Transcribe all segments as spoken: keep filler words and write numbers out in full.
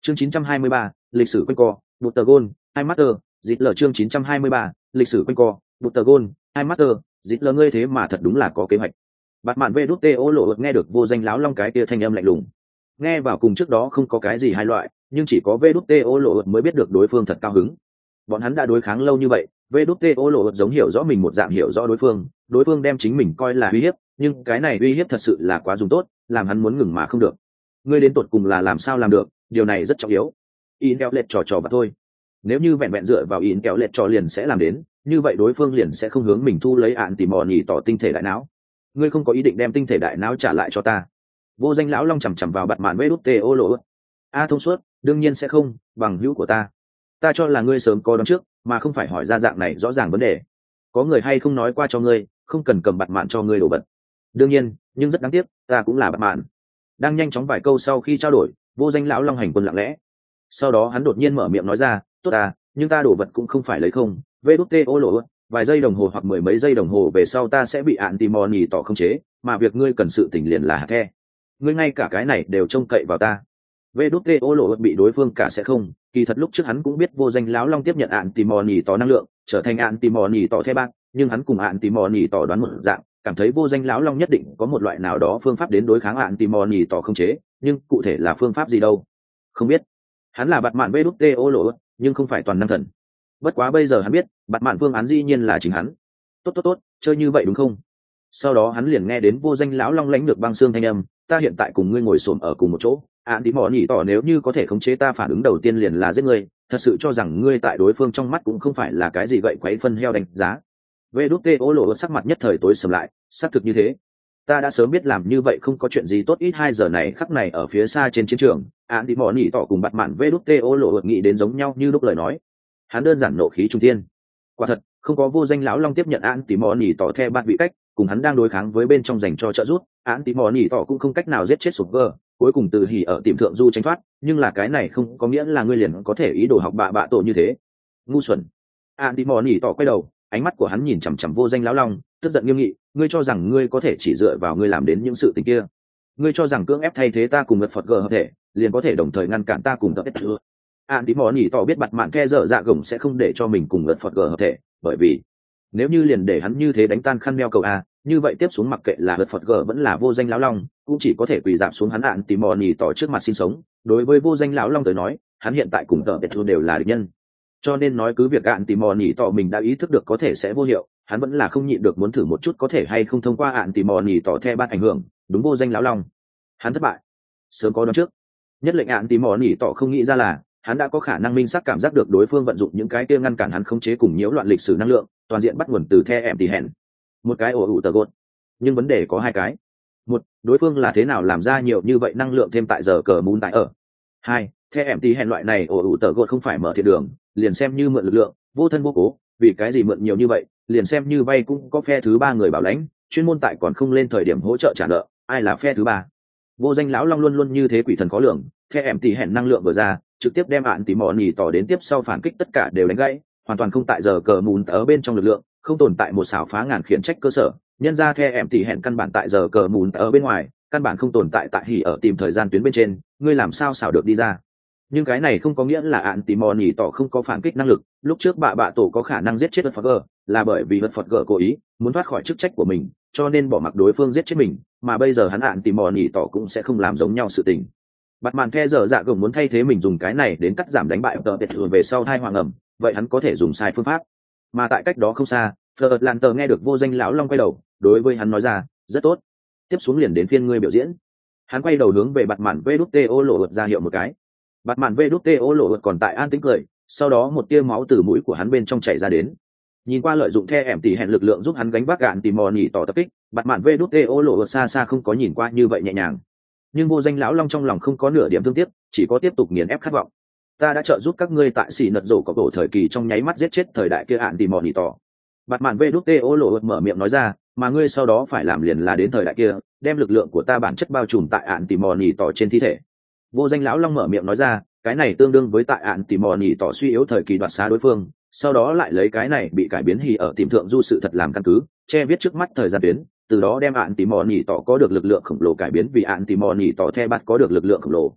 Chương chín trăm hai mươi ba, lịch sử quanh co, Buttergol, hai Master, dịch lờ chương chín trăm hai mươi ba, lịch sử quanh co, Buttergol, hai Master, dịch lờ ngươi thế mà thật đúng là có kế hoạch. Bạn mạn vê đút tê ô lộ nghe được vô danh láo long cái kia thanh âm lạnh lùng. Nghe vào cùng trước đó không có cái gì hai loại, nhưng chỉ có vê đút tê ô lộ mới biết được đối phương thật cao hứng. Bọn hắn đã đối kháng lâu như vậy, vê đút tê ô lộ giống hiểu rõ mình một dạng hiểu rõ đối phương, đối phương đem chính mình coi là uy hiếp, nhưng cái này uy hiếp thật sự là quá dùng tốt, làm hắn muốn ngừng mà không được. Ngươi đến tột cùng là làm sao làm được, điều này rất trọng yếu. In kéo lệch trò trò và thôi. Nếu như vẹn vẹn dựa vào in kéo lệch trò liền sẽ làm đến, như vậy đối phương liền sẽ không hướng mình thu lấy ạn tỉ mò nhì tỏ tinh thể đại não. Ngươi không có ý định đem tinh thể đại não trả lại cho ta. Vô danh lão long chằm chằm vào bặt mạn vê đút tê ô lộ. A thông suốt, đương nhiên sẽ không, bằng hữu của ta. Ta cho là ngươi sớm có đón trước, mà không phải hỏi ra dạng này rõ ràng vấn đề. Có người hay không nói qua cho ngươi, không cần cầm bặt mạn cho ngươi đổ vật. Đương nhiên, nhưng rất đáng tiếc, ta cũng là bặt mạn. Đang nhanh chóng vài câu sau khi trao đổi, vô danh lão long hành quân lặng lẽ. Sau đó hắn đột nhiên mở miệng nói ra, tốt à, nhưng ta đổ vật cũng không phải lấy không. Vê đút tê ô lộ, vài giây đồng hồ hoặc mười mấy giây đồng hồ về sau ta sẽ bị ạn tỉ mò nhì tỏ không chế, mà việc ngươi cần sự tỉnh liền là hạt the. Ngươi ngay cả cái này đều trông cậy vào ta. Vê đút tê ô lộ bị đối phương cả sẽ không, kỳ thật lúc trước hắn cũng biết vô danh lão long tiếp nhận ạn tỉ mò nhì tỏ năng lượng, trở thành ạn tỉ mò nhì tỏ the bạc, nhưng hắn cùng ạn tỉ mò nhì tỏ đoán một dạng, cảm thấy vô danh lão long nhất định có một loại nào đó phương pháp đến đối kháng ạn tỉ mò nhì tỏ không chế, nhưng cụ thể là phương pháp gì đâu không biết. Hắn là bạt mạn vê đút tê ô lộ, nhưng không phải toàn năng thần. Bất quá bây giờ hắn biết bạt mạn phương án dĩ nhiên là chính hắn. Tốt tốt tốt, chơi như vậy đúng không? Sau đó hắn liền nghe đến vô danh lão long lãnh được băng xương thanh âm, ta hiện tại cùng ngươi ngồi xổm ở cùng một chỗ, ạn tỉ mò nhì tỏ nếu như có thể khống chế ta, phản ứng đầu tiên liền là giết ngươi, thật sự cho rằng ngươi tại đối phương trong mắt cũng không phải là cái gì gậy quấy phân heo đánh giá. Vê đút tê ô lộ sắc mặt nhất thời tối sầm lại, xác thực như thế. Ta đã sớm biết làm như vậy không có chuyện gì tốt. Ít hai giờ này khắc này ở phía xa trên chiến trường, ạn tỉ mò nhì tỏ cùng bặt mạn vê đút tê ô lộ nghĩ đến giống nhau như lúc lời nói. Hắn đơn giản nộ khí trung tiên. Quả thật, không có vô danh lão long tiếp nhận ạn tỉ mò nhì tỏ theo bạt vị cách, cùng hắn đang đối kháng với bên trong dành cho trợ giúp, ạn tỉ mò nhì tỏ cũng không cách nào giết chết sụp vơ, cuối cùng từ hỉ ở tìm thượng du tránh thoát, nhưng là cái này không có nghĩa là ngươi liền có thể ý đồ học bạ bạ tổ như thế. Ngu xuẩn. Ạn tỉ mò nhì tỏ quay đầu, ánh mắt của hắn nhìn chằm chằm vô danh lão long, tức giận nghiêm nghị, ngươi cho rằng ngươi có thể chỉ dựa vào ngươi làm đến những sự tình kia? Ngươi cho rằng cưỡng ép thay thế ta cùng ngật phật gờ hợp thể liền có thể đồng thời ngăn cản ta cùng tập ép chưa? Ạn tí mò nhỉ tỏ biết bặt mạn the dở dạ gồng sẽ không để cho mình cùng ngật phật gờ hợp thể, bởi vì nếu như liền để hắn như thế đánh tan khăn meo cầu a, như vậy tiếp xuống mặc kệ là ngật phật gờ vẫn là vô danh lão long cũng chỉ có thể quỳ dạp xuống hắn ạn tí mò nhỉ tỏ trước mặt sinh sống. Đối với vô danh lão long tới nói, hắn hiện tại cùng tập ép đều là địch nhân, cho nên nói cứ việc ạn tí mò nhỉ tỏ mình đã ý thức được có thể sẽ vô hiệu, hắn vẫn là không nhịn được muốn thử một chút có thể hay không thông qua ạn tỉ mò nhì tỏ the ban ảnh hưởng đúng vô danh lão long. Hắn thất bại sớm có đoán trước, nhất lệnh ạn tỉ mò nhì tỏ không nghĩ ra là hắn đã có khả năng minh xác cảm giác được đối phương vận dụng những cái kia ngăn cản hắn khống chế cùng nhiễu loạn lịch sử năng lượng toàn diện bắt nguồn từ the em tỉ hẹn, một cái ổ ủ tờ gột. Nhưng vấn đề có hai cái: một, đối phương là thế nào làm ra nhiều như vậy năng lượng thêm tại giờ cờ mún tại ở; hai, the em tỉ hẹn loại này ổ ủ tờ gột không phải mở thiệt đường, liền xem như mượn lực lượng vô thân vô cố, vì cái gì mượn nhiều như vậy, liền xem như vay cũng có phe thứ ba người bảo lãnh, chuyên môn tại còn không lên thời điểm hỗ trợ trả nợ, ai là phe thứ ba? Vô danh lão long luôn luôn như thế quỷ thần khó lường, the em tỉ hẹn năng lượng vừa ra trực tiếp đem ạn tỉ mò nhì tỏ đến tiếp sau phản kích tất cả đều đánh gãy, hoàn toàn không tại giờ cờ mùn ở bên trong lực lượng, không tồn tại một xảo phá ngàn khiển trách cơ sở, nhân ra the em tỉ hẹn căn bản tại giờ cờ mùn ở bên ngoài, căn bản không tồn tại tại hỉ ở tìm thời gian tuyến bên trên, ngươi làm sao xảo được đi ra? Nhưng cái này không có nghĩa là ạn tỉ mò nhì tỏ không có phản kích năng lực. Lúc trước bạ bạ tổ có khả năng giết chết vật phật gờ là bởi vì vật phật gờ cố ý muốn thoát khỏi chức trách của mình, cho nên bỏ mặc đối phương giết chết mình, mà bây giờ hắn ạn tỉ mò nhì tỏ cũng sẽ không làm giống nhau sự tình. Bạt mạn the dở dạ gồng muốn thay thế mình dùng cái này đến cắt giảm đánh bại tờ biệt thường về sau thai hoàng ẩm, vậy hắn có thể dùng sai phương pháp. Mà tại cách đó không xa, Fleur Lan tờ nghe được vô danh lão long quay đầu đối với hắn nói ra, rất tốt, tiếp xuống liền đến phiên ngươi biểu diễn. Hắn quay đầu hướng về bạt mạn vê đút tê ô lộ ra hiệu một cái. Bạt mạn vê đút tê ô lộ còn tại an tĩnh cười, sau đó một tia máu từ mũi của hắn bên trong chảy ra đến. Nhìn qua lợi dụng the ẻm tỉ hẹn lực lượng giúp hắn gánh vác gạn tỉ mò nhì tỏ tập kích, bạt mạn vê đút tê ô lộ xa xa không có nhìn qua như vậy nhẹ nhàng. Nhưng vô danh lão long trong lòng không có nửa điểm thương tiếc, chỉ có tiếp tục nghiền ép khát vọng. Ta đã trợ giúp các ngươi tại xỉ nật rổ có tổ thời kỳ trong nháy mắt giết chết thời đại kia ạn tỉ mò nhì tỏ. Bạt mạn vê đút tê ô lộ mở miệng nói ra, mà ngươi sau đó phải làm liền là đến thời đại kia đem lực lượng của ta bản chất bao trùm tại ạn tỉ mò nhì tỏ trên thi thể. Vô danh lão long mở miệng nói ra, cái này tương đương với tại ạn tỉ mò nhì tỏ suy yếu thời kỳ đoạt xá đối phương, sau đó lại lấy cái này bị cải biến hì ở tìm thượng du sự thật làm căn cứ, che viết trước mắt thời gian tuyến, từ đó đem ạn tỉ mò nhì tỏ có được lực lượng khổng lồ cải biến vì ạn tỉ mò nhì tỏ the bắt có được lực lượng khổng lồ.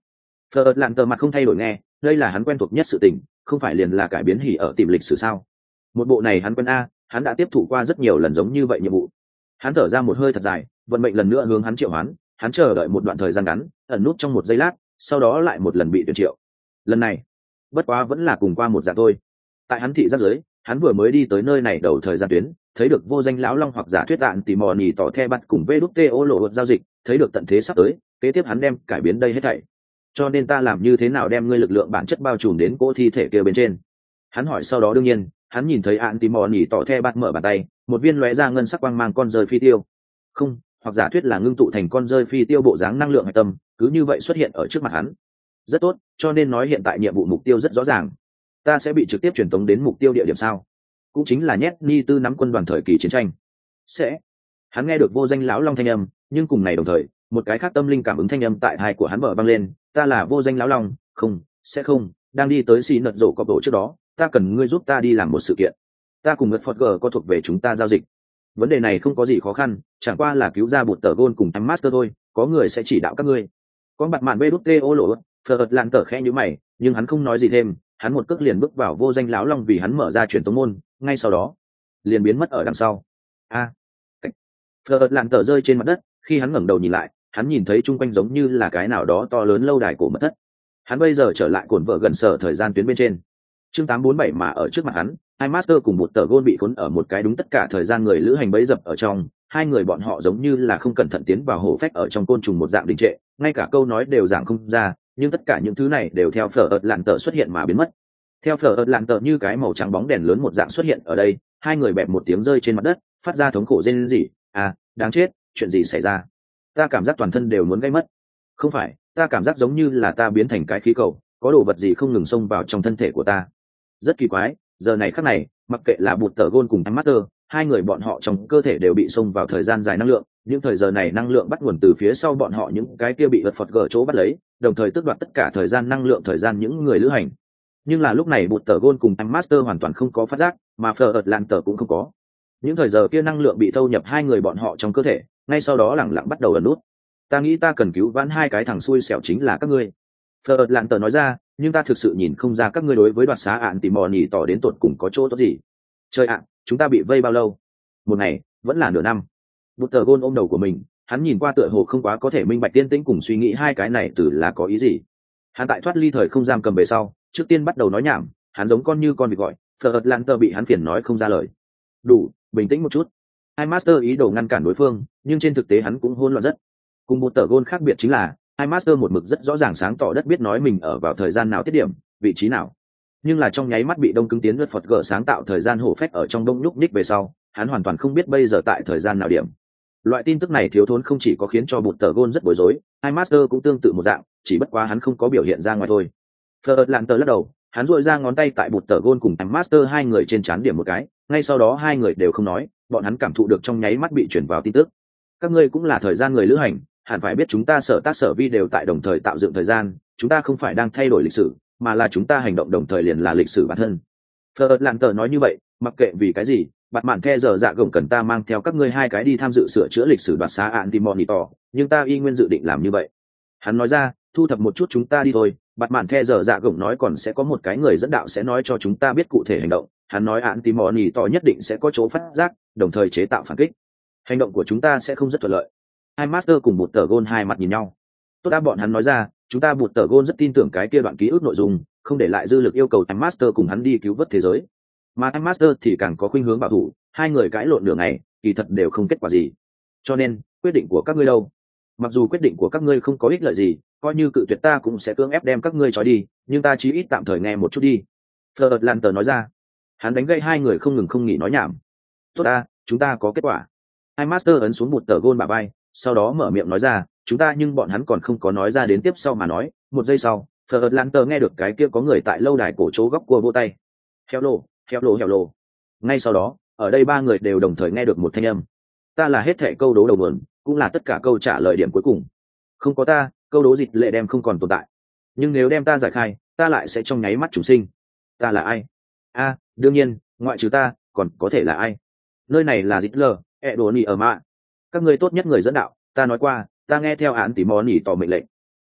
Phở lạn tờ mặt không thay đổi nghe, đây là hắn quen thuộc nhất sự tình, không phải liền là cải biến hỉ ở tìm lịch sử sao? Một bộ này hắn quen a, hắn đã tiếp thụ qua rất nhiều lần giống như vậy nhiệm vụ. Hắn thở ra một hơi thật dài, vận mệnh lần nữa hướng hắn triệu hoán, hắn chờ đợi một đoạn thời gian ngắn, ẩn nút trong một giây lát, sau đó lại một lần bị tuyển triệu. Lần này, bất quá vẫn là cùng qua một dạng thôi. Tại hắn thị giác giới, hắn vừa mới đi tới nơi này đầu thời gian tuyến, thấy được vô danh lão long hoặc giả thuyết đạn tỉ mò nỉ tỏ the bắt cùng vê đút tê ô lộ giao dịch, thấy được tận thế sắp tới, kế tiếp hắn đem cải biến đây hết thảy. Cho nên ta làm như thế nào đem ngươi lực lượng bản chất bao trùm đến cỗ thi thể kia bên trên? Hắn hỏi. Sau đó đương nhiên, hắn nhìn thấy ạn tỉ mò nỉ tỏ the bắt mở bàn tay, một viên lóe ra ngân sắc quang mang con rơi phi tiêu. Không, hoặc giả thuyết là ngưng tụ thành con rơi phi tiêu bộ dáng năng lượng hạch tâm, cứ như vậy xuất hiện ở trước mặt hắn. Rất tốt, cho nên nói hiện tại nhiệm vụ mục tiêu rất rõ ràng. Ta sẽ bị trực tiếp truyền tống đến mục tiêu địa điểm sao? Cũng chính là nhét ni tư nắm quân đoàn thời kỳ chiến tranh. Sẽ. Hắn nghe được vô danh lão long thanh âm, nhưng cùng này đồng thời, một cái khác tâm linh cảm ứng thanh âm tại hai của hắn mở vang lên. Ta là vô danh lão long, không, sẽ không, đang đi tới xì nật rổ cọp độ trước đó, ta cần ngươi giúp ta đi làm một sự kiện. Ta cùng ngật phật g có thuộc về chúng ta giao dịch. Vấn đề này không có gì khó khăn, chẳng qua là cứu ra bụt tờ gôn cùng em master thôi, có người sẽ chỉ đạo các ngươi. Con bặt mạn bê đút tê ô lộ, phật lạn tờ khẽ như mày, nhưng hắn không nói gì thêm, hắn một cước liền bước vào vô danh lão long vì hắn mở ra truyền tống môn, ngay sau đó liền biến mất ở đằng sau. A, à, phật lạn tờ rơi trên mặt đất, khi hắn ngẩng đầu nhìn lại, hắn nhìn thấy chung quanh giống như là cái nào đó to lớn lâu đài cổ mật thất. Hắn bây giờ trở lại cồn vợ gần sở thời gian tuyến bên trên. Chương tám bốn bảy mà ở trước mặt hắn, hai master cùng một tờ gôn bị khốn ở một cái đúng tất cả thời gian người lữ hành bấy dập ở trong, hai người bọn họ giống như là không cẩn thận tiến vào hổ phách ở trong côn trùng một dạng đình trệ, ngay cả câu nói đều giảng không ra, nhưng tất cả những thứ này đều theo phở ợt lạn tờ xuất hiện mà biến mất. Theo phở ợt lạn tờ như cái màu trắng bóng đèn lớn một dạng xuất hiện ở đây, hai người bẹp một tiếng rơi trên mặt đất, phát ra thống khổ rên rỉ. À, đáng chết, chuyện gì xảy ra? Ta cảm giác toàn thân đều muốn gây mất. Không phải, ta cảm giác giống như là ta biến thành cái khí cầu, có đồ vật gì không ngừng xông vào trong thân thể của ta. Rất kỳ quái, giờ này khắc này, mặc kệ là bụt tờ gôn cùng em master, hai người bọn họ trong cơ thể đều bị xông vào thời gian dài năng lượng, những thời giờ này năng lượng bắt nguồn từ phía sau bọn họ những cái kia bị vật phật gỡ chỗ bắt lấy, đồng thời tước đoạt tất cả thời gian năng lượng thời gian những người lữ hành. Nhưng là lúc này bụt tờ gôn cùng em master hoàn toàn không có phát giác, mà phờ ợt lạn tờ cũng không có. Những thời giờ kia năng lượng bị thâu nhập hai người bọn họ trong cơ thể, ngay sau đó lẳng lặng bắt đầu ẩn nút. Ta nghĩ ta cần cứu vãn hai cái thằng xui xẻo chính là các ngươi, phờ ợt lạn tờ nói ra, nhưng ta thực sự nhìn không ra các ngươi đối với đoạt xá ạn tỉ mò nhỉ tỏ đến tột cùng có chỗ tốt gì. Chơi ạ, chúng ta bị vây bao lâu? Một ngày, vẫn là nửa năm. Bụt tờ gôn ôm đầu của mình, hắn nhìn qua tựa hồ không quá có thể minh bạch tiên tĩnh cùng suy nghĩ hai cái này từ là có ý gì. Hắn tại thoát ly thời không giam cầm về sau, trước tiên bắt đầu nói nhảm, hắn giống con như con bị gọi, phờ ợt lạn tờ bị hắn phiền nói không ra lời. Đủ, bình tĩnh một chút. Hai master ý đồ ngăn cản đối phương, nhưng trên thực tế hắn cũng hỗn loạn rất. Cùng bụt tờ gôn khác biệt chính là hai master một mực rất rõ ràng sáng tỏ đất biết nói mình ở vào thời gian nào tiết điểm, vị trí nào. Nhưng là trong nháy mắt bị đông cứng tiến luật phật gỡ sáng tạo thời gian hổ phách ở trong đông nhúc nhích về sau, hắn hoàn toàn không biết bây giờ tại thời gian nào điểm. Loại tin tức này thiếu thốn không chỉ có khiến cho bụt tờ gôn rất bối rối, hai master cũng tương tự một dạng, chỉ bất quá hắn không có biểu hiện ra ngoài thôi. Phờ lạn tờ lắc đầu, hắn duỗi ra ngón tay tại bụt tờ gôn cùng hai master hai người trên trán điểm một cái, ngay sau đó hai người đều không nói, bọn hắn cảm thụ được trong nháy mắt bị chuyển vào tin tức. Các ngươi cũng là thời gian người lữ hành, hẳn phải biết chúng ta sở tác sở vi đều tại đồng thời tạo dựng thời gian, chúng ta không phải đang thay đổi lịch sử, mà là chúng ta hành động đồng thời liền là lịch sử bản thân. Phờ lạn tờ nói như vậy, mặc kệ vì cái gì, bạt mạn the giờ dạ gồng cần ta mang theo các ngươi hai cái đi tham dự sửa chữa lịch sử đoạt xá ạn timonito, nhưng ta y nguyên dự định làm như vậy. Hắn nói ra, thu thập một chút chúng ta đi thôi. Bạt mạn the giờ dạ gồng nói còn sẽ có một cái người dẫn đạo sẽ nói cho chúng ta biết cụ thể hành động. Hắn nói ạn timonito nhất định sẽ có chỗ phát giác, đồng thời chế tạo phản kích. Hành động của chúng ta sẽ không rất thuận lợi. Hai master cùng một tờ gôn hai mặt nhìn nhau. Tốt đã bọn hắn nói ra, chúng ta một tờ gôn rất tin tưởng cái kia đoạn ký ức nội dung, không để lại dư lực yêu cầu Time Master cùng hắn đi cứu vớt thế giới. Mà Time Master thì càng có khuynh hướng bảo thủ, hai người cãi lộn nửa ngày, kỳ thật đều không kết quả gì. Cho nên, quyết định của các ngươi đâu? Mặc dù quyết định của các ngươi không có ích lợi gì, coi như cự tuyệt ta cũng sẽ cưỡng ép đem các ngươi trói đi, nhưng ta chí ít tạm thời nghe một chút đi. Fleur Lanter nói ra. Hắn đánh gậy hai người không ngừng không nghỉ nói nhảm. Tốt ta, chúng ta có kết quả. Hai Master ấn xuống một tờ gôn bà bay, sau đó mở miệng nói ra, chúng ta nhưng bọn hắn còn không có nói ra đến tiếp sau mà nói. Một giây sau, Fleur Lanter nghe được cái kia có người tại lâu đài cổ chỗ góc cua vô tay. Heo lô, heo lô heo lô. Ngay sau đó, ở đây ba người đều đồng thời nghe được một thanh âm. Ta là hết thệ câu đố đầu nguồn, cũng là tất cả câu trả lời điểm cuối cùng. Không có ta, câu đố dịch lệ đem không còn tồn tại. Nhưng nếu đem ta giải khai, ta lại sẽ trong nháy mắt chủ sinh. Ta là ai? A, đương nhiên, ngoại trừ ta, còn có thể là ai? Nơi này là dịch lờ, ẹ đồ nỉ ở mạ. Các ngươi tốt nhất người dẫn đạo, ta nói qua, ta nghe theo án tỉ mò nỉ tỏ mệnh lệnh.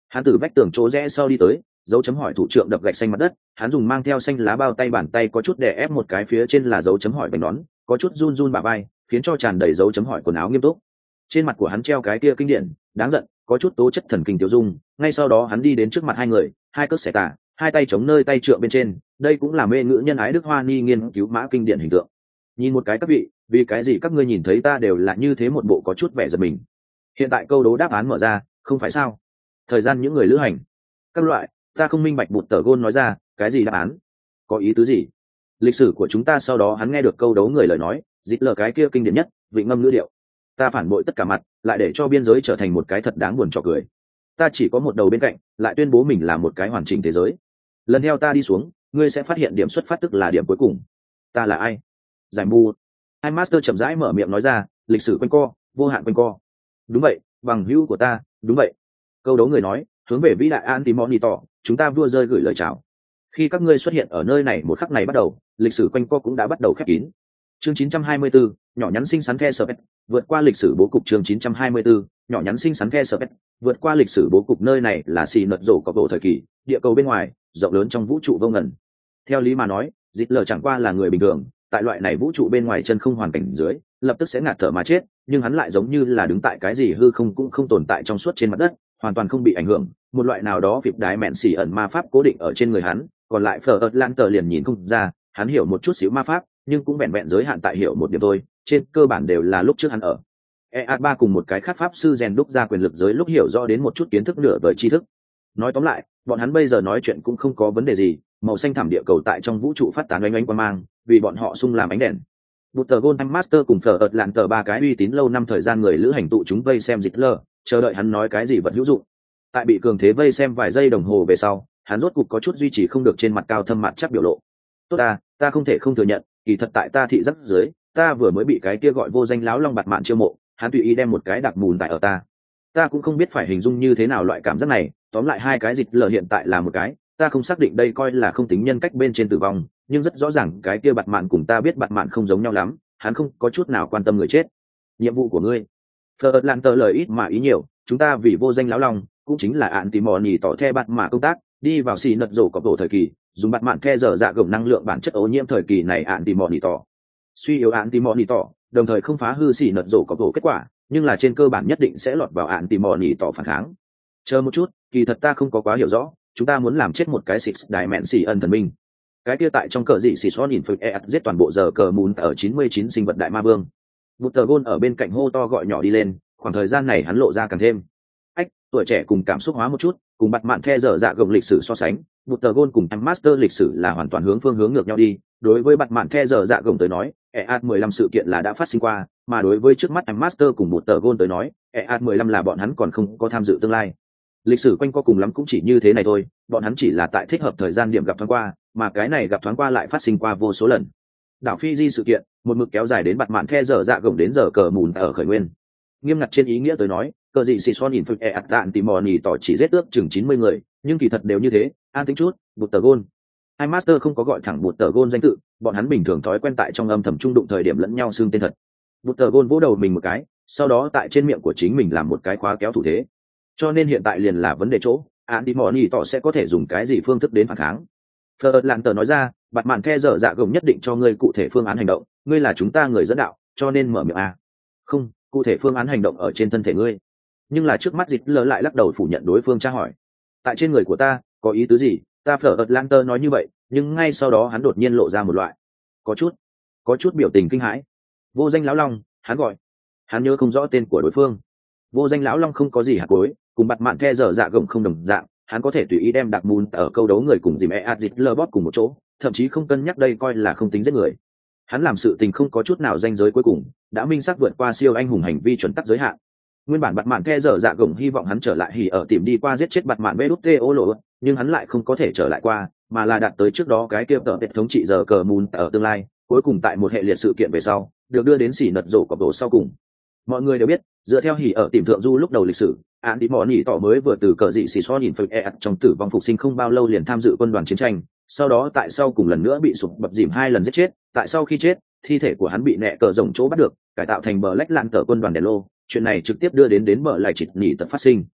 Hắn từ vách tường chỗ rẽ sau đi tới, dấu chấm hỏi thủ trưởng đập gạch xanh mặt đất, hắn dùng mang theo xanh lá bao tay bàn tay có chút đè ép một cái phía trên là dấu chấm hỏi bánh nón, có chút run run bả vai, khiến cho tràn đầy dấu chấm hỏi quần áo nghiêm túc. Trên mặt của hắn treo cái kia kinh điển, đáng giận, có chút tố chất thần kinh tiêu dung, ngay sau đó hắn đi đến trước mặt hai người, hai cước xẻ tả, hai tay chống nơi tay trượng bên trên, đây cũng là mê ngữ nhân ái Đức Hoa Ni nghiên cứu mã kinh điển hình tượng. Nhìn một cái các vị, vì cái gì các ngươi nhìn thấy ta đều là như thế một bộ có chút vẻ giật mình. Hiện tại câu đố đáp án mở ra, không phải sao? Thời gian những người lữ hành, các loại, ta không minh bạch. Bụt tờ gôn nói ra, cái gì đáp án, có ý tứ gì? Lịch sử của chúng ta. Sau đó hắn nghe được câu đấu người lời nói, dít lờ cái kia kinh điển nhất vịnh ngâm ngữ điệu. Ta phản bội tất cả mặt, lại để cho biên giới trở thành một cái thật đáng buồn trò cười. Ta chỉ có một đầu bên cạnh, lại tuyên bố mình là một cái hoàn chỉnh thế giới. Lần theo ta đi xuống, ngươi sẽ phát hiện điểm xuất phát tức là điểm cuối cùng. Ta là ai? Giải mù. Hai master chậm rãi mở miệng nói ra, lịch sử quanh co, vô hạn quanh co. Đúng vậy, bằng hữu của ta, đúng vậy. Câu đấu người nói, hướng về vĩ đại Antimonitor, chúng ta vua rơi gửi lời chào. Khi các ngươi xuất hiện ở nơi này một khắc này bắt đầu, lịch sử quanh co cũng đã bắt đầu khép kín. Chương chín trăm hai mươi tư, nhỏ nhắn xinh xắn The Serpent, vượt qua lịch sử bố cục. Chương chín trăm hai mươi tư, nhỏ nhắn xinh xắn The Serpent, vượt qua lịch sử bố cục. Nơi này là xì nật rổ cọc độ thời kỳ, địa cầu bên ngoài, rộng lớn trong vũ trụ vô ngần. Theo lý mà nói, dịch lờ chẳng qua là người bình thường, tại loại này vũ trụ bên ngoài chân không hoàn cảnh dưới, lập tức sẽ ngạt thở mà chết, nhưng hắn lại giống như là đứng tại cái gì hư không cũng không tồn tại trong suốt trên mặt đất, hoàn toàn không bị ảnh hưởng, một loại nào đó việc đái mẹn xỉ ẩn ma pháp cố định ở trên người hắn, còn lại phở ợt lan tờ liền nhìn không ra, hắn hiểu một chút xíu ma pháp, nhưng cũng vẹn vẹn giới hạn tại hiểu một điểm thôi, trên cơ bản đều là lúc trước hắn ở e a ba cùng một cái khác pháp sư rèn đúc ra quyền lực giới lúc hiểu rõ đến một chút kiến thức nửa vời tri thức. Nói tóm lại, bọn hắn bây giờ nói chuyện cũng không có vấn đề gì, màu xanh thảm địa cầu tại trong vũ trụ phát tán oanh oanh quang mang, vì bọn họ sung làm ánh đèn. Butter Gold Master cùng phở ợt lạn tờ ba cái uy tín lâu năm thời gian người lữ hành tụ chúng vây xem dịch lờ, chờ đợi hắn nói cái gì vật hữu dụng. Tại bị cường thế vây xem vài giây đồng hồ về sau, hắn rốt cục có chút duy trì không được trên mặt cao thâm mặt chắc biểu lộ. Tốt ta, ta không thể không thừa nhận, kỳ thật tại ta thị giác dưới, ta vừa mới bị cái kia gọi vô danh láo long bạt mạn chiêu mộ, hắn tùy ý đem một cái đặc mùn tại ở ta. Ta cũng không biết phải hình dung như thế nào loại cảm giác này, tóm lại hai cái dịch lờ hiện tại là một cái, ta không xác định đây coi là không tính nhân cách bên trên tử vong, nhưng rất rõ ràng cái kia bạt mạn cùng ta biết bạt mạn không giống nhau lắm, hắn không có chút nào quan tâm người chết. Nhiệm vụ của ngươi, Phở Lạn tờ lời ít mà ý nhiều, chúng ta vì vô danh lão long, cũng chính là ạn tìm mò nhì tỏ the bạt mạ công tác, đi vào xì nật rổ cọc độ thời kỳ, dùng bạt mạn the dở dạ gồng năng lượng bản chất ô nhiễm thời kỳ này ạn tìm mò nhì tỏ, suy yếu ạn tìm mò nhì tỏ, đồng thời không phá hư xì nật rổ cọc độ kết quả, nhưng là trên cơ bản nhất định sẽ lọt vào ạn tìm mò nhì tỏ phản kháng. Chờ một chút, kỳ thật ta không có quá hiểu rõ, chúng ta muốn làm chết một cái xịt đại mẹn xì ân thần minh. Cái kia tại trong cờ dị xì xoan nhìn phực e giết toàn bộ giờ cờ mùn ở chín mươi chín sinh vật đại ma vương. Butter Gold ở bên cạnh hô to gọi nhỏ đi lên, khoảng thời gian này hắn lộ ra càng thêm ách, tuổi trẻ cùng cảm xúc hóa một chút, cùng bặt mạn the dở dạ gồng lịch sử so sánh, Butter Gold cùng anh Master lịch sử là hoàn toàn hướng phương hướng ngược nhau đi. Đối với bặt mạn the dở dạ gồng tới nói, e a mười lăm sự kiện là đã phát sinh qua, mà đối với trước mắt anh Master cùng Butter Gold tới nói, e a mười lăm là bọn hắn còn không có tham dự tương lai. Lịch sử quanh co cùng lắm cũng chỉ như thế này thôi, bọn hắn chỉ là tại thích hợp thời gian điểm gặp thoáng qua, mà cái này gặp thoáng qua lại phát sinh qua vô số lần. Đảo Fiji sự kiện, một mực kéo dài đến bặt mạn the dở dạ gồng đến giờ cờ mùn ở khởi nguyên. Nghiêm ngặt trên ý nghĩa tới nói, cờ dị xì xoan nhìn phực e ạt đạn tìm mò nỉ tỏ chỉ giết ước chừng chín mươi người, nhưng kỳ thật đều như thế, an tính chút, Butter Gold. Hai Master không có gọi thẳng Butter Gold danh tự, bọn hắn bình thường thói quen tại trong âm thầm trung đụng thời điểm lẫn nhau xưng tên thật. Butter Gold vỗ đầu mình một cái, sau đó tại trên miệng của chính mình làm một cái khóa kéo thủ thế. Cho nên hiện tại liền là vấn đề chỗ, án đi mò nỉ tỏ sẽ có thể dùng cái gì phương thức đến phản kháng. Phở Lạn tờ nói ra, bặt mạn the dở dạ gồng nhất định cho ngươi cụ thể phương án hành động, ngươi là chúng ta người dẫn đạo, cho nên mở miệng a. Không, cụ thể phương án hành động ở trên thân thể ngươi. Nhưng là trước mắt dịch lỡ lại lắc đầu phủ nhận đối phương tra hỏi. Tại trên người của ta, có ý tứ gì? Ta Phở Lạn tờ nói như vậy, nhưng ngay sau đó hắn đột nhiên lộ ra một loại, có chút, có chút biểu tình kinh hãi. Vô danh lão long, hắn gọi. Hắn nhớ không rõ tên của đối phương. Vô danh lão long không có gì hạt cuối, cùng bặt mạn the dở dạ gồng không đồng dạng, hắn có thể tùy ý đem đặc mùn ở câu đấu người cùng dìm e a dịch lơ bóp cùng một chỗ, thậm chí không cân nhắc đây coi là không tính giết người. Hắn làm sự tình không có chút nào ranh giới cuối cùng, đã minh xác vượt qua siêu anh hùng hành vi chuẩn tắc giới hạn. Nguyên bản bặt mạn the dở dạ gồng hy vọng hắn trở lại hỉ ở tìm đi qua giết chết bặt mạn vê tê ô lộ, nhưng hắn lại không có thể trở lại qua, mà là đạt tới trước đó cái kia tờ thống trị giờ cờ mùn ở tương lai, cuối cùng tại một hệ liệt sự kiện về sau, được đưa đến xỉ nật rổ cọc độ sau cùng. Mọi người đều biết, dựa theo hỉ ở tìm thượng du lúc đầu lịch sử, án đi mỏ nỉ tỏ mới vừa từ cờ dị xì xoa nhìn phật e trong tử vong phục sinh không bao lâu liền tham dự quân đoàn chiến tranh, sau đó tại sau cùng lần nữa bị sụp bập dìm hai lần giết chết, tại sau khi chết, thi thể của hắn bị nẹ cờ rồng chỗ bắt được, cải tạo thành bờ lách lạn tờ quân đoàn đèn lô, chuyện này trực tiếp đưa đến đến bờ lại chịt nỉ tật phát sinh.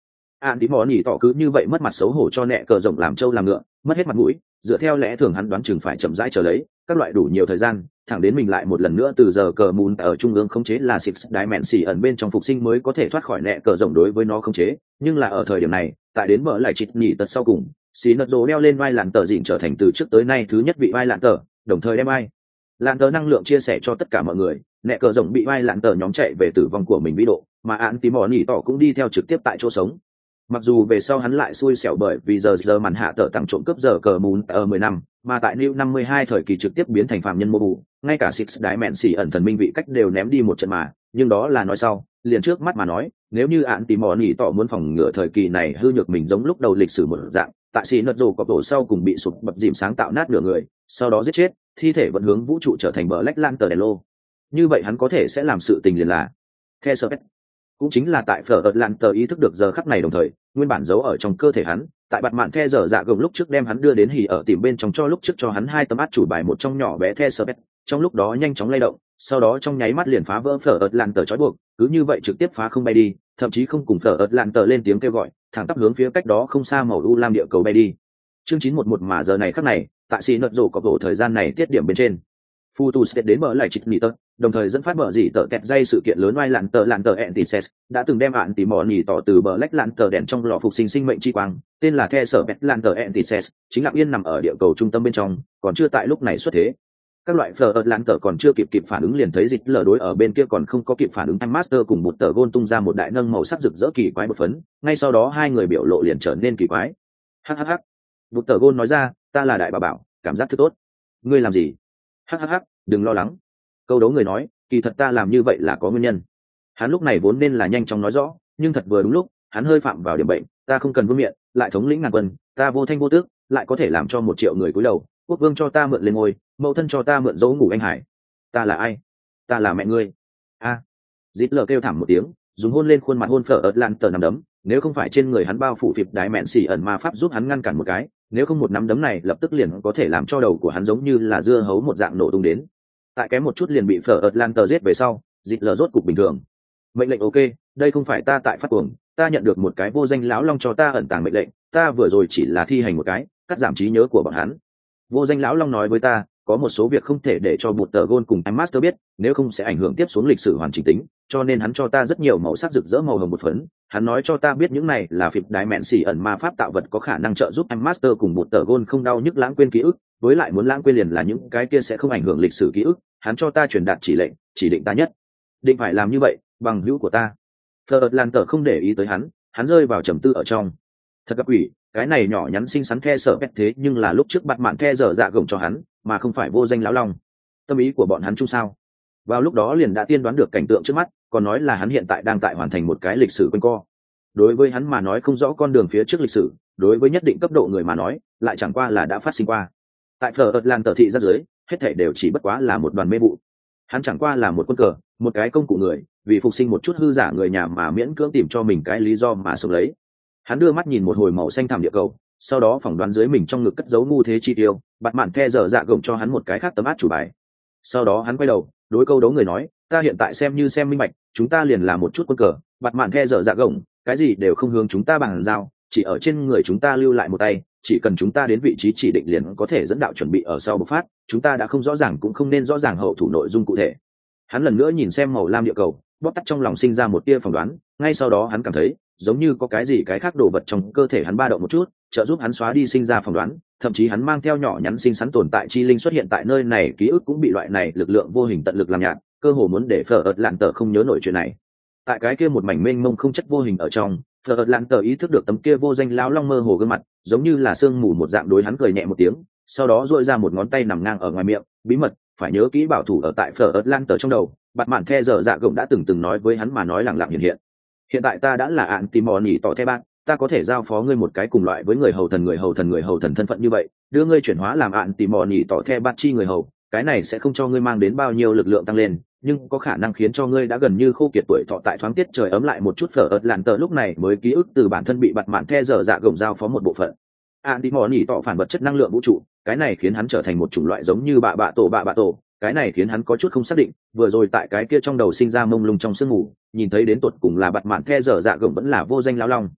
ạn tí mò nỉ tỏ cứ như vậy mất mặt xấu hổ cho nẹ cờ rộng làm trâu làm ngựa, mất hết mặt mũi. Dựa theo lẽ thường hắn đoán chừng phải chậm rãi chờ lấy các loại đủ nhiều thời gian, thẳng đến mình lại một lần nữa từ giờ cờ mùn ở trung ương khống chế là Six Dimension ẩn bên trong phục sinh mới có thể thoát khỏi nẹ cờ rộng đối với nó khống chế. Nhưng là ở thời điểm này, tại đến mở lại chịt nhỉ tật sau cùng, xí nật rồ đeo lên vai lạn tờ dịn trở thành từ trước tới nay thứ nhất vị vai lạn tờ, đồng thời đem vai lạn tờ năng lượng chia sẻ cho tất cả mọi người. Nẹ cờ rộng bị vai lạn tờ nhóm chạy về tử vong của mình vĩ độ, mà án tí mò nỉ tỏ cũng đi theo trực tiếp tại chỗ sống. Mặc dù về sau hắn lại xui xẻo bởi vì giờ giờ màn hạ tờ tăng trộm cướp giờ cờ mùn ở mười năm, mà tại New năm mươi hai thời kỳ trực tiếp biến thành phạm nhân mô bù, ngay cả Six Dimension ẩn thần minh vị cách đều ném đi một trận mà, nhưng đó là nói sau, liền trước mắt mà nói, nếu như án tí mò nỉ tỏ muốn phòng ngừa thời kỳ này hư nhược mình giống lúc đầu lịch sử một dạng, tại xì nật rồ cọp đổ sau cùng bị sụp bập dìm sáng tạo nát nửa người, sau đó giết chết, thi thể vận hướng vũ trụ trở thành Black Lantern lô. Như vậy hắn có thể sẽ làm sự tình liền là The Serpent. Cũng chính là tại phở ợt lạn tờ ý thức được giờ khắc này đồng thời, nguyên bản giấu ở trong cơ thể hắn, tại bạt mạn the giờ dạ gồng lúc trước đem hắn đưa đến hỉ ở tìm bên trong cho lúc trước cho hắn hai tấm át chủ bài một trong nhỏ bé The Serpent, trong lúc đó nhanh chóng lay động, sau đó trong nháy mắt liền phá vỡ phở ợt lạn tờ trói buộc, cứ như vậy trực tiếp phá không bay đi, thậm chí không cùng phở ợt lạn tờ lên tiếng kêu gọi, thẳng tắp hướng phía cách đó không xa màu u lam địa cầu bay đi. Chương chín một một mà giờ này khắc này, tại xì nợt rổ có bộ thời gian này tiết điểm bên trên. Futu đến mở lại chịch nỉ tơ, đồng thời dẫn phát mở dị tờ kẹt dây sự kiện lớn oai lạn tờ lạn tờ Antises, đã từng đem ạn tỉ mò nỉ tỏ từ bờ lách lạn tờ đèn trong lò phục sinh sinh mệnh chi quang, tên là The Sở Bẹt lạn tờ Antises, chính lặng yên nằm ở địa cầu trung tâm bên trong, còn chưa tại lúc này xuất thế. Các loại phở ợt lạn tờ còn chưa kịp kịp phản ứng liền thấy dịch lờ đối ở bên kia còn không có kịp phản ứng, em master cùng một tờ gôn tung ra một đại nâng màu sắc rực rỡ kỳ quái một phấn, ngay sau đó hai người biểu lộ liền trở nên kỳ quái. Hắc hắc hắc. Một tờ gôn nói ra, ta là đại bà bảo, cảm giác thứ tốt. Ngươi làm gì? Hắc hắc hắc, đừng lo lắng. Câu đấu người nói, kỳ thật ta làm như vậy là có nguyên nhân. Hắn lúc này vốn nên là nhanh chóng nói rõ, nhưng thật vừa đúng lúc, hắn hơi phạm vào điểm bệnh, ta không cần vương miện, lại thống lĩnh ngàn quân, ta vô thanh vô tước, lại có thể làm cho một triệu người cúi đầu, quốc vương cho ta mượn lên ngôi, mẫu thân cho ta mượn dấu ngủ anh hải. Ta là ai? Ta là mẹ ngươi. A. À. Dít lờ kêu thảm một tiếng, dùng hôn lên khuôn mặt hôn phở ớt lan tờ nằm đấm, nếu không phải trên người hắn bao phủ phịp đái mẹn xỉ ẩn ma pháp giúp hắn ngăn cản một cái, nếu không một nắm đấm này lập tức liền có thể làm cho đầu của hắn giống như là dưa hấu một dạng nổ tung đến. Tại kém một chút liền bị phở ớt lan tờ giết về sau, dít lờ rốt cục bình thường. Mệnh lệnh ok, đây không phải ta tại phát cuồng, ta nhận được một cái vô danh lão long cho ta ẩn tàng mệnh lệnh, ta vừa rồi chỉ là thi hành một cái, cắt giảm trí nhớ của bọn hắn. Vô danh lão long nói với ta, có một số việc không thể để cho bụt tờ gôn cùng em master biết, nếu không sẽ ảnh hưởng tiếp xuống lịch sử hoàn chỉnh tính, cho nên hắn cho ta rất nhiều màu sắc rực rỡ màu hồng một phấn. Hắn nói cho ta biết những này là phịp đái mẹn xỉ ẩn ma pháp tạo vật có khả năng trợ giúp em master cùng bụt tờ gôn không đau nhức lãng quên ký ức, với lại muốn lãng quên liền là những cái kia sẽ không ảnh hưởng lịch sử ký ức. Hắn cho ta truyền đạt chỉ lệnh, chỉ định ta nhất định phải làm như vậy, bằng hữu của ta. Phật lan tờ không để ý tới hắn, hắn rơi vào trầm tư ở trong. Thật gặp ủy, cái này nhỏ nhắn xinh xắn the sợ bét thế nhưng là lúc trước bắt mạn the dở dạ gồng cho hắn, mà không phải vô danh lão long. Tâm ý của bọn hắn chung sao? Vào lúc đó liền đã tiên đoán được cảnh tượng trước mắt, còn nói là hắn hiện tại đang tại hoàn thành một cái lịch sử quanh co. Đối với hắn mà nói không rõ con đường phía trước lịch sử, đối với nhất định cấp độ người mà nói, lại chẳng qua là đã phát sinh qua. Tại Phật lan tờ thị ra dưới, hết thảy đều chỉ bất quá là một đoàn mê vụ. Hắn chẳng qua là một quân cờ, một cái công cụ người, vì phục sinh một chút hư giả người nhà mà miễn cưỡng tìm cho mình cái lý do mà sống lấy. Hắn đưa mắt nhìn một hồi màu xanh thẳm địa cầu, sau đó phỏng đoán dưới mình trong ngực cất giấu ngu thế chi tiêu, bạt mạn the dở dạ gồng cho hắn một cái khác tấm át chủ bài. Sau đó hắn quay đầu, đối câu đấu người nói, ta hiện tại xem như xem minh bạch, chúng ta liền là một chút quân cờ, bạt mạn the dở dạ gồng, cái gì đều không hướng chúng ta bằng giao, chỉ ở trên người chúng ta lưu lại một tay, chỉ cần chúng ta đến vị trí chỉ định liền có thể dẫn đạo chuẩn bị ở sau bộc phát, chúng ta đã không rõ ràng cũng không nên rõ ràng hậu thủ nội dung cụ thể. Hắn lần nữa nhìn xem màu lam địa cầu, bóp tắt trong lòng sinh ra một tia phỏng đoán, ngay sau đó hắn cảm thấy giống như có cái gì cái khác đồ vật trong cơ thể hắn ba động một chút, trợ giúp hắn xóa đi sinh ra phỏng đoán, thậm chí hắn mang theo nhỏ nhắn xinh xắn tồn tại chi linh xuất hiện tại nơi này, ký ức cũng bị loại này lực lượng vô hình tận lực làm nhạt, cơ hồ muốn để Phở ợt lạn tờ không nhớ nổi chuyện này. Tại cái kia một mảnh mênh mông không chất vô hình ở trong, Phở ợt lạn tờ ý thức được tấm kia vô danh lão long mơ hồ gương mặt, giống như là sương mù một dạng, đối hắn cười nhẹ một tiếng, sau đó duỗi ra một ngón tay nằm ngang ở ngoài miệng, bí mật phải nhớ kỹ bảo thủ ở tại Phở ợt lan tờ trong đầu. Bạt mạn the dở dạ gồng đã từng từng nói với hắn mà nói lẳng lặng hiện hiện. Hiện tại ta đã là ạn tìm mò nhỉ tỏ the bạn, ta có thể giao phó ngươi một cái cùng loại với người hầu thần người hầu thần người hầu thần thân phận như vậy, đưa ngươi chuyển hóa làm ạn tìm mò nhỉ tỏ the bạn chi người hầu. Cái này sẽ không cho ngươi mang đến bao nhiêu lực lượng tăng lên, nhưng có khả năng khiến cho ngươi đã gần như khô kiệt tuổi thọ tại thoáng tiết trời ấm lại một chút. Phở ợt lạn tờ lúc này mới ký ức từ bản thân bị bạt mạn the dở dạ gồng giao phó một bộ phận ạn tìm mò nhỉ tỏ phản vật chất năng lượng vũ trụ, cái này khiến hắn trở thành một chủng loại giống như bạ bạ tổ bạ bạ tổ. Cái này khiến hắn có chút không xác định, vừa rồi tại cái kia trong đầu sinh ra mông lung trong sương mù, nhìn thấy đến tột cùng là bạt mạn the dở dạ gồng vẫn là vô danh lão long.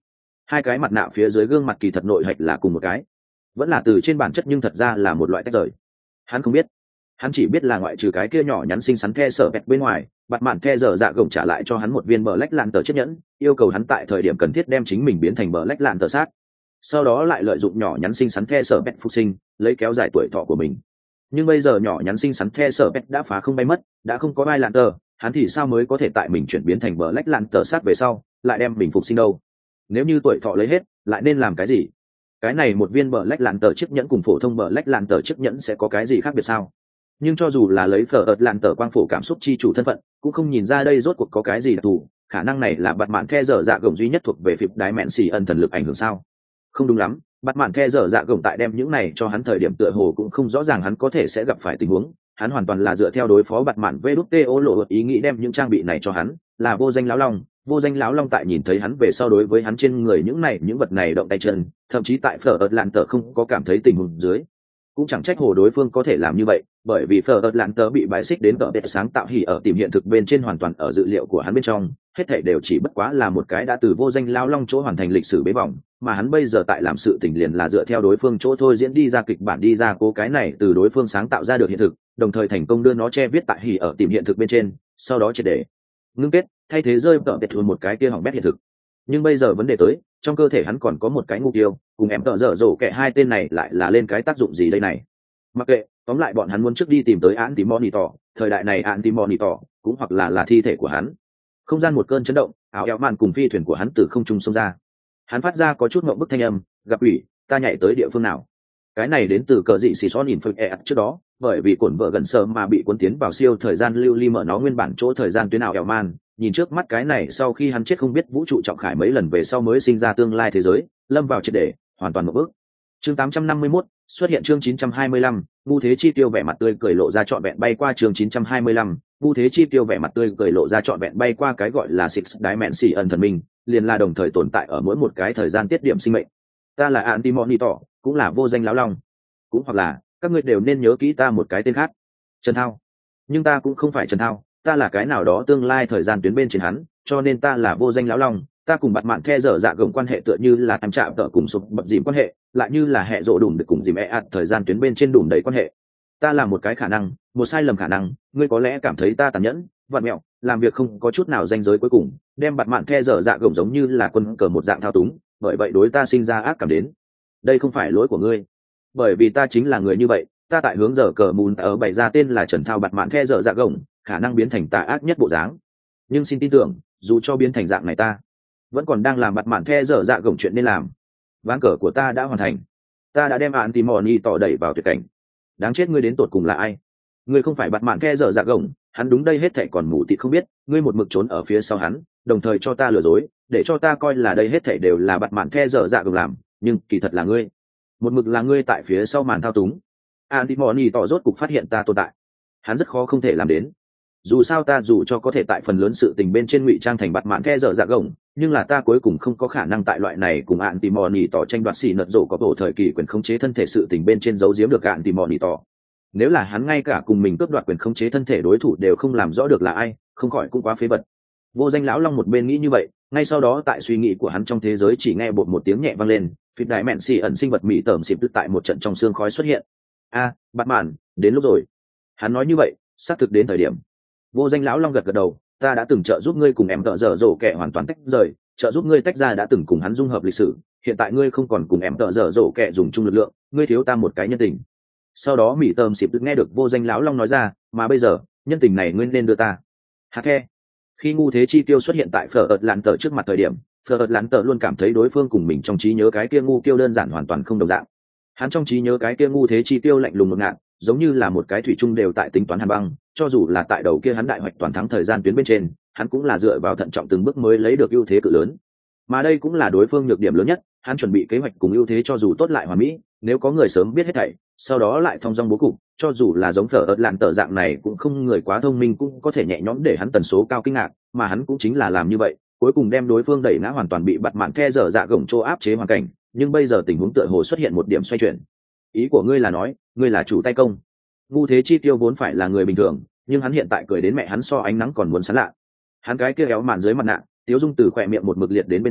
hai cái mặt nạ phía dưới gương mặt kỳ thật nội hạch là cùng một cái, vẫn là từ trên bản chất nhưng thật ra là một loại tách rời. Hắn không biết, hắn chỉ biết là ngoại trừ cái kia nhỏ nhắn xinh xắn the sở bẹt bên ngoài, bạt mạn the dở dạ gồng trả lại cho hắn một viên bờ lách lạn tờ chiếc nhẫn, yêu cầu hắn tại thời điểm cần thiết đem chính mình biến thành bờ lách lạn tờ sát, sau đó lại lợi dụng nhỏ nhắn xinh xắn the sở bẹt phục sinh, lấy kéo dài tuổi thọ của mình. Nhưng bây giờ nhỏ nhắn xinh xắn the sở bẹt đã phá không bay mất, đã không có vai lạn tờ, hắn thì sao mới có thể tại mình chuyển biến thành bờ lách lạn tờ sát về sau lại đem mình phục sinh đâu? Nếu như tuổi thọ lấy hết, lại nên làm cái gì? Cái này một viên bờ lách lạn tờ chiếc nhẫn cùng phổ thông bờ lách lạn tờ chiếc nhẫn sẽ có cái gì khác biệt sao? Nhưng cho dù là lấy phở ợt lạn tờ quang phổ cảm xúc chi chủ thân phận, cũng không nhìn ra đây rốt cuộc có cái gì đặc thù. Khả năng này là bạt mạn the dở dạ gồng duy nhất thuộc về phịp đái mẹn xì ẩn thần lực ảnh hưởng sao? Không đúng lắm, bạt mạn the dở dạ gồng tại đem những này cho hắn thời điểm tựa hồ cũng không rõ ràng hắn có thể sẽ gặp phải tình huống. Hắn hoàn toàn là dựa theo đối phó bạt mạn vê đút tê ô lộ ý nghĩ đem những trang bị này cho hắn, là vô danh lão long. Vô danh lão long tại nhìn thấy hắn về sau đối với hắn trên người những này những vật này động tay chân, thậm chí tại phở ợt lạn tờ không có cảm thấy tình huống dưới, cũng chẳng trách hồ đối phương có thể làm như vậy, bởi vì phở ợt lạn tờ bị bãi xích đến tờ bệt sáng tạo hỉ ở tìm hiện thực bên trên hoàn toàn ở dự liệu của hắn bên trong, hết thảy đều chỉ bất quá là một cái đã từ vô danh lão long chỗ hoàn thành lịch sử bế vòng, mà hắn bây giờ tại làm sự tình liền là dựa theo đối phương chỗ thôi diễn đi ra kịch bản đi ra cố cái này từ đối phương sáng tạo ra được hiện thực, đồng thời thành công đưa nó che viết tại hỉ ở tìm hiện thực bên trên, sau đó triệt để ngưng kết thay thế rơi tợ bệt thuần một cái kia hỏng bét hiện thực. Nhưng bây giờ vấn đề tới, trong cơ thể hắn còn có một cái ngu tiêu, cùng em tợ dở dỗ kệ hai tên này lại là lên cái tác dụng gì đây này? Mặc kệ, tóm lại bọn hắn muốn trước đi tìm tới án tím monitor, thời đại này án tím monitor cũng hoặc là là thi thể của hắn. Không gian một cơn chấn động, áo eo màn cùng phi thuyền của hắn từ không trung xông ra. Hắn phát ra có chút ngậm bức thanh âm, gặp ủy, ta nhảy tới địa phương nào? Cái này đến từ cờ dị xì xót nhìn phật e trước đó, bởi vì cuộn vợ gần sơ mà bị cuốn tiến vào siêu thời gian lưu ly mở nó nguyên bản chỗ thời gian tuyến ảo eo man. Nhìn trước mắt cái này sau khi hắn chết không biết vũ trụ trọng khải mấy lần về sau mới sinh ra tương lai thế giới, lâm vào triệt để hoàn toàn một bước. Chương tám trăm năm mươi mốt xuất hiện chương chín trăm hai mươi lăm, Vu Thế Chi Tiêu vẻ mặt tươi cười lộ ra trọn vẹn bay qua chương chín trăm hai mươi lăm, Vu Thế Chi Tiêu vẻ mặt tươi cười lộ ra trọn vẹn bay qua cái gọi là Six Dimension thần minh, liền là đồng thời tồn tại ở mỗi một cái thời gian tiết điểm sinh mệnh. Ta là Anti-Monitor, cũng là vô danh lão long, cũng hoặc là các ngươi đều nên nhớ kỹ ta một cái tên khác, Trần Thao. Nhưng ta cũng không phải Trần Thao, ta là cái nào đó tương lai thời gian tuyến bên trên hắn, cho nên ta là vô danh lão long. Ta cùng bạt mạn the dở dạ gồng quan hệ tựa như là tham chạm tợ cùng sụp bập dìm quan hệ, lại như là hệ rộ đùm được cùng dìm e ạt thời gian tuyến bên trên đùm đầy quan hệ. Ta là một cái khả năng, một sai lầm khả năng, ngươi có lẽ cảm thấy ta tàn nhẫn, vặn mẹo, làm việc không có chút nào ranh giới cuối cùng, đem bạt mạn the dở dạ gồng giống như là quân cờ một dạng thao túng, bởi vậy đối ta sinh ra ác cảm đến. Đây không phải lỗi của ngươi, bởi vì ta chính là người như vậy. Ta tại hướng giờ cờ mùn ở bày ra tên là Trần Thao bạt mạn the dở dạ gồng, khả năng biến thành tà ác nhất bộ dáng. Nhưng xin tin tưởng, dù cho biến thành dạng này ta vẫn còn đang làm bạt mạn the dở dạ gồng chuyện nên làm. Ván cờ của ta đã hoàn thành, ta đã đem án tìm moni tỏ đẩy vào tuyệt cảnh. Đáng chết, ngươi đến tột cùng là ai? Ngươi không phải bạt mạn the dở dạ gồng, hắn đúng đây hết thảy còn mù tịt không biết, ngươi một mực trốn ở phía sau hắn, đồng thời cho ta lừa dối, để cho ta coi là đây hết thảy đều là bạt mạn the dở dạ gồng làm, nhưng kỳ thật là ngươi, một mực là ngươi tại phía sau màn thao túng. Antimony tỏ rốt cục phát hiện ta tồn tại, hắn rất khó không thể làm đến. Dù sao ta dù cho có thể tại phần lớn sự tình bên trên ngụy trang thành bạt mạn the dở dạ gồng, nhưng là ta cuối cùng không có khả năng tại loại này cùng Antimony tỏ tranh đoạt xì nợt rổ có bộ thời kỳ quyền khống chế thân thể sự tình bên trên giấu giếm được Antimony tỏ. Nếu là hắn ngay cả cùng mình cướp đoạt quyền khống chế thân thể đối thủ đều không làm rõ được là ai, không khỏi cũng quá phế vật. Vô danh lão long một bên nghĩ như vậy, ngay sau đó tại suy nghĩ của hắn trong thế giới chỉ nghe bột một tiếng nhẹ vang lên, phịch đại mẹn xì ẩn sinh vật mỹ tởm xịp tại một trận trong xương khói xuất hiện. A, bạt mạn, đến lúc rồi. Hắn nói như vậy, xác thực đến thời điểm. Vô danh lão long gật gật đầu, ta đã từng trợ giúp ngươi cùng em tợ dở dỗ kẻ hoàn toàn tách rời, trợ giúp ngươi tách ra đã từng cùng hắn dung hợp lịch sử, hiện tại ngươi không còn cùng em tợ dở dỗ kẻ dùng chung lực lượng, ngươi thiếu ta một cái nhân tình. Sau đó mỹ tơm xịp nghe được vô danh lão long nói ra, mà bây giờ nhân tình này ngươi nên đưa ta. Hạt the. Khi ngu thế chi tiêu xuất hiện tại phở ợt lán tờ trước mặt thời điểm, phở ợt lán tờ luôn cảm thấy đối phương cùng mình trong trí nhớ cái kia ngu tiêu đơn giản hoàn toàn không đồng dạng. Hắn trong trí nhớ cái kia ngu thế chi tiêu lạnh lùng ngột ngạt, giống như là một cái thủy chung đều tại tính toán hàn băng, cho dù là tại đầu kia hắn đại hoạch toàn thắng thời gian tuyến bên trên, hắn cũng là dựa vào thận trọng từng bước mới lấy được ưu thế cự lớn. Mà đây cũng là đối phương nhược điểm lớn nhất, hắn chuẩn bị kế hoạch cùng ưu thế cho dù tốt lại hoàn mỹ, nếu có người sớm biết hết thảy, sau đó lại thông dong bố cục, cho dù là giống phở ớt lạn tờ dạng này cũng không người quá thông minh cũng có thể nhẹ nhõm để hắn tần số cao kinh ngạc, mà hắn cũng chính là làm như vậy, cuối cùng đem đối phương đẩy ngã hoàn toàn bị bạt mạn the dở dạ gồng trô áp chế hoàn cảnh. Nhưng bây giờ tình huống tựa hồ xuất hiện một điểm xoay chuyển. Ý của ngươi là nói, ngươi là chủ tay công? Ngu thế chi tiêu vốn phải là người bình thường, nhưng hắn hiện tại cười đến mẹ hắn so ánh nắng còn muốn sán lạ. Hắn cái kia éo màn dưới mặt nạ, tiếu dung từ khỏe miệng một mực liệt đến bên hai,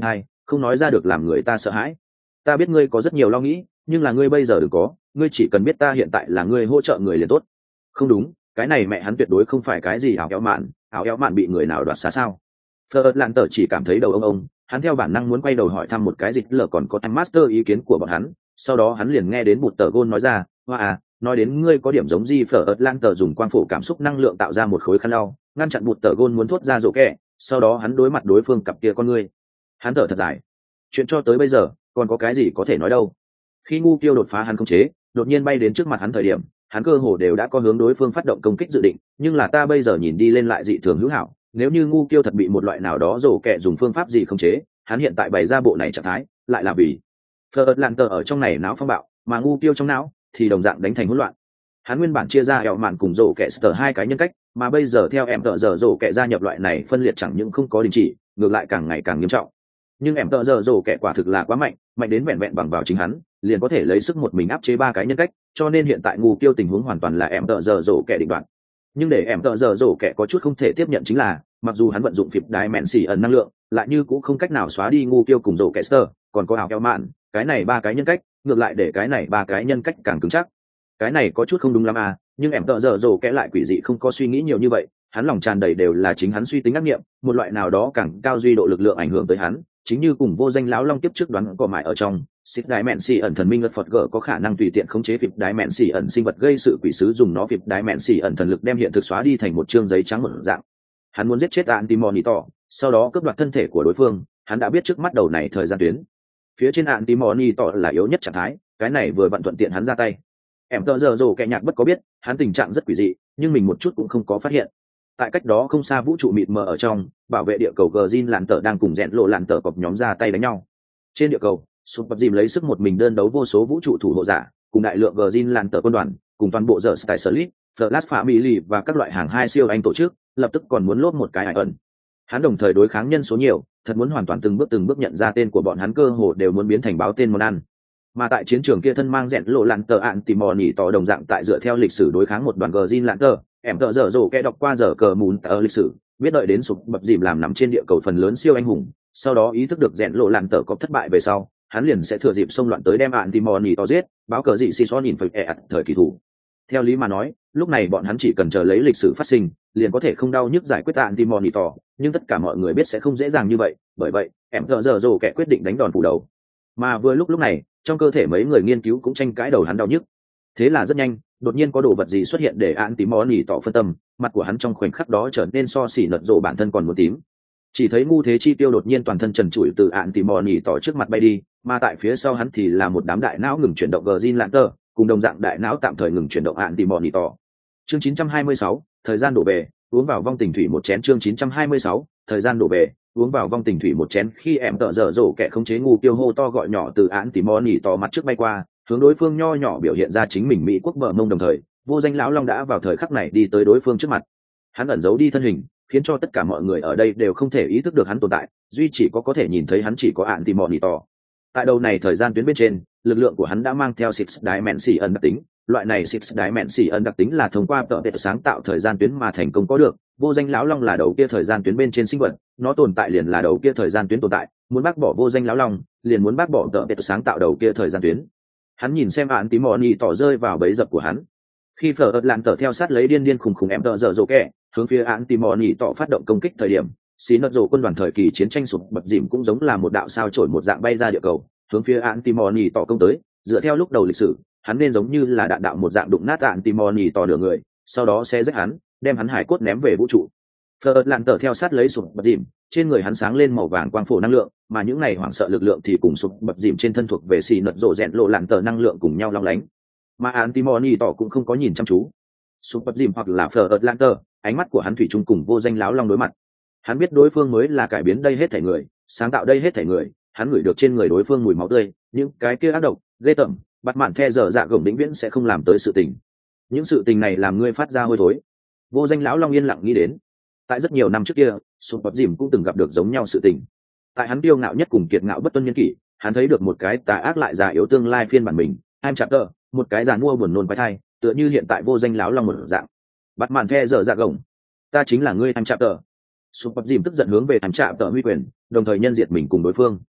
không nói ra được làm người ta sợ hãi. Ta biết ngươi có rất nhiều lo nghĩ, nhưng là ngươi bây giờ đừng có, ngươi chỉ cần biết ta hiện tại là ngươi hỗ trợ người liền tốt. Không đúng, cái này mẹ hắn tuyệt đối không phải cái gì ảo éo mạn, ảo éo mạn bị người nào đoạt xá sao? Fleur lạn tờ chỉ cảm thấy đầu ông ông, hắn theo bản năng muốn quay đầu hỏi thăm một cái dịch lờ còn có time master ý kiến của bọn hắn, sau đó hắn liền nghe đến một tờ gôn nói ra, hoa à, nói đến ngươi có điểm giống gì Fleur lạn tờ dùng quang phổ cảm xúc năng lượng tạo ra một khối khăn lau, ngăn chặn một tờ gôn muốn thốt ra rổ kẹ, sau đó hắn đối mặt đối phương cặp kia con ngươi. Hắn thở thật dài. Chuyện cho tới bây giờ, còn có cái gì có thể nói đâu. Khi ngu kiêu đột phá hắn không chế, đột nhiên bay đến trước mặt hắn thời điểm, hắn cơ hồ đều đã có hướng đối phương phát động công kích dự định, nhưng là ta bây giờ nhìn đi lên lại dị thường hữu hảo, nếu như ngu kiêu thật bị một loại nào đó rổ kẹ dùng phương pháp gì không chế, hắn hiện tại bày ra bộ này trạng thái, lại là vì Fleur lạn tờ ở trong này não phong bạo, mà ngu kiêu trong não thì đồng dạng đánh thành hỗn loạn. Hắn nguyên bản chia ra eo mạn cùng rổ kẹ sờ hai cái nhân cách, mà bây giờ theo em tờ giờ rổ kẹ gia nhập loại này phân liệt chẳng những không có đình chỉ, ngược lại càng ngày càng nghiêm trọng. Nhưng em tờ giờ rổ kẹ quả thực là quá mạnh, mạnh đến vẹn vẹn bằng vào chính hắn liền có thể lấy sức một mình áp chế ba cái nhân cách, cho nên hiện tại ngu kiêu tình huống hoàn toàn là em tờ giờ rổ kẹ định đoạn. Nhưng để em tờ giờ rổ kẹ có chút không thể tiếp nhận chính là, mặc dù hắn vận dụng phịp đái mẹn xỉ ẩn năng lượng, lại như cũng không cách nào xóa đi ngu kiêu cùng rổ kẹ sơ, còn có ảo keo mạn, cái này ba cái nhân cách, ngược lại để cái này ba cái nhân cách càng cứng chắc. Cái này có chút không đúng lắm à, nhưng em tờ giờ rổ kẹ lại quỷ dị không có suy nghĩ nhiều như vậy, hắn lòng tràn đầy đều là chính hắn suy tính ác nghiệm, một loại nào đó càng cao duy độ lực lượng ảnh hưởng tới hắn, chính như cùng vô danh lão long tiếp trước đoán cỏ mại ở trong xịt đái mẹn xì ẩn thần minh ngật phật gở có khả năng tùy tiện khống chế phịp đái mẹn xì ẩn sinh vật gây sự quỷ sứ dùng nó phịp đái mẹn xì ẩn thần lực đem hiện thực xóa đi thành một chương giấy trắng một dạng. Hắn muốn giết chết Antimonito, sau đó cướp đoạt thân thể của đối phương. Hắn đã biết trước mắt đầu này thời gian tuyến phía trên Antimonito là yếu nhất trạng thái, cái này vừa vặn thuận tiện hắn ra tay. Em tờ giờ rồ kẹ nhạc bất có biết hắn tình trạng rất quỷ dị, nhưng mình một chút cũng không có phát hiện. Tại cách đó không xa vũ trụ mịt mờ ở trong, bảo vệ địa cầu Gjin lạn tờ đang cùng rẽn lộ lạn tờ cọp nhóm ra tay đánh nhau. Trên địa cầu, Super Jim lấy sức một mình đơn đấu vô số vũ trụ thủ hộ giả, cùng đại lượng Gjin lạn tờ quân đoàn, cùng toàn bộ giờ Sky Slip, Flash Family và các loại hàng hai siêu anh tổ chức, lập tức còn muốn lốt một cái ải ẩn. Hắn đồng thời đối kháng nhân số nhiều, thật muốn hoàn toàn từng bước từng bước nhận ra tên của bọn hắn cơ hồ đều muốn biến thành báo tên món ăn. Mà tại chiến trường kia thân mang rẽn lộ lạn tờ ạn tìm mò nỉ tỏ đồng dạng tại dựa theo lịch sử đối kháng một đoàn Gjin lạn tờ. Em tợ dở dỗ kẻ đọc qua giờ cờ mùn ở lịch sử, biết đợi đến sụp bập dìm làm nằm trên địa cầu phần lớn siêu anh hùng, sau đó ý thức được rẽn lộ làn tờ có thất bại về sau, hắn liền sẽ thừa dịp xông loạn tới đem ạn timoni to giết, báo cờ dị si xó nhìn phải ẹ thời kỳ thủ. Theo lý mà nói, lúc này bọn hắn chỉ cần chờ lấy lịch sử phát sinh, liền có thể không đau nhức giải quyết ạn timoni to, nhưng tất cả mọi người biết sẽ không dễ dàng như vậy, bởi vậy, em tợ dở dỗ kẻ quyết định đánh đòn phủ đầu. Mà vừa lúc lúc này, trong cơ thể mấy người nghiên cứu cũng tranh cãi đầu hắn đau nhức. Thế là rất nhanh, đột nhiên có đồ vật gì xuất hiện để án tím món nỉ tỏ phân tâm, mặt của hắn trong khoảnh khắc đó trở nên so xỉ nật rộ bản thân còn muốn tím. Chỉ thấy ngu thế chi tiêu đột nhiên toàn thân trần trụi từ án tím món nỉ tỏ trước mặt bay đi, mà tại phía sau hắn thì là một đám đại não ngừng chuyển động Gjin lạn tờ, cùng đồng dạng đại não tạm thời ngừng chuyển động án tím món nỉ tỏ. Chương chín trăm hai mươi sáu, thời gian đổ về, uống vào vong tình thủy một chén. Chương chín trăm hai mươi sáu, thời gian đổ về, uống vào vong tình thủy một chén. Khi em tợ dở dỗ kẻ khống chế ngu tiêu hô to gọi nhỏ từ án tím món nỉ tỏ mặt trước bay qua, hướng đối phương nho nhỏ biểu hiện ra chính mình mỹ quốc bờ mông, đồng thời vô danh lão long đã vào thời khắc này đi tới đối phương trước mặt. Hắn ẩn giấu đi thân hình, khiến cho tất cả mọi người ở đây đều không thể ý thức được hắn tồn tại, duy chỉ có có thể nhìn thấy hắn chỉ có ạn tìm mòn nỉ tỏ. Tại đầu này thời gian tuyến bên trên, lực lượng của hắn đã mang theo six dimension đặc tính. Loại này six dimension đặc tính là thông qua tợ tệ sáng tạo thời gian tuyến mà thành công có được. Vô danh lão long là đầu kia thời gian tuyến bên trên sinh vật, nó tồn tại liền là đầu kia thời gian tuyến tồn tại, muốn bác bỏ vô danh lão long liền muốn bác bỏ tợ tệ sáng tạo đầu kia thời gian tuyến. Hắn nhìn xem ạn tím mòn nỉ tỏ rơi vào bẫy dập của hắn. Khi phở ợt lạn tờ theo sát lấy điên điên khùng khùng em tờ dở dỗ kẹ hướng phía ạn tím mòn nỉ tỏ phát động công kích thời điểm, xí nợ rổ quân đoàn thời kỳ chiến tranh sụp bập dìm cũng giống là một đạo sao chổi một dạng bay ra địa cầu, hướng phía ạn tím mòn nỉ tỏ công tới. Dựa theo lúc đầu lịch sử, hắn nên giống như là đạn đạo một dạng đụng nát ạn tím mòn nỉ tỏ nửa người, sau đó sẽ giết hắn, đem hắn hải cốt ném về vũ trụ. Phở ợt lạn tờ theo sát lấy sụp bập dìm, trên người hắn sáng lên màu vàng quang phổ năng lượng, mà những này hoảng sợ lực lượng thì cùng sụp bập dìm trên thân thuộc về xì nợt rộ rẽn lộ lạn tờ năng lượng cùng nhau long lánh. Mà Antimony tỏ cũng không có nhìn chăm chú sụp bập dìm hoặc là phở ợt lạn tờ, ánh mắt của hắn thủy chung cùng vô danh láo long đối mặt. Hắn biết đối phương mới là cải biến đây hết thể người, sáng tạo đây hết thể người. Hắn ngửi được trên người đối phương mùi máu tươi, những cái kia ác độc ghê tởm bắt mạn the dở dạ gồng vĩnh viễn sẽ không làm tới sự tình. Những sự tình này làm ngươi phát ra hôi thối. Vô danh lão long yên lặng nghĩ đến, tại rất nhiều năm trước kia, sụp bập dìm cũng từng gặp được giống nhau sự tình. Tại hắn kiêu ngạo nhất cùng kiệt ngạo bất tuân nhân kỷ, hắn thấy được một cái tà ác lại già yếu tương lai phiên bản mình, em chạm tờ, một cái giàn mua buồn nôn quái thai, tựa như hiện tại vô danh láo long một dạng. Bắt màn the dở dạ gồng, ta chính là ngươi em chạm tờ. Sụp bập dìm tức giận hướng về em chạm tờ huy quyền, đồng thời nhân diệt mình cùng đối phương.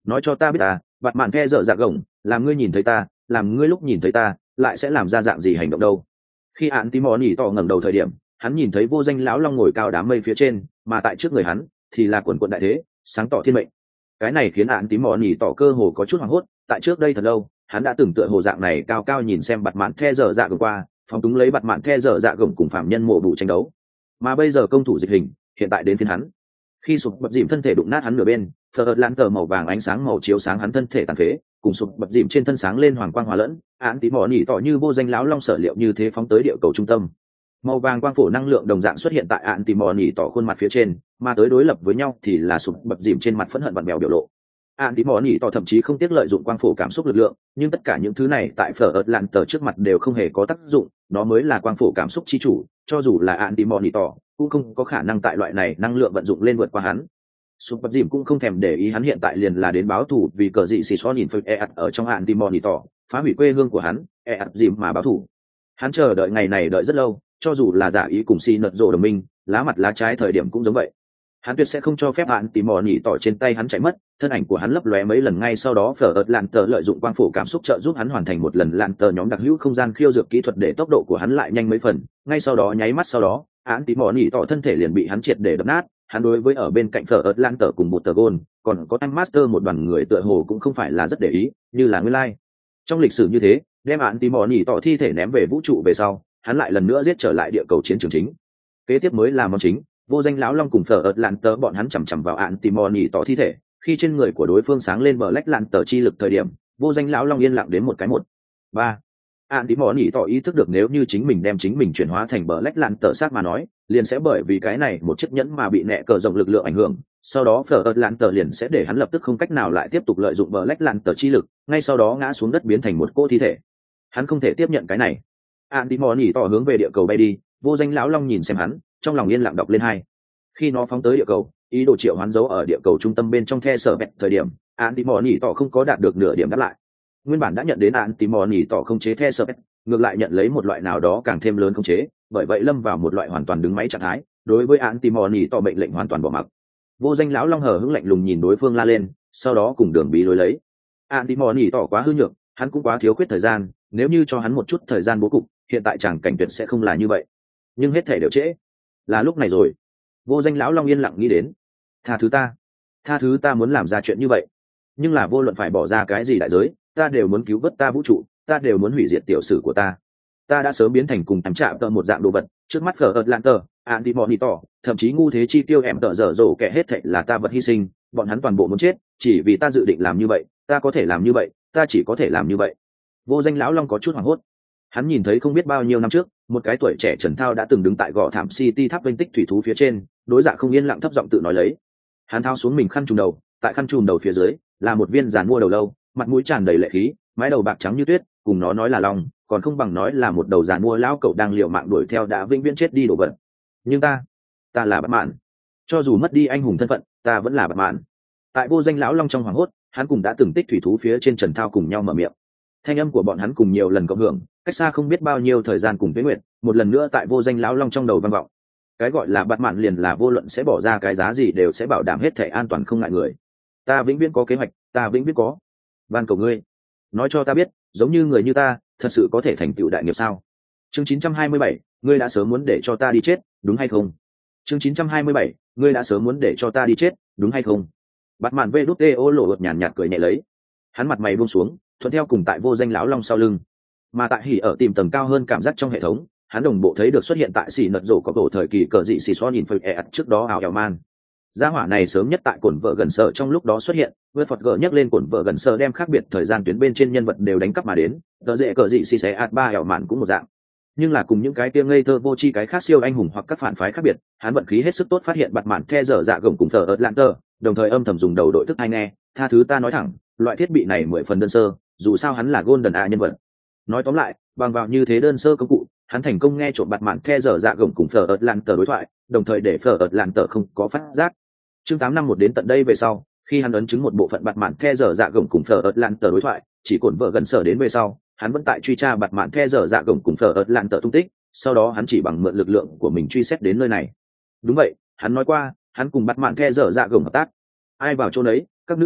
nói cho ta biết ta bạt mạn the dở dạ gồng làm ngươi nhìn thấy ta làm ngươi lúc nhìn thấy ta lại sẽ làm ra dạng gì hành động đâu. Khi án tí mò nỉ tỏ ngẩng đầu thời điểm, hắn nhìn thấy vô danh lão long ngồi cao đám mây phía trên, mà tại trước người hắn thì là quần quận đại thế sáng tỏ thiên mệnh. Cái này khiến án tí mò nỉ tỏ cơ hồ có chút hoảng hốt. Tại trước đây thật lâu hắn đã từng tựa hồ dạng này cao cao nhìn xem bạt mạn the dở dạ gồng qua, phóng túng lấy bạt mạn the dở dạ gồng cùng phạm nhân mộ đủ tranh đấu. Mà bây giờ công thủ dịch hình hiện tại đến phiên hắn. Khi sụp bập dìm thân thể đụng nát hắn nửa bên, phở lan tờ màu vàng ánh sáng màu chiếu sáng hắn thân thể tàn phế, cùng sụp bập dìm trên thân sáng lên hoàng quang hòa lẫn, án tí mỏ nỉ tỏ như vô danh lão long sở liệu như thế phóng tới địa cầu trung tâm. Màu vàng quang phổ năng lượng đồng dạng xuất hiện tại án tí mỏ nỉ tỏ khuôn mặt phía trên, mà tới đối lập với nhau thì là sụp bập dìm trên mặt phẫn hận vặn bèo biểu lộ. Án tí mỏ nỉ tỏ thậm chí không tiếc lợi dụng quang phổ cảm xúc lực lượng, nhưng tất cả những thứ này tại phở lan tờ trước mặt đều không hề có tác dụng, nó mới là quang phổ cảm xúc chi chủ, cho dù là án tí mỏ nỉ tỏ cũng không có khả năng tại loại này năng lượng vận dụng lên vượt qua hắn. Sụp bập dìm cũng không thèm để ý hắn hiện tại liền là đến báo thù vì cờ dị xì xó nhìn phơi e ặt ở trong hạn tim mòn tỏ phá hủy quê hương của hắn e ặt dìm mà báo thù. Hắn chờ đợi ngày này đợi rất lâu, cho dù là giả ý cùng xì nợt rộ đồng minh lá mặt lá trái thời điểm cũng giống vậy. Hắn tuyệt sẽ không cho phép hạn tim mòn tỏ trên tay hắn chạy mất. Thân ảnh của hắn lấp lóe mấy lần, ngay sau đó phở ợt lạn tờ lợi dụng quang phổ cảm xúc trợ giúp hắn hoàn thành một lần lạn tờ nhóm đặc hữu không gian khiêu dược kỹ thuật để tốc độ của hắn lại nhanh mấy phần. Ngay sau đó nháy mắt sau đó hạn tim mòn tỏ thân thể liền bị hắn triệt để đập nát. Hắn đối với ở bên cạnh phở ớt lan tờ cùng một tờ gôn còn có time master một đoàn người tựa hồ cũng không phải là rất để ý, như là nguyên lai trong lịch sử như thế, đem án tí mò nỉ tỏ thi thể ném về vũ trụ về sau, hắn lại lần nữa giết trở lại địa cầu chiến trường chính. Kế tiếp mới là món chính, vô danh lão long cùng phở ớt lan tờ bọn hắn chằm chằm vào án tí mò nỉ tỏ thi thể. Khi trên người của đối phương sáng lên bờ lách lan tờ chi lực thời điểm, vô danh lão long yên lặng đến một cái một ba. Án tí mò nỉ tỏ ý thức được nếu như chính mình đem chính mình chuyển hóa thành bờ lách lan tờ xác mà nói, liền sẽ bởi vì cái này một chiếc nhẫn mà bị nẹ cờ rộng lực lượng ảnh hưởng, sau đó phở ớt lan tờ liền sẽ để hắn lập tức không cách nào lại tiếp tục lợi dụng bờ lách lan tờ chi lực, ngay sau đó ngã xuống đất biến thành một cô thi thể. Hắn không thể tiếp nhận cái này. Andy Moni tỏ hướng về địa cầu bay đi, vô danh lão long nhìn xem hắn, trong lòng yên lặng đọc lên hai. Khi nó phóng tới địa cầu, ý đồ triệu hoán dấu ở địa cầu trung tâm bên trong the sở bẹt thời điểm, Andy Moni tỏ không có đạt được nửa điểm đáp lại. Nguyên bản đã nhận đến Andy Moni tỏ không chế the sở bẹt, ngược lại nhận lấy một loại nào đó càng thêm lớn không chế, bởi vậy lâm vào một loại hoàn toàn đứng máy trạng thái, đối với Andy Moni tỏ mệnh lệnh hoàn toàn bỏ mặc. Vô danh lão long hờ hững lạnh lùng nhìn đối phương la lên, sau đó cùng đường bí lối lấy. Andy Moni tỏ quá hư nhược, hắn cũng quá thiếu khuyết thời gian, nếu như cho hắn một chút thời gian bố cục, hiện tại chẳng cảnh tuyệt sẽ không là như vậy. Nhưng hết thể đều trễ, là lúc này rồi. Vô danh lão long yên lặng nghĩ đến, tha thứ ta, tha thứ ta muốn làm ra chuyện như vậy, nhưng là vô luận phải bỏ ra cái gì đại giới, ta đều muốn cứu vớt ta vũ trụ, ta đều muốn hủy diệt tiểu sử của ta. Ta đã sớm biến thành cùng em chạm tợ một dạng đồ vật, trước mắt phở ợt lạn tờ, Andy Monitor, thậm chí ngu thế chi tiêu em tợ dở dỗ kẻ hết thảy là ta vật hy sinh, bọn hắn toàn bộ muốn chết, chỉ vì ta dự định làm như vậy, ta có thể làm như vậy, ta chỉ có thể làm như vậy. Vô danh lão long có chút hoảng hốt. Hắn nhìn thấy không biết bao nhiêu năm trước, một cái tuổi trẻ Trần Thao đã từng đứng tại gò thảm City tháp vinh tích thủy thú phía trên, đối dạ không yên lặng thấp giọng tự nói lấy. Hắn thao xuống mình khăn trùm đầu, tại khăn trùm đầu phía dưới là một viên giàn mua đầu lâu, mặt mũi tràn đầy lệ khí, mái đầu bạc trắng như tuyết, cùng nó nói là long, còn không bằng nói là một đầu giàn mua lão cậu đang liều mạng đuổi theo đã vĩnh viễn chết đi đổ vật. Nhưng ta, ta là bất mãn. Cho dù mất đi anh hùng thân phận, ta vẫn là bất mãn. Tại vô danh lão long trong hoàng hốt, hắn cùng đã từng tích thủy thú phía trên Trần Thao cùng nhau mở miệng. Thanh âm của bọn hắn cùng nhiều lần cộng hưởng, cách xa không biết bao nhiêu thời gian cùng tuế nguyệt, một lần nữa tại vô danh lão long trong đầu vang vọng. Cái gọi là bất mãn liền là vô luận sẽ bỏ ra cái giá gì đều sẽ bảo đảm hết thể an toàn không ngại người. Ta vĩnh viễn có kế hoạch, ta vĩnh viễn có. Van cầu ngươi, nói cho ta biết, giống như người như ta, thật sự có thể thành tựu đại nghiệp sao? Chương chín trăm hai mươi bảy, ngươi đã sớm muốn để cho ta đi chết, đúng hay không? Chương chín trăm hai mươi bảy, ngươi đã sớm muốn để cho ta đi chết, đúng hay không? Bạt mạn vê đút tê ô lộ ợt nhàn nhạt cười nhẹ lấy. Hắn mặt mày buông xuống, thuận theo cùng tại vô danh lão long sau lưng. Mà tại hỉ ở tìm tầng cao hơn cảm giác trong hệ thống, hắn đồng bộ thấy được xuất hiện tại xì nật rổ có bộ thời kỳ cờ dị xì xoa nhìn phơi ẹt trước đó ảo ảo man. Gia hỏa này sớm nhất tại cổn vợ gần sở trong lúc đó xuất hiện, với Phật gỡ nhắc lên cổn vợ gần sở đem khác biệt thời gian tuyến bên trên nhân vật đều đánh cắp mà đến, tờ dễ cờ dị xì xé ạt ba ảo mạn cũng một dạng. Nhưng là cùng những cái kia ngây thơ vô tri cái khác siêu anh hùng hoặc các phản phái khác biệt, hắn vận khí hết sức tốt phát hiện bạt mạn the dở dạ gồng cùng thờ ớt lạn tơ, đồng thời âm thầm dùng đầu đội thức hay nghe, tha thứ ta nói thẳng, loại thiết bị này mười phần đơn sơ, dù sao hắn là golden a nhân vật. Nói tóm lại, bằng vào như thế đơn sơ công cụ, hắn thành công nghe trộm bạt mạn the dở dạ gồng cùng thờ ớt lạn tơ đối thoại, đồng thời để thờ ớt lạn tơ không có phát giác. Chương tám năm một đến tận đây về sau, khi hắn ấn chứng một bộ phận bạt mạn the dở dạ gồng cùng thờ ớt lạn tơ đối thoại, chỉ cổn vợ gần sở đến về sau, hắn vẫn tại truy tra bạt mạn the dở dạ gồng cùng thờ ớt lạn tơ tung tích, sau đó hắn chỉ bằng mượn lực lượng của mình truy xét đến nơi này. Đúng vậy, hắn nói qua, hắn cùng bạt mạn the dở dạ gồng hợp tác. Ai vào chỗ đấy, các nữ sĩ,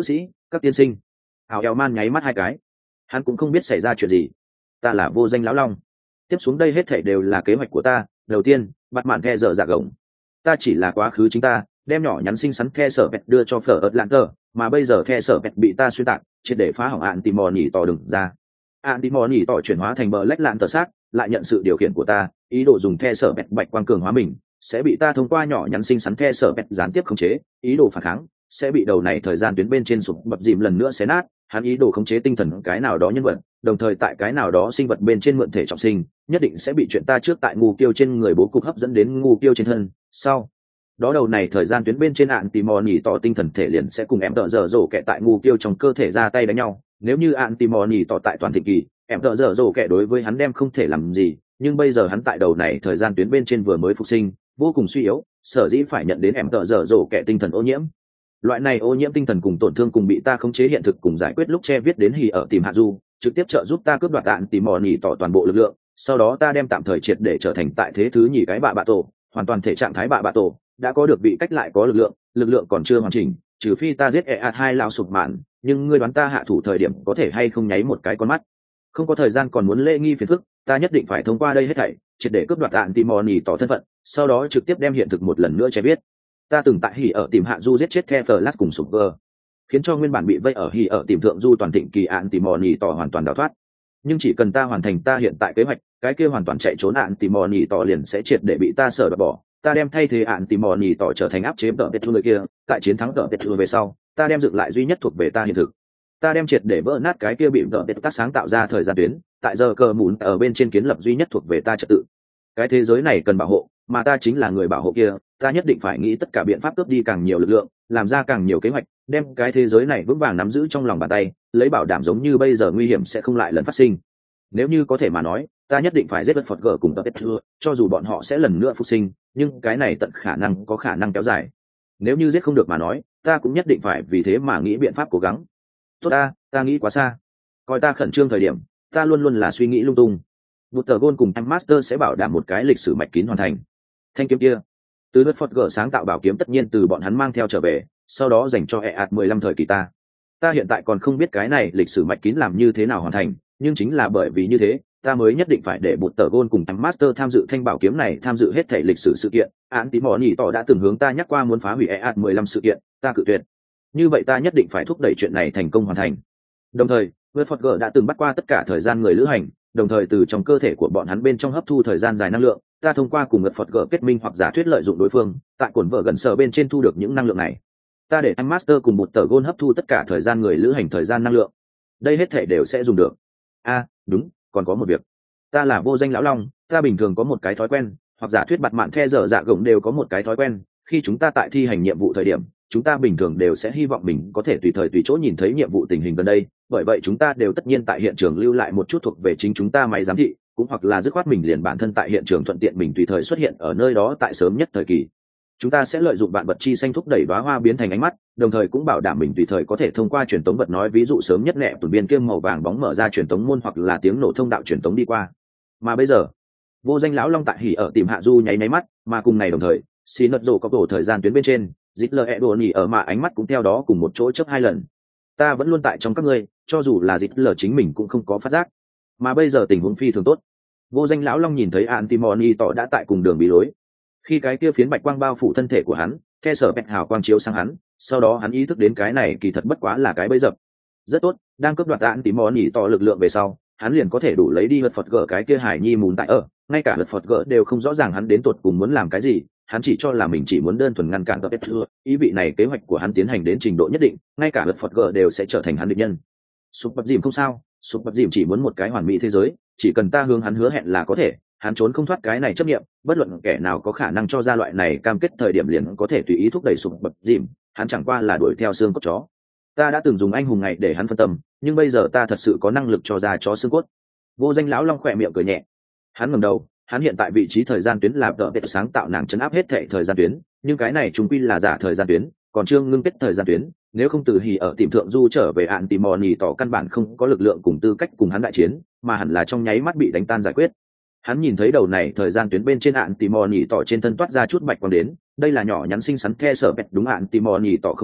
các tiên sinh. Ảo eo man nháy mắt hai cái, hắn cũng không biết xảy ra chuyện gì. Ta là vô danh lão long, tiếp xuống đây hết thảy đều là kế hoạch của ta. Đầu tiên, bắt mạn the dở dạ gồng, ta chỉ là quá khứ chính ta đem nhỏ nhắn xinh xắn the sở pet đưa cho phở ớt lạng tờ, mà bây giờ the sở pet bị ta xuyên tạc triệt để phá hỏng ạn tìm mò nhỉ tỏ đừng ra. Ạn tìm mò nhỉ tỏ chuyển hóa thành bờ lách lạng tờ xác, lại nhận sự điều khiển của ta, ý đồ dùng the sở pet bạch quang cường hóa mình, sẽ bị ta thông qua nhỏ nhắn xinh xắn the sở pet gián tiếp khống chế, ý đồ phản kháng sẽ bị đầu này thời gian tuyến bên trên sụp bập dìm lần nữa xé nát. Hắn ý đồ khống chế tinh thần cái nào đó nhân vật, đồng thời tại cái nào đó sinh vật bên trên mượn thể trọng sinh, nhất định sẽ bị chuyện ta trước tại ngu kiêu trên người bố cục hấp dẫn đến ngu kiêu trên thân. Sau đó đầu này thời gian tuyến bên trên ạn tì mò nhì tỏ tinh thần thể liền sẽ cùng em tợ dở dỗ kẻ tại ngu kiêu trong cơ thể ra tay đánh nhau. Nếu như ạn tì mò nhì tỏ tại toàn thịnh kỳ, em tợ dở dỗ kẻ đối với hắn đem không thể làm gì, nhưng bây giờ hắn tại đầu này thời gian tuyến bên trên vừa mới phục sinh, vô cùng suy yếu, sở dĩ phải nhận đến em tợ dở dỗ kẻ tinh thần ô nhiễm. Loại này ô nhiễm tinh thần cùng tổn thương cùng bị ta khống chế hiện thực cùng giải quyết lúc che viết đến hì ở tìm hạ du, trực tiếp trợ giúp ta cướp đoạt đạn tìm mò nhì tỏ toàn bộ lực lượng. Sau đó ta đem tạm thời triệt để trở thành tại thế thứ nhì cái bạ bạ tổ, hoàn toàn thể trạng thái bạ bạ tổ, đã có được bị cách lại có lực lượng, lực lượng còn chưa hoàn chỉnh, trừ phi ta giết e ạt hai lão sụp mạn, nhưng ngươi đoán ta hạ thủ thời điểm có thể hay không nháy một cái con mắt. Không có thời gian còn muốn lễ nghi phiền phức, ta nhất định phải thông qua đây hết thảy, triệt để cướp đoạt đạn tìm mò nhì tỏ thân phận, sau đó trực tiếp đem hiện thực một lần nữa che biết. Ta từng tại hỉ ở tìm hạ du giết chết the Flash cùng Super, khiến cho nguyên bản bị vây ở hỉ ở tìm thượng du toàn thịnh kỳ ạn tìm mò nhì tỏ hoàn toàn đào thoát. Nhưng chỉ cần ta hoàn thành ta hiện tại kế hoạch, cái kia hoàn toàn chạy trốn ạn tìm mò nhì tỏ liền sẽ triệt để bị ta sở đoạt bỏ. Ta đem thay thế ạn tìm mò nhì tỏ trở thành áp chế tợ biệt người kia, tại chiến thắng tợ biệt về sau, ta đem dựng lại duy nhất thuộc về ta hiện thực. Ta đem triệt để vỡ nát cái kia bị tợ biệt tác sáng tạo ra thời gian tuyến, tại giờ cờ mún ở bên trên kiến lập duy nhất thuộc về ta trật tự. Cái thế giới này cần bảo hộ, mà ta chính là người bảo hộ kia. Ta nhất định phải nghĩ tất cả biện pháp cướp đi càng nhiều lực lượng, làm ra càng nhiều kế hoạch, đem cái thế giới này vững vàng nắm giữ trong lòng bàn tay, lấy bảo đảm giống như bây giờ nguy hiểm sẽ không lại lần phát sinh. Nếu như có thể mà nói, ta nhất định phải giết vật Phật gở cùng tập kết thưa, cho dù bọn họ sẽ lần nữa phục sinh, nhưng cái này tận khả năng có khả năng kéo dài. Nếu như giết không được mà nói, ta cũng nhất định phải vì thế mà nghĩ biện pháp cố gắng. Tốt ta, ta nghĩ quá xa. Coi ta khẩn trương thời điểm, ta luôn luôn là suy nghĩ lung tung. Buttergold cùng em Master sẽ bảo đảm một cái lịch sử mạch kín hoàn thành. Thanh kiếm kia, từ đất Phật gở sáng tạo bảo kiếm tất nhiên từ bọn hắn mang theo trở về, sau đó dành cho e ạt mười lăm thời kỳ ta. Ta hiện tại còn không biết cái này lịch sử mạch kín làm như thế nào hoàn thành, nhưng chính là bởi vì như thế, ta mới nhất định phải để Buttergold cùng em Master tham dự thanh bảo kiếm này, tham dự hết thảy lịch sử sự kiện. Án tí mỏ nhỉ tỏ đã từng hướng ta nhắc qua muốn phá hủy e ạt mười lăm sự kiện, ta cự tuyệt. Như vậy ta nhất định phải thúc đẩy chuyện này thành công hoàn thành. Đồng thời, Vượt Phật gở đã từng bắt qua tất cả thời gian người lữ hành, đồng thời từ trong cơ thể của bọn hắn bên trong hấp thu thời gian dài năng lượng. Ta thông qua cùng Vượt Phật gở kết minh hoặc giả thuyết lợi dụng đối phương, tại cuộn vở gần sở bên trên thu được những năng lượng này. Ta để em Master cùng Buttergold hấp thu tất cả thời gian người lữ hành thời gian năng lượng. Đây hết thể đều sẽ dùng được. A, à, đúng, còn có một việc. Ta là vô danh lão long, ta bình thường có một cái thói quen, hoặc giả thuyết bặt mạn the dở dạ gồng đều có một cái thói quen, khi chúng ta tại thi hành nhiệm vụ thời điểm, chúng ta bình thường đều sẽ hy vọng mình có thể tùy thời tùy chỗ nhìn thấy nhiệm vụ tình hình gần đây, bởi vậy chúng ta đều tất nhiên tại hiện trường lưu lại một chút thuộc về chính chúng ta máy giám thị, cũng hoặc là dứt khoát mình liền bản thân tại hiện trường thuận tiện mình tùy thời xuất hiện ở nơi đó tại sớm nhất thời kỳ. Chúng ta sẽ lợi dụng vạn vật chi xanh thúc đẩy đóa hoa biến thành ánh mắt, đồng thời cũng bảo đảm mình tùy thời có thể thông qua truyền tống vật nói, ví dụ sớm nhất nẹ tuần biên kiêm màu vàng bóng mở ra truyền tống môn hoặc là tiếng nổ thông đạo truyền tống đi qua. Mà bây giờ, vô danh lão long tại hỉ ở tìm hạ du nháy nháy mắt, mà cùng này đồng thời, xì nật rồ có đổ thời gian tuyến bên trên, dít lờ ẹ đồ nhỉ ở mà ánh mắt cũng theo đó cùng một chỗ chớp hai lần. Ta vẫn luôn tại trong các ngươi, cho dù là dít lờ chính mình cũng không có phát giác. Mà bây giờ tình huống phi thường tốt. Vô danh lão long nhìn thấy Antimony tỏ đã tại cùng đường bí lối. Khi cái kia phiến bạch quang bao phủ thân thể của hắn, the sở bẹt hào quang chiếu sang hắn, sau đó hắn ý thức đến cái này kỳ thật bất quá là cái bẫy dập. Rất tốt, đang cướp đoạt Antimony tỏ lực lượng về sau, hắn liền có thể đủ lấy đi vật Phật gở cái kia hải nhi mùn tại ở, ngay cả vật Phật gở đều không rõ ràng hắn đến tuột cùng muốn làm cái gì, hắn chỉ cho là mình chỉ muốn đơn thuần ngăn cản tập thưa, ý vị này kế hoạch của hắn tiến hành đến trình độ nhất định, ngay cả vật Phật gở đều sẽ trở thành hắn địch nhân. Sụp bập dìm không sao, sụp bập dìm chỉ muốn một cái hoàn mỹ thế giới, chỉ cần ta hướng hắn hứa hẹn là có thể, hắn trốn không thoát cái này chấp niệm, bất luận kẻ nào có khả năng cho ra loại này cam kết thời điểm liền có thể tùy ý thúc đẩy sụp bập dìm, hắn chẳng qua là đuổi theo xương cốt chó. Ta đã từng dùng anh hùng ngày để hắn phân tâm, nhưng bây giờ ta thật sự có năng lực cho ra chó xương cốt. Vô danh lão long khỏe miệng cười nhẹ, hắn ngẩng đầu, hắn hiện tại vị trí thời gian tuyến là đỡ biệt sáng tạo nàng chấn áp hết thệ thời gian tuyến, nhưng cái này chúng quy là giả thời gian tuyến, còn chưa ngưng kết thời gian tuyến, nếu không từ hỉ ở tìm thượng du trở về ạn tìm mò nhì tỏ căn bản không có lực lượng cùng tư cách cùng hắn đại chiến, mà hẳn là trong nháy mắt bị đánh tan giải quyết. Hắn nhìn thấy đầu này thời gian tuyến bên trên ạn tìm mò nhì tỏ trên thân toát ra chút bạch quang đến, đây là nhỏ nhắn xinh xắn the sở bẹt đúng ạn tìm mò nhì tỏ không chế,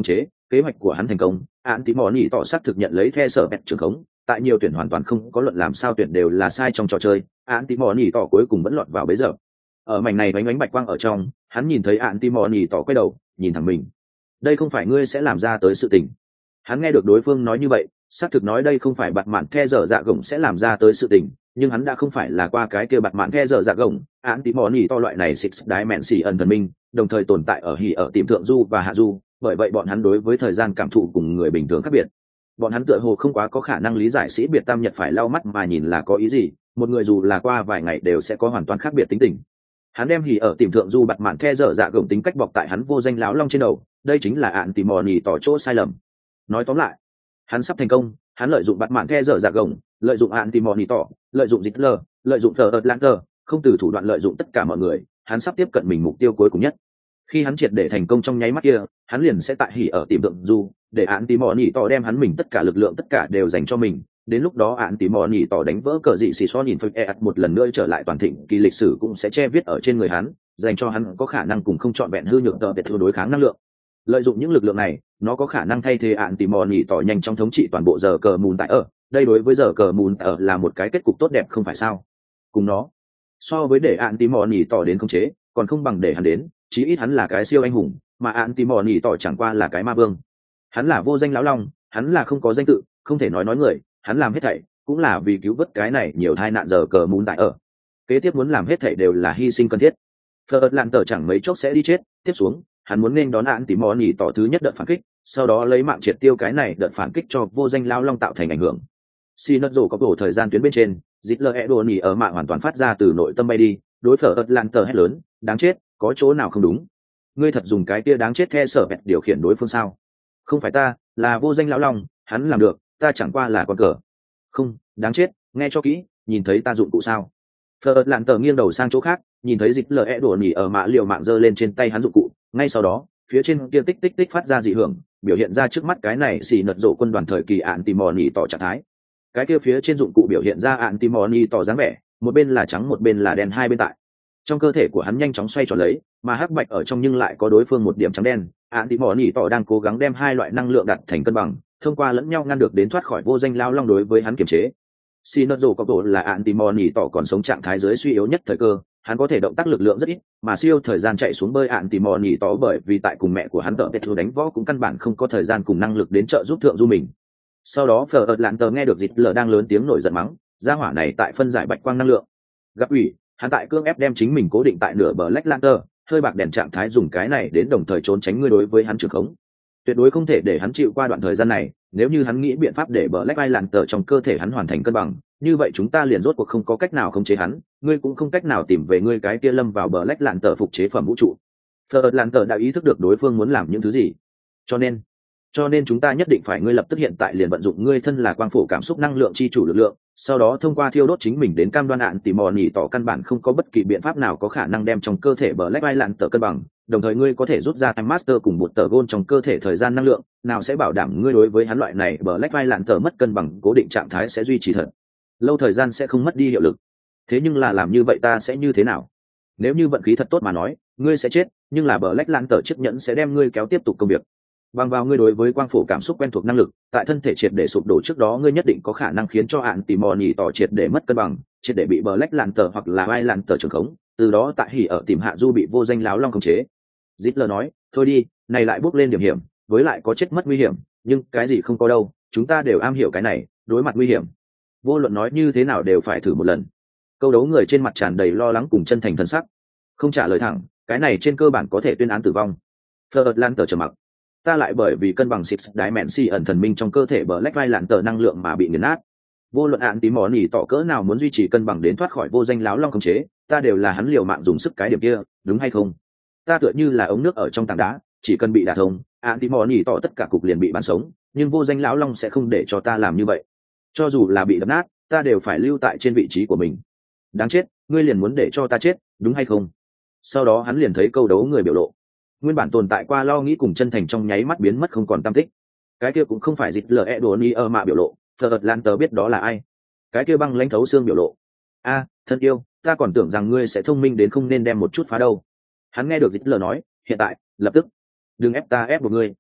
kế hoạch của hắn thành công, án tí mò nhì tỏ xác thực nhận lấy the sở bẹt trường khống, tại nhiều tuyển hoàn toàn không có luận làm sao tuyển đều là sai trong trò chơi, án tí mò nhì tỏ cuối cùng vẫn lọt vào bấy giờ. Ở mảnh này bánh bánh bạch quang ở trong, hắn nhìn thấy án tí mò nhì tỏ quay đầu nhìn thẳng mình. Đây không phải ngươi sẽ làm ra tới sự tình. Hắn nghe được đối phương nói như vậy, xác thực nói đây không phải bạt mạn the dở dạ gồng sẽ làm ra tới sự tình, nhưng hắn đã không phải là qua cái kia bạt mạn the dở dạ gồng, án tí mò nhì to loại này six dimension ẩn thần minh, đồng thời tồn tại ở hỉ ở tìm thượng du và hạ du, bởi vậy bọn hắn đối với thời gian cảm thụ cùng người bình thường khác biệt. Bọn hắn tựa hồ không quá có khả năng lý giải sĩ biệt tam nhật phải lau mắt mà nhìn là có ý gì, một người dù là qua vài ngày đều sẽ có hoàn toàn khác biệt tính tình. Hắn đem hỉ ở tìm thượng du bạt mạn the dở dạ gồng tính cách bọc tại hắn vô danh láo long trên đầu, đây chính là án tí mò nhì tỏ chỗ sai lầm. Nói tóm lại, hắn sắp thành công, hắn lợi dụng bạt mạn the dở dạ gồng, lợi dụng án tí mò nhì tỏ, lợi dụng dịch lờ, lợi dụng thờ ợt lan tờ, không từ thủ đoạn lợi dụng tất cả mọi người, hắn sắp tiếp cận mình mục tiêu cuối cùng nhất. Khi hắn triệt để thành công trong nháy mắt kia, hắn liền sẽ tại hỉ ở tìm tượng du, để án tí mò nhì tỏ đem hắn mình tất cả lực lượng tất cả đều dành cho mình. Đến lúc đó án tí mò nhì tỏ đánh vỡ cờ dị xì so nhìn phật e một lần nữa trở lại toàn thịnh kỳ lịch sử cũng sẽ che viết ở trên người hắn, dành cho hắn có khả năng cùng không chọn vẹn hư nhược tờ biệt thừa đối kháng năng lượng. Lợi dụng những lực lượng này, nó có khả năng thay thế án tí mò nhì tỏ nhanh trong thống trị toàn bộ giờ cờ mùn tại ở. Đây đối với giờ cờ mùn ở là một cái kết cục tốt đẹp không phải sao? Cùng nó, so với để án tí mò nhì tỏ đến khống chế, còn không bằng để hắn đến, chí ít hắn là cái siêu anh hùng, mà án tí mò nhì tỏ chẳng qua là cái ma vương. Hắn là vô danh lão long, hắn là không có danh tự, không thể nói nói người, hắn làm hết thảy cũng là vì cứu vớt cái này nhiều tai nạn giờ cờ mùn tại ở. Kế tiếp muốn làm hết thảy đều là hy sinh cần thiết. Phật lạn tờ chẳng mấy chốc sẽ đi chết, tiếp xuống, hắn muốn nên đón án tí mò nhì tỏ thứ nhất đợt phản kích, sau đó lấy mạng triệt tiêu cái này đợt phản kích cho vô danh lão long tạo thành ảnh hưởng. Si nất rổ có đổ thời gian tuyến bên trên, dít lơ e đồ nỉ ở mạng hoàn toàn phát ra từ nội tâm bay đi, đối phở ớt lan tờ hét lớn, đáng chết, có chỗ nào không đúng? Ngươi thật dùng cái kia đáng chết the sở bẹt điều khiển đối phương sao? Không phải ta, là vô danh lão long, hắn làm được, ta chẳng qua là con cờ. Không, đáng chết, nghe cho kỹ, nhìn thấy ta dụng cụ sao? Phở ớt lan tờ nghiêng đầu sang chỗ khác, nhìn thấy dít lơ e đồ nỉ ở mạ liều mạng giơ lên trên tay hắn dụng cụ, ngay sau đó, phía trên kia tích tích tích phát ra dị hưởng, biểu hiện ra trước mắt cái này xì nật rổ quân đoàn thời kỳ ạn tìm mò nỉ tỏ trạng thái. Cái kia phía trên dụng cụ biểu hiện ra ạn tìm mò nỉ tỏ dáng vẻ, một bên là trắng một bên là đen hai bên tại. Trong cơ thể của hắn nhanh chóng xoay tròn lấy, mà hắc bạch ở trong nhưng lại có đối phương một điểm trắng đen. Ạn tìm mò nỉ tỏ đang cố gắng đem hai loại năng lượng đặt thành cân bằng, thông qua lẫn nhau ngăn được đến thoát khỏi vô danh lao long đối với hắn kiềm chế. Xì nật rổ có tổ là ạn tìm mò nỉ tỏ còn sống trạng thái dưới suy yếu nhất thời cơ. Hắn có thể động tác lực lượng rất ít, mà siêu thời gian chạy xuống bơi ạn tìm mò nhì tỏ bởi vì tại cùng mẹ của hắn tợ petru đánh võ cũng căn bản không có thời gian cùng năng lực đến trợ giúp thượng du mình. Sau đó phở ợt lạn tờ nghe được dịch lờ đang lớn tiếng nổi giận mắng, gia hỏa này tại phân giải bạch quang năng lượng. Gặp ủy, hắn tại cương ép đem chính mình cố định tại nửa bờ Black Lantern, hơi bạc đèn trạng thái dùng cái này đến đồng thời trốn tránh ngươi đối với hắn trường khống. Tuyệt đối không thể để hắn chịu qua đoạn thời gian này, nếu như hắn nghĩ biện pháp để Black Lantern trong cơ thể hắn hoàn thành cân bằng, như vậy chúng ta liền rốt cuộc không có cách nào khống chế hắn, ngươi cũng không cách nào tìm về ngươi cái kia lâm vào bờ lách lạn tờ phục chế phẩm vũ trụ. Phật lạn tờ đã ý thức được đối phương muốn làm những thứ gì, cho nên cho nên chúng ta nhất định phải ngươi lập tức hiện tại liền vận dụng ngươi thân là quang phổ cảm xúc năng lượng chi chủ lực lượng, sau đó thông qua thiêu đốt chính mình đến cam đoan ạn tỉ mò nhì tỏ căn bản không có bất kỳ biện pháp nào có khả năng đem trong cơ thể bờ lách lạn tờ cân bằng, đồng thời ngươi có thể rút ra time master cùng một tờ gôn trong cơ thể thời gian năng lượng, nào sẽ bảo đảm ngươi đối với hắn loại này bờ lách lạn tờ mất cân bằng cố định trạng thái sẽ duy trì thật lâu thời gian sẽ không mất đi hiệu lực. Thế nhưng là làm như vậy ta sẽ như thế nào? Nếu như vận khí thật tốt mà nói, ngươi sẽ chết, nhưng là bờ lách lan tờ chiếc nhẫn sẽ đem ngươi kéo tiếp tục công việc. Bằng vào ngươi đối với quang phổ cảm xúc quen thuộc năng lực, tại thân thể triệt để sụp đổ trước đó ngươi nhất định có khả năng khiến cho ạn tỉ mò nhì tỏ triệt để mất cân bằng, triệt để bị bờ lách lan tờ hoặc là vai lan tờ trường khống, từ đó tại hỉ ở tìm hạ du bị vô danh láo long khống chế. Zitler nói, thôi đi, này lại bước lên điểm hiểm, với lại có chết mất nguy hiểm, nhưng cái gì không có đâu, chúng ta đều am hiểu cái này, đối mặt nguy hiểm vô luận nói như thế nào đều phải thử một lần. Câu đấu người trên mặt tràn đầy lo lắng cùng chân thành thân sắc, không trả lời thẳng, cái này trên cơ bản có thể tuyên án tử vong. Fleur lan tờ trầm mặc, ta lại bởi vì cân bằng six dimension ẩn thần minh trong cơ thể bờ lách vai lạn tờ năng lượng mà bị nghiền nát. Vô luận án tí mỏ nỉ tỏ cỡ nào muốn duy trì cân bằng đến thoát khỏi vô danh láo long khống chế, ta đều là hắn liều mạng dùng sức cái điểm kia, đúng hay không? Ta tựa như là ống nước ở trong tảng đá, chỉ cần bị đả thông, án tí mỏ nỉ tỏ tất cả cục liền bị bắn sống, nhưng vô danh láo long sẽ không để cho ta làm như vậy. Cho dù là bị đập nát, ta đều phải lưu tại trên vị trí của mình. Đáng chết, ngươi liền muốn để cho ta chết, đúng hay không? Sau đó hắn liền thấy câu đấu người biểu lộ, nguyên bản tồn tại qua lo nghĩ cùng chân thành trong nháy mắt biến mất không còn tăm tích. Cái kia cũng không phải dịch lờ e đồ ni ơ mạ biểu lộ, Phật lan tờ biết đó là ai. Cái kia băng lãnh thấu xương biểu lộ, a thân yêu, ta còn tưởng rằng ngươi sẽ thông minh đến không nên đem một chút phá đâu. Hắn nghe được dịch lờ nói, hiện tại lập tức đừng ép ta ép một ngươi.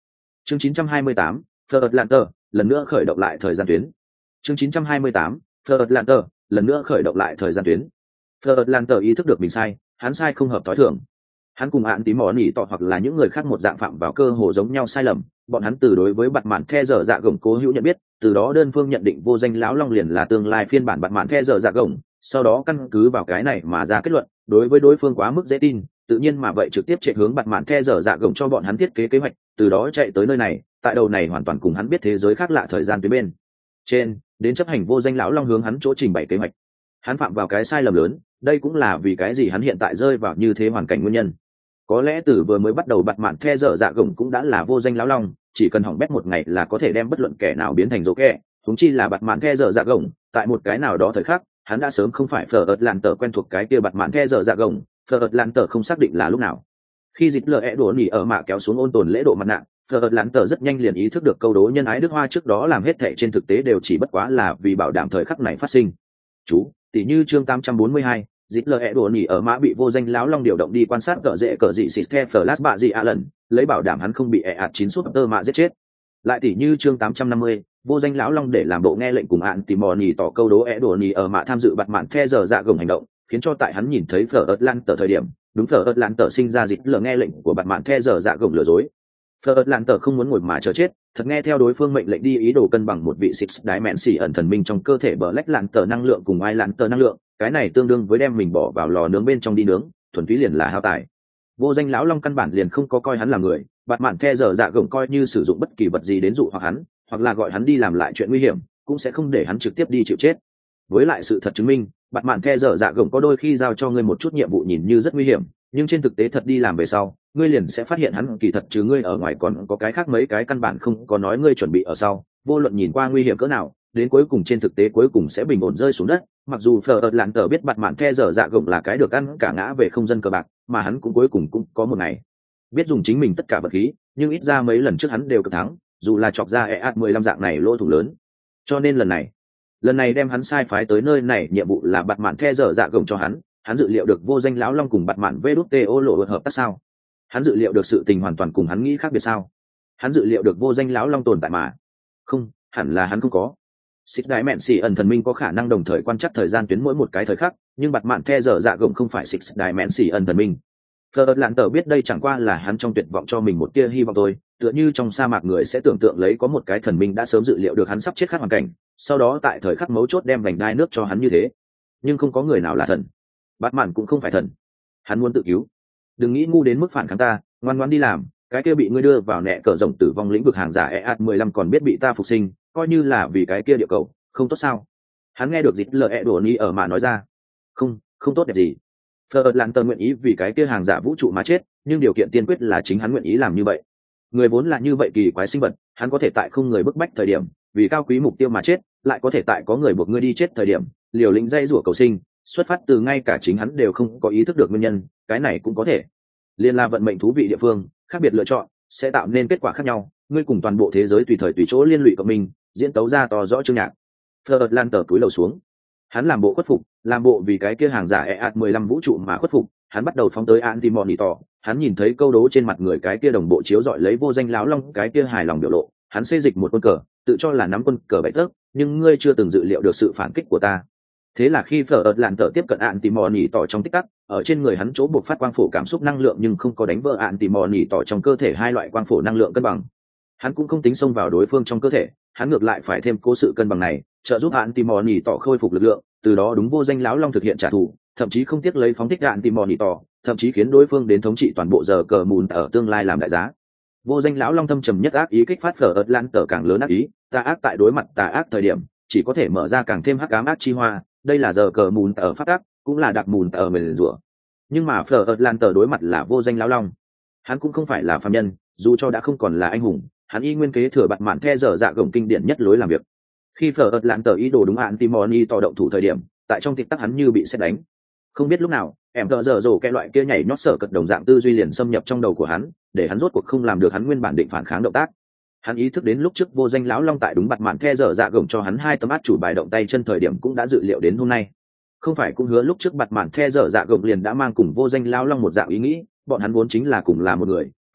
Chương chín trăm hai mươi tám, Ferdlanter, lần nữa khởi động lại thời gian tuyến. Chương chín trăm hai mươi tám, Ferdlanter, lần nữa khởi động lại thời gian tuyến. Ferdlanter ý thức được mình sai, hắn sai không hợp tối thường. Hắn cùng án tí mỏ nỉ tọ hoặc là những người khác một dạng phạm vào cơ hồ giống nhau sai lầm, bọn hắn từ đối với bạt mạn the dở dạ gồng cố hữu nhận biết, từ đó đơn phương nhận định vô danh lão long liền là tương lai phiên bản bạt mạn the dở dạ gồng, sau đó căn cứ vào cái này mà ra kết luận, đối với đối phương quá mức dễ tin, tự nhiên mà vậy trực tiếp chạy hướng bạt mạn the dở dạ gồng cho bọn hắn thiết kế kế hoạch, từ đó chạy tới nơi này, tại đầu này hoàn toàn cùng hắn biết thế giới khác lạ thời gian tuyến bên trên, đến chấp hành vô danh lão long hướng hắn chỗ trình bày kế hoạch. Hắn phạm vào cái sai lầm lớn, đây cũng là vì cái gì hắn hiện tại rơi vào như thế hoàn cảnh nguyên nhân. Có lẽ từ vừa mới bắt đầu bạt mạn the dở dạ gồng cũng đã là vô danh lão long, chỉ cần hỏng bét một ngày là có thể đem bất luận kẻ nào biến thành dỗ kẹ, huống chi là bạt mạn the dở dạ gồng, tại một cái nào đó thời khắc, hắn đã sớm không phải phở ợt làn tờ quen thuộc cái kia bạt mạn the dở dạ gồng, phở ợt làn tờ không xác định là lúc nào. Khi dịch lờ đổ nỉ ở mạ kéo xuống ôn tồn lễ độ mặt nạ, phở ợt làn tờ rất nhanh liền ý thức được câu đố nhân ái đức hoa trước đó làm hết thệ trên thực tế đều chỉ bất quá là vì bảo đảm thời khắc này phát sinh. Chú, tỷ như chương tám trăm bốn mươi hai, dịp lờ ẹ đùa nỉ ở mã bị vô danh láo long điều động đi quan sát cỡ dễ cỡ dị xịt the flash bạ dị a lần lấy bảo đảm hắn không bị ẹ ạt chín suốt tơ mạ giết chết. Lại tỷ như chương tám trăm năm mươi, vô danh láo long để làm bộ nghe lệnh cùng ạn tìm mò nỉ tỏ câu đố ẹ đùa nỉ ở mã tham dự bặt mạn the giờ dạ gồng hành động, khiến cho tại hắn nhìn thấy phở ớt lan tờ thời điểm, đúng phở ớt lan tờ sinh ra dịp lờ nghe lệnh của bặt mạn the giờ dạ gồng lừa dối. Phở ớt lan tờ không muốn ngồi mà chờ chết, thật nghe theo đối phương mệnh lệnh đi ý đồ cân bằng một vị six đái mẹn xỉ ẩn thần minh trong cơ thể bờ lách lạn tờ năng lượng cùng ai lạn tờ năng lượng, cái này tương đương với đem mình bỏ vào lò nướng bên trong đi nướng, thuần túy liền là hao tài. Vô danh lão long căn bản liền không có coi hắn là người, bạt mạn the giờ dạ gồng coi như sử dụng bất kỳ vật gì đến dụ hoặc hắn, hoặc là gọi hắn đi làm lại chuyện nguy hiểm, cũng sẽ không để hắn trực tiếp đi chịu chết. Với lại sự thật chứng minh, bạt mạn the giờ dạ gồng có đôi khi giao cho ngươi một chút nhiệm vụ nhìn như rất nguy hiểm, nhưng trên thực tế thật đi làm về sau, ngươi liền sẽ phát hiện hắn kỳ thật chứ ngươi ở ngoài còn có cái khác mấy cái căn bản không có nói ngươi chuẩn bị ở sau, vô luận nhìn qua nguy hiểm cỡ nào, đến cuối cùng trên thực tế cuối cùng sẽ bình ổn rơi xuống đất. Mặc dù phở ợt lạn tờ biết bạt mạn the dở dạ gồng là cái được ăn cả ngã về không dân cờ bạc, mà hắn cũng cuối cùng cũng có một ngày biết dùng chính mình tất cả vật khí, nhưng ít ra mấy lần trước hắn đều cực thắng, dù là chọc ra e ạt mười lăm dạng này lỗ thủ lớn. Cho nên lần này lần này đem hắn sai phái tới nơi này, nhiệm vụ là bạt mạn the dở dạ gồng cho hắn. Hắn dự liệu được vô danh lão long cùng bạt mạn vê đút tê ô lộ hợp tác sao? Hắn dự liệu được sự tình hoàn toàn cùng hắn nghĩ khác biệt sao? Hắn dự liệu được vô danh lão long tồn tại mà? Không, hẳn là hắn không có. Xích đại mẹn xì ẩn thần minh có khả năng đồng thời quan trắc thời gian tuyến mỗi một cái thời khắc, nhưng bạt mạn the dở dạ gồng không phải xích đại mẹn xì ẩn thần minh. Phở lạn tờ biết đây chẳng qua là hắn trong tuyệt vọng cho mình một tia hy vọng thôi, tựa như trong sa mạc người sẽ tưởng tượng lấy có một cái thần minh đã sớm dự liệu được hắn sắp chết khác hoàn cảnh, sau đó tại thời khắc mấu chốt đem vành đai nước cho hắn như thế. Nhưng không có người nào là thần. Bạt mạn cũng không phải thần. Hắn muốn tự cứu. Đừng nghĩ ngu đến mức phản kháng ta, ngoan ngoãn đi làm, cái kia bị ngươi đưa vào nẹ cờ rồng tử vong lĩnh vực hàng giả e ạt mười lăm còn biết bị ta phục sinh, coi như là vì cái kia địa cầu, không tốt sao? Hắn nghe được dịch lờ e đổ ni ở mà nói ra. Không, không tốt đẹp gì. Phở lạn tờ nguyện ý vì cái kia hàng giả vũ trụ mà chết, nhưng điều kiện tiên quyết là chính hắn nguyện ý làm như vậy. Người vốn là như vậy kỳ quái sinh vật, hắn có thể tại không người bức bách thời điểm, vì cao quý mục tiêu mà chết, lại có thể tại có người buộc ngươi đi chết thời điểm, liều lĩnh dây rủa cầu sinh, xuất phát từ ngay cả chính hắn đều không có ý thức được nguyên nhân, cái này cũng có thể. Liên la vận mệnh thú vị địa phương, khác biệt lựa chọn sẽ tạo nên kết quả khác nhau, ngươi cùng toàn bộ thế giới tùy thời tùy chỗ liên lụy của mình, diễn tấu ra to rõ chương nhạc. Phở lan tờ túi lầu xuống, hắn làm bộ khuất phục, làm bộ vì cái kia hàng giả e ạt mười lăm vũ trụ mà khuất phục. Hắn bắt đầu phóng tới Anti-Monitor, hắn nhìn thấy câu đố trên mặt người cái kia đồng bộ chiếu dọi lấy vô danh láo long cái kia hài lòng biểu lộ, hắn xây dịch một quân cờ, tự cho là nắm quân cờ bậy tớc, nhưng ngươi chưa từng dự liệu được sự phản kích của ta. Thế là khi phở ợt lạn tờ tiếp cận ạn tỉ mò nỉ tỏ trong tích tắc, ở trên người hắn chỗ buộc phát quang phổ cảm xúc năng lượng nhưng không có đánh vỡ ạn tỉ mò nỉ tỏ trong cơ thể hai loại quang phổ năng lượng cân bằng. Hắn cũng không tính xông vào đối phương trong cơ thể, hắn ngược lại phải thêm cố sự cân bằng này, trợ giúp ạn tỉ mò nỉ tỏ khôi phục lực lượng, từ đó đúng vô danh láo long thực hiện trả thù, thậm chí không tiếc lấy phóng thích ạn tỉ mò nỉ tỏ, thậm chí khiến đối phương đến thống trị toàn bộ giờ cờ mùn ở tương lai làm đại giá. Vô danh lão long thâm trầm nhất ác ý kích phát phở ợt lạn tờ càng lớn ác ý, tà ác tại đối mặt tà ác thời điểm chỉ có thể mở ra càng thêm hắc ám ác chi hoa, đây là giờ cờ mùn ở phát ác, cũng là đặc mùn ở mền rủa. Nhưng mà phở ợt lạn tờ đối mặt là vô danh lão long, hắn cũng không phải là phàm nhân, dù cho đã không còn là anh hùng, hắn y nguyên kế thừa bạt mạn the dở dạ gồng kinh điển nhất lối làm việc. Khi phở ợt lạn tờ ý đồ đúng hạn timoni tỏ động thủ thời điểm, tại trong tịch tắc hắn như bị sét đánh. Không biết lúc nào em tờ giờ rổ cái loại kia nhảy nhót sở cật đồng dạng tư duy liền xâm nhập trong đầu của hắn, để hắn rốt cuộc không làm được hắn nguyên bản định phản kháng động tác. Hắn ý thức đến lúc trước vô danh lão long tại đúng bặt mạn the dở dạ gồng cho hắn hai tấm át chủ bài động tay chân thời điểm cũng đã dự liệu đến hôm nay. Không phải cũng hứa lúc trước bặt mạn the dở dạ gồng liền đã mang cùng vô danh lão long một dạng ý nghĩ, bọn hắn vốn chính là cùng là một người,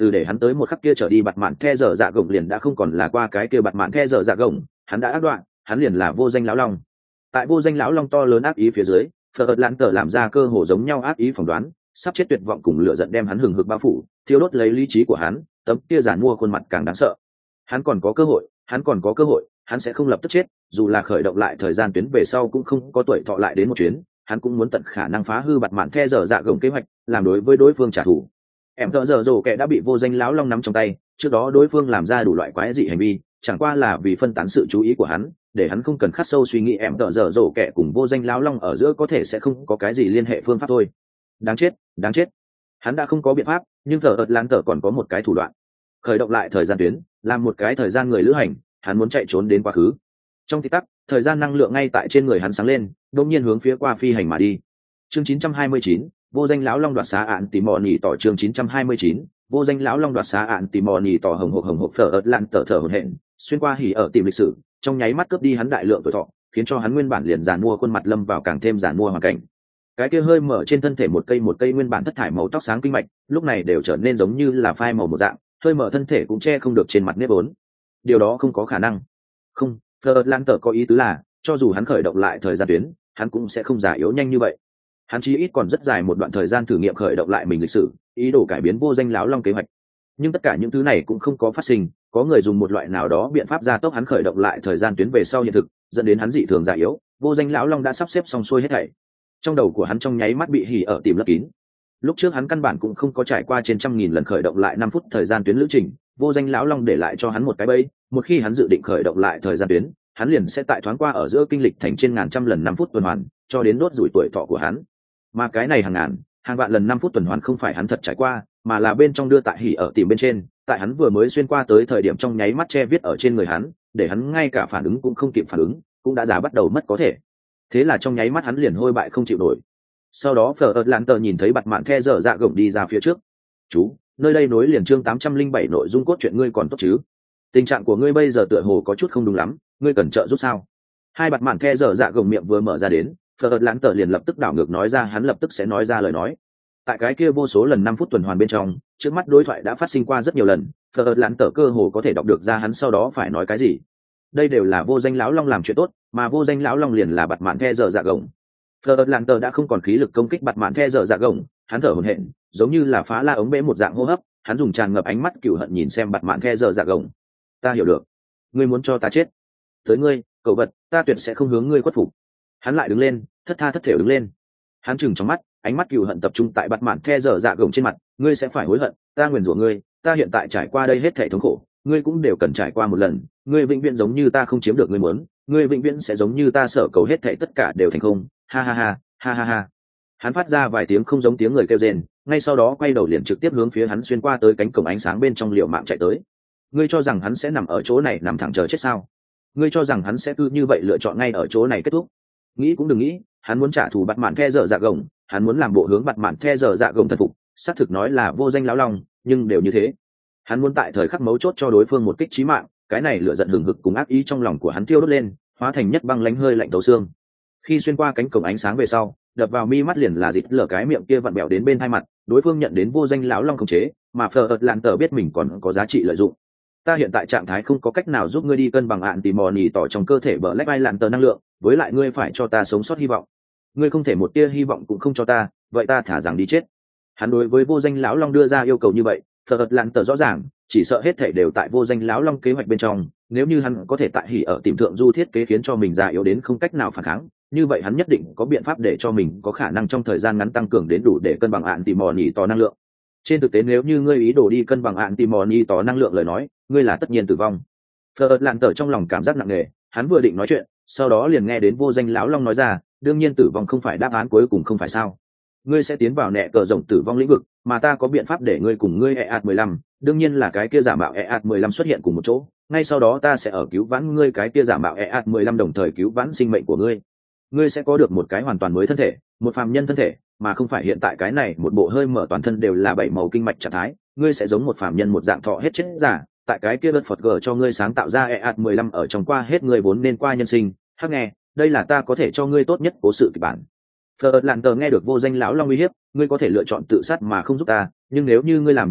từ để hắn tới một khắc kia trở đi bặt mạn the dở dạ gồng liền đã không còn là qua cái kia bặt mạn the dở dạ gồng, hắn đã ác đoạn, hắn liền là vô danh lão long. Tại vô danh lão long to lớn ác ý phía dưới, phở lạn tờ làm ra cơ hồ giống nhau ác ý phỏng đoán, sắp chết tuyệt vọng cùng lửa giận đem hắn hừng hực bao phủ, thiêu đốt lấy lý trí của hắn, tấm kia giản mua khuôn mặt càng đáng sợ. Hắn còn có cơ hội, hắn còn có cơ hội, hắn sẽ không lập tức chết, dù là khởi động lại thời gian tuyến về sau cũng không có tuổi thọ lại đến một chuyến, hắn cũng muốn tận khả năng phá hư bặt mạn the dở dạ gồng kế hoạch, làm đối với đối phương trả thù. Em tợ giờ rồ kẻ đã bị vô danh lão long nắm trong tay, trước đó đối phương làm ra đủ loại quái dị hành vi, chẳng qua là vì phân tán sự chú ý của hắn, để hắn không cần khắc sâu suy nghĩ em tợ giờ rồ kẻ cùng vô danh lão long ở giữa có thể sẽ không có cái gì liên hệ phương pháp thôi. Đáng chết, đáng chết. Hắn đã không có biện pháp, nhưng thờ ợt lan tờ còn có một cái thủ đoạn. Khởi động lại thời gian tuyến, làm một cái thời gian người lữ hành, hắn muốn chạy trốn đến quá khứ. Trong tích tắc, thời gian năng lượng ngay tại trên người hắn sáng lên, đột nhiên hướng phía qua phi hành mà đi. Chương chín trăm hai mươi chín, vô danh lão long đoạt xá án tìm mò nhì tỏ chương chín trăm hai mươi chín, vô danh lão long đoạt xá án tìm mò nhì tỏ hồng hộc hồng hộc phở ợt lan tờ thở hổn hển, xuyên qua hỉ ở tìm lịch sử, trong nháy mắt cướp đi hắn đại lượng tuổi thọ, khiến cho hắn nguyên bản liền giàn mua khuôn mặt lâm vào càng thêm giàn mua hoàn cảnh. Cái kia hơi mở trên thân thể một cây một cây nguyên bản thất thải màu tóc sáng kinh mạch, lúc này đều trở nên giống như là phai màu một dạng, hơi mở thân thể cũng che không được trên mặt nếp vốn. Điều đó không có khả năng. Không, Fleur Lan tờ có ý tứ là, cho dù hắn khởi động lại thời gian tuyến, hắn cũng sẽ không già yếu nhanh như vậy. Hắn chí ít còn rất dài một đoạn thời gian thử nghiệm khởi động lại mình lịch sử, ý đồ cải biến vô danh lão long kế hoạch. Nhưng tất cả những thứ này cũng không có phát sinh, có người dùng một loại nào đó biện pháp gia tốc hắn khởi động lại thời gian tuyến về sau hiện thực, dẫn đến hắn dị thường già yếu, vô danh lão long đã sắp xếp xong xuôi hết thảy. Trong đầu của hắn trong nháy mắt bị hỉ ở tìm lấp kín. Lúc trước hắn căn bản cũng không có trải qua trên trăm nghìn lần khởi động lại năm phút thời gian tuyến lữ trình, vô danh lão long để lại cho hắn một cái bẫy, một khi hắn dự định khởi động lại thời gian tuyến, hắn liền sẽ tại thoáng qua ở giữa kinh lịch thành trên ngàn trăm lần năm phút tuần hoàn, cho đến đốt rủi tuổi thọ của hắn. Mà cái này hàng ngàn, hàng vạn lần năm phút tuần hoàn không phải hắn thật trải qua, mà là bên trong đưa tại hỉ ở tìm bên trên, tại hắn vừa mới xuyên qua tới thời điểm trong nháy mắt che viết ở trên người hắn, để hắn ngay cả phản ứng cũng không kịp phản ứng, cũng đã già bắt đầu mất có thể. Thế là trong nháy mắt hắn liền hôi bại không chịu nổi. Sau đó Phở ợt lạn tờ nhìn thấy bặt mạn the dở dạ gồng đi ra phía trước. Chú, nơi đây nối liền chương tám trăm linh bảy nội dung cốt truyện ngươi còn tốt chứ? Tình trạng của ngươi bây giờ tựa hồ có chút không đúng lắm, ngươi cần trợ giúp sao? Hai bặt mạn the dở dạ gồng miệng vừa mở ra đến, Phở ợt lạn tờ liền lập tức đảo ngược nói ra hắn lập tức sẽ nói ra lời nói. Tại cái kia vô số lần năm phút tuần hoàn bên trong, trước mắt đối thoại đã phát sinh qua rất nhiều lần, Phở ợt lạn tờ cơ hồ có thể đọc được ra hắn sau đó phải nói cái gì. Đây đều là vô danh lão long làm chuyện tốt, mà vô danh lão long liền là bặt mạn the dở dạ gồng. Phở lạn tờ đã không còn khí lực công kích bặt mạn the dở dạ gồng, hắn thở hổn hển, giống như là phá la ống bể một dạng hô hấp, hắn dùng tràn ngập ánh mắt cừu hận nhìn xem bặt mạn the dở dạ gồng. Ta hiểu được, ngươi muốn cho ta chết. Tới ngươi, cậu vật, ta tuyệt sẽ không hướng ngươi khuất phục. Hắn lại đứng lên, thất tha thất thểu đứng lên. Hắn chừng trong mắt, ánh mắt cừu hận tập trung tại bặt mạn the dở dạ gồng trên mặt, ngươi sẽ phải hối hận, ta nguyền rủa ngươi, ta hiện tại trải qua đây hết thảy thống khổ, ngươi cũng đều cần trải qua một lần, ngươi vĩnh viễn giống như ta không chiếm được ngươi muốn, ngươi vĩnh viễn sẽ giống như ta sở cầu hết thảy tất cả đều thành không. Ha ha ha, ha ha ha. Hắn phát ra vài tiếng không giống tiếng người kêu rên, ngay sau đó quay đầu liền trực tiếp hướng phía hắn xuyên qua tới cánh cổng ánh sáng bên trong liều mạng chạy tới. Ngươi cho rằng hắn sẽ nằm ở chỗ này nằm thẳng chờ chết sao? Ngươi cho rằng hắn sẽ cứ như vậy lựa chọn ngay ở chỗ này kết thúc? Nghĩ cũng đừng nghĩ, hắn muốn trả thù bặt mạn the dở dạ gồng, hắn muốn làm bộ hướng bặt mạn the dở dạ gồng thần phục, xác thực nói là vô danh lão long, nhưng đều như thế. Hắn muốn tại thời khắc mấu chốt cho đối phương một kích chí mạng, cái này lửa giận hừng hực cùng ác ý trong lòng của hắn tiêu đốt lên, hóa thành nhất băng lánh hơi lạnh tấu xương. Khi xuyên qua cánh cổng ánh sáng về sau, đập vào mi mắt liền là dịt lở cái miệng kia vặn bẹo đến bên hai mặt, đối phương nhận đến vô danh lão long khống chế, mà Phở ợt lạn tờ biết mình còn có giá trị lợi dụng. Ta hiện tại trạng thái không có cách nào giúp ngươi đi cân bằng ạn tỉ mò nỉ tỏ trong cơ thể bờ lách ai lạn tờ năng lượng, với lại ngươi phải cho ta sống sót hy vọng. Ngươi không thể một tia hy vọng cũng không cho ta, vậy ta thả rằng đi chết. Hắn đối với vô danh lão long đưa ra yêu cầu như vậy, Phở ợt lạn tờ rõ ràng, chỉ sợ hết thể đều tại vô danh lão long kế hoạch bên trong, nếu như hắn có thể tại hỉ ở tìm thượng du thiết kế khiến cho mình già yếu đến không cách nào phản kháng, như vậy hắn nhất định có biện pháp để cho mình có khả năng trong thời gian ngắn tăng cường đến đủ để cân bằng ạn tỉ mò nhì tỏ năng lượng. Trên thực tế nếu như ngươi ý đồ đi cân bằng ạn tỉ mò nhì tỏ năng lượng lời nói, ngươi là tất nhiên tử vong. Phở lạn tờ trong lòng cảm giác nặng nề, hắn vừa định nói chuyện, sau đó liền nghe đến vô danh lão long nói ra, đương nhiên tử vong không phải đáp án cuối cùng không phải sao? Ngươi sẽ tiến vào nẹ cờ rộng tử vong lĩnh vực, mà ta có biện pháp để ngươi cùng ngươi e a t mười lăm, đương nhiên là cái kia giả mạo e a t mười lăm xuất hiện cùng một chỗ, ngay sau đó ta sẽ ở cứu vãn ngươi cái kia giả mạo e a t mười lăm đồng thời cứu vãn sinh mệnh của ngươi. Ngươi sẽ có được một cái hoàn toàn mới thân thể, một phàm nhân thân thể, mà không phải hiện tại cái này một bộ hơi mở toàn thân đều là bảy màu kinh mạch trạng thái, ngươi sẽ giống một phàm nhân một dạng thọ hết chết giả, tại cái kia đất Phật gở cho ngươi sáng tạo ra e a t mười lăm ở trong qua hết ngươi vốn nên qua nhân sinh. Hắc nghe, đây là ta có thể cho ngươi tốt nhất cố sự kịch bản. Phở lạn tờ nghe được vô danh lão long uy hiếp, ngươi có thể lựa chọn tự sát mà không giúp ta, nhưng nếu như ngươi làm như vậy,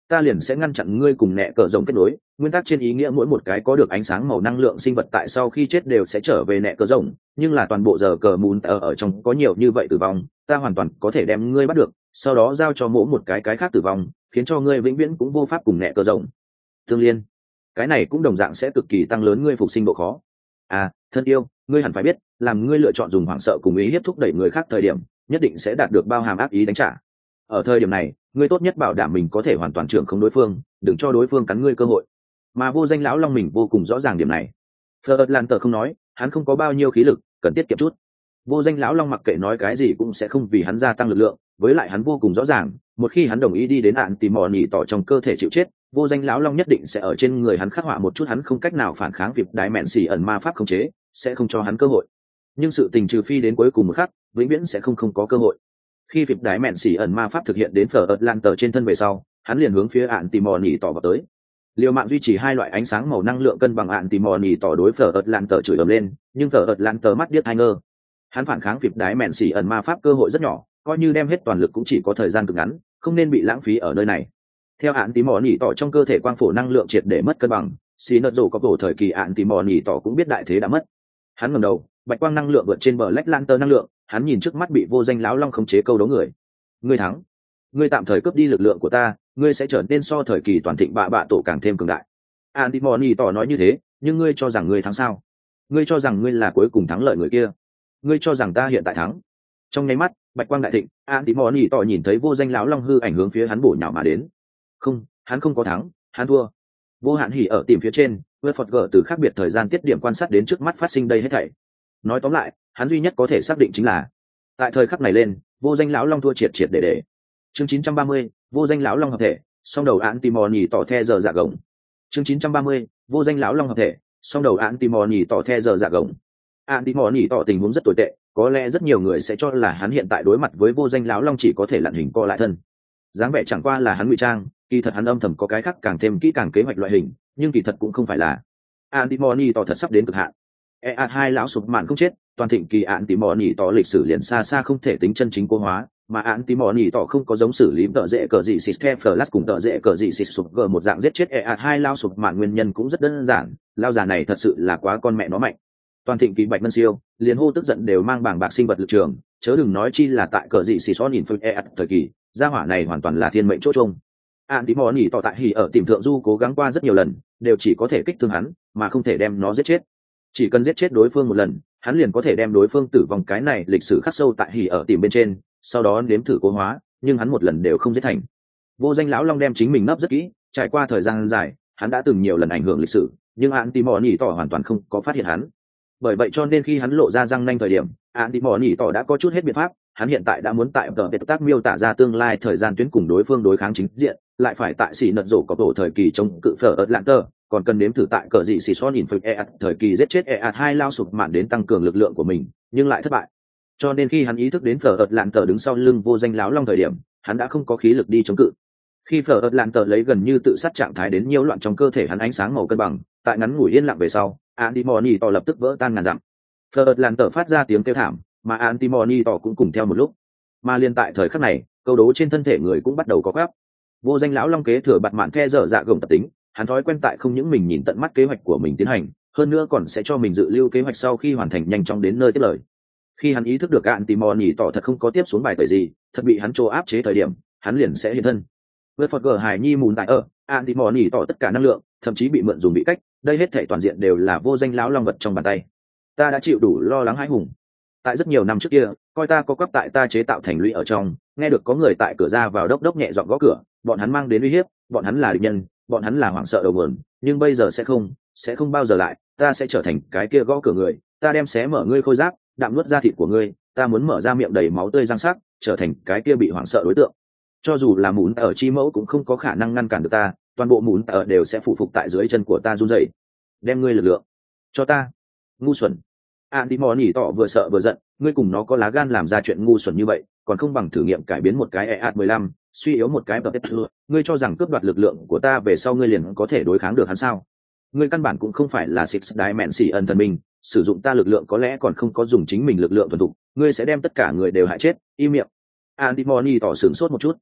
ta liền sẽ ngăn chặn ngươi cùng nẹ cờ rồng kết nối. Nguyên tắc trên ý nghĩa mỗi một cái có được ánh sáng màu năng lượng sinh vật tại sau khi chết đều sẽ trở về nẹ cờ rồng, nhưng là toàn bộ giờ cờ mùn ở ở trong có nhiều như vậy tử vong, ta hoàn toàn có thể đem ngươi bắt được, sau đó giao cho mỗi một cái cái khác tử vong, khiến cho ngươi vĩnh viễn cũng vô pháp cùng nẹ cờ rồng tương liên. Cái này cũng đồng dạng sẽ cực kỳ tăng lớn ngươi phục sinh độ khó. À, thân yêu, ngươi hẳn phải biết, làm ngươi lựa chọn dùng hoảng sợ cùng ý hiếp thúc đẩy người khác thời điểm, nhất định sẽ đạt được bao hàm ác ý đánh trả. Ở thời điểm này, ngươi tốt nhất bảo đảm mình có thể hoàn toàn trưởng không đối phương, đừng cho đối phương cắn ngươi cơ hội. Mà vô danh lão long mình vô cùng rõ ràng điểm này. Ferdinand không nói, hắn không có bao nhiêu khí lực, cần tiết kiệm chút. Vô danh lão long mặc kệ nói cái gì cũng sẽ không vì hắn gia tăng lực lượng, với lại hắn vô cùng rõ ràng, một khi hắn đồng ý đi đến ạn tìm mò nhì tỏ trong cơ thể chịu chết, vô danh lão long nhất định sẽ ở trên người hắn khắc họa một chút hắn không cách nào phản kháng việc đại mẹn xỉ ẩn ma pháp khống chế, sẽ không cho hắn cơ hội. Nhưng sự tình trừ phi đến cuối cùng một khắc, vĩnh viễn sẽ không không có cơ hội. Khi việc đại mẹn xỉ ẩn ma pháp thực hiện đến phở ợt lan tờ trên thân về sau, hắn liền hướng phía ạn tìm mò nhì tỏ vào tới. Liều mạng duy trì hai loại ánh sáng màu năng lượng cân bằng ạn tìm mò nhì tỏ đối phở ợt lan tờ chửi ầm lên, nhưng phở ợt lan tờ mắt điếc hai ngơ. Hắn phản kháng việc đái mẹn xỉ ẩn ma pháp cơ hội rất nhỏ, coi như đem hết toàn lực cũng chỉ có thời gian cực ngắn, không nên bị lãng phí ở nơi này. Theo ạn tí mò nỉ tỏ trong cơ thể quang phổ năng lượng triệt để mất cân bằng, xì nợ rồ có tổ thời kỳ ạn tí mò nỉ tỏ cũng biết đại thế đã mất. Hắn ngẩng đầu, bạch quang năng lượng vượt trên bờ lách lan tơ năng lượng, hắn nhìn trước mắt bị vô danh láo long khống chế câu đấu người. Ngươi thắng, ngươi tạm thời cướp đi lực lượng của ta, ngươi sẽ trở nên so thời kỳ toàn thịnh bạ bạ tổ càng thêm cường đại. Ạn tí mò nỉ tỏ nói như thế, nhưng ngươi cho rằng ngươi thắng sao? Ngươi cho rằng ngươi là cuối cùng thắng lợi người kia? Ngươi cho rằng ta hiện tại thắng? Trong nháy mắt, bạch quang đại thịnh, an tí mò nỉ tỏ nhìn thấy vô danh lão long hư ảnh hướng phía hắn bổ nhào mà đến. Không, hắn không có thắng, hắn thua. Vô hạn hỉ ở tìm phía trên, vượt phật gở từ khác biệt thời gian tiết điểm quan sát đến trước mắt phát sinh đây hết thảy. Nói tóm lại, hắn duy nhất có thể xác định chính là tại thời khắc này lên, vô danh lão long thua triệt triệt để để. Chương chín trăm ba mươi, vô danh lão long hợp thể, song đầu an tí mò nỉ tỏ the giờ dạ gồng. Chương chín trăm ba mươi, vô danh lão long hợp thể, song đầu an tí mò nỉ tỏ the giờ dạ gồng. An tí mò nỉ tỏ tình huống rất tồi tệ, có lẽ rất nhiều người sẽ cho là hắn hiện tại đối mặt với vô danh lão long chỉ có thể lặn hình co lại thân, dáng vẻ chẳng qua là hắn ngụy trang, kỳ thật hắn âm thầm có cái khác càng thêm kỹ càng kế hoạch loại hình, nhưng kỳ thật cũng không phải là. Antimony tỏ thật sắp đến cực hạn. E A hai lão sụp mạn không chết, toàn thịnh kỳ Antimony tỏ lịch sử liền xa xa không thể tính chân chính cố hóa, mà Antimony tỏ không có giống xử lý tợ dễ cờ dị system flash cùng tợ dễ cờ dị sụp g một dạng giết chết E A hai lão sụp mạn nguyên nhân cũng rất đơn giản, lao già này thật sự là quá con mẹ nó mạnh. Toàn thịnh kỳ bạch ngân siêu liền hô tức giận đều mang bảng bạc sinh vật lực trường, chớ đừng nói chi là tại cờ dị xì xó nhìn phơi e thời kỳ gia hỏa này hoàn toàn là thiên mệnh chỗ trông. An tí mò nỉ tỏ tại hỉ ở tìm thượng du cố gắng qua rất nhiều lần, đều chỉ có thể kích thương hắn mà không thể đem nó giết chết. Chỉ cần giết chết đối phương một lần, hắn liền có thể đem đối phương tử vong. Cái này lịch sử khắc sâu tại hỉ ở tìm bên trên, sau đó nếm thử cố hóa, nhưng hắn một lần đều không giết thành. Vô danh lão long đem chính mình nấp rất kỹ, trải qua thời gian dài, hắn đã từng nhiều lần ảnh hưởng lịch sử, nhưng An tí mò nỉ tỏ hoàn toàn không có phát hiện hắn. Bởi vậy cho nên khi hắn lộ ra răng nanh thời điểm, An tí mò nỉ tỏ đã có chút hết biện pháp. Hắn hiện tại đã muốn tại tờ biệt tác miêu tả ra tương lai thời gian tuyến cùng đối phương đối kháng chính diện, lại phải tại xỉ nật rổ có tổ thời kỳ chống cự phở ớt lạng tơ, còn cần nếm thử tại cờ dị xỉ son nhìn phơi e thời kỳ giết chết e hai lao sụp mạn đến tăng cường lực lượng của mình, nhưng lại thất bại. Cho nên khi hắn ý thức đến phở ớt lạng tơ đứng sau lưng vô danh láo long thời điểm, hắn đã không có khí lực đi chống cự. Khi phở ớt lạng tơ lấy gần như tự sát trạng thái đến nhiễu loạn trong cơ thể hắn ánh sáng màu cân bằng, tại ngắn ngủi yên lặng về sau, Antimony to lập tức vỡ tan ngàn dặm. Phở ớt lạng tơ phát ra tiếng kêu thảm, mà Antimony to cũng cùng theo một lúc. Mà liên tại thời khắc này, câu đố trên thân thể người cũng bắt đầu có gáp. Vô danh lão long kế thừa bạt mạn the dở dạ gồng tập tính, hắn thói quen tại không những mình nhìn tận mắt kế hoạch của mình tiến hành, hơn nữa còn sẽ cho mình dự lưu kế hoạch sau khi hoàn thành nhanh chóng đến nơi tiếp lời. Khi hắn ý thức được Antimony tỏ thật không có tiếp xuống bài tẩy gì, thật bị hắn trô áp chế thời điểm, hắn liền sẽ hiện thân. Vượt Phật gở hải nhi mùn tại ở, Antimony tỏ tất cả năng lượng, thậm chí bị mượn dùng bị cách, đây hết thảy toàn diện đều là vô danh lão long vật trong bàn tay. Ta đã chịu đủ lo lắng hãi hùng. Tại rất nhiều năm trước kia, coi ta có quắp tại ta chế tạo thành lũy ở trong, nghe được có người tại cửa ra vào đốc đốc nhẹ giọng gõ cửa, bọn hắn mang đến uy hiếp, bọn hắn là địch nhân, bọn hắn là hoảng sợ đầu nguồn, nhưng bây giờ sẽ không, sẽ không bao giờ lại, ta sẽ trở thành cái kia gõ cửa người, ta đem xé mở ngươi khôi giáp, đạm nuốt da thịt của ngươi, ta muốn mở ra miệng đầy máu tươi răng sắc, trở thành cái kia bị hoảng sợ đối tượng. Cho dù là mún ở chi mẫu cũng không có khả năng ngăn cản được ta, toàn bộ mún ở đều sẽ phụ phục tại dưới chân của ta run rẩy. Đem ngươi lực lượng cho ta. Ngu xuẩn. Antimony tỏ vừa sợ vừa giận, ngươi cùng nó có lá gan làm ra chuyện ngu xuẩn như vậy, còn không bằng thử nghiệm cải biến một cái e a mười lăm, suy yếu một cái Perpetua, ngươi cho rằng cướp đoạt lực lượng của ta về sau ngươi liền có thể đối kháng được hắn sao? Ngươi căn bản cũng không phải là Six Dimension thần minh, sử dụng ta lực lượng có lẽ còn không có dùng chính mình lực lượng thuần thục, ngươi sẽ đem tất cả người đều hại chết, im miệng. Antimony tỏ sửng sốt một chút.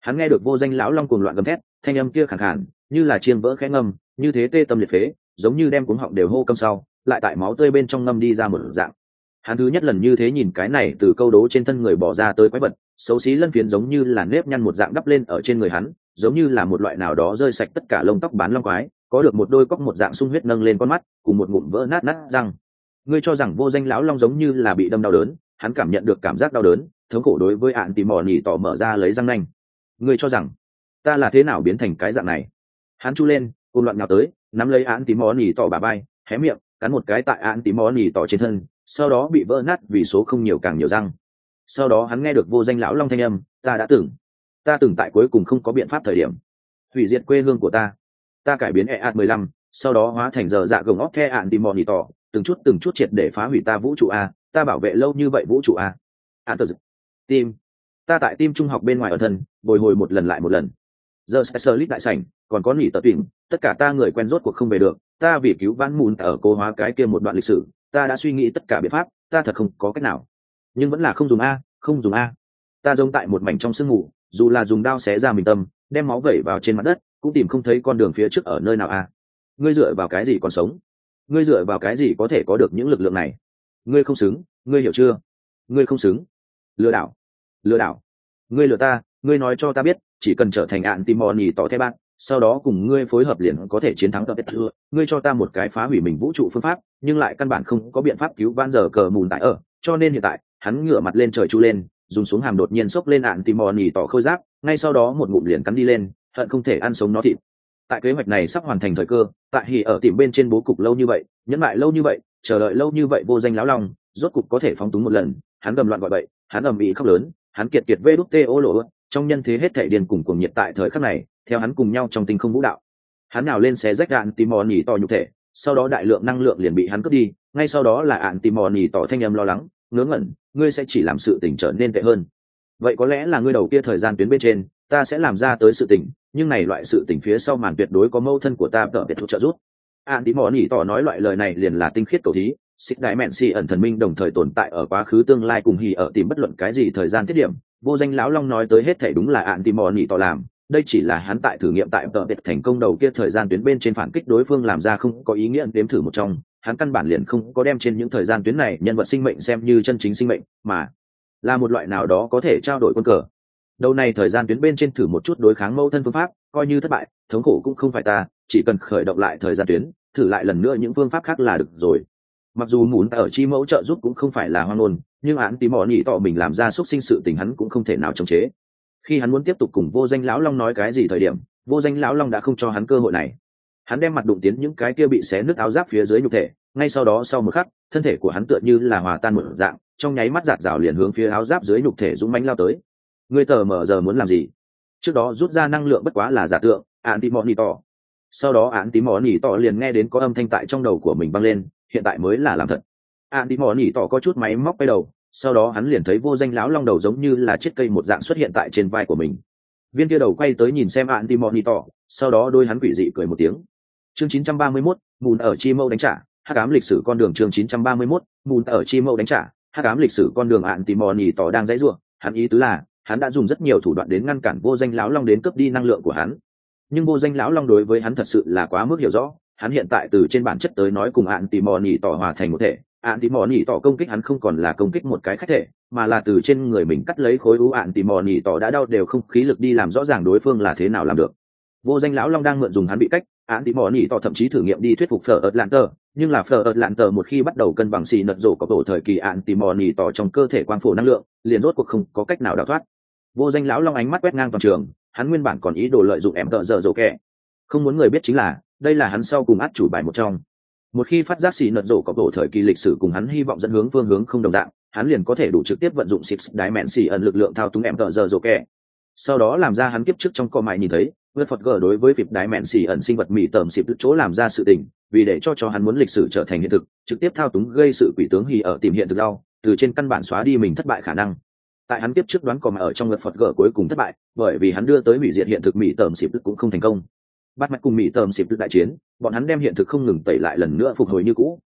Hắn nghe được vô danh lão long cuồng loạn gầm thét, thanh âm kia khàn khàn như là chiên vỡ khẽ ngâm, như thế tê tâm liệt phế, giống như đem cuống họng đều hô câm sau lại tại máu tươi bên trong ngâm đi ra một dạng. Hắn thứ nhất lần như thế nhìn cái này từ câu đố trên thân người bỏ ra tới quái vật, xấu xí lân phiến giống như là nếp nhăn một dạng đắp lên ở trên người hắn, giống như là một loại nào đó rơi sạch tất cả lông tóc bán long quái, có được một đôi cóc một dạng sung huyết nâng lên con mắt, cùng một ngụm vỡ nát nát răng. Ngươi cho rằng vô danh lão long giống như là bị đâm đau đớn, hắn cảm nhận được cảm giác đau đớn, thống khổ đối với ạn tỉ mò nỉ tỏ mở ra lấy răng nanh. Ngươi cho rằng ta là thế nào biến thành cái dạng này? Hắn chu lên, ôn loạn nhào tới, nắm lấy ạn tỉ mò nỉ tỏ bà bay, hé miệng, cắn một cái tại ạn tỉ mò nỉ tỏ trên thân, sau đó bị vỡ nát vì số không nhiều càng nhiều răng. Sau đó hắn nghe được vô danh lão long thanh âm, ta đã từng, ta từng tại cuối cùng không có biện pháp thời điểm hủy diệt quê hương của ta, ta cải biến e a mười lăm, sau đó hóa thành giờ dạ gồng óc the ạn tỉ mò nỉ tỏ, từng chút từng chút triệt để phá hủy ta vũ trụ a, ta bảo vệ lâu như vậy vũ trụ a. Ạn tờ tim, ta tại tim trung học bên ngoài ở thân, bồi hồi một lần lại một lần. Giờ sơ lít đại sảnh, còn có nỉ tờ tuyển, tất cả ta người quen rốt cuộc không về được, ta vì cứu vãn mùn ở cố hóa cái kia một đoạn lịch sử, ta đã suy nghĩ tất cả biện pháp, ta thật không có cách nào, nhưng vẫn là không dùng a, không dùng a. Ta giống tại một mảnh trong sương mù, dù là dùng đao xé ra mình tâm, đem máu vẩy vào trên mặt đất, cũng tìm không thấy con đường phía trước ở nơi nào a. Ngươi dựa vào cái gì còn sống? Ngươi dựa vào cái gì có thể có được những lực lượng này? Ngươi không xứng, ngươi hiểu chưa? Ngươi không xứng. Lừa đảo, lừa đảo. Ngươi lừa ta, ngươi nói cho ta biết, chỉ cần trở thành ạn tim mò nỉ tỏ theo bạn, sau đó cùng ngươi phối hợp liền có thể chiến thắng tập thưa. Ngươi cho ta một cái phá hủy mình vũ trụ phương pháp, nhưng lại căn bản không có biện pháp cứu vãn giờ cờ mùn tại ở, cho nên hiện tại hắn ngửa mặt lên trời chu lên, dùng xuống hàm đột nhiên xốc lên ạn tim mò nỉ tỏ khôi giáp, ngay sau đó một ngụm liền cắn đi lên, hận không thể ăn sống nó thịt. Tại kế hoạch này sắp hoàn thành thời cơ, tại hỉ ở tìm bên trên bố cục lâu như vậy, nhẫn lại lâu như vậy, chờ đợi lâu như vậy vô danh lão long, rốt cục có thể phóng túng một lần. Hắn gầm loạn gọi bậy, hắn ầm ĩ khóc lớn, hắn kiệt kiệt vê đút tê ô lộ, trong nhân thế hết thảy điên cùng cuồng nhiệt tại thời khắc này, theo hắn cùng nhau trong tinh không vũ đạo. Hắn nào lên xé rách ạn tim mò nỉ tỏ nhục thể, sau đó đại lượng năng lượng liền bị hắn cướp đi, ngay sau đó là ạn tim mò nỉ tỏ thanh âm lo lắng, ngớ ngẩn, ngươi sẽ chỉ làm sự tình trở nên tệ hơn. Vậy có lẽ là ngươi đầu kia thời gian tuyến bên trên, ta sẽ làm ra tới sự tình, nhưng này loại sự tình phía sau màn tuyệt đối có mâu thân của ta đỡ biệt thuộc trợ giúp. Ạn tim mò nỉ tỏ nói loại lời này liền là tinh khiết cầu thí, xích đại mẹn xì ẩn thần minh đồng thời tồn tại ở quá khứ tương lai cùng hỉ ở tìm bất luận cái gì thời gian tiết điểm. Vô danh lão long nói tới hết thảy đúng là ạn tim mò nỉ tỏ làm, đây chỉ là hắn tại thử nghiệm tại tờ biệt thành công đầu kia thời gian tuyến bên trên phản kích đối phương làm ra không có ý nghĩa đếm thử một trong, hắn căn bản liền không có đem trên những thời gian tuyến này nhân vật sinh mệnh xem như chân chính sinh mệnh, mà là một loại nào đó có thể trao đổi quân cờ. Đầu này thời gian tuyến bên trên thử một chút đối kháng mâu thân phương pháp, coi như thất bại, thống khổ cũng không phải ta, chỉ cần khởi động lại thời gian tuyến, thử lại lần nữa những phương pháp khác là được rồi. Mặc dù muốn ở chi mẫu trợ giúp cũng không phải là hoang ngôn, nhưng án tí mò nhị tỏ mình làm ra xúc sinh sự tình hắn cũng không thể nào chống chế. Khi hắn muốn tiếp tục cùng vô danh lão long nói cái gì thời điểm, vô danh lão long đã không cho hắn cơ hội này. Hắn đem mặt đụng tiến những cái kia bị xé nứt áo giáp phía dưới nhục thể, ngay sau đó sau một khắc, thân thể của hắn tựa như là hòa tan một dạng, trong nháy mắt giạt rào liền hướng phía áo giáp dưới nhục thể dũng mãnh lao tới. Ngươi tờ mờ giờ muốn làm gì? Trước đó rút ra năng lượng bất quá là giả tượng, án tí mò nhị tỏ. Sau đó án tí mò nhị tỏ liền nghe đến có âm thanh tại trong đầu của mình vang lên, hiện tại mới là làm thật. Án tí mò nhị tỏ có chút máy móc bay đầu, sau đó hắn liền thấy vô danh lão long đầu giống như là chiếc cây một dạng xuất hiện tại trên vai của mình. Viên kia đầu quay tới nhìn xem án tí mò nhị tỏ, sau đó đôi hắn quỷ dị cười một tiếng. Chương chín trăm ba mươi mốt, mùn ở chi mâu đánh trả, hắc ám lịch sử con đường. Chương chín trăm ba mươi mốt, mùn ở chi mâu đánh trả, hắc ám lịch sử con đường. Án tí mò nhị tỏ đang dãy rủa, hắn ý tứ là hắn đã dùng rất nhiều thủ đoạn đến ngăn cản vô danh lão long đến cướp đi năng lượng của hắn, nhưng vô danh lão long đối với hắn thật sự là quá mức hiểu rõ. Hắn hiện tại từ trên bản chất tới nói cùng ạn tỉ mò nhị tỏ hòa thành một thể, ạn tỉ mò nhị tỏ công kích hắn không còn là công kích một cái khách thể, mà là từ trên người mình cắt lấy khối u. Ạn tỉ mò nhị tỏ đã đau đều không khí lực đi làm rõ ràng đối phương là thế nào làm được. Vô danh lão long đang mượn dùng hắn bị cách, ạn tỉ mò nhị tỏ thậm chí thử nghiệm đi thuyết phục phở ợt lạn tờ, nhưng là phở ợt lạn tờ một khi bắt đầu cân bằng xì nật rổ có tổ thời kỳ, ạn tỉ mò nhị tỏ trong cơ thể quang phổ năng lượng liền rốt cuộc không có cách nào đào thoát. Vô danh lão long ánh mắt quét ngang toàn trường, hắn nguyên bản còn ý đồ lợi dụng em tợ dở dỗ kẹ, không muốn người biết chính là đây là hắn sau cùng át chủ bài một trong. Một khi phát giác xì nật rổ có tổ thời kỳ lịch sử cùng hắn hy vọng dẫn hướng phương hướng không đồng dạng, hắn liền có thể đủ trực tiếp vận dụng xịt đái mẹn xì ẩn lực lượng thao túng em tợ dở dỗ kẹ, sau đó làm ra hắn kiếp trước trong co mại nhìn thấy vượt phật gờ đối với việc đái mẹn xì ẩn sinh vật mỹ tầm xịp chỗ làm ra sự tình, vì để cho cho hắn muốn lịch sử trở thành hiện thực, trực tiếp thao túng gây sự quỷ tướng hì ở tìm hiện thực đau, từ trên căn bản xóa đi mình thất bại khả năng. Tại hắn tiếp trước đoán còn ở trong ngật phật gở cuối cùng thất bại, bởi vì hắn đưa tới hủy diệt hiện thực mỹ tầm xịp cũng không thành công. Bắt mạch cùng mỹ tầm xịp đại chiến, bọn hắn đem hiện thực không ngừng tẩy lại lần nữa phục hồi như cũ,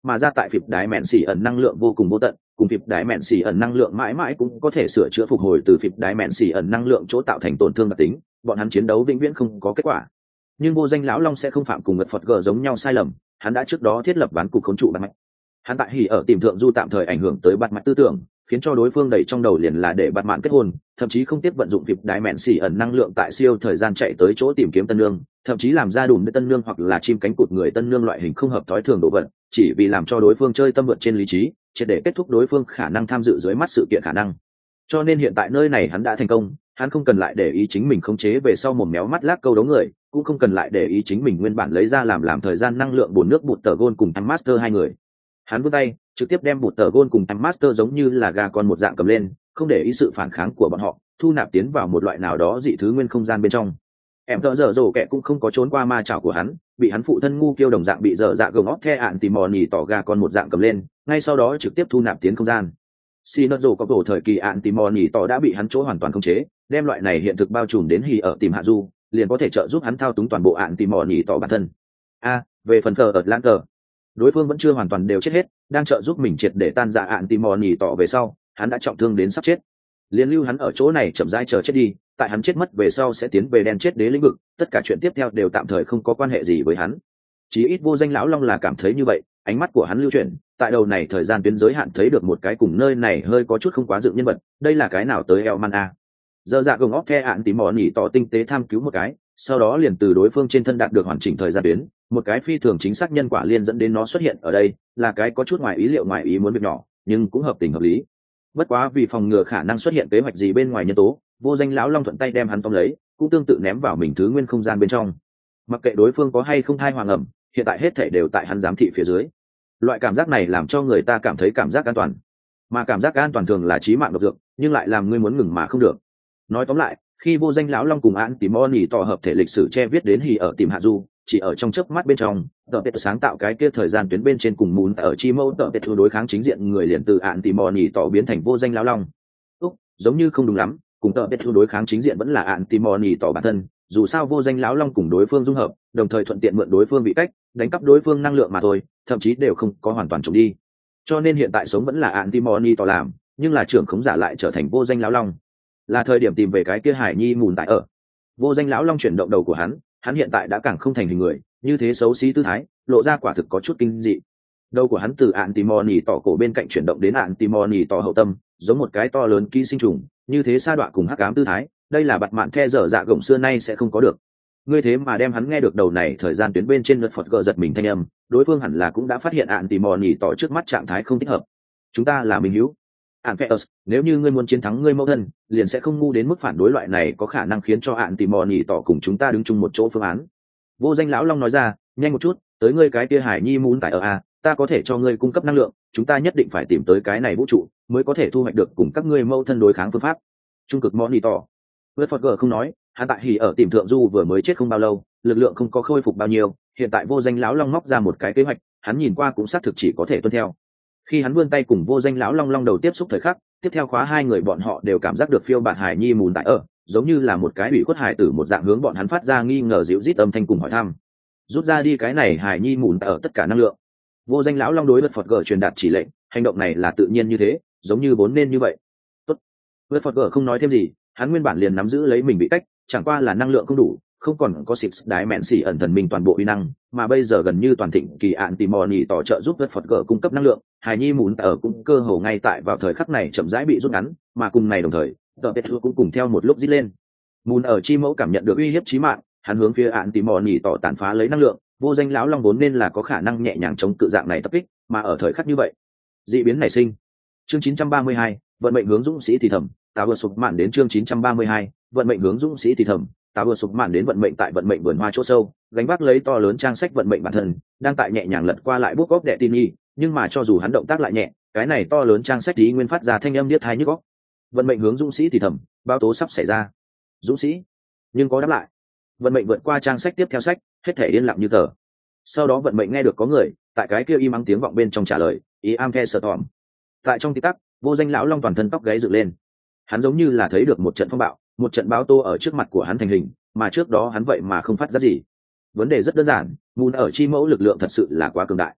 mà ra tại phịp đái mẹn xỉ ẩn năng lượng vô cùng vô tận, cùng phịp đái mẹn xỉ ẩn năng lượng mãi mãi cũng có thể sửa chữa phục hồi từ phịp đái mẹn xỉ ẩn năng lượng chỗ tạo thành tổn thương đặc tính, bọn hắn chiến đấu vĩnh viễn không có kết quả. Nhưng vô danh lão long sẽ không phạm cùng ngật phật gờ giống nhau sai lầm, hắn đã trước đó thiết lập ván cục khốn trụ bắt mạch. Hắn tại hỉ ở tìm thượng du tạm thời ảnh hưởng tới bắt mạch tư tưởng, khiến cho đối phương đẩy trong đầu liền là để bắt mạn kết hôn, thậm chí không tiếp vận dụng phịp đái mẹn xỉ ẩn năng lượng tại siêu thời gian chạy tới chỗ tìm kiếm tân nương, thậm chí làm ra đùm để tân nương hoặc là chim cánh cụt người tân nương loại hình không hợp thói thường đồ vật, chỉ vì làm cho đối phương chơi tâm vượt trên lý trí, triệt để kết thúc đối phương khả năng tham dự dưới mắt sự kiện khả năng. Cho nên hiện tại nơi này hắn đã thành công, hắn không cần lại để ý chính mình khống chế về sau mồm méo mắt lác câu đấu người, cũng không cần lại để ý chính mình nguyên bản lấy ra làm làm thời gian năng lượng bồn nước bụt tờ gôn cùng em master hai người. Hắn vươn tay trực tiếp đem bụt tờ gôn cùng em master giống như là gà con một dạng cầm lên, không để ý sự phản kháng của bọn họ, thu nạp tiến vào một loại nào đó dị thứ nguyên không gian bên trong. Em tợ dở dồ kẹ cũng không có trốn qua ma chảo của hắn, bị hắn phụ thân ngu kiêu đồng dạng bị dở dạ gồng óc the ạn tìm mò nhì tỏ gà con một dạng cầm lên, ngay sau đó trực tiếp thu nạp tiến không gian. Sinazzo có tổ thời kỳ ạn tìm mò nhì tỏ đã bị hắn chỗ hoàn toàn khống chế, đem loại này hiện thực bao trùm đến hì ở tìm hạ du, liền có thể trợ giúp hắn thao túng toàn bộ ạn tìm mò nhì tỏ bản thân. A, về phần thờ ở lan cờ, đối phương vẫn chưa hoàn toàn đều chết hết, đang trợ giúp mình triệt để tan ra ạn tìm mò nhì tỏ về sau, hắn đã trọng thương đến sắp chết. Liên lưu hắn ở chỗ này chậm rãi chờ chết đi, tại hắn chết mất về sau sẽ tiến về đen chết đế lĩnh vực, tất cả chuyện tiếp theo đều tạm thời không có quan hệ gì với hắn. Chí ít vô danh lão long là cảm thấy như vậy, ánh mắt của hắn lưu chuyển, tại đầu này thời gian tuyến giới hạn thấy được một cái cùng nơi này hơi có chút không quá dựng nhân vật, đây là cái nào tới Elman a. Giờ dạ gồng óc the ạn tím mỏ nhỉ tỏ tinh tế tham cứu một cái, sau đó liền từ đối phương trên thân đạt được hoàn chỉnh thời gian tuyến, một cái phi thường chính xác nhân quả liên dẫn đến nó xuất hiện ở đây, là cái có chút ngoài ý liệu ngoài ý muốn việc nhỏ, nhưng cũng hợp tình hợp lý. Bất quá vì phòng ngừa khả năng xuất hiện kế hoạch gì bên ngoài nhân tố, vô danh lão long thuận tay đem hắn tóm lấy, cũng tương tự ném vào mình thứ nguyên không gian bên trong. Mặc kệ đối phương có hay không thai hoàng ẩm, hiện tại hết thể đều tại hắn giám thị phía dưới. Loại cảm giác này làm cho người ta cảm thấy cảm giác an toàn, mà cảm giác an toàn thường là chí mạng độc dược, nhưng lại làm ngươi muốn ngừng mà không được. Nói tóm lại, khi vô danh lão long cùng án tìm moni tỏ hợp thể lịch sử che viết đến hì ở tìm hạ du, chỉ ở trong chớp mắt bên trong, tờ pet sáng tạo cái kia thời gian tuyến bên trên cùng mún ở chi mẫu tờ pet đối kháng chính diện người liền từ án tìm moni tỏ biến thành vô danh lão long. Úc, giống như không đúng lắm, cùng tờ pet đối kháng chính diện vẫn là án tìm moni tỏ bản thân, dù sao vô danh lão long cùng đối phương dung hợp, đồng thời thuận tiện mượn đối phương bị cách, đánh cắp đối phương năng lượng mà thôi, thậm chí đều không có hoàn toàn trùng đi. Cho nên hiện tại sống vẫn là án tìm moni tỏ làm, nhưng là trưởng khống giả lại trở thành vô danh lão long. Là thời điểm tìm về cái kia hải nhi mùn tại ở. Vô danh lão long chuyển động đầu của hắn, hắn hiện tại đã càng không thành hình người, như thế xấu xí tư thái, lộ ra quả thực có chút kinh dị. Đầu của hắn từ ạn timoni tỏ cổ bên cạnh chuyển động đến ạn timoni tỏ hậu tâm, giống một cái to lớn ký sinh trùng, như thế sa đọa cùng hắc ám tư thái, đây là bặt mạn the dở dạ gồng xưa nay sẽ không có được. Ngươi thế mà đem hắn nghe được đầu này thời gian tuyến bên trên luật phật gờ giật mình thanh âm, đối phương hẳn là cũng đã phát hiện ạn timoni tỏ trước mắt trạng thái không thích hợp. Chúng ta là minh hữu. Anpeus, nếu như ngươi muốn chiến thắng ngươi mẫu thân, liền sẽ không ngu đến mức phản đối loại này có khả năng khiến cho ạn tìm mò nhì tỏ cùng chúng ta đứng chung một chỗ phương án. Vô danh lão long nói ra, nhanh một chút, tới ngươi cái kia hải nhi muốn tại ở a, ta có thể cho ngươi cung cấp năng lượng, chúng ta nhất định phải tìm tới cái này vũ trụ, mới có thể thu hoạch được cùng các ngươi mẫu thân đối kháng phương pháp. Trung cực mò nhì tỏ. Vượt Phật gờ không nói, hắn tại hỉ ở tìm thượng du vừa mới chết không bao lâu, lực lượng không có khôi phục bao nhiêu, hiện tại vô danh lão long móc ra một cái kế hoạch, hắn nhìn qua cũng xác thực chỉ có thể tuân theo. Khi hắn vươn tay cùng vô danh lão long long đầu tiếp xúc thời khắc, tiếp theo khóa hai người bọn họ đều cảm giác được phiêu bạt hải nhi mùn tại ở, giống như là một cái ủy khuất hải tử một dạng hướng bọn hắn phát ra nghi ngờ dịu rít âm thanh cùng hỏi thăm. Rút ra đi cái này hải nhi mùn tại ở tất cả năng lượng. Vô danh lão long đối với Phật gở truyền đạt chỉ lệnh, hành động này là tự nhiên như thế, giống như vốn nên như vậy. Tốt. Với Phật gở không nói thêm gì, hắn nguyên bản liền nắm giữ lấy mình bị cách, chẳng qua là năng lượng không đủ, không còn có xịp đái mẹn xỉ ẩn thần mình toàn bộ uy năng, mà bây giờ gần như toàn thịnh kỳ ạn tìm mò nhì tỏ trợ giúp với Phật gở cung cấp năng lượng, hài nhi muốn ở cũng cơ hồ ngay tại vào thời khắc này chậm rãi bị rút ngắn, mà cùng này đồng thời tờ pet cũng cùng theo một lúc rít lên. Mùn ở chi mẫu cảm nhận được uy hiếp chí mạng, hắn hướng phía ạn tìm mò nhì tỏ tàn phá lấy năng lượng, vô danh lão long vốn nên là có khả năng nhẹ nhàng chống cự dạng này tập kích, mà ở thời khắc như vậy dị biến nảy sinh. Chương chín trăm ba mươi hai, vận mệnh hướng dũng sĩ thì thầm, táo vừa sụp mạn đến chương chín trăm ba mươi hai, vận mệnh hướng dũng sĩ thì thầm, táo vừa sụp mạn đến vận mệnh tại vận mệnh vườn hoa chỗ sâu, gánh vác lấy to lớn trang sách vận mệnh bản thân, đang tại nhẹ nhàng lật qua lại bút góc đệ tin nhi, nhưng mà cho dù hắn động tác lại nhẹ, cái này to lớn trang sách tí nguyên phát ra thanh âm điếc tai nhức óc. Vận mệnh hướng dũng sĩ thì thầm, báo tố sắp xảy ra. Dũng sĩ, nhưng có đáp lại. Vận mệnh vượt qua trang sách tiếp theo sách, hết thể yên lặng như tờ. Sau đó vận mệnh nghe được có người tại cái kia im ắng tiếng vọng bên trong trả lời, ý am the sợ tòm. Tại trong tí tắc, vô danh lão long toàn thân tóc gáy dựng lên. Hắn giống như là thấy được một trận phong bạo, một trận báo tố ở trước mặt của hắn thành hình, mà trước đó hắn vậy mà không phát ra gì. Vấn đề rất đơn giản, mùn ở chi mẫu lực lượng thật sự là quá cường đại.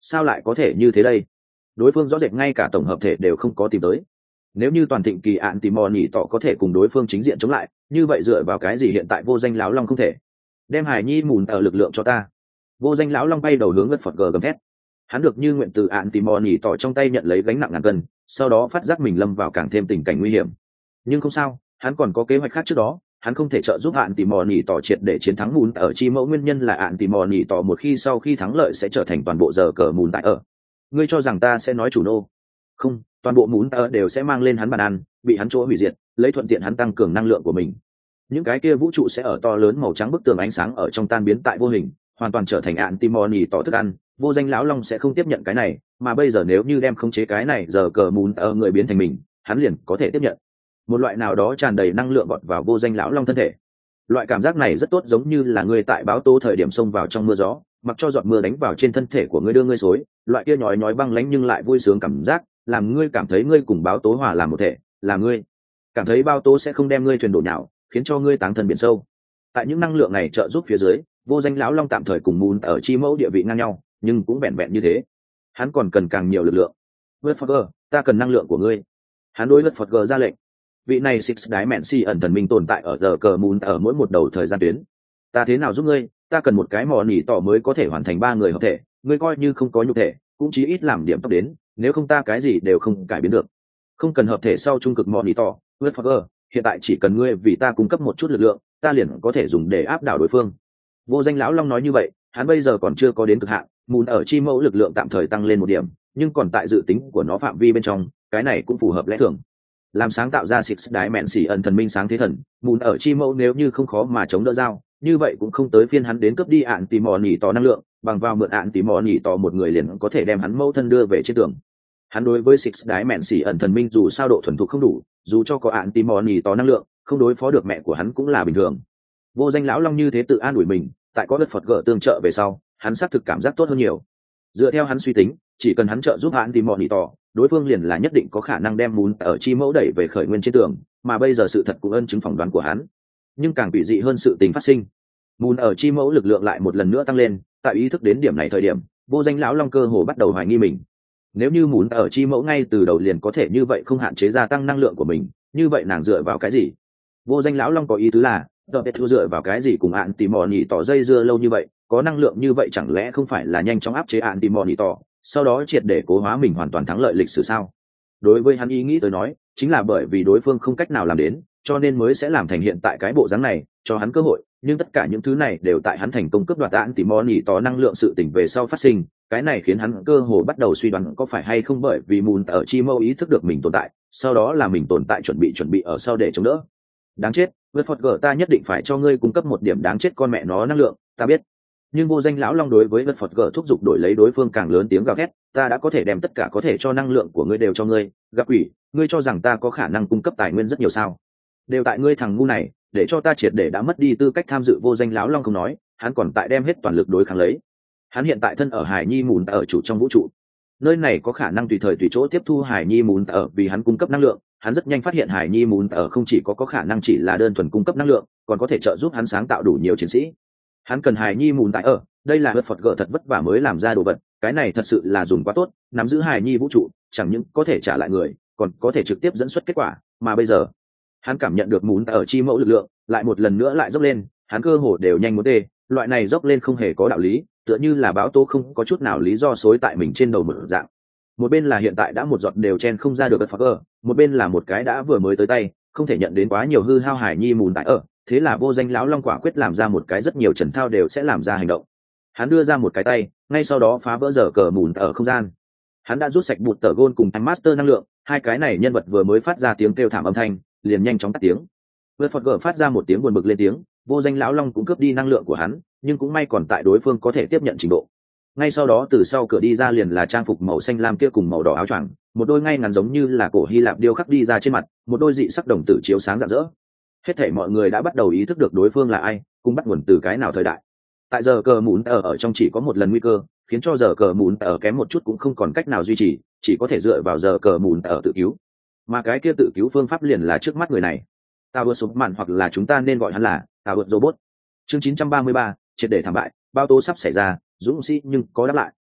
sao lại có thể như thế đây? Đối phương rõ rệt ngay cả tổng hợp thể đều không có tìm tới. Nếu như toàn thịnh kỳ ạn tìm mò nhỉ tỏ có thể cùng đối phương chính diện chống lại, như vậy dựa vào cái gì hiện tại vô danh lão long không thể? Đem hải nhi mùn ở lực lượng cho ta. Vô danh lão long bay đầu hướng ngất phật gờ gầm thét. Hắn được như nguyện từ ạn tìm mò nhỉ tỏ trong tay nhận lấy gánh nặng ngàn cân, sau đó phát giác mình lâm vào càng thêm tình cảnh nguy hiểm. Nhưng không sao, hắn còn có kế hoạch khác trước đó. Hắn không thể trợ giúp ạn tìm mò nhỉ tỏ triệt để chiến thắng mùn ở chi mẫu, nguyên nhân là ạn tìm mò nhỉ tỏ một khi sau khi thắng lợi sẽ trở thành toàn bộ giờ cờ mùn tại ở. Ngươi cho rằng ta sẽ nói chủ nô? Không, toàn bộ mún tờ đều sẽ mang lên hắn bàn ăn, bị hắn chỗ hủy diệt, lấy thuận tiện hắn tăng cường năng lượng của mình. Những cái kia vũ trụ sẽ ở to lớn màu trắng bức tường ánh sáng ở trong tan biến tại vô hình, hoàn toàn trở thành ạn timoni tỏ thức ăn. Vô danh lão long sẽ không tiếp nhận cái này, mà bây giờ nếu như đem khống chế cái này giờ cờ mún tờ người biến thành mình, hắn liền có thể tiếp nhận một loại nào đó tràn đầy năng lượng vọt vào vô danh lão long thân thể. Loại cảm giác này rất tốt, giống như là người tại báo tố thời điểm xông vào trong mưa gió, mặc cho giọt mưa đánh vào trên thân thể của ngươi đưa ngươi xối, loại kia nhói nhói băng lãnh nhưng lại vui sướng cảm giác, làm ngươi cảm thấy ngươi cùng báo tố hòa làm một thể, làm ngươi cảm thấy báo tố sẽ không đem ngươi thuyền đổ nhào, khiến cho ngươi táng thân biển sâu. Tại những năng lượng này trợ giúp phía dưới, vô danh lão long tạm thời cùng mùn ở chi mẫu địa vị ngang nhau, nhưng cũng vẹn vẹn như thế, hắn còn cần càng nhiều lực lượng. Westford, ta cần năng lượng của ngươi. Hắn đối Westford ra lệnh. Vị này Six Dimension ẩn thần minh tồn tại ở giờ cờ mùn ở mỗi một đầu thời gian tuyến. Ta thế nào giúp ngươi? Ta cần một cái mò nỉ tỏ mới có thể hoàn thành ba người hợp thể, ngươi coi như không có nhục thể cũng chí ít làm điểm tốc đến, nếu không ta cái gì đều không cải biến được. Không cần hợp thể sau trung cực mò nỉ tỏ, Westford, hiện tại chỉ cần ngươi vì ta cung cấp một chút lực lượng, ta liền có thể dùng để áp đảo đối phương. Vô danh lão long nói như vậy, hắn bây giờ còn chưa có đến cực hạn, mùn ở chi mẫu lực lượng tạm thời tăng lên một điểm, nhưng còn tại dự tính của nó phạm vi bên trong, cái này cũng phù hợp lẽ thường. Làm sáng tạo ra Six Dimension thần minh sáng thế thần, mùn ở chi mẫu nếu như không khó mà chống đỡ dao, như vậy cũng không tới phiên hắn đến cướp đi ạn tỉ mò nỉ tỏ năng lượng, bằng vào mượn ạn tỉ mò nỉ tỏ một người liền có thể đem hắn mẫu thân đưa về trên đường. Hắn đối với Six Dimension thần minh dù sao độ thuần thục không đủ, dù cho có ạn tỉ mò nỉ tỏ năng lượng, không đối phó được mẹ của hắn cũng là bình thường. Vô danh lão long như thế tự an ủi mình, tại có đất Phật gở tương trợ về sau, hắn xác thực cảm giác tốt hơn nhiều. Dựa theo hắn suy tính, chỉ cần hắn trợ giúp ạn tỉ mò nỉ tỏ, đối phương liền là nhất định có khả năng đem mún ở chi mẫu đẩy về khởi nguyên trên tường, mà bây giờ sự thật cũng ân chứng phỏng đoán của hắn. Nhưng càng bị dị hơn sự tình phát sinh, mún ở chi mẫu lực lượng lại một lần nữa tăng lên. Tại ý thức đến điểm này thời điểm, vô danh lão long cơ hồ bắt đầu hoài nghi mình. Nếu như mún ở chi mẫu ngay từ đầu liền có thể như vậy không hạn chế gia tăng năng lượng của mình, như vậy nàng dựa vào cái gì? Vô danh lão long có ý tứ là đợt thu dựa vào cái gì cùng ạn tỉ mò nỉ tỏ dây dưa lâu như vậy, có năng lượng như vậy chẳng lẽ không phải là nhanh chóng áp chế ạn tỉ mò nỉ tỏ, sau đó triệt để cố hóa mình hoàn toàn thắng lợi lịch sử sao? Đối với hắn ý nghĩ tới nói, chính là bởi vì đối phương không cách nào làm đến, cho nên mới sẽ làm thành hiện tại cái bộ dáng này, cho hắn cơ hội. Nhưng tất cả những thứ này đều tại hắn thành công cướp đoạt ạn tỉ mò nỉ tỏ năng lượng sự tỉnh về sau phát sinh. Cái này khiến hắn cơ hồ bắt đầu suy đoán có phải hay không bởi vì mùn ở chi mâu ý thức được mình tồn tại, sau đó là mình tồn tại chuẩn bị chuẩn bị ở sau để chống đỡ. Đáng chết, với Phật gở ta nhất định phải cho ngươi cung cấp một điểm đáng chết con mẹ nó năng lượng, ta biết. Nhưng vô danh lão long đối với vật Phật gở thúc giục đổi lấy đối phương càng lớn tiếng gào thét, ta đã có thể đem tất cả có thể cho năng lượng của ngươi đều cho ngươi, gặp quỷ, ngươi cho rằng ta có khả năng cung cấp tài nguyên rất nhiều sao? Đều tại ngươi thằng ngu này, để cho ta triệt để đã mất đi tư cách tham dự. Vô danh lão long không nói, hắn còn tại đem hết toàn lực đối kháng lấy. Hắn hiện tại thân ở Hải Nhi mùn ở chủ trong vũ trụ, nơi này có khả năng tùy thời tùy chỗ tiếp thu Hải Nhi mùn ở vì hắn cung cấp năng lượng. Hắn rất nhanh phát hiện Hải Nhi mùn ở không chỉ có có khả năng chỉ là đơn thuần cung cấp năng lượng, còn có thể trợ giúp hắn sáng tạo đủ nhiều chiến sĩ. Hắn cần Hải Nhi mùn tại ở, đây là vật Phật gở thật vất vả mới làm ra đồ vật, cái này thật sự là dùng quá tốt, nắm giữ Hải Nhi vũ trụ, chẳng những có thể trả lại người, còn có thể trực tiếp dẫn xuất kết quả. Mà bây giờ, hắn cảm nhận được mùn ở chi mẫu lực lượng, lại một lần nữa lại dốc lên, hắn cơ hồ đều nhanh muốn tê, loại này dốc lên không hề có đạo lý, tựa như là báo tố không có chút nào lý do xối tại mình trên đầu một dạng. Một bên là hiện tại đã một giọt đều chen không ra được vật Phật gở, một bên là một cái đã vừa mới tới tay, không thể nhận đến quá nhiều hư hao Hải Nhi mùn tại ở. Thế là vô danh lão long quả quyết làm ra một cái rất nhiều trần thao đều sẽ làm ra hành động. Hắn đưa ra một cái tay, ngay sau đó phá vỡ giờ cờ mùn ở không gian. Hắn đã rút sạch bụt tờ gôn cùng anh master năng lượng, hai cái này nhân vật vừa mới phát ra tiếng kêu thảm âm thanh, liền nhanh chóng tắt tiếng. Vượt Phật gở phát ra một tiếng buồn bực lên tiếng, vô danh lão long cũng cướp đi năng lượng của hắn, nhưng cũng may còn tại đối phương có thể tiếp nhận trình độ. Ngay sau đó từ sau cửa đi ra liền là trang phục màu xanh lam kia cùng màu đỏ áo choàng, một đôi ngay ngắn giống như là cổ Hy Lạp điêu khắc đi ra trên mặt, một đôi dị sắc đồng tử chiếu sáng rạng rỡ. Hết thảy mọi người đã bắt đầu ý thức được đối phương là ai, cũng bắt nguồn từ cái nào thời đại. Tại giờ cờ mún ở ở trong chỉ có một lần nguy cơ, khiến cho giờ cờ mún ở kém một chút cũng không còn cách nào duy trì, chỉ có thể dựa vào giờ cờ mún ở tự cứu. Mà cái kia tự cứu phương pháp liền là trước mắt người này. Ta vừa sụp mạn, hoặc là chúng ta nên gọi hắn là ta vượt robot. Chương chín trăm ba mươi ba, triệt để thảm bại, bao tố sắp xảy ra, dũng sĩ nhưng có đáp lại.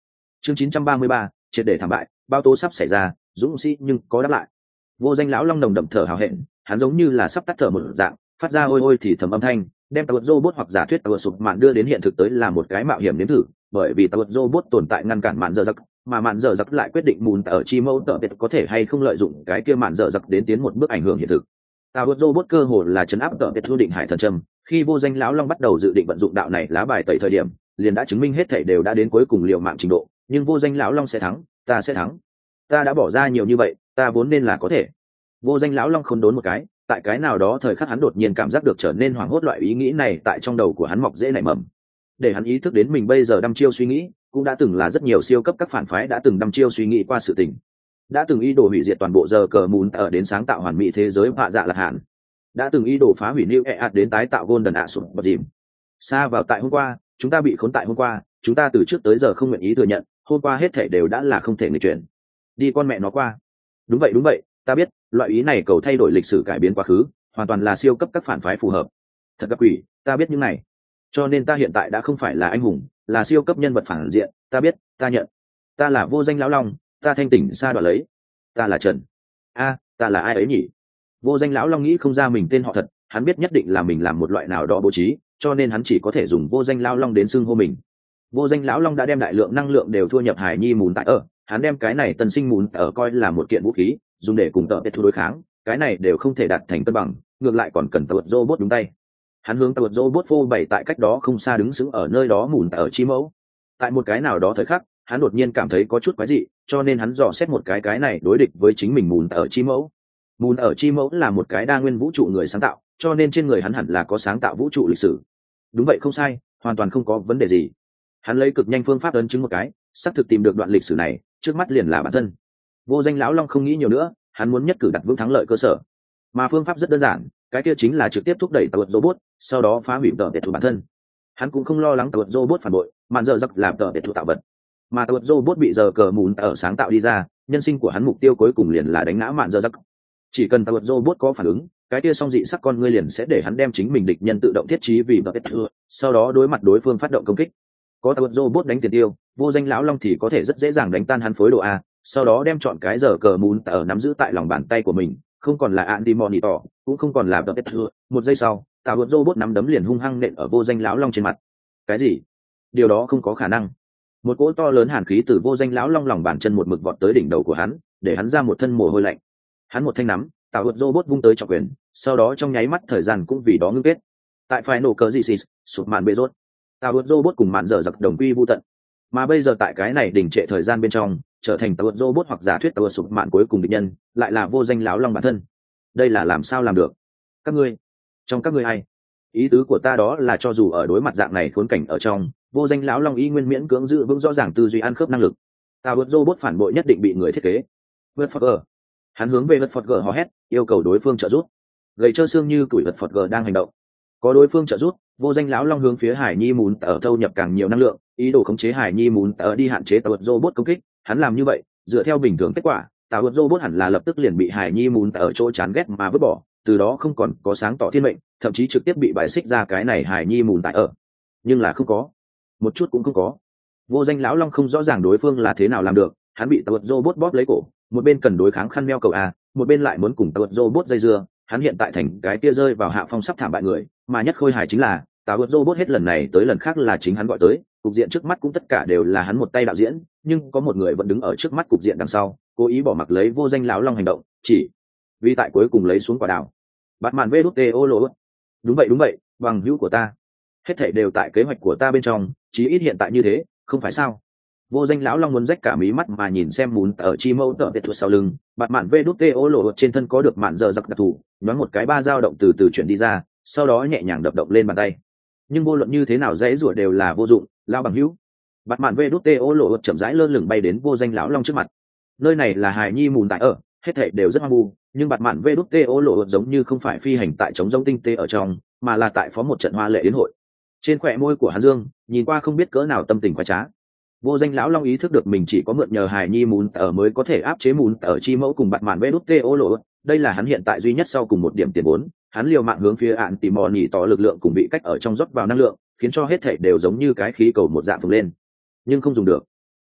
chương chín trăm ba mươi ba, triệt để thảm bại, bao tố sắp xảy ra, dũng sĩ nhưng có đáp lại. Vô Danh lão long nồng đậm thở hào hẹn, hắn giống như là sắp tắt thở một dạng, phát ra ôi ôi thì thầm âm thanh, đem tàu robot hoặc giả thuyết tàu sụp mạn đưa đến hiện thực tới là một cái mạo hiểm nếm thử, bởi vì tàu robot tồn tại ngăn cản mạn dở giặc, mà mạn dở giặc lại quyết định mùn ở chi mẫu tợ có thể hay không lợi dụng cái kia mạn dở giặc đến tiến một bước ảnh hưởng hiện thực. Tàu robot cơ hồ là chấn áp tợ thu định hải thần trầm, khi Vô Danh lão long bắt đầu dự định vận dụng đạo này lá bài tẩy thời điểm, liền đã chứng minh hết thảy đều đã đến cuối cùng liều mạng trình độ, nhưng Vô Danh lão long sẽ thắng, ta sẽ thắng. Ta đã bỏ ra nhiều như vậy, ta vốn nên là có thể. Vô Danh lão long khốn đốn một cái, tại cái nào đó thời khắc hắn đột nhiên cảm giác được trở nên hoảng hốt, loại ý nghĩ này tại trong đầu của hắn mọc dễ nảy mầm, để hắn ý thức đến mình bây giờ đăm chiêu suy nghĩ cũng đã từng là rất nhiều siêu cấp các phản phái đã từng đăm chiêu suy nghĩ qua sự tình, đã từng ý đồ hủy diệt toàn bộ giờ cờ mùn ở đến sáng tạo hoàn mỹ thế giới vạ dạ lạc hạn, đã từng ý đồ phá hủy New e a đến tái tạo golden ạ sụp bật dìm. Xa vào tại hôm qua, chúng ta bị khốn tại hôm qua, chúng ta từ trước tới giờ không nguyện ý thừa nhận hôm qua hết thể đều đã là không thể nghịch chuyển. Đi con mẹ nó qua. Đúng vậy đúng vậy, ta biết loại ý này cầu thay đổi lịch sử cải biến quá khứ hoàn toàn là siêu cấp các phản phái phù hợp. Thật gặp quỷ, ta biết những này, cho nên ta hiện tại đã không phải là anh hùng, là siêu cấp nhân vật phản diện. Ta biết, ta nhận, ta là Vô Danh lão long, ta thanh tỉnh xa đoạt lấy, ta là Trần. A, ta là ai ấy nhỉ? Vô Danh lão long nghĩ không ra mình tên họ thật, hắn biết nhất định là mình làm một loại nào đó bố trí, cho nên hắn chỉ có thể dùng Vô Danh lão long đến xưng hô mình. Vô Danh lão long đã đem đại lượng năng lượng đều thua nhập hải nhi mùn tại ở, hắn đem cái này tân sinh mùn ở coi là một kiện vũ khí, dùng để cùng tợ biệt thu đối kháng, cái này đều không thể đạt thành cân bằng, ngược lại còn cần tợ robot đúng tay. Hắn hướng tợ robot phô bày tại cách đó không xa đứng sững ở nơi đó mùn ở chi mẫu. Tại một cái nào đó thời khắc, hắn đột nhiên cảm thấy có chút quái dị, cho nên hắn dò xét một cái cái này đối địch với chính mình mùn ở chi mẫu. Mùn ở chi mẫu là một cái đa nguyên vũ trụ người sáng tạo, cho nên trên người hắn hẳn là có sáng tạo vũ trụ lịch sử. Đúng vậy, không sai, hoàn toàn không có vấn đề gì. Hắn lấy cực nhanh phương pháp ấn chứng một cái, xác thực tìm được đoạn lịch sử này, trước mắt liền là bản thân. Vô Danh lão long không nghĩ nhiều nữa, hắn muốn nhất cử đặt vững thắng lợi cơ sở, mà phương pháp rất đơn giản, cái kia chính là trực tiếp thúc đẩy tàu robot, sau đó phá hủy tàu biệt thự bản thân. Hắn cũng không lo lắng tàu robot phản bội, màn giờ giặc làm tàu biệt thự tạo vật, mà tàu robot bị giờ cờ mùn ở sáng tạo đi ra, nhân sinh của hắn mục tiêu cuối cùng liền là đánh ngã màn giờ giặc. Chỉ cần tàu robot có phản ứng, cái kia song dị sắc con ngươi liền sẽ để hắn đem chính mình địch nhân tự động thiết trí vì tàu biệt thự, sau đó đối mặt đối phương phát động công kích. Có tàu robot đánh tiền tiêu, Vô Danh lão long thì có thể rất dễ dàng đánh tan hắn phối đồ a, sau đó đem chọn cái giờ cờ mùn ở nắm giữ tại lòng bàn tay của mình, không còn là anti monitor, cũng không còn là tàu biệt thự. Một giây sau, tàu robot nắm đấm liền hung hăng nện ở Vô Danh lão long trên mặt. Cái gì? Điều đó không có khả năng. Một cỗ to lớn hàn khí từ Vô Danh lão long lòng bàn chân một mực vọt tới đỉnh đầu của hắn, để hắn ra một thân mồ hôi lạnh. Hắn một thanh nắm, tàu robot vung tới trọng quyền, sau đó trong nháy mắt thời gian cũng vì đó ngưng kết. Tại phải nổ cờ gì xì, sụp màn bê rốt, tàu robot cùng màn dở giặc đồng quy vu tận. Mà bây giờ tại cái này đình trệ thời gian bên trong, trở thành tàu robot hoặc giả thuyết tàu sụp mạn cuối cùng địch nhân, lại là Vô Danh lão long bản thân. Đây là làm sao làm được? Các ngươi, trong các ngươi ai? Ý tứ của ta đó là cho dù ở đối mặt dạng này khốn cảnh ở trong, Vô Danh lão long y nguyên miễn cưỡng giữ vững rõ ràng tư duy ăn khớp năng lực. Tàu robot phản bội nhất định bị người thiết kế. Vật Phật G. Hắn hướng về Vật Phật G hò hét, yêu cầu đối phương trợ giúp. Gầy trơ xương như củi Vật Phật G đang hành động. Có đối phương trợ giúp, Vô Danh lão long hướng phía hải nhi mùn ở thâu nhập càng nhiều năng lượng, ý đồ khống chế hải nhi mùn ở đi hạn chế tàu robot công kích. Hắn làm như vậy, dựa theo bình thường kết quả, tàu robot hẳn là lập tức liền bị hải nhi mùn ở chỗ chán ghét mà vứt bỏ, từ đó không còn có sáng tỏ thiên mệnh, thậm chí trực tiếp bị bài xích ra cái này hải nhi mùn tại ở. Nhưng là không có, một chút cũng không có. Vô Danh lão long không rõ ràng đối phương là thế nào làm được, hắn bị tàu robot bóp lấy cổ, một bên cần đối kháng khăn meo cầu a, một bên lại muốn cùng tàu robot dây dưa. Hắn hiện tại thành cái kia rơi vào hạ phong sắp thảm bại người, mà nhất khôi hài chính là tàu robot hết lần này tới lần khác là chính hắn gọi tới, cục diện trước mắt cũng tất cả đều là hắn một tay đạo diễn, nhưng có một người vẫn đứng ở trước mắt cục diện đằng sau, cố ý bỏ mặc lấy Vô Danh lão long hành động, chỉ vì tại cuối cùng lấy xuống quả đào. Bắt màn vê đút tê ô lỗ. Đúng vậy đúng vậy, bằng hữu của ta, hết thảy đều tại kế hoạch của ta bên trong, chí ít hiện tại như thế, không phải sao? Vô Danh lão long muốn rách cả mí mắt mà nhìn xem mún ở chi mâu tợ biệt thuật sau lưng, bạt mạn vê đút tê ô lộ trên thân có được mạn giờ giặc đặc thù, nhoáng một cái ba dao động từ từ chuyển đi ra, sau đó nhẹ nhàng đập động lên bàn tay. Nhưng vô luận như thế nào dãy rủa đều là vô dụng, lão bằng hữu. Bạt mạn vê đút tê ô lộ chậm rãi lơ lửng bay đến Vô Danh lão long trước mặt. Nơi này là hài nhi mùn tại ở, hết thảy đều rất hoang vu, nhưng bạt mạn vê đút tê ô lộ giống như không phải phi hành tại trống rỗng tinh tế ở trong, mà là tại phó một trận hoa lệ yến hội. Trên khóe môi của hắn dương, nhìn qua không biết cỡ nào tâm tình khoái trá. Vô Danh lão long ý thức được mình chỉ có mượn nhờ hài nhi mùn ở mới có thể áp chế mùn ở chi mẫu cùng bạt mạn vê đút tê ô lộ, đây là hắn hiện tại duy nhất sau cùng một điểm tiền vốn. Hắn liều mạng hướng phía ạn tìm mò nhỉ tỏ lực lượng cùng bị cách ở trong rót vào năng lượng, khiến cho hết thảy đều giống như cái khí cầu một dạng phồng lên, nhưng không dùng được.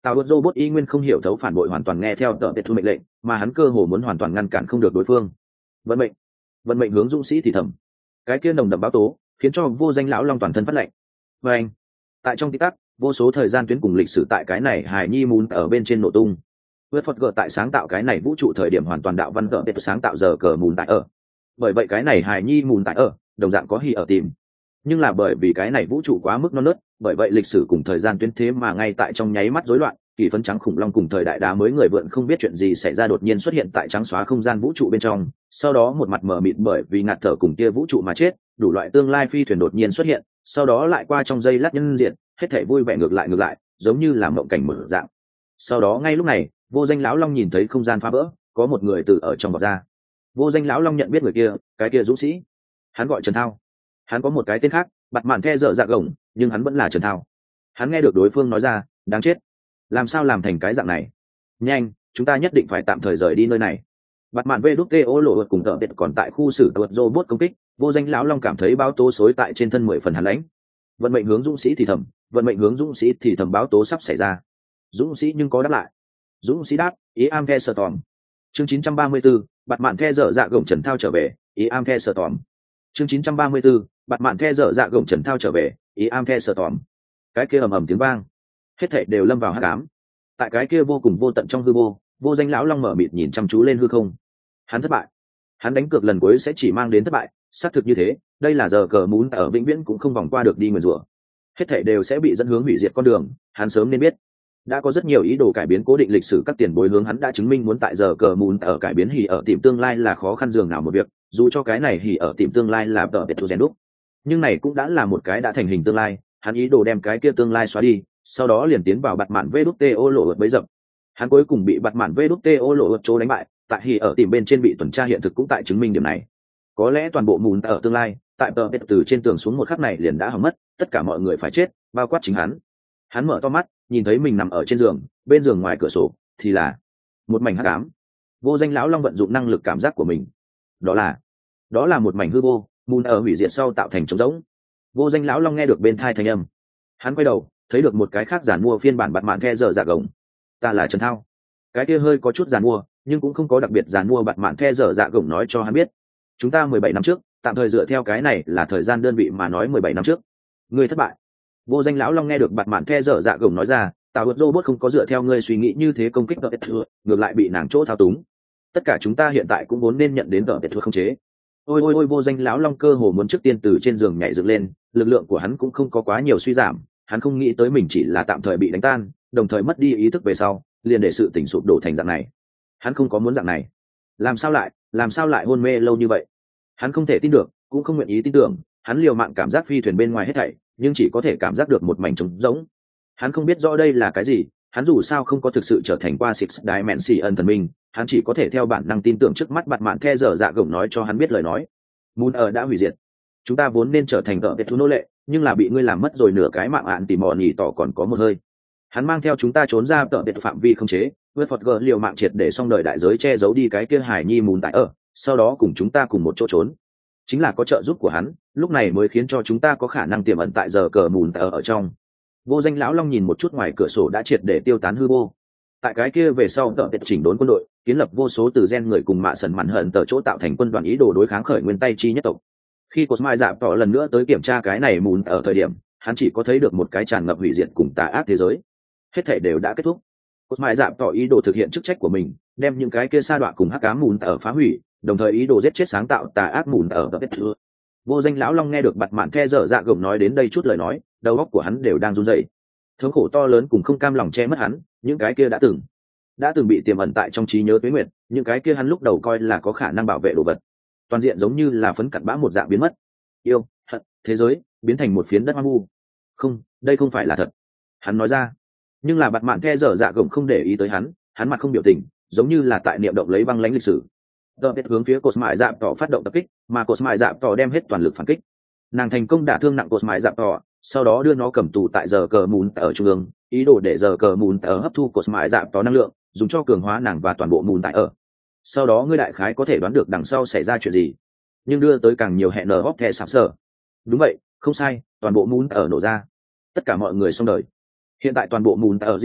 tàu vật robot y nguyên không hiểu thấu phản bội, hoàn toàn nghe theo tờ tết thu mệnh lệnh, mà hắn cơ hồ muốn hoàn toàn ngăn cản không được đối phương. Vận mệnh, vận mệnh hướng dũng sĩ thì thầm, cái kia nồng đậm báo tố khiến cho vô danh lão long toàn thân phát lệnh. Và anh, tại trong tích tắc, vô số thời gian tuyến cùng lịch sử tại cái này hài nhi mún ở bên trên nổ tung. Vượt Phật gờ tại sáng tạo cái này vũ trụ thời điểm hoàn toàn đạo văn gờ sáng tạo giờ cờ mùn tại ở. Bởi vậy cái này hài nhi mùn tại ở, đồng dạng có hỉ ở tìm. Nhưng là bởi vì cái này vũ trụ quá mức non nớt, bởi vậy lịch sử cùng thời gian tuyến thế mà ngay tại trong nháy mắt rối loạn, kỳ phấn trắng khủng long cùng thời đại đá mới người vượn không biết chuyện gì xảy ra đột nhiên xuất hiện tại trắng xóa không gian vũ trụ bên trong, sau đó một mặt mờ mịt bởi vì ngạt thở cùng kia vũ trụ mà chết, đủ loại tương lai phi thuyền đột nhiên xuất hiện, sau đó lại qua trong giây lát nhân diện, hết thảy vui vẻ ngược lại ngược lại, giống như là mộng cảnh mở dạng. Sau đó ngay lúc này, vô danh lão long nhìn thấy không gian phá vỡ, có một người từ ở trong vọt ra. Vô danh lão long nhận biết người kia, cái kia dũng sĩ, hắn gọi Trần Thao. Hắn có một cái tên khác, bặt mạn the dở dạ gồng, nhưng hắn vẫn là Trần Thao. Hắn nghe được đối phương nói ra, đáng chết, làm sao làm thành cái dạng này, nhanh, chúng ta nhất định phải tạm thời rời đi nơi này. Bặt mạn vê đút tê ô lộ cùng tợ tết còn tại khu xử tật robot công kích, vô danh lão long cảm thấy báo tố xối tại trên thân mười phần hàn lãnh. Vận mệnh hướng dũng sĩ thì thầm, vận mệnh hướng dũng sĩ thì thầm báo tố sắp xảy ra. Dũng sĩ nhưng có đáp lại. Dũng sĩ đáp, ý am the sở tòm. Chương chín trăm ba mươi 4, bặt mạn the dở dạ gồng Trần Thao trở về, ý am the sở tòm. Chương chín trăm ba mươi 4, bặt mạn the dở dạ gồng Trần Thao trở về, ý am the sở tòm. Cái kia ầm ầm tiếng vang, hết thảy đều lâm vào hắc ám. Tại cái kia vô cùng vô tận trong hư vô, vô danh lão long mở mịt nhìn chăm chú lên hư không. Hắn thất bại. Hắn đánh cược lần cuối sẽ chỉ mang đến thất bại, xác thực như thế, đây là giờ cờ muốn ở vĩnh viễn cũng không vòng qua được đi nguyền rủa. Hết thảy đều sẽ bị dẫn hướng hủy diệt con đường, hắn sớm nên biết. Đã có rất nhiều ý đồ cải biến cố định lịch sử các tiền bối hướng hắn đã chứng minh muốn tại giờ cờ muốn ở cải biến hỉ ở tìm tương lai là khó khăn dường nào một việc, dù cho cái này hỉ ở tìm tương lai là tờ biệt thu rèn đúc. Nhưng này cũng đã là một cái đã thành hình tương lai, hắn ý đồ đem cái kia tương lai xóa đi, sau đó liền tiến vào bặt mạn vê đút tê ô lộ ợt bấy dập. Hắn cuối cùng bị bặt mạn vê đút tê ô lộ ợt chỗ đánh bại, tại hỉ ở tìm bên trên bị tuần tra hiện thực cũng tại chứng minh điểm này. Có lẽ toàn bộ mùn ở tương lai, tại tờ biệt từ trên tường xuống một khắc này liền đã hỏng mất, tất cả mọi người phải chết, bao quát chính hắn. Hắn mở to mắt, nhìn thấy mình nằm ở trên giường, bên giường ngoài cửa sổ thì là một mảnh hắc ám. Vô danh lão long vận dụng năng lực cảm giác của mình, đó là đó là một mảnh hư vô, mùn ở hủy diệt sau tạo thành trống rỗng. Vô danh lão long nghe được bên thai thanh âm, hắn quay đầu thấy được một cái khác giàn mua phiên bản bặt mạn the dở dạ gồng. Ta là Trần Thao. Cái kia hơi có chút giàn mua, nhưng cũng không có đặc biệt giàn mua bặt mạn the dở dạ gồng nói cho hắn biết, chúng ta mười bảy năm trước, tạm thời dựa theo cái này là thời gian đơn vị mà nói mười bảy năm trước, ngươi thất bại. Vô danh lão long nghe được bặt mạn the dở dạ gồng nói ra, tàu vật robot không có dựa theo ngươi suy nghĩ như thế công kích tờ thừa, ngược lại bị nàng chỗ thao túng. Tất cả chúng ta hiện tại cũng vốn nên nhận đến tờ thừa không chế. Ôi ôi ôi, vô danh lão long cơ hồ muốn trước tiên từ trên giường nhảy dựng lên, lực lượng của hắn cũng không có quá nhiều suy giảm, hắn không nghĩ tới mình chỉ là tạm thời bị đánh tan, đồng thời mất đi ý thức về sau, liền để sự tỉnh sụp đổ thành dạng này. Hắn không có muốn dạng này. Làm sao lại, làm sao lại hôn mê lâu như vậy? Hắn không thể tin được, cũng không nguyện ý tin tưởng, hắn liều mạng cảm giác phi thuyền bên ngoài hết thảy, nhưng chỉ có thể cảm giác được một mảnh trống rỗng. Hắn không biết rõ đây là cái gì, hắn dù sao không có thực sự trở thành qua Six Dimension thần minh, hắn chỉ có thể theo bản năng tin tưởng trước mắt bặt mạn the dở dạ gồng nói cho hắn biết lời nói. Moon ở đã hủy diệt, chúng ta vốn nên trở thành tợ biệt thú nô lệ, nhưng là bị ngươi làm mất rồi nửa cái mạng ạn tỉ mò nhỉ tỏ còn có một hơi. Hắn mang theo chúng ta trốn ra tợ biệt phạm vi không chế, vượt phật gờ liều mạng triệt để xong đời đại giới che giấu đi cái kia hải nhi Moon tại ở, sau đó cùng chúng ta cùng một chỗ trốn. Chính là có trợ giúp của hắn, lúc này mới khiến cho chúng ta có khả năng tiềm ẩn tại giờ cờ Moon tại ở, ở trong. Vô danh lão long nhìn một chút ngoài cửa sổ đã triệt để tiêu tán hư vô. Tại cái kia về sau tợ biệt chỉnh đốn quân đội, kiến lập vô số từ gen người cùng mạ sần mặn hận tờ chỗ tạo thành quân đoàn ý đồ đối kháng khởi nguyên tay chi nhất tộc. Khi Cosmai dạp tỏ lần nữa tới kiểm tra cái này Moon ở thời điểm, hắn chỉ có thấy được một cái tràn ngập hủy diệt cùng tà ác thế giới. Hết thảy đều đã kết thúc. Cosmai dạp tỏ ý đồ thực hiện chức trách của mình, đem những cái kia sa đọa cùng hắc ám Moon ở phá hủy, đồng thời ý đồ giết chết sáng tạo tà ác Moon ở tợ biệt. Vô danh lão long nghe được bặt mạn the dở dạ gồng nói đến đây chút lời nói, đầu óc của hắn đều đang run rẩy. Thống khổ to lớn cùng không cam lòng che mất hắn, những cái kia đã từng đã từng bị tiềm ẩn tại trong trí nhớ tuế nguyệt, những cái kia hắn lúc đầu coi là có khả năng bảo vệ đồ vật, toàn diện giống như là phấn cặn bã một dạng biến mất. Yêu, hận, thế giới biến thành một phiến đất hoang vu. Không, đây không phải là thật, hắn nói ra. Nhưng là bặt mạn the dở dạ gồng không để ý tới hắn, hắn mặt không biểu tình, giống như là tại niệm động lấy băng lãnh lịch sử. Đợt biết hướng phía Cosmai dạp tỏ phát động tập kích, mà Cosmai dạp tỏ đem hết toàn lực phản kích. Nàng thành công đả thương nặng Cosmai dạp tỏ, sau đó đưa nó cầm tù tại giờ cờ Moon ở trung ương, ý đồ để giờ cờ Moon ở hấp thu Cosmai dạp tỏ năng lượng, dùng cho cường hóa nàng và toàn bộ Moon tại ở. Sau đó ngươi đại khái có thể đoán được đằng sau xảy ra chuyện gì, nhưng đưa tới càng nhiều hẹn nở hóc the sạp sở. Đúng vậy, không sai, toàn bộ Moon ở nổ ra, tất cả mọi người xong đời. Hiện tại toàn bộ Moon ở Zico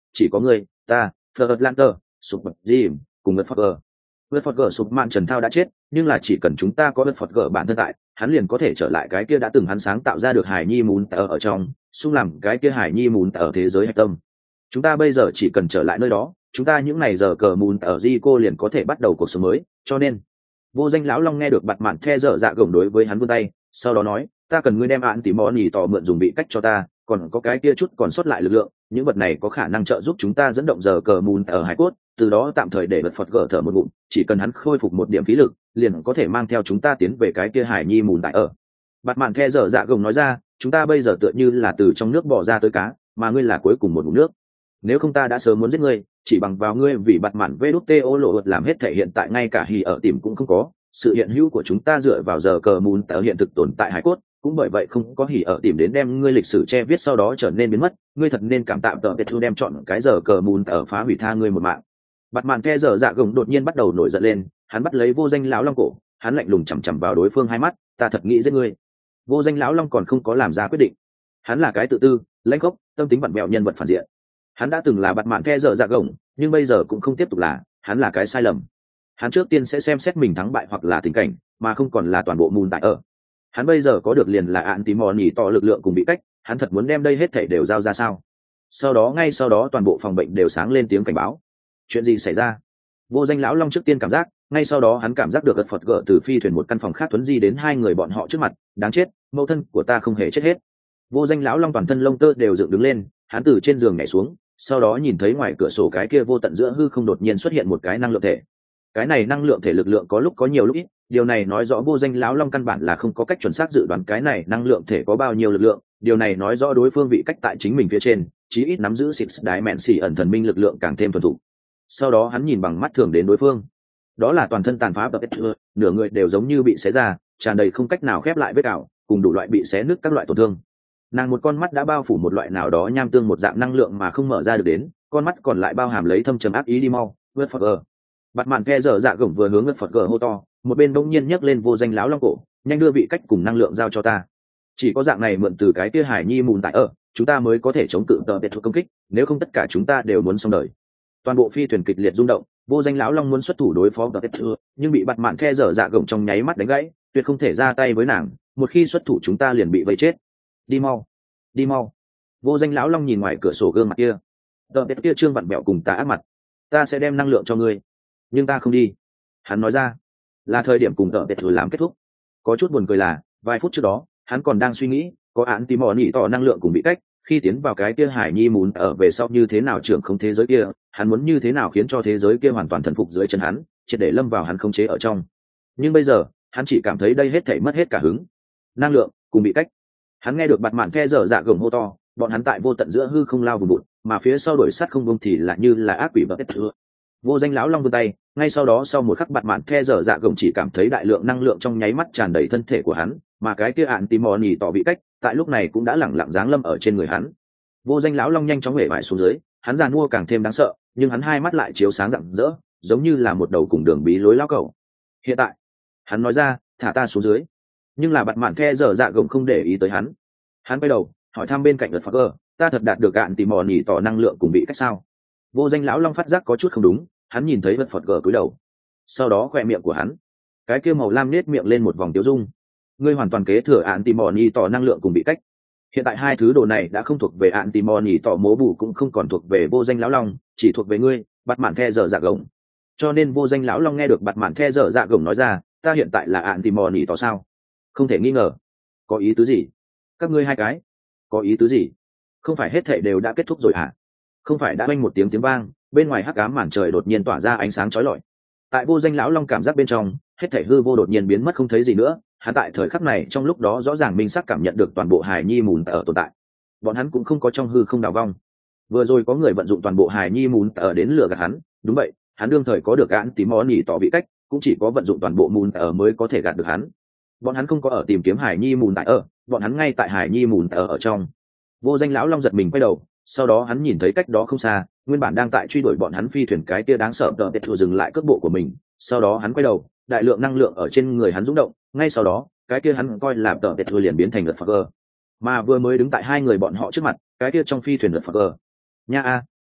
chỉ có ngươi, ta, Fleur Atlanter, sụp Jim, cùng ngất Fogger. Ngất Fogger sụp mạn Trần Thao đã chết, nhưng là chỉ cần chúng ta có ngất Fogger bản thân tại, hắn liền có thể trở lại cái kia đã từng hắn sáng tạo ra được Hải Nhi Mún ở ở trong, xung làm cái kia Hải Nhi Mún ở thế giới hạch tâm. Chúng ta bây giờ chỉ cần trở lại nơi đó, chúng ta những ngày giờ cờ Mún ở Rico liền có thể bắt đầu cuộc sống mới, cho nên vô danh lão long nghe được bặt mạn the dở dạ gồng đối với hắn vươn tay, sau đó nói, ta cần ngươi đem án tỉ mò nỉ tỏ mượn dùng bị cách cho ta, còn có cái kia chút còn sót lại lực lượng, những vật này có khả năng trợ giúp chúng ta dẫn động giờ cờ Mún ở hải cốt, từ đó tạm thời để bật phật gỡ thở một ngụm, chỉ cần hắn khôi phục một điểm khí lực, liền có thể mang theo chúng ta tiến về cái kia hải nhi mùn tại ở. Bạt mạn the dở dạ gồng nói ra, chúng ta bây giờ tựa như là từ trong nước bỏ ra tới cá, mà ngươi là cuối cùng một ngụm nước. Nếu không ta đã sớm muốn giết ngươi, chỉ bằng vào ngươi vì bạt mạn vê đút tê ô lộ làm hết thể hiện tại ngay cả hì ở tìm cũng không có. Sự hiện hữu của chúng ta dựa vào giờ cờ mùn ở hiện thực tồn tại hải cốt, cũng bởi vậy không có hỉ ở tìm đến đem ngươi lịch sử che viết sau đó trở nên biến mất, ngươi thật nên cảm tạ tờ Petru đem chọn cái giờ cờ mùn ở phá hủy tha ngươi một mạng. Bạt mạn the dở dạ gồng đột nhiên bắt đầu nổi giận lên, hắn bắt lấy vô danh lão long cổ, hắn lạnh lùng chằm chằm vào đối phương hai mắt, ta thật nghĩ giết ngươi. Vô danh lão long còn không có làm ra quyết định, hắn là cái tự tư, lãnh khốc, tâm tính vặn vẹo nhân vật phản diện. Hắn đã từng là bạt mạn the dở dạ gồng, nhưng bây giờ cũng không tiếp tục là, hắn là cái sai lầm. Hắn trước tiên sẽ xem xét mình thắng bại hoặc là tình cảnh, mà không còn là toàn bộ mùn tại ở. Hắn bây giờ có được liền là ạn tí mò nỉ to lực lượng cùng bị cách, hắn thật muốn đem đây hết thảy đều giao ra sao? Sau đó ngay sau đó toàn bộ phòng bệnh đều sáng lên tiếng cảnh báo. Chuyện gì xảy ra? Vô danh lão long trước tiên cảm giác, ngay sau đó hắn cảm giác được ật phật gỡ từ phi thuyền một căn phòng khác tuấn di đến hai người bọn họ trước mặt, đáng chết, mẫu thân của ta không hề chết hết. Vô danh lão long toàn thân lông tơ đều dựng đứng lên, hắn từ trên giường nhảy xuống, sau đó nhìn thấy ngoài cửa sổ cái kia vô tận giữa hư không đột nhiên xuất hiện một cái năng lượng thể. Cái này năng lượng thể lực lượng có lúc có nhiều lúc ít, điều này nói rõ vô danh lão long căn bản là không có cách chuẩn xác dự đoán cái này năng lượng thể có bao nhiêu lực lượng, điều này nói rõ đối phương vị cách tại chính mình phía trên, chí ít nắm giữ six đái mẹn xỉ ẩn thần minh lực lượng càng thêm thuần thủ. Sau đó hắn nhìn bằng mắt thường đến đối phương, đó là toàn thân tàn phá và vết thương, nửa người đều giống như bị xé ra, tràn đầy không cách nào khép lại vết ảo, cùng đủ loại bị xé nứt các loại tổn thương. Nàng một con mắt đã bao phủ một loại nào đó nham tương một dạng năng lượng mà không mở ra được đến, con mắt còn lại bao hàm lấy thâm trầm ác ý đi mau, vượt phật gờ. Bạt mạn khe dở dạ gồng vừa hướng vượt phật gờ hô to, một bên bỗng nhiên nhấc lên vô danh láo long cổ, nhanh đưa vị cách cùng năng lượng giao cho ta. Chỉ có dạng này mượn từ cái kia hải nhi mùn tại ở, chúng ta mới có thể chống cự tờ biệt thuộc công kích, nếu không tất cả chúng ta đều muốn xong đời. Toàn bộ phi thuyền kịch liệt rung động, vô danh lão long muốn xuất thủ đối phó tờ biệt thừa, nhưng bị bạt mạn khe dở dạ gồng trong nháy mắt đánh gãy, tuyệt không thể ra tay với nàng, một khi xuất thủ chúng ta liền bị vây chết. Đi mau, đi mau. Vô danh lão long nhìn ngoài cửa sổ gương mặt kia, tờ biệt kia trương vặn bẹo cùng tà ác mặt, ta sẽ đem năng lượng cho ngươi, nhưng ta không đi. Hắn nói ra, là thời điểm cùng tờ biệt thừa làm kết thúc. Có chút buồn cười là, vài phút trước đó hắn còn đang suy nghĩ có án tìm mò nỉ tỏ năng lượng cùng bị cách, khi tiến vào cái kia hải nhi mùn ở về sau như thế nào trưởng không thế giới kia, hắn muốn như thế nào khiến cho thế giới kia hoàn toàn thần phục dưới chân hắn, triệt để lâm vào hắn không chế ở trong. Nhưng bây giờ hắn chỉ cảm thấy đây hết thảy mất hết cả hứng. Năng lượng cùng bị cách. Hắn nghe được bạt mạn khe dở dạ gồng hô to, bọn hắn tại vô tận giữa hư không lao vùng bụt, mà phía sau đuổi sát không bông thì là như là ác quỷ bậc kết thừa. Vô danh lão long vươn tay, ngay sau đó sau một khắc bạt mạn khe dở dạ gồng chỉ cảm thấy đại lượng năng lượng trong nháy mắt tràn đầy thân thể của hắn, mà cái kia ạn tìm mò nỉ tỏ bị cách tại lúc này cũng đã lẳng lặng giáng lâm ở trên người hắn. Vô danh lão long nhanh chóng hể vải xuống dưới, hắn giàn mua càng thêm đáng sợ, nhưng hắn hai mắt lại chiếu sáng rạng rỡ, giống như là một đầu cùng đường bí lối lão cẩu. Hiện tại, hắn nói ra, thả ta xuống dưới. Nhưng là bạt mạn khe dở dạ gồng không để ý tới hắn. Hắn quay đầu, hỏi thăm bên cạnh lật phật cơ, ta thật đạt được ạn tìm mò nỉ tỏ năng lượng cùng bị cách sao? Vô danh lão long phát giác có chút không đúng, hắn nhìn thấy vật phật gờ cúi đầu, sau đó khoe miệng của hắn, cái kia màu lam nết miệng lên một vòng tiêu dung. Ngươi hoàn toàn kế thừa ạn tìm mò nỉ tỏ năng lượng cùng bị cách. Hiện tại hai thứ đồ này đã không thuộc về ạn tìm mò nỉ tỏ mố bù, cũng không còn thuộc về vô danh lão long, chỉ thuộc về ngươi, bạt mạn the dở dạ gồng. Cho nên vô danh lão long nghe được bạt mạn the dở dạ gồng nói ra, ta hiện tại là ạn tìm mò nỉ tỏ sao? Không thể nghi ngờ. Có ý tứ gì? Các ngươi hai cái có ý tứ gì? Không phải hết thảy đều đã kết thúc rồi hả? Không phải đã vang một tiếng tiếng vang, bên ngoài hắc ám màn trời đột nhiên tỏa ra ánh sáng chói lọi. Tại vô danh lão long cảm giác bên trong, hết thảy hư vô đột nhiên biến mất không thấy gì nữa. Hắn tại thời khắc này trong lúc đó rõ ràng minh sắc cảm nhận được toàn bộ hài nhi mùn ở tồn tại. Bọn hắn cũng không có trong hư không đào vong. Vừa rồi có người vận dụng toàn bộ hài nhi mùn ở đến lừa gạt hắn, đúng vậy, hắn đương thời có được án tím món nhỉ tỏ bị cách, cũng chỉ có vận dụng toàn bộ mùn ở mới có thể gạt được hắn. Bọn hắn không có ở tìm kiếm hài nhi mùn tại ở, bọn hắn ngay tại hài nhi mùn ở ở trong. Vô danh lão long giật mình quay đầu, sau đó hắn nhìn thấy cách đó không xa, nguyên bản đang tại truy đuổi bọn hắn phi thuyền cái kia đáng sợ tờ biệt thù dừng lại cước bộ của mình. Sau đó hắn quay đầu, đại lượng năng lượng ở trên người hắn rung động, ngay sau đó cái kia hắn coi là tờ biệt thù liền biến thành lật phật gờ, mà vừa mới đứng tại hai người bọn họ trước mặt, cái kia trong phi thuyền lật phật gờ. Nha a,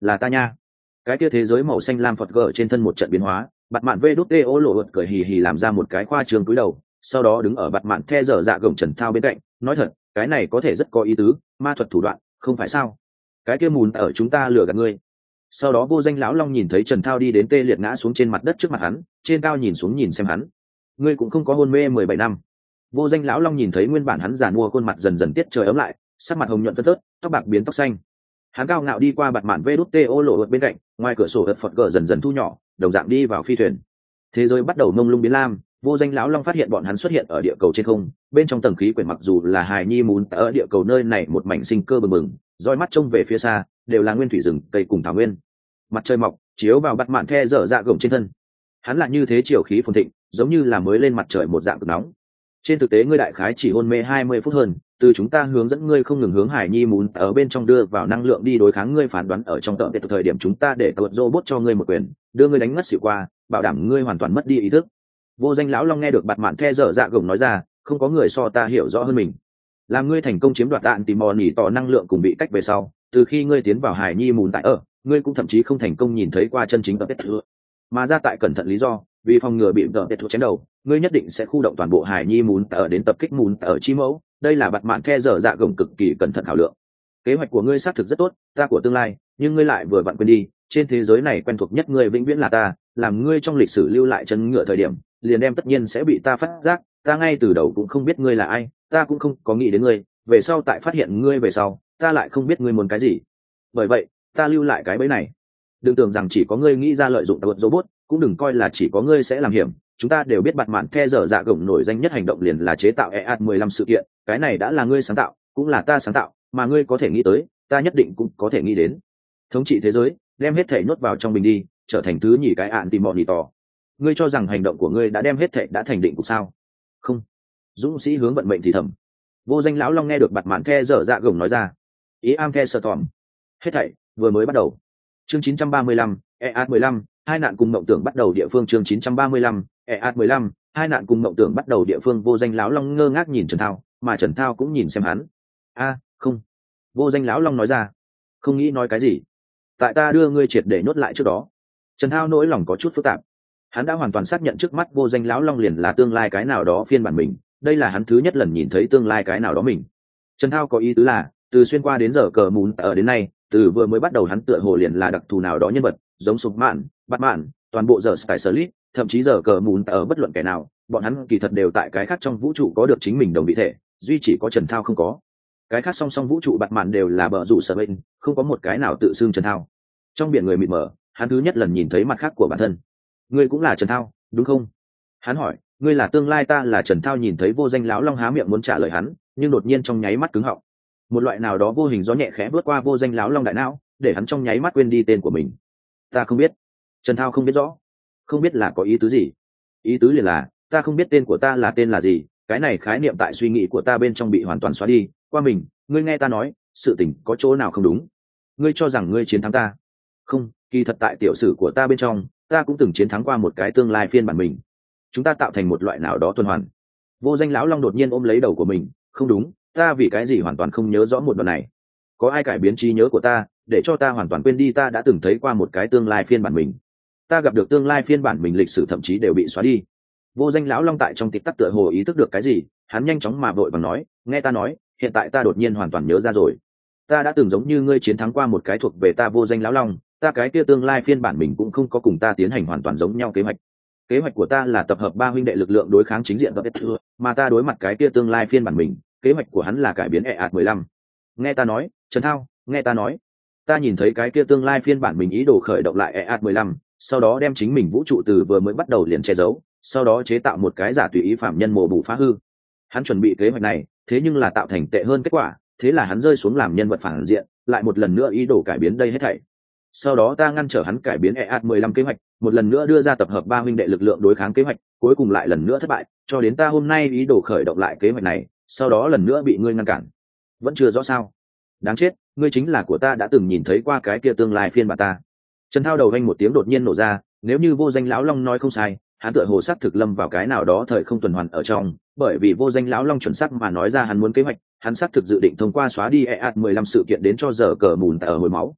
là ta nha. Cái kia thế giới màu xanh lam phật gờ trên thân một trận biến hóa, bạt mạn vê đút tê ô lộ ợt cười hì hì làm ra một cái khoa trương cúi đầu, sau đó đứng ở bạt mạn the dở dạ gồng Trần Thao bên cạnh, nói thật, cái này có thể rất có ý tứ, ma thuật thủ đoạn, không phải sao? Cái kia mùn ở chúng ta lừa gạt ngươi. Sau đó vô danh lão long nhìn thấy Trần Thao đi đến tê liệt ngã xuống trên mặt đất trước mặt hắn, trên cao nhìn xuống nhìn xem hắn. Ngươi cũng không có hôn mê mười bảy năm. Vô danh lão long nhìn thấy nguyên bản hắn già nua khuôn mặt dần dần tiết trời ấm lại, sắc mặt hồng nhuận phớt phớt, tóc bạc biến tóc xanh. Hắn cao ngạo đi qua bạt mạn vê đút tê ô lộ ợt bên cạnh, ngoài cửa sổ ợt phật gờ dần dần thu nhỏ, đồng dạng đi vào phi thuyền. Thế giới bắt đầu mông lung biến lam, vô danh lão long phát hiện bọn hắn xuất hiện ở địa cầu trên không, bên trong tầng khí quyển mặc dù là hài nhi muốn ở địa cầu nơi này một mảnh sinh cơ bừng bừng, roi mắt trông về phía xa đều là nguyên thủy rừng cây cùng thảo nguyên. Mặt trời mọc chiếu vào bạt mạn the dở dạ gồng trên thân, hắn lại như thế chiều khí phồn thịnh, giống như là mới lên mặt trời một dạng cực nóng. Trên thực tế ngươi đại khái chỉ hôn mê hai mươi phút hơn, từ chúng ta hướng dẫn ngươi không ngừng hướng hải nhi muốn ở bên trong đưa vào năng lượng đi đối kháng ngươi phán đoán ở trong tận từ thời điểm chúng ta để tụt robot cho ngươi một quyền, đưa ngươi đánh ngất xỉu qua, bảo đảm ngươi hoàn toàn mất đi ý thức. Vô danh lão long nghe được bạt mạn the dở dạ gồng nói ra, không có người so ta hiểu rõ hơn mình. Làm ngươi thành công chiếm đoạt đạn tìm mò nỉ tỏ năng lượng cùng bị cách về sau, từ khi ngươi tiến vào hải nhi mùn tại ở, ngươi cũng thậm chí không thành công nhìn thấy qua chân chính tập kết thừa. Mà ra tại cẩn thận lý do, vì phòng ngừa bị tập kết thừa chém đầu, ngươi nhất định sẽ khu động toàn bộ hải nhi mùn tại ở đến tập kích mùn tại ở chi mẫu. Đây là bạt mạn the dở dạ gồng cực kỳ cẩn thận thảo lượng. Kế hoạch của ngươi xác thực rất tốt, ta của tương lai, nhưng ngươi lại vừa vặn quên đi, trên thế giới này quen thuộc nhất ngươi vĩnh viễn là ta, làm ngươi trong lịch sử lưu lại chân ngựa thời điểm, liền đem tất nhiên sẽ bị ta phát giác, ta ngay từ đầu cũng không biết ngươi là ai, ta cũng không có nghĩ đến ngươi, về sau tại phát hiện ngươi về sau, ta lại không biết ngươi muốn cái gì. Bởi vậy, ta lưu lại cái bẫy này. Đừng tưởng rằng chỉ có ngươi nghĩ ra lợi dụng tàu robot, cũng đừng coi là chỉ có ngươi sẽ làm hiểm. Chúng ta đều biết bạt mạn the dở dạ gồng nổi danh nhất hành động liền là chế tạo e a mười lăm sự kiện, cái này đã là ngươi sáng tạo, cũng là ta sáng tạo, mà ngươi có thể nghĩ tới, ta nhất định cũng có thể nghĩ đến. Thống trị thế giới, đem hết thể nhốt vào trong mình đi, trở thành thứ nhì cái ạn tìm mọn nhì tỏ. Ngươi cho rằng hành động của ngươi đã đem hết thể đã thành định cục sao? Không. Dũng sĩ hướng vận mệnh thì thầm. Vô danh lão long nghe được bạt mạn the dở dạ gồng nói ra, ý am the sơ tòm. Hết thảy vừa mới bắt đầu. Chương chín trăm ba mươi lăm, e a mười lăm, hai nạn cùng mộng tưởng bắt đầu địa phương. Chương chín trăm ba mươi lăm, e a mười lăm, hai nạn cùng mộng tưởng bắt đầu địa phương. Vô danh lão long ngơ ngác nhìn Trần Thao, mà Trần Thao cũng nhìn xem hắn. A, không. Vô danh lão long nói ra, không nghĩ nói cái gì. Tại ta đưa ngươi triệt để nhốt lại trước đó. Trần Thao nỗi lòng có chút phức tạp. Hắn đã hoàn toàn xác nhận trước mắt vô danh lão long liền là tương lai cái nào đó phiên bản mình, đây là hắn thứ nhất lần nhìn thấy tương lai cái nào đó mình. Trần Thao có ý tứ là, từ xuyên qua đến giờ cờ mún ở đến nay, từ vừa mới bắt đầu hắn tựa hồ liền là đặc thù nào đó nhân vật, giống sụp mạn, bắt mạn, toàn bộ giờ Sky Sleep, thậm chí giờ cờ mún ở bất luận kẻ nào, bọn hắn kỳ thật đều tại cái khác trong vũ trụ có được chính mình đồng vị thể, duy chỉ có Trần Thao không có. Cái khác song song vũ trụ bắt mạn đều là bờ rủ sở bên, không có một cái nào tự xưng Trần Thao. Trong biển người mịt mờ, hắn thứ nhất lần nhìn thấy mặt khác của bản thân. Ngươi cũng là Trần Thao, đúng không? Hắn hỏi, ngươi là tương lai ta là Trần Thao. Nhìn thấy vô danh lão long há miệng muốn trả lời hắn, nhưng đột nhiên trong nháy mắt cứng họng. Một loại nào đó vô hình gió nhẹ khẽ bước qua vô danh lão long đại não, để hắn trong nháy mắt quên đi tên của mình. Ta không biết. Trần Thao không biết rõ. Không biết là có ý tứ gì? Ý tứ liền là, ta không biết tên của ta là tên là gì, cái này khái niệm tại suy nghĩ của ta bên trong bị hoàn toàn xóa đi, qua mình, ngươi nghe ta nói, sự tình có chỗ nào không đúng? Ngươi cho rằng ngươi chiến thắng ta? Không, kỳ thật tại tiểu sử của ta bên trong, ta cũng từng chiến thắng qua một cái tương lai phiên bản mình. Chúng ta tạo thành một loại nào đó tuần hoàn. Vô danh lão long đột nhiên ôm lấy đầu của mình, không đúng, ta vì cái gì hoàn toàn không nhớ rõ một đoạn này. Có ai cải biến trí nhớ của ta, để cho ta hoàn toàn quên đi ta đã từng thấy qua một cái tương lai phiên bản mình. Ta gặp được tương lai phiên bản mình lịch sử thậm chí đều bị xóa đi. Vô danh lão long tại trong tịch tắc tựa hồ ý thức được cái gì, hắn nhanh chóng mà vội vàng nói, nghe ta nói, hiện tại ta đột nhiên hoàn toàn nhớ ra rồi. Ta đã từng giống như ngươi chiến thắng qua một cái thuộc về ta vô danh lão long, ta cái kia tương lai phiên bản mình cũng không có cùng ta tiến hành hoàn toàn giống nhau kế hoạch. Kế hoạch của ta là tập hợp ba huynh đệ lực lượng đối kháng chính diện và vết thưa, mà ta đối mặt cái kia tương lai phiên bản mình, kế hoạch của hắn là cải biến e a mười lăm. Nghe ta nói, Trần Thao, nghe ta nói. Ta nhìn thấy cái kia tương lai phiên bản mình ý đồ khởi động lại e a mười lăm, sau đó đem chính mình vũ trụ từ vừa mới bắt đầu liền che giấu, sau đó chế tạo một cái giả tùy ý phạm nhân mổ bù phá hư. Hắn chuẩn bị kế hoạch này, thế nhưng là tạo thành tệ hơn kết quả, thế là hắn rơi xuống làm nhân vật phản diện, lại một lần nữa ý đồ cải biến đây hết thảy. Sau đó ta ngăn trở hắn cải biến e a mười lăm kế hoạch, một lần nữa đưa ra tập hợp ba huynh đệ lực lượng đối kháng kế hoạch, cuối cùng lại lần nữa thất bại, cho đến ta hôm nay ý đồ khởi động lại kế hoạch này, sau đó lần nữa bị ngươi ngăn cản. Vẫn chưa rõ sao? Đáng chết, ngươi chính là của ta đã từng nhìn thấy qua cái kia tương lai phiên bản ta. Trần Thao đầu vang một tiếng đột nhiên nổ ra, nếu như vô danh lão long nói không sai, hắn tựa hồ xác thực lâm vào cái nào đó thời không tuần hoàn ở trong, bởi vì vô danh lão long chuẩn xác mà nói ra hắn muốn kế hoạch, hắn xác thực dự định thông qua xóa đi e a mười lăm sự kiện đến cho giờ cờ mùn tại ở hồi máu.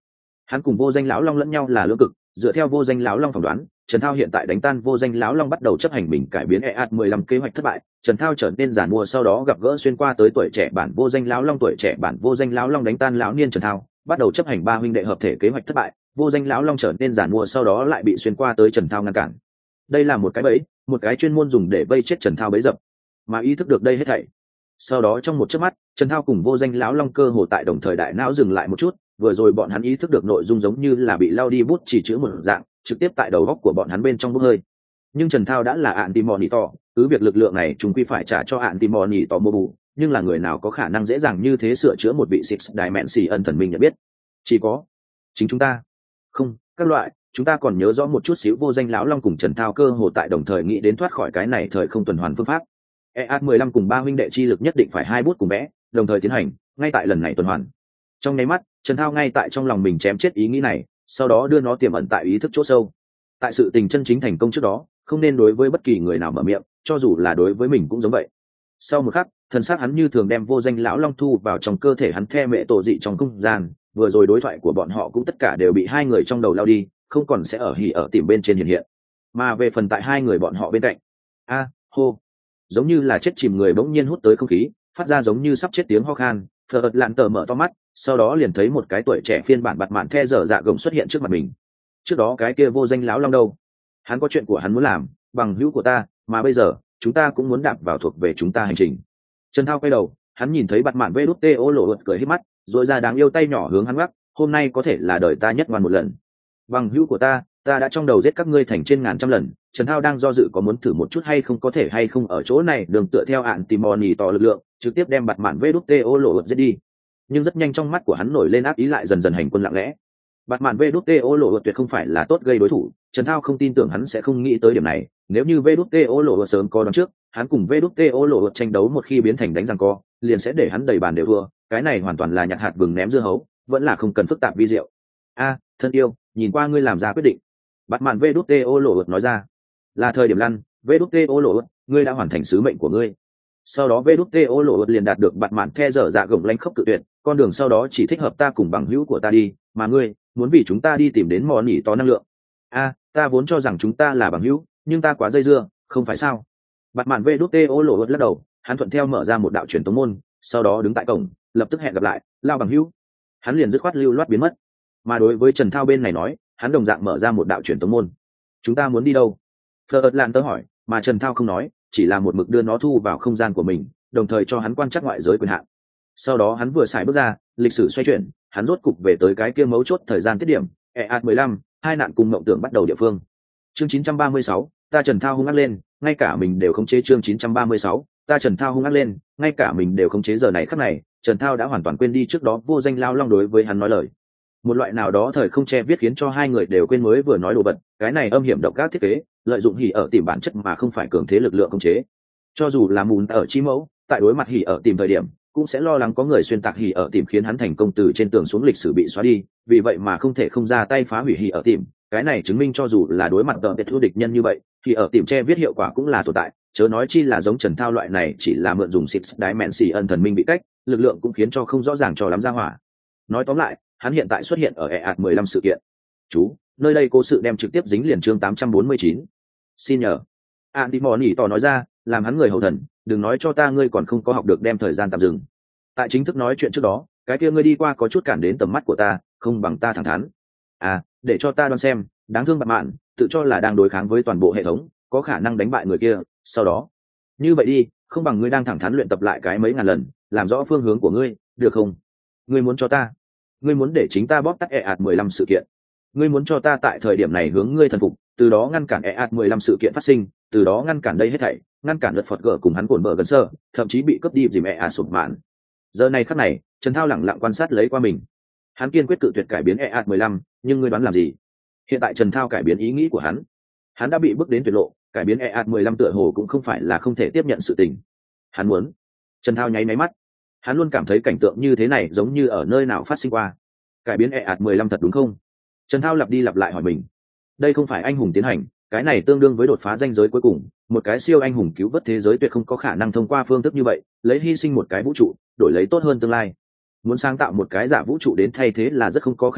Hắn cùng vô danh lão long lẫn nhau là lưỡng cực, dựa theo vô danh lão long phỏng đoán, Trần Thao hiện tại đánh tan vô danh lão long bắt đầu chấp hành mình cải biến e a mười lăm kế hoạch thất bại, Trần Thao trở nên giản mua sau đó gặp gỡ xuyên qua tới tuổi trẻ bản vô danh lão long tuổi trẻ bản vô danh lão long đánh tan lão niên Trần Thao, bắt đầu chấp hành ba huynh đệ hợp thể kế hoạch thất bại, vô danh lão long trở nên giản mua sau đó lại bị xuyên qua tới Trần Thao ngăn cản. Đây là một cái bẫy, một cái chuyên môn dùng để vây chết Trần Thao bẫy dập. Mà ý thức được đây hết thảy, sau đó trong một chớp mắt, Trần Thao cùng vô danh lão long cơ hồ tại đồng thời đại não dừng lại một chút, vừa rồi bọn hắn ý thức được nội dung giống như là bị lao đi bút chỉ chữ một dạng, trực tiếp tại đầu góc của bọn hắn bên trong bốc hơi. Nhưng Trần Thao đã là ạn tìm mòn nhị tỏ, cứ việc lực lượng này chúng quy phải trả cho ạn tìm mòn nhị tỏ mô bù, nhưng là người nào có khả năng dễ dàng như thế sửa chữa một vị six dimension thần minh nhận biết? Chỉ có chính chúng ta. Không, các loại, chúng ta còn nhớ rõ một chút xíu vô danh lão long cùng Trần Thao cơ hồ tại đồng thời nghĩ đến thoát khỏi cái này thời không tuần hoàn phương pháp. e a mười lăm cùng ba huynh đệ chi lực nhất định phải hai bút cùng vẽ, đồng thời tiến hành, ngay tại lần này tuần hoàn. Trong nháy mắt, Trần Thao ngay tại trong lòng mình chém chết ý nghĩ này, sau đó đưa nó tiềm ẩn tại ý thức chỗ sâu. Tại sự tình chân chính thành công trước đó, không nên đối với bất kỳ người nào mở miệng, cho dù là đối với mình cũng giống vậy. Sau một khắc, thần xác hắn như thường đem vô danh lão long thu vào trong cơ thể hắn the mẹ tổ dị trong không gian, vừa rồi đối thoại của bọn họ cũng tất cả đều bị hai người trong đầu lao đi, không còn sẽ ở hỉ ở tìm bên trên hiện hiện. Mà về phần tại hai người bọn họ bên cạnh, a, hô, giống như là chết chìm người bỗng nhiên hút tới không khí, phát ra giống như sắp chết tiếng ho khan, Phật lạn tờ mở to mắt, sau đó liền thấy một cái tuổi trẻ phiên bản bạt mạn the dở dạ gồng xuất hiện trước mặt mình. Trước đó cái kia vô danh lão long đâu? Hắn có chuyện của hắn muốn làm, bằng hữu của ta, mà bây giờ chúng ta cũng muốn đạp vào thuộc về chúng ta hành trình. Trần Thao quay đầu, hắn nhìn thấy bạt mạn vê đút tê ô lộ ượt cười hết mắt, rồi ra đáng yêu tay nhỏ hướng hắn gác, hôm nay có thể là đời ta nhất ngoan một lần. Bằng hữu của ta, ta đã trong đầu giết các ngươi thành trên ngàn trăm lần. Trần Thao đang do dự có muốn thử một chút hay không có thể hay không ở chỗ này đường tựa theo ạn tìm mò nỉ tỏ lực lượng, trực tiếp đem bạt mạn vê đút tê ô lộ ượt giết đi. Nhưng rất nhanh trong mắt của hắn nổi lên ác ý lại dần dần hành quân lặng lẽ. Bạt mạn vê đút tê ô lộ ượt tuyệt không phải là tốt gây đối thủ, Trần Thao không tin tưởng hắn sẽ không nghĩ tới điểm này, nếu như vê đút tê ô lộ ượt sớm có đón trước, hắn cùng vê đút tê ô lộ ượt tranh đấu một khi biến thành đánh răng co, liền sẽ để hắn đầy bàn đều thua, cái này hoàn toàn là nhặt hạt vừng ném dưa hấu, vẫn là không cần phức tạp vi diệu. A, thân yêu, nhìn qua ngươi làm ra quyết định. Bạt mạn vê đút tê ô lộ ượt nói ra, là thời điểm lăn, vê đút tê ô lộ ượt, ngươi đã hoàn thành sứ mệnh của ngươi. Sau đó vê đút tê ô lộ ượt liền đạt được bạt mạn the dở dạ gồng lanh khốc cự tuyệt, con đường sau đó chỉ thích hợp ta cùng bằng hữu của ta đi, mà ngươi muốn vì chúng ta đi tìm đến mò nỉ to năng lượng. A, ta vốn cho rằng chúng ta là bằng hữu, nhưng ta quá dây dưa, không phải sao? Bạt mạn vê đút tê ô lộ ượt lắc đầu, hắn thuận theo mở ra một đạo truyền tống môn, sau đó đứng tại cổng, lập tức hẹn gặp lại, lao bằng hữu. Hắn liền dứt khoát lưu loát biến mất. Mà đối với Trần Thao bên này nói, hắn đồng dạng mở ra một đạo truyền tống môn. Chúng ta muốn đi đâu? Phật Lan tớ hỏi, mà Trần Thao không nói, chỉ là một mực đưa nó thu vào không gian của mình, đồng thời cho hắn quan trắc ngoại giới quyền hạn. Sau đó hắn vừa xài bước ra, lịch sử xoay chuyển, hắn rốt cục về tới cái kia mấu chốt thời gian tiết điểm, e a mười lăm, hai nạn cùng mộng tưởng bắt đầu địa phương. Chương chín trăm ba mươi sáu, ta Trần Thao hung ác lên, ngay cả mình đều khống chế. Chương chín trăm ba mươi sáu, ta Trần Thao hung ác lên, ngay cả mình đều khống chế. Giờ này khắc này, Trần Thao đã hoàn toàn quên đi trước đó vô danh lao long đối với hắn nói lời. Một loại nào đó thời không che viết khiến cho hai người đều quên mới vừa nói đồ vật, cái này âm hiểm độc ác thiết kế, lợi dụng hỉ ở tìm bản chất mà không phải cường thế lực lượng khống chế. Cho dù là mùn ở chi mẫu, tại đối mặt hỉ ở tìm thời điểm, cũng sẽ lo lắng có người xuyên tạc hỉ ở tìm khiến hắn thành công từ trên tường xuống lịch sử bị xóa đi, vì vậy mà không thể không ra tay phá hủy hỉ ở tìm. Cái này chứng minh cho dù là đối mặt tờ biệt thu địch nhân như vậy, hỉ ở tìm che viết hiệu quả cũng là tồn tại, chớ nói chi là giống Trần Thao loại này chỉ là mượn dùng six dimension thần minh bị cách, lực lượng cũng khiến cho không rõ ràng cho lắm ra hỏa. Nói tóm lại, hắn hiện tại xuất hiện ở e a mười lăm sự kiện. Chú, nơi đây cố sự đem trực tiếp dính liền chương tám trăm bốn mươi chín. Xin nhờ. Antimony tỏ nói ra, làm hắn người hầu thần, đừng nói cho ta ngươi còn không có học được đem thời gian tạm dừng. Tại chính thức nói chuyện trước đó, cái kia ngươi đi qua có chút cản đến tầm mắt của ta, không bằng ta thẳng thắn. À, để cho ta đoán xem, đáng thương bạn mạn, tự cho là đang đối kháng với toàn bộ hệ thống, có khả năng đánh bại người kia, sau đó. Như vậy đi, không bằng ngươi đang thẳng thắn luyện tập lại cái mấy ngàn lần, làm rõ phương hướng của ngươi, được không? Ngươi muốn cho ta? Ngươi muốn để chính ta bóp tắt e a mười lăm sự kiện? Ngươi muốn cho ta tại thời điểm này hướng ngươi thần phục, từ đó ngăn cản e a mười lăm sự kiện phát sinh, từ đó ngăn cản đây hết thảy, ngăn cản lật Phật gở cùng hắn cuộn bờ gần sơ, thậm chí bị cướp đi dìm e a sụp mạn. Giờ này khắc này, Trần Thao lẳng lặng quan sát lấy qua mình. Hắn kiên quyết cự tuyệt cải biến e a mười lăm, nhưng ngươi đoán làm gì? Hiện tại Trần Thao cải biến ý nghĩ của hắn. Hắn đã bị bước đến tuyệt lộ, cải biến e a mười lăm tựa hồ cũng không phải là không thể tiếp nhận sự tình. Hắn muốn. Trần Thao nháy máy mắt. Hắn luôn cảm thấy cảnh tượng như thế này giống như ở nơi nào phát sinh qua. Cải biến e a mười lăm thật đúng không? Trần Thao lặp đi lặp lại hỏi mình. Đây không phải anh hùng tiến hành, cái này tương đương với đột phá ranh giới cuối cùng, một cái siêu anh hùng cứu vớt thế giới tuyệt không có khả năng thông qua phương thức như vậy, lấy hy sinh một cái vũ trụ, đổi lấy tốt hơn tương lai. Muốn sáng tạo một cái giả vũ trụ đến thay thế là rất không có khả năng,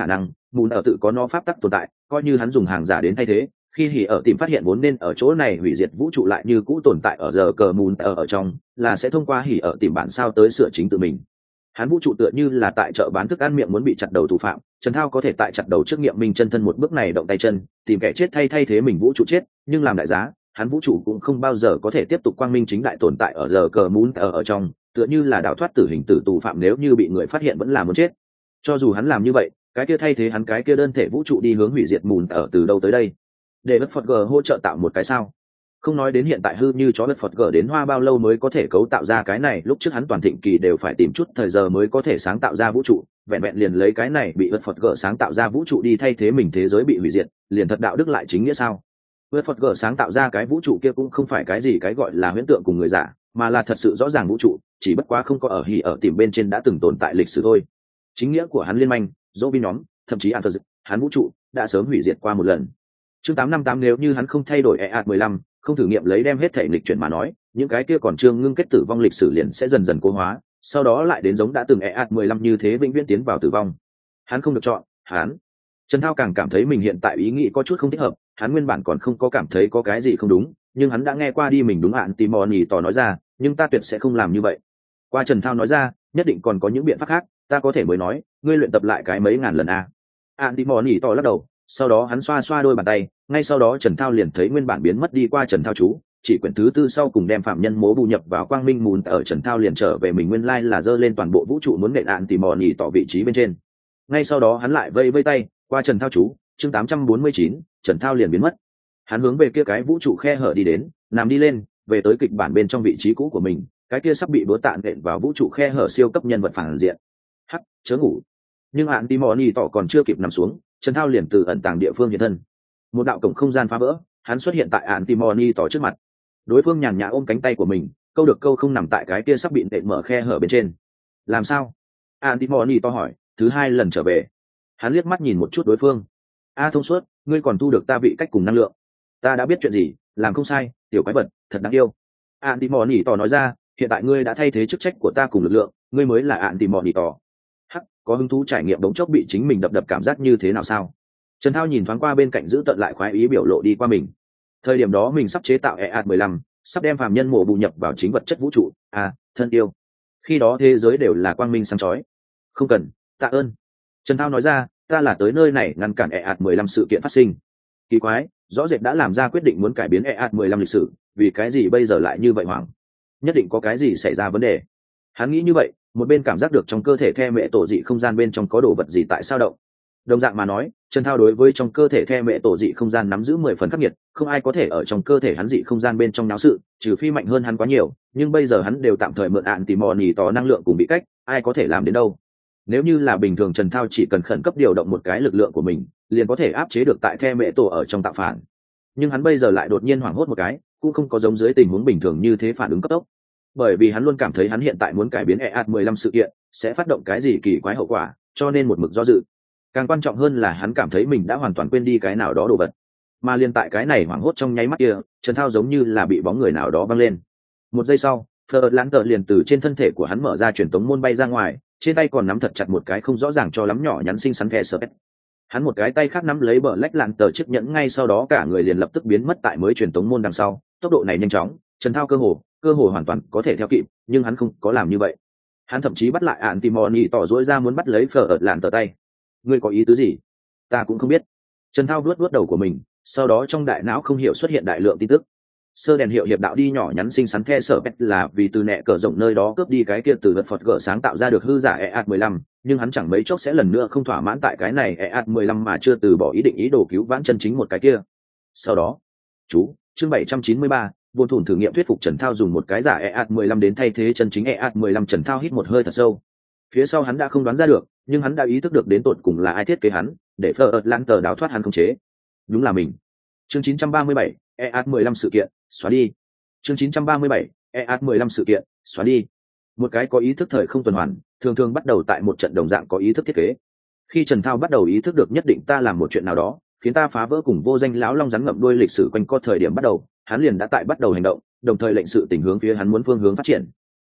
mùn ở tự có nó pháp tắc tồn tại, coi như hắn dùng hàng giả đến thay thế, khi hỉ ở tìm phát hiện vốn nên ở chỗ này hủy diệt vũ trụ lại như cũ tồn tại ở giờ cờ mùn ở ở trong, là sẽ thông qua hỉ ở tìm bản sao tới sửa chính tự mình. Hắn vũ trụ tựa như là tại chợ bán thức ăn miệng muốn bị chặt đầu thủ phạm, Trần Thao có thể tại chặt đầu trước nghiệm minh chân thân một bước này động tay chân, tìm kẻ chết thay thay thế mình vũ trụ chết, nhưng làm đại giá, hắn vũ trụ cũng không bao giờ có thể tiếp tục quang minh chính đại tồn tại ở giờ cờ mún ở ở trong, tựa như là đào thoát tử hình tử tù phạm nếu như bị người phát hiện vẫn là muốn chết. Cho dù hắn làm như vậy, cái kia thay thế hắn cái kia đơn thể vũ trụ đi hướng hủy diệt mùn ở từ đâu tới đây? Để bất Phật G hỗ trợ tạo một cái sao? Không nói đến hiện tại hư như chó bất Phật G đến hoa bao lâu mới có thể cấu tạo ra cái này, lúc trước hắn toàn thịnh kỳ đều phải tìm chút thời giờ mới có thể sáng tạo ra vũ trụ, vẹn vẹn liền lấy cái này bị bất Phật G sáng tạo ra vũ trụ đi thay thế mình thế giới bị hủy diệt, liền thật đạo đức lại chính nghĩa sao? Bất Phật G sáng tạo ra cái vũ trụ kia cũng không phải cái gì cái gọi là huyễn tượng cùng người giả, mà là thật sự rõ ràng vũ trụ, chỉ bất quá không có ở hỉ ở tìm bên trên đã từng tồn tại lịch sử thôi. Chính nghĩa của hắn liên minh, Robin nhóm, thậm chí Alpha, hắn vũ trụ đã sớm hủy diệt qua một lần. Chương tám năm tám nếu như hắn không thay đổi e a mười lăm, không thử nghiệm lấy đem hết thể lịch chuyển mà nói, những cái kia còn chưa ngưng kết tử vong lịch sử liền sẽ dần dần cố hóa, sau đó lại đến giống đã từng e a mười lăm như thế vĩnh viễn tiến vào tử vong. Hắn không được chọn, hắn. Trần Thao càng cảm thấy mình hiện tại ý nghĩ có chút không thích hợp, hắn nguyên bản còn không có cảm thấy có cái gì không đúng, nhưng hắn đã nghe qua đi mình đúng hạn Timoni tỏ nói ra, nhưng ta tuyệt sẽ không làm như vậy. Qua Trần Thao nói ra, nhất định còn có những biện pháp khác, ta có thể mới nói, ngươi luyện tập lại cái mấy ngàn lần a. Antimoni tỏ lắc đầu, sau đó hắn xoa xoa đôi bàn tay, ngay sau đó Trần Thao liền thấy nguyên bản biến mất đi qua Trần Thao chú, chỉ quyển thứ tư sau cùng đem phạm nhân mố bù nhập vào quang minh mùn ở Trần Thao liền trở về mình nguyên lai là dơ lên toàn bộ vũ trụ muốn nện Antimoni tỏ vị trí bên trên. Ngay sau đó hắn lại vây vây tay, qua Trần Thao chú, chương tám trăm bốn mươi chín, Trần Thao liền biến mất. Hắn hướng về kia cái vũ trụ khe hở đi đến, nằm đi lên, về tới kịch bản bên trong vị trí cũ của mình, cái kia sắp bị búa tạ nện vào vũ trụ khe hở siêu cấp nhân vật phản diện. Hắc, chớ ngủ. Nhưng hạn Timoni tỏ còn chưa kịp nằm xuống, Trần Thao liền từ ẩn tàng địa phương hiện thân. Một đạo cổng không gian phá vỡ, hắn xuất hiện tại hạn Timoni tỏ trước mặt. Đối phương nhàn nhã ôm cánh tay của mình, câu được câu không nằm tại cái kia sắp bị nện mở khe hở bên trên. Làm sao? Hạn Timoni tỏ hỏi, thứ hai lần trở về. Hắn liếc mắt nhìn một chút đối phương. A thông suốt, ngươi còn thu được ta vị cách cùng năng lượng. Ta đã biết chuyện gì, làm không sai, tiểu quái vật, thật đáng yêu. Antimoni tỏ nói ra, hiện tại ngươi đã thay thế chức trách của ta cùng lực lượng, ngươi mới là Antimoni tỏ. Hắc, có hứng thú trải nghiệm đống chốc bị chính mình đập đập cảm giác như thế nào sao? Trần Thao nhìn thoáng qua bên cạnh giữ tận lại khoái ý biểu lộ đi qua mình. Thời điểm đó mình sắp chế tạo e a mười lăm, sắp đem phàm nhân mổ bù nhập vào chính vật chất vũ trụ. À, thân yêu. Khi đó thế giới đều là quang minh sáng chói. Không cần, tạ ơn. Trần Thao nói ra, ta là tới nơi này ngăn cản e a mười lăm sự kiện phát sinh. Kỳ quái, rõ rệt đã làm ra quyết định muốn cải biến e a mười lăm lịch sử, vì cái gì bây giờ lại như vậy hoảng? Nhất định có cái gì xảy ra vấn đề. Hắn nghĩ như vậy, một bên cảm giác được trong cơ thể the mẹ tổ dị không gian bên trong có đồ vật gì tại sao động. Đồng dạng mà nói, Trần Thao đối với trong cơ thể the mẹ tổ dị không gian nắm giữ mười phần khắc nghiệt, không ai có thể ở trong cơ thể hắn dị không gian bên trong náo sự, trừ phi mạnh hơn hắn quá nhiều, nhưng bây giờ hắn đều tạm thời mượn ạn tìm mò nỉ tỏ năng lượng cùng bị cách, ai có thể làm đến đâu. Nếu như là bình thường Trần Thao chỉ cần khẩn cấp điều động một cái lực lượng của mình, liền có thể áp chế được tại the mẹ tổ ở trong tạo phản. Nhưng hắn bây giờ lại đột nhiên hoảng hốt một cái, cũng không có giống dưới tình huống bình thường như thế phản ứng cấp tốc. Bởi vì hắn luôn cảm thấy hắn hiện tại muốn cải biến e a mười lăm sự kiện, sẽ phát động cái gì kỳ quái hậu quả, cho nên một mực do dự. Càng quan trọng hơn là hắn cảm thấy mình đã hoàn toàn quên đi cái nào đó đồ vật. Mà liên tại cái này hoảng hốt trong nháy mắt kia, Trần Thao giống như là bị bóng người nào đó băng lên. Một giây sau, Fleur lãng tợ liền từ trên thân thể của hắn mở ra truyền tống môn bay ra ngoài, trên tay còn nắm thật chặt một cái không rõ ràng cho lắm nhỏ nhắn xinh xắn thẻ sờ pet. Hắn một cái tay khác nắm lấy bờ lách lạn tờ chiếc nhẫn, ngay sau đó cả người liền lập tức biến mất tại mới truyền tống môn đằng sau. Tốc độ này nhanh chóng, Trần Thao cơ hồ cơ hồ hoàn toàn có thể theo kịp, nhưng hắn không có làm như vậy. Hắn thậm chí bắt lại ạn Timoni tỏ dỗi ra muốn bắt lấy phở ở lạn tờ tay. Ngươi có ý tứ gì? Ta cũng không biết. Trần Thao vuốt vuốt đầu của mình, sau đó trong đại não không hiểu xuất hiện đại lượng tin tức. Sơ đèn hiệu hiệp đạo đi nhỏ nhắn xinh xắn the sở pet là vì từ nẹ cờ rộng nơi đó cướp đi cái kia từ vật Phật gỡ sáng tạo ra được hư giả e a mười lăm, nhưng hắn chẳng mấy chốc sẽ lần nữa không thỏa mãn tại cái này e a mười lăm mà chưa từ bỏ ý định ý đồ cứu vãn chân chính một cái kia. Sau đó, chú, chương bảy trăm chín mươi ba, buồn thủn thử nghiệm thuyết phục Trần Thao dùng một cái giả e a mười lăm đến thay thế chân chính e a mười lăm. Trần Thao hít một hơi thật sâu. Phía sau hắn đã không đoán ra được, nhưng hắn đã ý thức được đến tột cùng là ai thiết kế hắn, để Fleur lãng tờ đáo thoát hắn khống chế. Đúng là mình. Chương chín trăm ba mươi bảy, e a mười lăm sự kiện, xóa đi. Chương chín trăm ba mươi bảy, e a mười lăm sự kiện, xóa đi. Một cái có ý thức thời không tuần hoàn, thường thường bắt đầu tại một trận đồng dạng có ý thức thiết kế. Khi Trần Thao bắt đầu ý thức được nhất định ta làm một chuyện nào đó, khiến ta phá vỡ cùng vô danh lão long rắn ngậm đuôi lịch sử quanh co thời điểm bắt đầu, hắn liền đã tại bắt đầu hành động, đồng thời lệnh sự tình hướng phía hắn muốn phương hướng phát triển.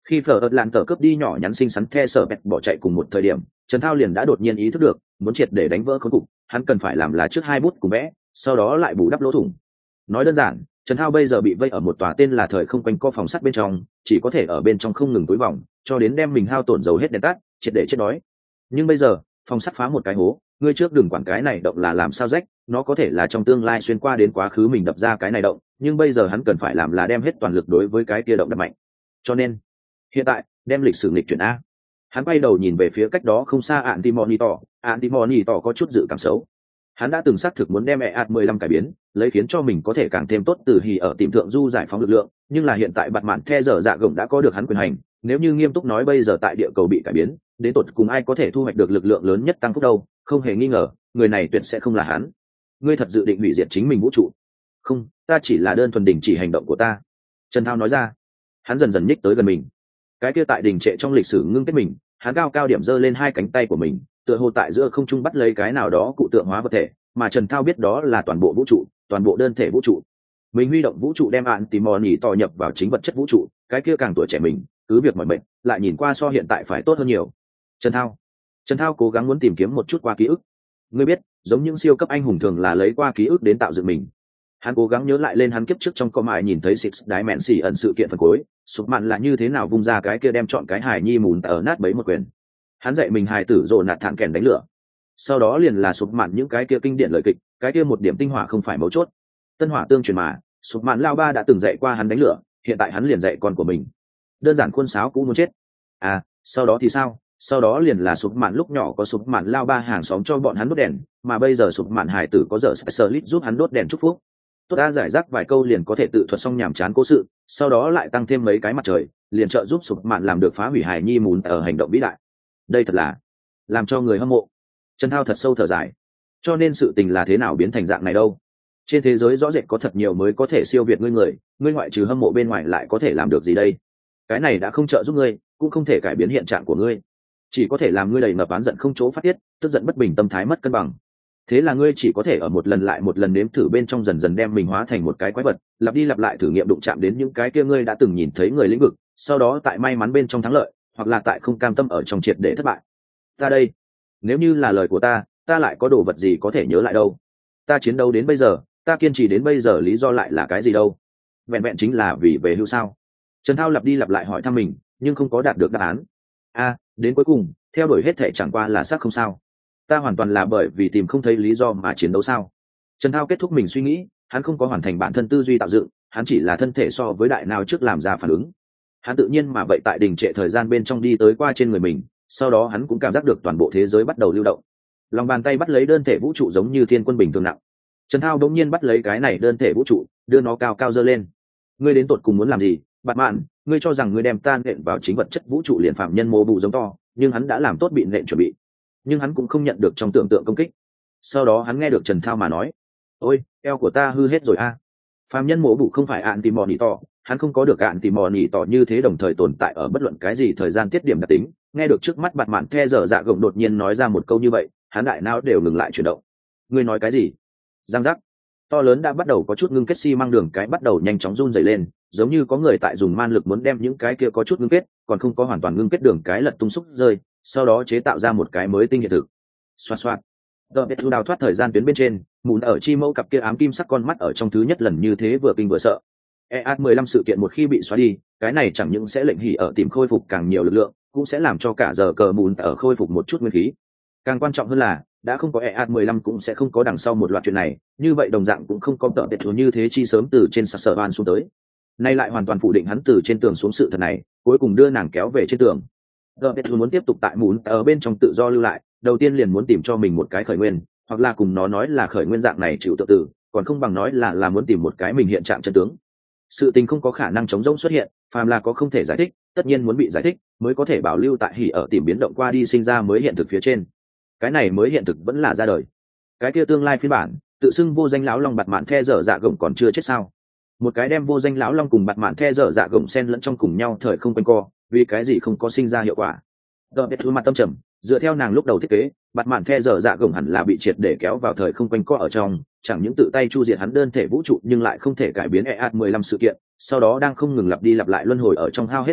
Khi phở ợt lạn tờ cướp đi nhỏ nhắn xinh xắn the sở bẹt bỏ chạy cùng một thời điểm, Trần Thao liền đã đột nhiên ý thức được, muốn triệt để đánh vỡ khối cục, hắn cần phải làm là trước hai bút cùng vẽ, sau đó lại bù đắp lỗ thủng. Nói đơn giản, Trần Thao bây giờ bị vây ở một tòa tên là thời không quanh co phòng sắt bên trong, chỉ có thể ở bên trong không ngừng túi vòng, cho đến đem mình hao tổn dầu hết đèn tắt, triệt để chết đói. Nhưng bây giờ, phòng sắt phá một cái hố, ngươi trước đừng quản cái này động là làm sao rách, nó có thể là trong tương lai xuyên qua đến quá khứ mình đập ra cái này động, nhưng bây giờ hắn cần phải làm là đem hết toàn lực đối với cái kia động đập mạnh. Cho nên, hiện tại, đem lịch sử nghịch chuyển a. Hắn quay đầu nhìn về phía cách đó không xa Anti-Monitor, Anti-Monitor có chút dự cảm xấu. Hắn đã từng xác thực muốn đem e a tê mười lăm cải biến, lấy khiến cho mình có thể càng thêm tốt từ hì ở tìm thượng du giải phóng lực lượng, nhưng là hiện tại bạt mạn the giờ dạ gồng đã có được hắn quyền hành, nếu như nghiêm túc nói bây giờ tại địa cầu bị cải biến, đến tột cùng ai có thể thu hoạch được lực lượng lớn nhất tăng phúc đâu, không hề nghi ngờ, người này tuyệt sẽ không là hắn. Ngươi thật dự định hủy diệt chính mình vũ trụ? Không, ta chỉ là đơn thuần đình chỉ hành động của ta. Trần Thao nói ra. Hắn dần dần nhích tới gần mình. Cái kia tại đình trệ trong lịch sử ngưng kết mình, hắn cao cao điểm giơ lên hai cánh tay của mình, tựa hồ tại giữa không trung bắt lấy cái nào đó cụ tượng hóa vật thể, mà Trần Thao biết đó là toàn bộ vũ trụ, toàn bộ đơn thể vũ trụ. Mình huy động vũ trụ đem bạn tìm mò nhỉ tò nhập vào chính vật chất vũ trụ, cái kia càng tuổi trẻ mình, cứ việc mọi bệnh, lại nhìn qua so hiện tại phải tốt hơn nhiều. Trần Thao, Trần Thao cố gắng muốn tìm kiếm một chút qua ký ức. Ngươi biết, giống những siêu cấp anh hùng thường là lấy qua ký ức đến tạo dựng mình. Hắn cố gắng nhớ lại lên hắn kiếp trước trong co mại nhìn thấy Six Dimension ẩn sự kiện phần cuối, sụp mạn là như thế nào vung ra cái kia đem chọn cái hài nhi mùn ở nát bấy một quyền. Hắn dạy mình hài tử rồ nạt thẳng kèn đánh lửa. Sau đó liền là sụp mạn những cái kia kinh điển lời kịch, cái kia một điểm tinh hỏa không phải mấu chốt. Tân hỏa tương truyền mà, sụp mạn lao ba đã từng dạy qua hắn đánh lửa, hiện tại hắn liền dạy con của mình. Đơn giản khuôn sáo cũng muốn chết. À, sau đó thì sao? Sau đó liền là sụp mạn lúc nhỏ có sụp mạn lao ba hàng xóm cho bọn hắn đốt đèn, mà bây giờ sụp mạn hài tử có giờ Specialist giúp hắn đốt đèn chúc phúc. Tốt đã giải rác vài câu liền có thể tự thuật xong nhảm chán cố sự, sau đó lại tăng thêm mấy cái mặt trời, liền trợ giúp sụp mạn làm được phá hủy hài nhi mùn ở hành động vĩ đại. Đây thật là làm cho người hâm mộ. Trần Thao thật sâu thở dài. Cho nên sự tình là thế nào biến thành dạng này đâu? Trên thế giới rõ rệt có thật nhiều mới có thể siêu việt ngươi người, ngươi ngoại trừ hâm mộ bên ngoài lại có thể làm được gì đây? Cái này đã không trợ giúp ngươi, cũng không thể cải biến hiện trạng của ngươi, chỉ có thể làm ngươi đầy ngập oán giận không chỗ phát tiết, tức giận bất bình, tâm thái mất cân bằng. Thế là ngươi chỉ có thể ở một lần lại một lần nếm thử bên trong dần dần đem mình hóa thành một cái quái vật, lặp đi lặp lại thử nghiệm đụng chạm đến những cái kia ngươi đã từng nhìn thấy người lĩnh vực, sau đó tại may mắn bên trong thắng lợi, hoặc là tại không cam tâm ở trong triệt để thất bại. Ta đây, nếu như là lời của ta, ta lại có đồ vật gì có thể nhớ lại đâu? Ta chiến đấu đến bây giờ, ta kiên trì đến bây giờ lý do lại là cái gì đâu? Vẹn vẹn chính là vì về hưu sao? Trần Thao lặp đi lặp lại hỏi thăm mình, nhưng không có đạt được đáp án. A, à, đến cuối cùng, theo đuổi hết thể chẳng qua là xác không sao. Ta hoàn toàn là bởi vì tìm không thấy lý do mà chiến đấu sao? Trần Thao kết thúc mình suy nghĩ, hắn không có hoàn thành bản thân tư duy tạo dựng, hắn chỉ là thân thể so với đại nào trước làm ra phản ứng. Hắn tự nhiên mà vậy tại đình trệ thời gian bên trong đi tới qua trên người mình, sau đó hắn cũng cảm giác được toàn bộ thế giới bắt đầu lưu động. Lòng bàn tay bắt lấy đơn thể vũ trụ giống như thiên quân bình thường nặng. Trần Thao đột nhiên bắt lấy cái này đơn thể vũ trụ, đưa nó cao cao giơ lên. Ngươi đến tột cùng muốn làm gì, Bạt Mạn? Ngươi cho rằng ngươi đem tan nện vào chính vật chất vũ trụ liền phạm nhân mô bù giống to, nhưng hắn đã làm tốt bị nện chuẩn bị. Nhưng hắn cũng không nhận được trong tưởng tượng công kích. Sau đó hắn nghe được Trần Thao mà nói: "Ôi, eo của ta hư hết rồi a." À. Phạm nhân mộ bụ không phải ạn tìm mò nỉ tỏ, hắn không có được ạn tìm mò nỉ tỏ như thế đồng thời tồn tại ở bất luận cái gì thời gian tiết điểm đặc tính. Nghe được trước mắt Bạt Mạn the dở dạ gồng đột nhiên nói ra một câu như vậy, hắn đại não đều ngừng lại chuyển động. Ngươi nói cái gì? Giang giác. To lớn đã bắt đầu có chút ngưng kết xi măng đường cái bắt đầu nhanh chóng run rẩy lên, giống như có người tại dùng man lực muốn đem những cái kia có chút ngưng kết, còn không có hoàn toàn ngưng kết đường cái lật tung xúc rơi, sau đó chế tạo ra một cái mới tinh hiện thực. Xoạt xoạt. Đợt biệt thu đào thoát thời gian tuyến bên trên, mụn ở chi mẫu cặp kia ám kim sắc con mắt ở trong thứ nhất lần như thế vừa kinh vừa sợ. e a tê mười lăm sự kiện một khi bị xóa đi, cái này chẳng những sẽ lệnh hỉ ở tìm khôi phục càng nhiều lực lượng, cũng sẽ làm cho cả giờ cờ mụn ở khôi phục một chút nguyên khí. Càng quan trọng hơn là, đã không có e a tê mười lăm cũng sẽ không có đằng sau một loạt chuyện này, như vậy đồng dạng cũng không có tợ biệt thu như thế chi sớm từ trên sạc sở van xuống tới. Nay lại hoàn toàn phủ định hắn từ trên tường xuống sự thật này, cuối cùng đưa nàng kéo về trên tường. Tợ biệt thu muốn tiếp tục tại mụn ở bên trong tự do lưu lại, đầu tiên liền muốn tìm cho mình một cái khởi nguyên, hoặc là cùng nó nói là khởi nguyên dạng này chịu tự tử, còn không bằng nói là là muốn tìm một cái mình hiện trạng chân tướng. Sự tình không có khả năng chống rỗng xuất hiện, phàm là có không thể giải thích, tất nhiên muốn bị giải thích, mới có thể bảo lưu tại hỉ ở tìm biến động qua đi sinh ra mới hiện thực phía trên. Cái này mới hiện thực vẫn là ra đời. Cái kia tương lai phiên bản, tự xưng vô danh lão long Bạt Mạn the dở dạ gồng còn chưa chết sao? Một cái đem vô danh lão long cùng Bạt Mạn the dở dạ gồng xen lẫn trong cùng nhau thời không quanh co, vì cái gì không có sinh ra hiệu quả? Đợt biệt thu mặt tâm trầm, dựa theo nàng lúc đầu thiết kế, Bạt Mạn the dở dạ gồng hẳn là bị triệt để kéo vào thời không quanh co ở trong, chẳng những tự tay chu diệt hắn đơn thể vũ trụ nhưng lại không thể cải biến e a tê mười lăm sự kiện, sau đó đang không ngừng lặp đi lặp lại luân hồi ở trong hao hết tuổi thọ,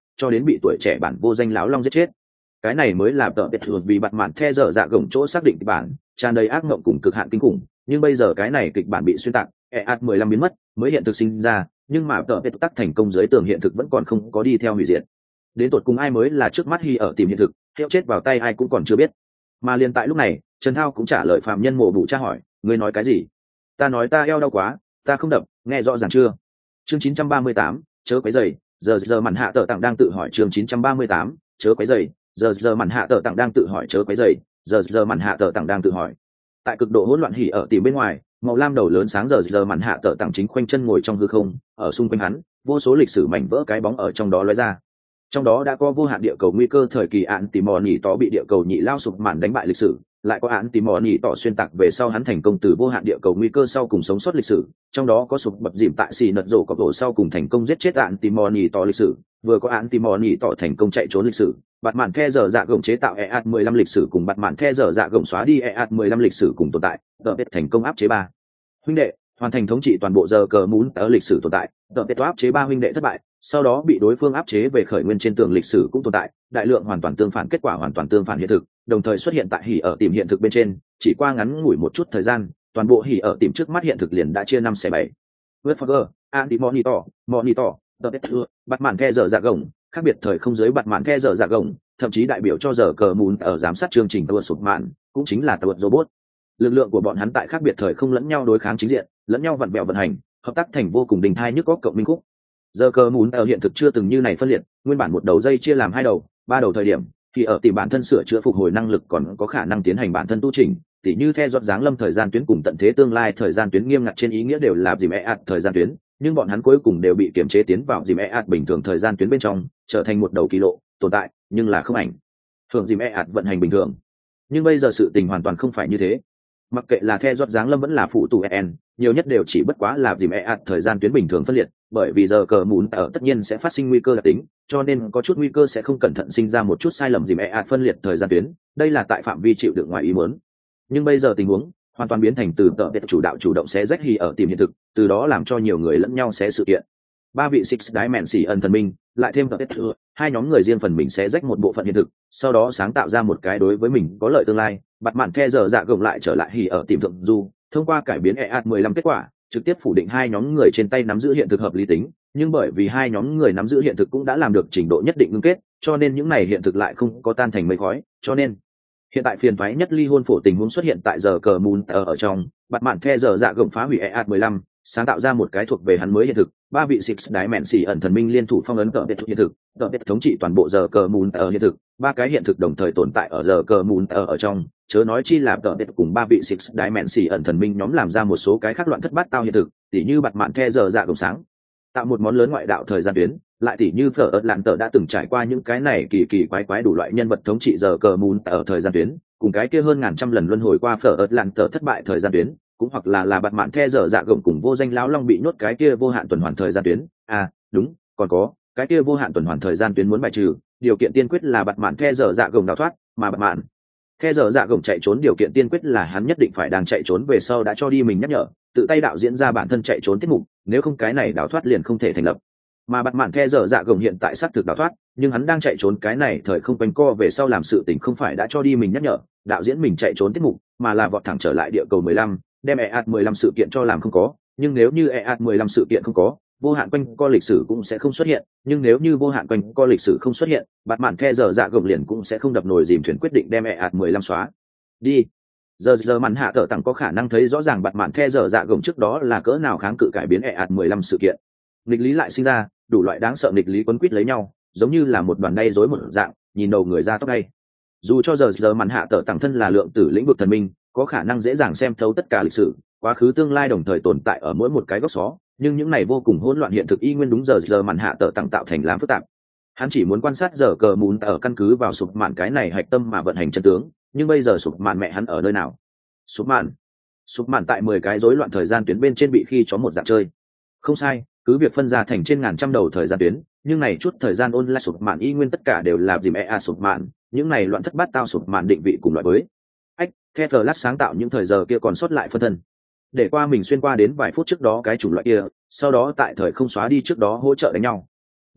cho đến bị tuổi trẻ bản vô danh láo long giết chết. Cái này mới là tợ biệt thừa vì bặt mạn the dở dạ gồng chỗ xác định kịch bản tràn đầy ác mộng cùng cực hạn kinh khủng, nhưng bây giờ cái này kịch bản bị xuyên tạc, e a mười lăm biến mất mới hiện thực sinh ra, nhưng mà tợ biệt tắc thành công dưới tường hiện thực vẫn còn không có đi theo hủy diệt. Đến tột cùng ai mới là trước mắt Hy ở tìm hiện thực, hiệu chết vào tay ai cũng còn chưa biết. Mà liền tại lúc này, Trần Thao cũng trả lời phạm nhân mộ bụ tra hỏi, ngươi nói cái gì? Ta nói ta eo đau quá, ta không đập, nghe rõ ràng chưa? Chương chín trăm ba mươi tám, chớ quấy rầy, giờ giờ màn hạ tợ tặng đang tự hỏi chương chín trăm ba mươi tám, chớ quấy rầy, giờ giờ màn hạ tợ tặng đang tự hỏi chớ quấy rầy, giờ giờ màn hạ tợ tặng đang tự hỏi. Tại cực độ hỗn loạn Hỉ ở tìm bên ngoài, màu lam đầu lớn sáng giờ giờ màn hạ tợ tặng chính khoanh chân ngồi trong hư không, ở xung quanh hắn, vô số lịch sử mảnh vỡ cái bóng ở trong đó lóe ra. Trong đó đã có vô hạn địa cầu nguy cơ thời kỳ án tìm mò nhị tỏ bị địa cầu nhị lao sụp màn đánh bại lịch sử, lại có án tìm mò nhị tỏ xuyên tạc về sau hắn thành công từ vô hạn địa cầu nguy cơ sau cùng sống sót lịch sử, trong đó có sụp bập dìm tại xì nật rổ cọp đổ sau cùng thành công giết chết án tìm mò nhị tỏ lịch sử, vừa có án tìm mò nhị tỏ thành công chạy trốn lịch sử, bạt mạn the giờ dạ gồng chế tạo e a mười lăm lịch sử cùng bạt mạn the giờ dạ gồng xóa đi e a mười lăm lịch sử cùng tồn tại, tờ biệt thành công áp chế ba huynh đệ, hoàn thành thống trị toàn bộ giờ cờ muốn ở lịch sử tồn tại, tờ biệt áp chế ba huynh đệ thất bại, sau đó bị đối phương áp chế về khởi nguyên trên tường lịch sử cũng tồn tại, đại lượng hoàn toàn tương phản kết quả hoàn toàn tương phản hiện thực, đồng thời xuất hiện tại Hỉ ở tìm hiện thực bên trên, chỉ qua ngắn ngủi một chút thời gian, toàn bộ Hỉ ở tìm trước mắt hiện thực liền đã chia năm xẻ bảy. Westfogger, Andy Monitor, Monitor, The Better, bạt mạn the giờ dạ gồng, khác biệt thời không giới bạt mạn the giờ dạ gồng, thậm chí đại biểu cho giờ cờ muốn ở giám sát chương trình tàu sụp mạn, cũng chính là tàu robot. Lực lượng của bọn hắn tại khác biệt thời không lẫn nhau đối kháng chính diện, lẫn nhau vặn vẹo vận hành, hợp tác thành vô cùng đình thai nhức óc cộng minh khúc. Giờ cờ muốn ở hiện thực chưa từng như này phân liệt, nguyên bản một đầu dây chia làm hai đầu, ba đầu thời điểm, thì ở tìm bản thân sửa chữa phục hồi năng lực còn có khả năng tiến hành bản thân tu chỉnh, tỉ như theo dõi dáng lâm thời gian tuyến cùng tận thế tương lai thời gian tuyến nghiêm ngặt trên ý nghĩa đều là dìm e thời gian tuyến, nhưng bọn hắn cuối cùng đều bị kiềm chế tiến vào dìm e bình thường thời gian tuyến bên trong, trở thành một đầu kỳ lộ tồn tại, nhưng là không ảnh hưởng dìm e vận hành bình thường. Nhưng bây giờ sự tình hoàn toàn không phải như thế. Mặc kệ là theo dõi dáng lâm vẫn là phụ tù en, nhiều nhất đều chỉ bất quá là dìm e thời gian tuyến bình thường phân liệt, bởi vì giờ cờ muốn ở tất nhiên sẽ phát sinh nguy cơ đặc tính, cho nên có chút nguy cơ sẽ không cẩn thận sinh ra một chút sai lầm dìm e phân liệt thời gian tuyến, đây là tại phạm vi chịu đựng ngoài ý muốn. Nhưng bây giờ tình huống hoàn toàn biến thành từ tợ biệt chủ đạo chủ động xé rách Hỉ ở tìm hiện thực, từ đó làm cho nhiều người lẫn nhau xé sự kiện. Ba vị Six Dimension thần minh, lại thêm tợ biệt thừa, hai nhóm người riêng phần mình xé rách một bộ phận hiện thực, sau đó sáng tạo ra một cái đối với mình có lợi tương lai, bạt mạn the giờ dạ gồng lại trở lại Hỉ ở tìm thượng du, thông qua cải biến e a mười lăm kết quả, trực tiếp phủ định hai nhóm người trên tay nắm giữ hiện thực hợp lý tính, nhưng bởi vì hai nhóm người nắm giữ hiện thực cũng đã làm được trình độ nhất định ngưng kết, cho nên những này hiện thực lại không có tan thành mây khói, cho nên hiện tại phiền toái nhất ly hôn phổ tình huống xuất hiện tại giờ cờ moon ở, ở trong bạt mạn the giờ dạ gồng phá hủy e a mười lăm, sáng tạo ra một cái thuộc về hắn mới hiện thực, ba vị Six Dimension thần minh liên thủ phong ấn cờ biệt hiện thực, cờ biệt thống trị toàn bộ giờ cờ moon ở hiện thực, ba cái hiện thực đồng thời tồn tại ở giờ cờ moon ở, ở trong, chớ nói chi là cờ biệt cùng ba vị Six Dimension thần minh nhóm làm ra một số cái khác loạn thất bát tao hiện thực, tỉ như bạt mạn the giờ dạ gồng sáng tạo một món lớn ngoại đạo thời gian tuyến, lại tỉ như phở ớt lạn tờ đã từng trải qua những cái này kỳ kỳ quái quái đủ loại nhân vật thống trị giờ cờ moon ở thời gian tuyến, cùng cái kia hơn ngàn trăm lần luân hồi qua phở ớt lạn tờ thất bại thời gian tuyến, cũng hoặc là là bạt mạn the giờ dạ gồng cùng vô danh lão long bị nhốt cái kia vô hạn tuần hoàn thời gian tuyến. À đúng, còn có cái kia vô hạn tuần hoàn thời gian tuyến muốn bài trừ, điều kiện tiên quyết là bạt mạn the giờ dạ gồng đào thoát, mà bạt mạn the giờ dạ gồng chạy trốn điều kiện tiên quyết là hắn nhất định phải đang chạy trốn về sau đã cho đi mình nhắc nhở, tự tay đạo diễn ra bản thân chạy trốn tiết mục, nếu không cái này đào thoát liền không thể thành lập. Mà bạt mạn the giờ dạ gồng hiện tại xác thực đào thoát, nhưng hắn đang chạy trốn cái này thời không quanh co về sau làm sự tình không phải đã cho đi mình nhắc nhở, đạo diễn mình chạy trốn tiết mục, mà là vọt thẳng trở lại địa cầu mười lăm, đem e a mười lăm sự kiện cho làm không có. Nhưng nếu như e a mười lăm sự kiện không có, vô hạn quanh co lịch sử cũng sẽ không xuất hiện, nhưng nếu như vô hạn quanh co lịch sử không xuất hiện, bạt mạn the giờ dạ gồng liền cũng sẽ không đập nồi dìm thuyền quyết định đem e a mười lăm xóa đi. Giờ giờ màn hạ tở tặng có khả năng thấy rõ ràng bạt mạn the giờ dạ gồng trước đó là cỡ nào kháng cự cải biến e a mười lăm sự kiện. Nghịch lý lại sinh ra, đủ loại đáng sợ nghịch lý quấn quýt lấy nhau, giống như là một đoàn đay rối một dạng, nhìn đầu người ra tóc đay. Dù cho giờ giờ màn hạ tở tặng thân là lượng tử lĩnh vực thần minh, có khả năng dễ dàng xem thấu tất cả lịch sử, quá khứ tương lai đồng thời tồn tại ở mỗi một cái góc xó, nhưng những này vô cùng hỗn loạn hiện thực y nguyên đúng giờ giờ màn hạ tở tặng tạo thành làm phức tạp. Hắn chỉ muốn quan sát giờ cờ muốn ở căn cứ vào sụp mạn cái này hạch tâm mà vận hành chân tướng, nhưng bây giờ sụp mạn mẹ hắn ở nơi nào? Sụp mạn, sụp mạn tại mười cái rối loạn thời gian tuyến bên trên bị khi chó một dạng chơi. Không sai, cứ việc phân ra thành trên ngàn trăm đầu thời gian tuyến, nhưng này chút thời gian online sụp mạn y nguyên tất cả đều là dìm e a sụp mạn, những này loạn thất bát tao sụp mạn định vị cùng loại với ách the flash sáng tạo những thời giờ kia còn sót lại phân thân, để qua mình xuyên qua đến vài phút trước đó cái chủng loại kia, sau đó tại thời không xóa đi trước đó hỗ trợ đánh nhau.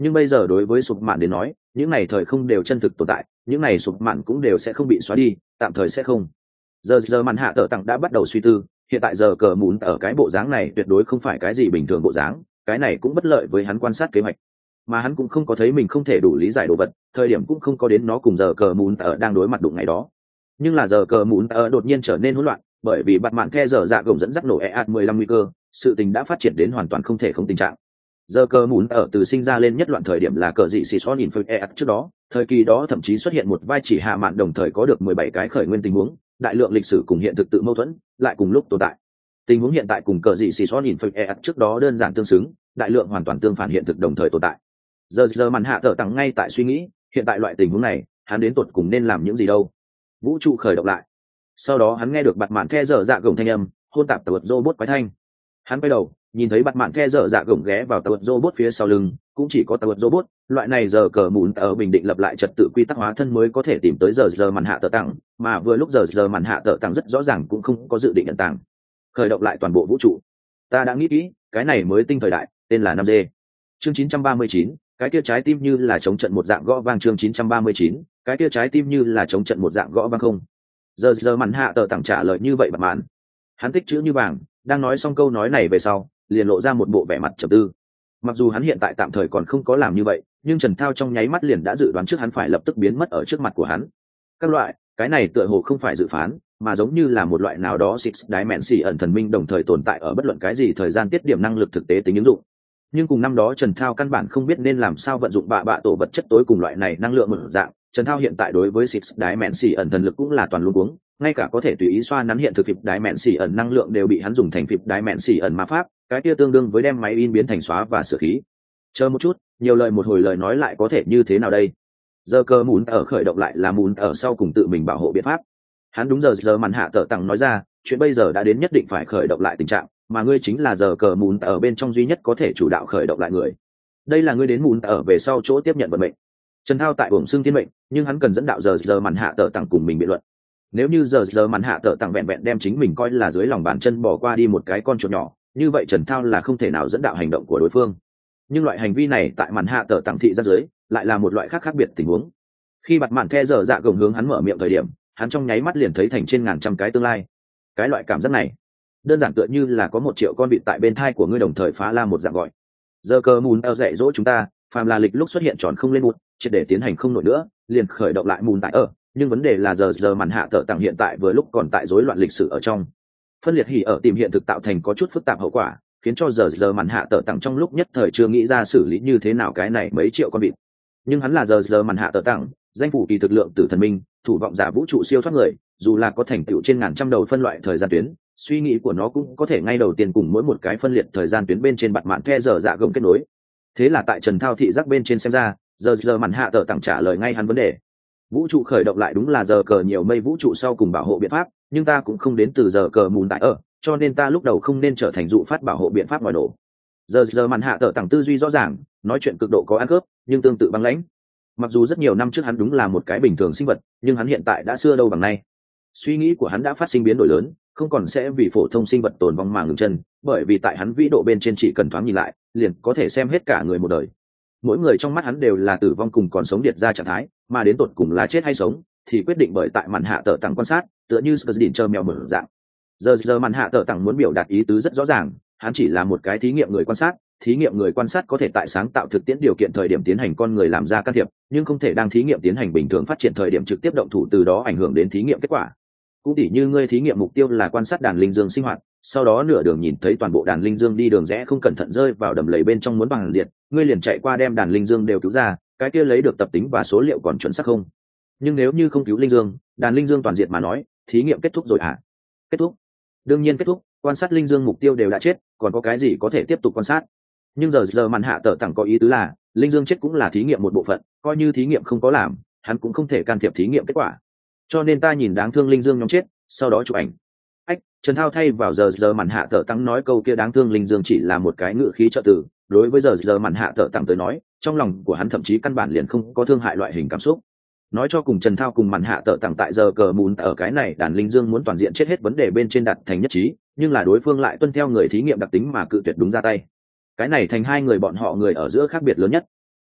nhưng bây giờ đối với sụp mạn đến nói những này thời không đều chân thực tồn tại, những này sụp mạn cũng đều sẽ không bị xóa đi, tạm thời sẽ không. Giờ giờ màn hạ tờ tặng đã bắt đầu suy tư, hiện tại giờ cờ mún ở cái bộ dáng này tuyệt đối không phải cái gì bình thường bộ dáng, cái này cũng bất lợi với hắn quan sát kế hoạch, mà hắn cũng không có thấy mình không thể đủ lý giải đồ vật, thời điểm cũng không có đến nó cùng giờ cờ mún ở đang đối mặt đụng ngày đó. Nhưng là giờ cờ mún ở đột nhiên trở nên hỗn loạn, bởi vì bạt mạn the giờ dạ gồng dẫn dắt nổ e ạt mười lăm nguy cơ, sự tình đã phát triển đến hoàn toàn không thể không tình trạng. Giờ cờ mún ở từ sinh ra lên nhất loạn thời điểm là cờ dị xì xót nhìn phơi e ạt trước đó, thời kỳ đó thậm chí xuất hiện một vai chỉ hạ mạn đồng thời có được mười bảy cái khởi nguyên tình huống, đại lượng lịch sử cùng hiện thực tự mâu thuẫn lại cùng lúc tồn tại. Tình huống hiện tại cùng cờ dị xì xót nhìn phơi e ạt trước đó đơn giản tương xứng, đại lượng hoàn toàn tương phản hiện thực đồng thời tồn tại. Giờ giờ màn hạ tờ tặng ngay tại suy nghĩ, hiện tại loại tình huống này hắn đến tột cùng nên làm những gì đâu. Vũ trụ khởi động lại, sau đó hắn nghe được bạt mạn the dở dạ gồng thanh âm hôn tạp tàu robot quái thanh. Hắn quay đầu nhìn thấy bạt mạn the dở dạ gồng ghé vào tàu robot phía sau lưng, cũng chỉ có tàu robot loại này giờ cờ mún ở bình định lập lại trật tự quy tắc hóa thân mới có thể tìm tới giờ giờ màn hạ tờ tặng, mà vừa lúc giờ giờ màn hạ tờ tặng rất rõ ràng cũng không có dự định nhận tặng. Khởi động lại toàn bộ vũ trụ, ta đã nghĩ kỹ, cái này mới tinh thời đại, tên là năm D. Chương chín trăm ba mươi chín, cái kia trái tim như là chống trận một dạng gõ vang. Chương chín trăm ba mươi chín, cái kia trái tim như là chống trận một dạng gõ vang không. Giờ giờ màn hạ tờ tặng trả lời như vậy bạt mạn. Hắn tích chữ như vàng, đang nói xong câu nói này về sau, liền lộ ra một bộ vẻ mặt trầm tư. Mặc dù hắn hiện tại tạm thời còn không có làm như vậy, nhưng Trần Thao trong nháy mắt liền đã dự đoán trước hắn phải lập tức biến mất ở trước mặt của hắn. Các loại, cái này tựa hồ không phải dự phán, mà giống như là một loại nào đó six dimension thần minh đồng thời tồn tại ở bất luận cái gì thời gian tiết điểm năng lực thực tế tính ứng dụng. Nhưng cùng năm đó Trần Thao căn bản không biết nên làm sao vận dụng bạ bạ tổ vật chất tối cùng loại này năng lượng một dạng, Trần Thao hiện tại đối với six dimension thần lực cũng là toàn luôn uống, ngay cả có thể tùy ý xoa nắn hiện thực phịp dimension năng lượng đều bị hắn dùng thành phịp dimension ma pháp, cái kia tương đương với đem máy in biến thành xóa và sửa khí. Chờ một chút, nhiều lời một hồi lời nói lại có thể như thế nào đây? Giờ cơ muốn ở khởi động lại là muốn ở sau cùng tự mình bảo hộ biện pháp. Hắn đúng giờ giờ màn hạ tờ tặng nói ra, chuyện bây giờ đã đến nhất định phải khởi động lại tình trạng, mà ngươi chính là giờ cờ muốn ở bên trong duy nhất có thể chủ đạo khởi động lại người. Đây là ngươi đến muốn ở về sau chỗ tiếp nhận vận mệnh. Trần Thao tại uổng xương thiên mệnh, nhưng hắn cần dẫn đạo giờ giờ màn hạ tờ tặng cùng mình biện luận. Nếu như giờ giờ màn hạ tờ tặng vẹn vẹn đem chính mình coi là dưới lòng bàn chân bỏ qua đi một cái con chuột nhỏ, như vậy Trần Thao là không thể nào dẫn đạo hành động của đối phương. Nhưng loại hành vi này tại màn hạ tờ tặng thị ra dưới lại là một loại khác khác biệt tình huống. Khi bạt màn the giờ dạ gồng hướng hắn mở miệng thời điểm, hắn trong nháy mắt liền thấy thành trên ngàn trăm cái tương lai. Cái loại cảm giác này đơn giản tựa như là có một triệu con vịt tại bên thai của ngươi đồng thời phá la một dạng gọi. Giờ cơ mùn eo dạy dỗ chúng ta, phàm là lịch lúc xuất hiện tròn không lên một, triệt để tiến hành không nổi nữa, liền khởi động lại mùn tại ở. Nhưng vấn đề là giờ giờ màn hạ tờ tặng hiện tại vừa lúc còn tại rối loạn lịch sử ở trong. Phân liệt hỉ ở tìm hiện thực tạo thành có chút phức tạp hậu quả, khiến cho giờ giờ màn hạ tờ tặng trong lúc nhất thời chưa nghĩ ra xử lý như thế nào cái này mấy triệu con vịt. Nhưng hắn là giờ giờ màn hạ tờ tặng, danh phủ kỳ thực lượng tử thần minh, thủ vọng giả vũ trụ siêu thoát người, dù là có thành tựu trên ngàn trăm đầu phân loại thời gian tuyến, suy nghĩ của nó cũng có thể ngay đầu tiên cùng mỗi một cái phân liệt thời gian tuyến bên trên bạt mạn the giờ dạ gồng kết nối. Thế là tại Trần Thao thị giác bên trên xem ra, giờ giờ màn hạ tờ tặng trả lời ngay hắn vấn đề. Vũ trụ khởi động lại đúng là giờ cờ nhiều mây vũ trụ sau cùng bảo hộ biện pháp, nhưng ta cũng không đến từ giờ cờ mùn tại ở, cho nên ta lúc đầu không nên trở thành dụ phát bảo hộ biện pháp ngoài nổ. Giờ giờ màn hạ tờ tặng tư duy rõ ràng, nói chuyện cực độ có ăn khớp, nhưng tương tự băng lãnh. Mặc dù rất nhiều năm trước hắn đúng là một cái bình thường sinh vật, nhưng hắn hiện tại đã xưa đâu bằng nay. Suy nghĩ của hắn đã phát sinh biến đổi lớn, không còn sẽ vì phổ thông sinh vật tồn vong mà ngừng chân, bởi vì tại hắn vĩ độ bên trên chỉ cần thoáng nhìn lại, liền có thể xem hết cả người một đời. Mỗi người trong mắt hắn đều là tử vong cùng còn sống điệt ra trạng thái, mà đến tột cùng là chết hay sống thì quyết định bởi tại màn hạ tờ tặng quan sát, tựa như Skzdin chờ mèo mở dạng. Giờ giờ màn hạ tờ tặng muốn biểu đạt ý tứ rất rõ ràng, hắn chỉ là một cái thí nghiệm người quan sát, thí nghiệm người quan sát có thể tại sáng tạo thực tiễn điều kiện thời điểm tiến hành con người làm ra can thiệp, nhưng không thể đang thí nghiệm tiến hành bình thường phát triển thời điểm trực tiếp động thủ, từ đó ảnh hưởng đến thí nghiệm kết quả. Cũng tỉ như ngươi thí nghiệm mục tiêu là quan sát đàn linh dương sinh hoạt, sau đó nửa đường nhìn thấy toàn bộ đàn linh dương đi đường rẽ không cẩn thận rơi vào đầm lầy bên trong muốn bằng liệt, ngươi liền chạy qua đem đàn linh dương đều cứu ra, cái kia lấy được tập tính và số liệu còn chuẩn xác không? Nhưng nếu như không cứu linh dương, đàn linh dương toàn diện mà nói, thí nghiệm kết thúc rồi à? Kết thúc? Đương nhiên kết thúc, quan sát linh dương mục tiêu đều đã chết, còn có cái gì có thể tiếp tục quan sát? Nhưng giờ giờ màn hạ tờ tặng có ý tứ là, linh dương chết cũng là thí nghiệm một bộ phận, coi như thí nghiệm không có làm, hắn cũng không thể can thiệp thí nghiệm kết quả. Cho nên ta nhìn đáng thương linh dương nhóm chết, sau đó chụp ảnh. Ách, Trần Thao thay vào giờ giờ màn hạ tờ tặng nói câu kia đáng thương linh dương chỉ là một cái ngữ khí trợ từ, đối với giờ giờ màn hạ tờ tặng tới nói, trong lòng của hắn thậm chí căn bản liền không có thương hại loại hình cảm xúc. Nói cho cùng Trần Thao cùng màn hạ tờ tặng tại giờ cờ mùn ở cái này đàn linh dương muốn toàn diện chết hết vấn đề bên trên đặt thành nhất trí, nhưng là đối phương lại tuân theo người thí nghiệm đặc tính mà cự tuyệt đúng ra tay. Cái này thành hai người bọn họ người ở giữa khác biệt lớn nhất.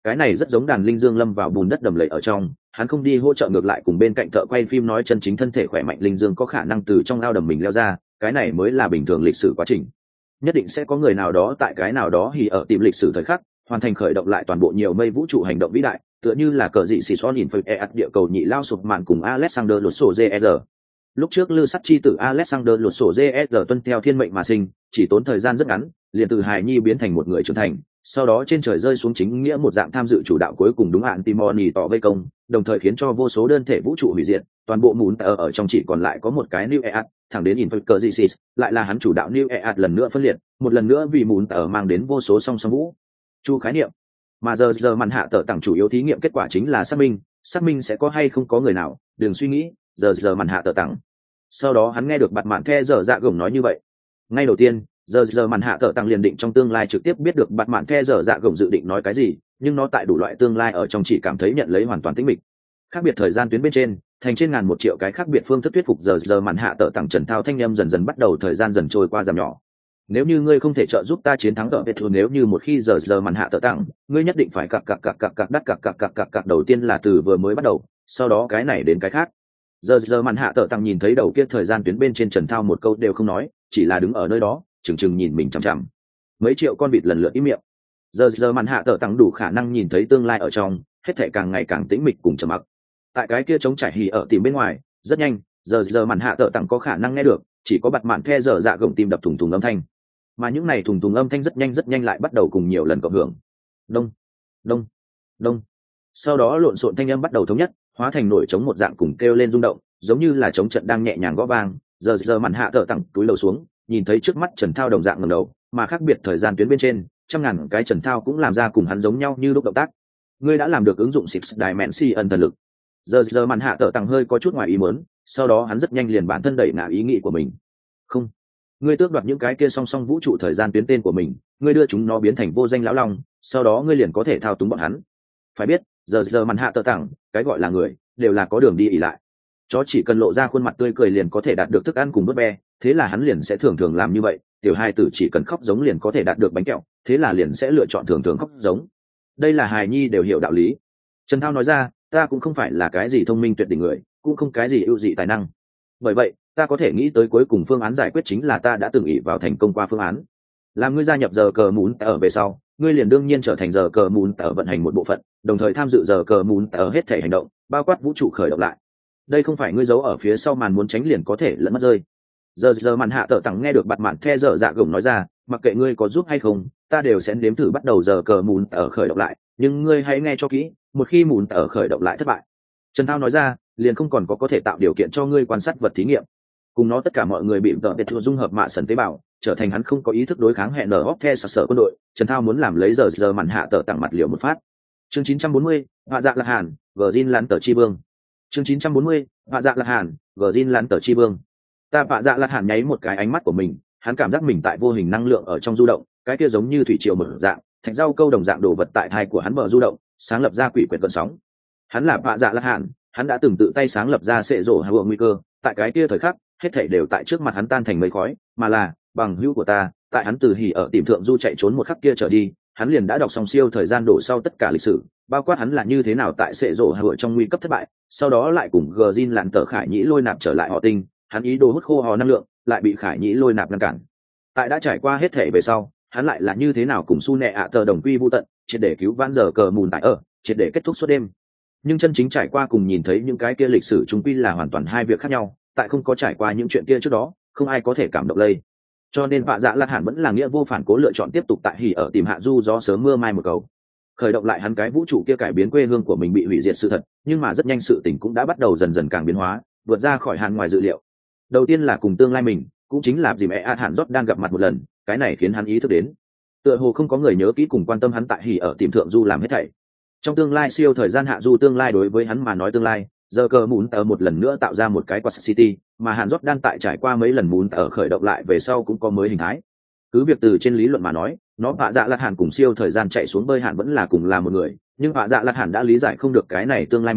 cái này rất giống đàn linh dương lâm vào bùn đất đầm lầy ở trong, hắn không đi hỗ trợ, ngược lại cùng bên cạnh thợ quay phim nói chân chính thân thể khỏe mạnh linh dương có khả năng từ trong ao đầm mình leo ra, cái này mới là bình thường lịch sử quá trình. Nhất định sẽ có người nào đó tại cái nào đó thì ở tìm lịch sử thời khắc hoàn thành khởi động lại toàn bộ nhiều mây vũ trụ hành động vĩ đại, tựa như là cờ dị xì xoan nhìn phơi e địa cầu nhị lao sụp mạn cùng Alexander lột sổ giê rờ. Lúc trước lư sắt chi tử Alexander lột sổ giê rờ tuân theo thiên mệnh mà sinh, chỉ tốn thời gian rất ngắn liền từ hài nhi biến thành một người trưởng thành, sau đó trên trời rơi xuống chính nghĩa một dạng tham dự chủ đạo cuối cùng đúng hạn Timoni tỏ vây công, đồng thời khiến cho vô số đơn thể vũ trụ hủy diệt, toàn bộ mún ở ở trong chỉ còn lại có một cái New Earth, thẳng đến Infocrasis, lại là hắn chủ đạo New Earth lần nữa phân liệt, một lần nữa vì mún ở mang đến vô số song song vũ chu khái niệm. Mà giờ giờ màn hạ tở tặng chủ yếu thí nghiệm kết quả chính là xác minh, xác minh sẽ có hay không có người nào, đừng suy nghĩ, giờ giờ màn hạ tở tặng. Sau đó hắn nghe được bạt mạn the giờ dạ gồng nói như vậy. Ngay đầu tiên, giờ giờ màn hạ tở tặng liền định trong tương lai trực tiếp biết được bạt mạn the giờ dạ gồng dự định nói cái gì, nhưng nó tại đủ loại tương lai ở trong chỉ cảm thấy nhận lấy hoàn toàn tĩnh mịch. Khác biệt thời gian tuyến bên trên, thành trên ngàn một triệu cái khác biệt phương thức thuyết phục giờ giờ màn hạ tở tặng Trần Thao thanh em dần dần bắt đầu thời gian dần trôi qua giảm nhỏ. Nếu như ngươi không thể trợ giúp ta chiến thắng ở Petru, nếu như một khi giờ giờ màn hạ tở tặng, ngươi nhất định phải cặc cặc cặc cặc cặc đắt cặc cặc cặc cặc cặc đầu tiên là từ vừa mới bắt đầu, sau đó cái này đến cái khác. Giờ giờ màn hạ tở tặng nhìn thấy đầu kia thời gian tuyến bên trên Trần Thao một câu đều không nói, chỉ là đứng ở nơi đó, chừng chừng nhìn mình chằm chằm. Mấy triệu con vịt lần lượt im miệng. Giờ giờ màn hạ tở tặng đủ khả năng nhìn thấy tương lai ở trong, hết thảy càng ngày càng tĩnh mịch cùng trầm mặc. Tại cái kia trống trải hì ở tìm bên ngoài, rất nhanh, giờ giờ màn hạ tở tặng có khả năng nghe được, chỉ có bạt mạn the giờ dạ gồng tim đập thùng thùng âm thanh. Mà những này thùng thùng âm thanh rất nhanh rất nhanh lại bắt đầu cùng nhiều lần cộng hưởng. Đông, đông, đông. Sau đó lộn xộn thanh âm bắt đầu thống nhất, hóa thành nổi trống một dạng cùng kêu lên rung động, giống như là trống trận đang nhẹ nhàng gõ vang. Giờ giờ màn hạ tở tặng túi lầu xuống, nhìn thấy trước mắt Trần Thao đồng dạng ngẩng đầu, mà khác biệt thời gian tuyến bên trên, trăm ngàn cái Trần Thao cũng làm ra cùng hắn giống nhau như lúc động tác. Ngươi đã làm được ứng dụng Six Dimension thần lực. Giờ giờ màn hạ tở tặng hơi có chút ngoài ý muốn, sau đó hắn rất nhanh liền bản thân đẩy ngã ý nghĩ của mình. Không, ngươi tước đoạt những cái kia song song vũ trụ thời gian tuyến tên của mình, ngươi đưa chúng nó biến thành vô danh lão long, sau đó ngươi liền có thể thao túng bọn hắn. Phải biết, giờ giờ màn hạ tở tặng, cái gọi là người, đều là có đường đi ỉ lại. Chó chỉ cần lộ ra khuôn mặt tươi cười liền có thể đạt được thức ăn cùng bớt be, thế là hắn liền sẽ thường thường làm như vậy. Tiểu hai tử chỉ cần khóc giống liền có thể đạt được bánh kẹo, thế là liền sẽ lựa chọn thường thường khóc giống. Đây là hài nhi đều hiểu đạo lý. Trần Thao nói ra, ta cũng không phải là cái gì thông minh tuyệt đỉnh người, cũng không cái gì ưu dị tài năng. Bởi vậy, ta có thể nghĩ tới cuối cùng phương án giải quyết chính là ta đã từng ỷ vào thành công qua phương án. Làm ngươi gia nhập giờ cờ mún ở về sau, ngươi liền đương nhiên trở thành giờ cờ mún ở vận hành một bộ phận, đồng thời tham dự giờ cờ mún ở hết thể hành động, bao quát vũ trụ khởi động lại. Đây không phải ngươi giấu ở phía sau màn muốn tránh liền có thể lẫn mất rơi. Giờ giờ màn hạ tở tặng nghe được bạt mạn the giờ dạ gồng nói ra, mặc kệ ngươi có giúp hay không, ta đều sẽ nếm thử bắt đầu giờ cờ mún ở khởi động lại, nhưng ngươi hãy nghe cho kỹ, một khi mún ở khởi động lại thất bại, Trần Thao nói ra, liền không còn có có thể tạo điều kiện cho ngươi quan sát vật thí nghiệm. Cùng nó tất cả mọi người bị tợ biệt thua dung hợp mạ sần tế bào, trở thành hắn không có ý thức đối kháng hẹn nở hóc the sặc sở quân đội. Trần Thao muốn làm lấy giờ giờ màn hạ tở tặng mặt liệu một phát. Chương chín trăm bốn mươi, họa dạ lạc hàn, Gjin lán tở chi vương. Chương chín trăm bốn mươi, họa dạ lạc hàn, Gjin lán tở chi vương. Ta họa dạ lạc hàn nháy một cái ánh mắt của mình, hắn cảm giác mình tại vô hình năng lượng ở trong du động, cái kia giống như thủy triều mở dạng, thạch rau câu đồng dạng đồ vật tại thai của hắn bờ du động, sáng lập ra quỷ quyệt cơn sóng. Hắn là họa dạ lạc hàn, hắn đã từng tự tay sáng lập ra sệ rổ hào nguy cơ, tại cái kia thời khắc, hết thảy đều tại trước mặt hắn tan thành mây khói, mà là bằng hữu của ta, tại hắn từ hỉ ở tìm thượng du chạy trốn một khắc kia trở đi, hắn liền đã đọc xong siêu thời gian đổ sau tất cả lịch sử, bao quát hắn là như thế nào tại sệ rổ hào trong nguy cấp thất bại, sau đó lại cùng Gjin lạn tở Khải Nhĩ lôi nạp trở lại họ tinh, hắn ý đồ hút khô hò năng lượng, lại bị Khải Nhĩ lôi nạp ngăn cản. Tại đã trải qua hết thảy về sau, hắn lại là như thế nào cùng su nệ ạ tờ đồng quy vu tận, triệt để cứu vãn giờ cờ mùn tại ở, triệt để kết thúc suốt đêm. Nhưng chân chính trải qua cùng nhìn thấy những cái kia lịch sử chúng quy là hoàn toàn hai việc khác nhau, tại không có trải qua những chuyện kia trước đó, không ai có thể cảm động lây. Cho nên vạ dạ lạc hàn vẫn là nghĩa vô phản cố lựa chọn tiếp tục tại hỉ ở tìm hạ du gió sớm mưa mai một cầu, khởi động lại hắn cái vũ trụ kia cải biến quê hương của mình bị hủy diệt sự thật, nhưng mà rất nhanh sự tình cũng đã bắt đầu dần dần càng biến hóa, vượt ra khỏi hàn ngoài dự liệu. Đầu tiên là cùng tương lai mình, cũng chính là dìm e a hàn rót đang gặp mặt một lần, cái này khiến hắn ý thức đến, tựa hồ không có người nhớ kỹ cùng quan tâm hắn tại hỉ ở tìm thượng du làm hết thảy. Trong tương lai siêu thời gian hạ du tương lai đối với hắn mà nói tương lai, giờ cờ mún tờ một lần nữa tạo ra một cái quạt city, mà hàn rót đang tại trải qua mấy lần mún tờ khởi động lại về sau cũng có mới hình thái. Cứ việc từ trên lý luận mà nói, nó vạ dạ lạc hàn cùng siêu thời gian chạy xuống bơi hạn vẫn là cùng là một người, nhưng vạ dạ lạc hàn đã lý giải không được cái này tương lai mình,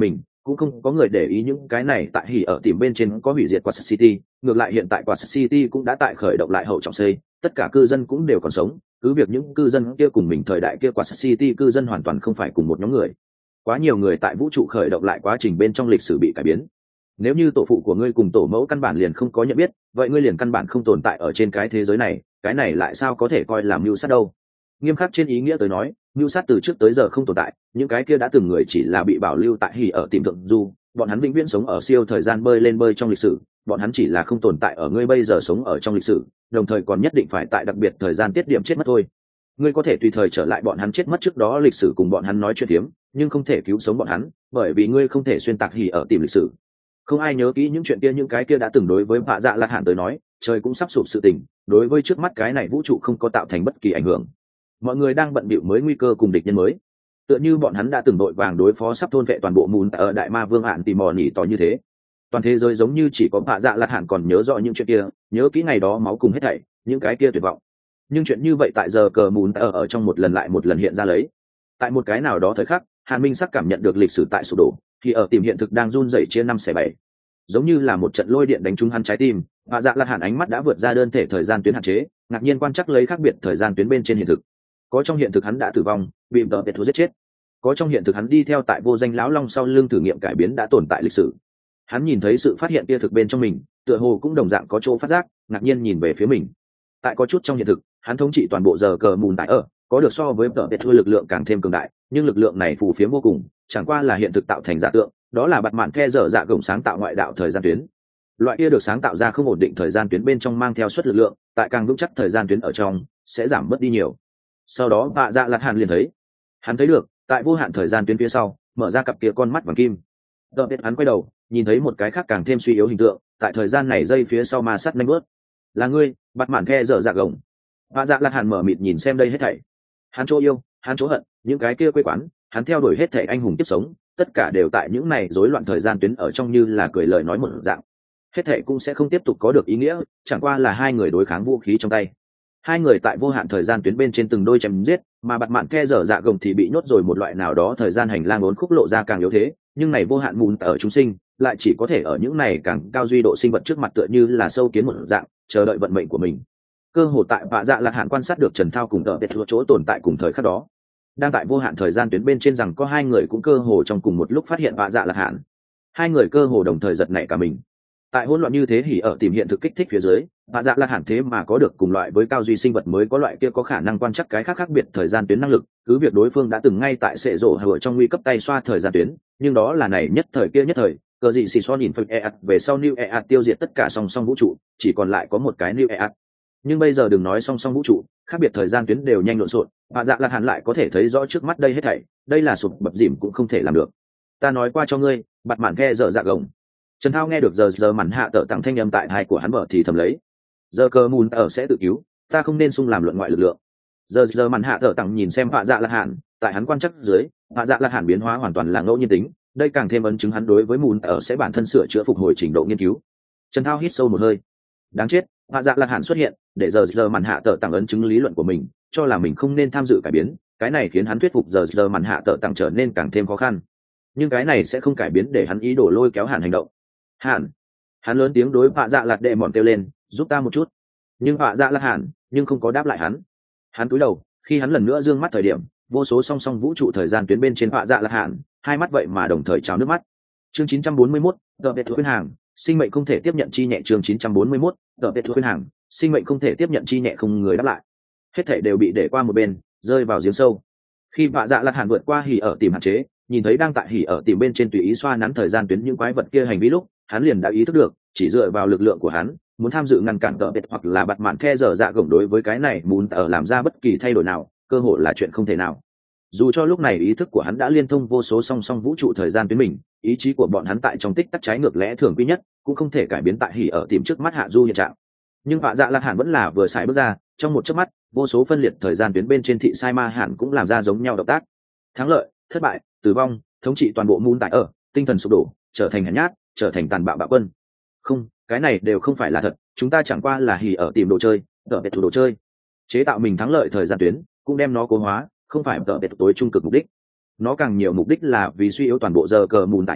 cũng không có người để ý những cái này tại hỉ ở tìm bên trên có hủy diệt Quad City, ngược lại hiện tại Quad City cũng đã tại khởi động lại hậu trọng xây, tất cả cư dân cũng đều còn sống, cứ việc những cư dân kia cùng mình thời đại kia Quad City cư dân hoàn toàn không phải cùng một nhóm người. Quá nhiều người tại vũ trụ khởi động lại quá trình bên trong lịch sử bị cải biến. Nếu như tổ phụ của ngươi cùng tổ mẫu căn bản liền không có nhận biết, vậy ngươi liền căn bản không tồn tại ở trên cái thế giới này, cái này lại sao có thể coi là mưu sát đâu? Nghiêm khắc trên ý nghĩa tới nói, mưu sát từ trước tới giờ không tồn tại, những cái kia đã từng người chỉ là bị bảo lưu tại hỉ ở tìm thượng du, bọn hắn vĩnh viễn sống ở siêu thời gian bơi lên bơi trong lịch sử, bọn hắn chỉ là không tồn tại ở ngươi bây giờ sống ở trong lịch sử, đồng thời còn nhất định phải tại đặc biệt thời gian tiết điểm chết mất thôi. Ngươi có thể tùy thời trở lại bọn hắn chết mất trước đó lịch sử cùng bọn hắn nói chuyện phiếm, nhưng không thể cứu sống bọn hắn, bởi vì ngươi không thể xuyên tạc hỉ ở tìm lịch sử. Không ai nhớ kỹ những chuyện kia, những cái kia đã từng đối với Vạ Dạ Lạt Hạn tới nói, trời cũng sắp sụp sự tình, đối với trước mắt cái này vũ trụ không có tạo thành bất kỳ ảnh hưởng. Mọi người đang bận bịu mới nguy cơ cùng địch nhân mới, tựa như bọn hắn đã từng đội vàng đối phó sắp thôn vệ toàn bộ mùn ở đại ma vương hạn tìm mò nỉ tỏ như thế. Toàn thế giới giống như chỉ có Vạ Dạ Lạt Hạn còn nhớ rõ những chuyện kia, nhớ kỹ ngày đó máu cùng hết thảy, những cái kia tuyệt vọng. Nhưng chuyện như vậy tại giờ cờ mùn ở ở trong một lần lại một lần hiện ra lấy. Tại một cái nào đó thời khắc, Hàn Minh sắc cảm nhận được lịch sử tại sụp đổ, thì ở tìm hiện thực đang run rẩy chia năm xẻ bảy, giống như là một trận lôi điện đánh trúng hắn trái tim. Vạ Dạ Lạt Hạn ánh mắt đã vượt ra đơn thể thời gian tuyến hạn chế, ngạc nhiên quan chắc lấy khác biệt thời gian tuyến bên trên hiện thực. Có trong hiện thực hắn đã tử vong, bị tờ biệt thú giết chết. Có trong hiện thực hắn đi theo tại vô danh lão long sau lưng thử nghiệm cải biến đã tồn tại lịch sử. Hắn nhìn thấy sự phát hiện kia thực bên trong mình, tựa hồ cũng đồng dạng có chỗ phát giác, ngạc nhiên nhìn về phía mình. Tại có chút trong hiện thực, hắn thống trị toàn bộ giờ cờ mùn tại ở, có được so với tờ biệt thú lực lượng càng thêm cường đại, nhưng lực lượng này phù phiếm vô cùng, chẳng qua là hiện thực tạo thành giả tượng, đó là bặt mạn khe dở dạ gồng sáng tạo ngoại đạo thời gian tuyến. Loại kia được sáng tạo ra không ổn định thời gian tuyến bên trong mang theo suất lực lượng, tại càng vững chắc thời gian tuyến ở trong sẽ giảm bớt đi nhiều. Sau đó Vạ Dạ Lạt Hạn liền thấy, hắn thấy được tại vô hạn thời gian tuyến phía sau mở ra cặp kia con mắt vàng kim. Đợi biết hắn quay đầu nhìn thấy một cái khác càng thêm suy yếu hình tượng, tại thời gian này dây phía sau ma sát nanh bớt. Là ngươi, bặt mạn khe dở dạ gồng. Vạ Dạ Lạt Hạn mở mịt nhìn xem đây hết thảy, hắn chỗ yêu, hắn chỗ hận, những cái kia quê quán, hắn theo đuổi hết thảy anh hùng tiếp sống, tất cả đều tại những này rối loạn thời gian tuyến ở trong như là cười lời nói một dạng. Hết thảy cũng sẽ không tiếp tục có được ý nghĩa, chẳng qua là hai người đối kháng vũ khí trong tay. Hai người tại vô hạn thời gian tuyến bên trên từng đôi chém giết, mà bặt mạn khe dở dạ gồng thì bị nhốt rồi một loại nào đó thời gian hành lang uốn khúc lộ ra càng yếu thế, nhưng này vô hạn mùn ở chúng sinh lại chỉ có thể ở những này càng cao duy độ sinh vật trước mặt tựa như là sâu kiến một dạng, chờ đợi vận mệnh của mình. Cơ hồ tại Vạ Dạ Lạt Hạn quan sát được Trần Thao cùng Đờ Biệt chỗ tồn tại cùng thời khắc đó. Đang tại vô hạn thời gian tuyến bên trên rằng có hai người cũng cơ hồ trong cùng một lúc phát hiện Vạ Dạ Lạt Hạn. Hai người cơ hồ đồng thời giật nảy cả mình. Tại hỗn loạn như thế hỉ ở tìm hiện thực kích thích phía dưới, Vạ Dạ Lạt Hạn thế mà có được cùng loại với cao duy sinh vật mới có loại kia có khả năng quan trắc cái khác khác biệt thời gian tuyến năng lực, cứ việc đối phương đã từng ngay tại sệ rổ hở trong nguy cấp tay xoa thời gian tuyến, nhưng đó là này nhất thời kia nhất thời, cờ gì xì xoan nhìn phật e về sau new e tiêu diệt tất cả song song vũ trụ, chỉ còn lại có một cái new e. Nhưng bây giờ đừng nói song song vũ trụ, khác biệt thời gian tuyến đều nhanh lộn xộn, Vạ Dạ Lạt Hạn lại có thể thấy rõ trước mắt đây hết thảy, đây là sụp bập dìm cũng không thể làm được. Ta nói qua cho ngươi, bặt mạn khe dở dạ gồng. Trần Thao nghe được giờ giờ mặn hạ tợ tặng thanh âm tại hai của hắn mở thì thầm lấy, giờ cơ mùn ở sẽ tự cứu, ta không nên xung làm luận ngoại lực lượng. Giờ giờ mặn hạ tợ tặng nhìn xem Vạ Dạ Lạt Hạn, tại hắn quan chắc dưới, Vạ Dạ Lạt Hạn biến hóa hoàn toàn là ngẫu nhiên tính, đây càng thêm ấn chứng hắn đối với mùn ở sẽ bản thân sửa chữa phục hồi trình độ nghiên cứu. Trần Thao hít sâu một hơi, đáng chết, Vạ Dạ Lạt Hạn xuất hiện, để giờ giờ mặn hạ tợ tặng ấn chứng lý luận của mình, cho là mình không nên tham dự cải biến, cái này khiến hắn thuyết phục giờ giờ mặn hạ tợ tặng trở nên càng thêm khó khăn. Nhưng cái này sẽ không cải biến để hắn ý đồ lôi kéo Hàn hành động. Hàn, hắn lớn tiếng đối Vạ Dạ Lạt đệ mòn kêu lên, giúp ta một chút. Nhưng Vạ Dạ Lạt Hàn nhưng không có đáp lại hắn. Hắn cúi đầu, khi hắn lần nữa dương mắt thời điểm, vô số song song vũ trụ thời gian tuyến bên trên Vạ Dạ Lạt Hàn, hai mắt vậy mà đồng thời trào nước mắt. Chương chín trăm bốn mươi mốt, tờ biệt thuộc khuyên hàng, sinh mệnh không thể tiếp nhận chi nhẹ. Chương chín trăm bốn mươi mốt, tờ biệt thuộc khuyên hàng, sinh mệnh không thể tiếp nhận chi nhẹ, không người đáp lại. Hết thảy đều bị để qua một bên, rơi vào giếng sâu. Khi Vạ Dạ Lạt Hàn vượt qua hỉ ở tìm hạn chế, nhìn thấy đang tại hỉ ở tìm bên trên tùy ý xoa nắn thời gian tuyến những quái vật kia hành vi lúc, hắn liền đã ý thức được, chỉ dựa vào lực lượng của hắn, muốn tham dự ngăn cản tợ biệt hoặc là bặt mạn khe dở dạ gồng đối với cái này muốn ở làm ra bất kỳ thay đổi nào, cơ hội là chuyện không thể nào. Dù cho lúc này ý thức của hắn đã liên thông vô số song song vũ trụ thời gian tuyến mình, ý chí của bọn hắn tại trong tích tắc trái ngược lẽ thường quy nhất, cũng không thể cải biến tại hỉ ở tìm trước mắt hạ du hiện trạng. Nhưng Vạ Dạ Lạt Hàn vẫn là vừa xài bước ra, trong một chớp mắt, vô số phân liệt thời gian tuyến bên trên thị sai ma hàn cũng làm ra giống nhau động tác. Thắng lợi, thất bại, tử vong, thống trị toàn bộ môn tại ở, tinh thần sụp đổ, trở thành hèn nhát, trở thành tàn bạo bạo quân. Không, cái này đều không phải là thật, chúng ta chẳng qua là hỉ ở tìm đồ chơi, tợ biệt thủ đồ chơi. Chế tạo mình thắng lợi thời gian tuyến, cũng đem nó cố hóa, không phải tợ biệt tối trung cực mục đích. Nó càng nhiều mục đích là vì suy yếu toàn bộ giờ cờ mùn tại ở,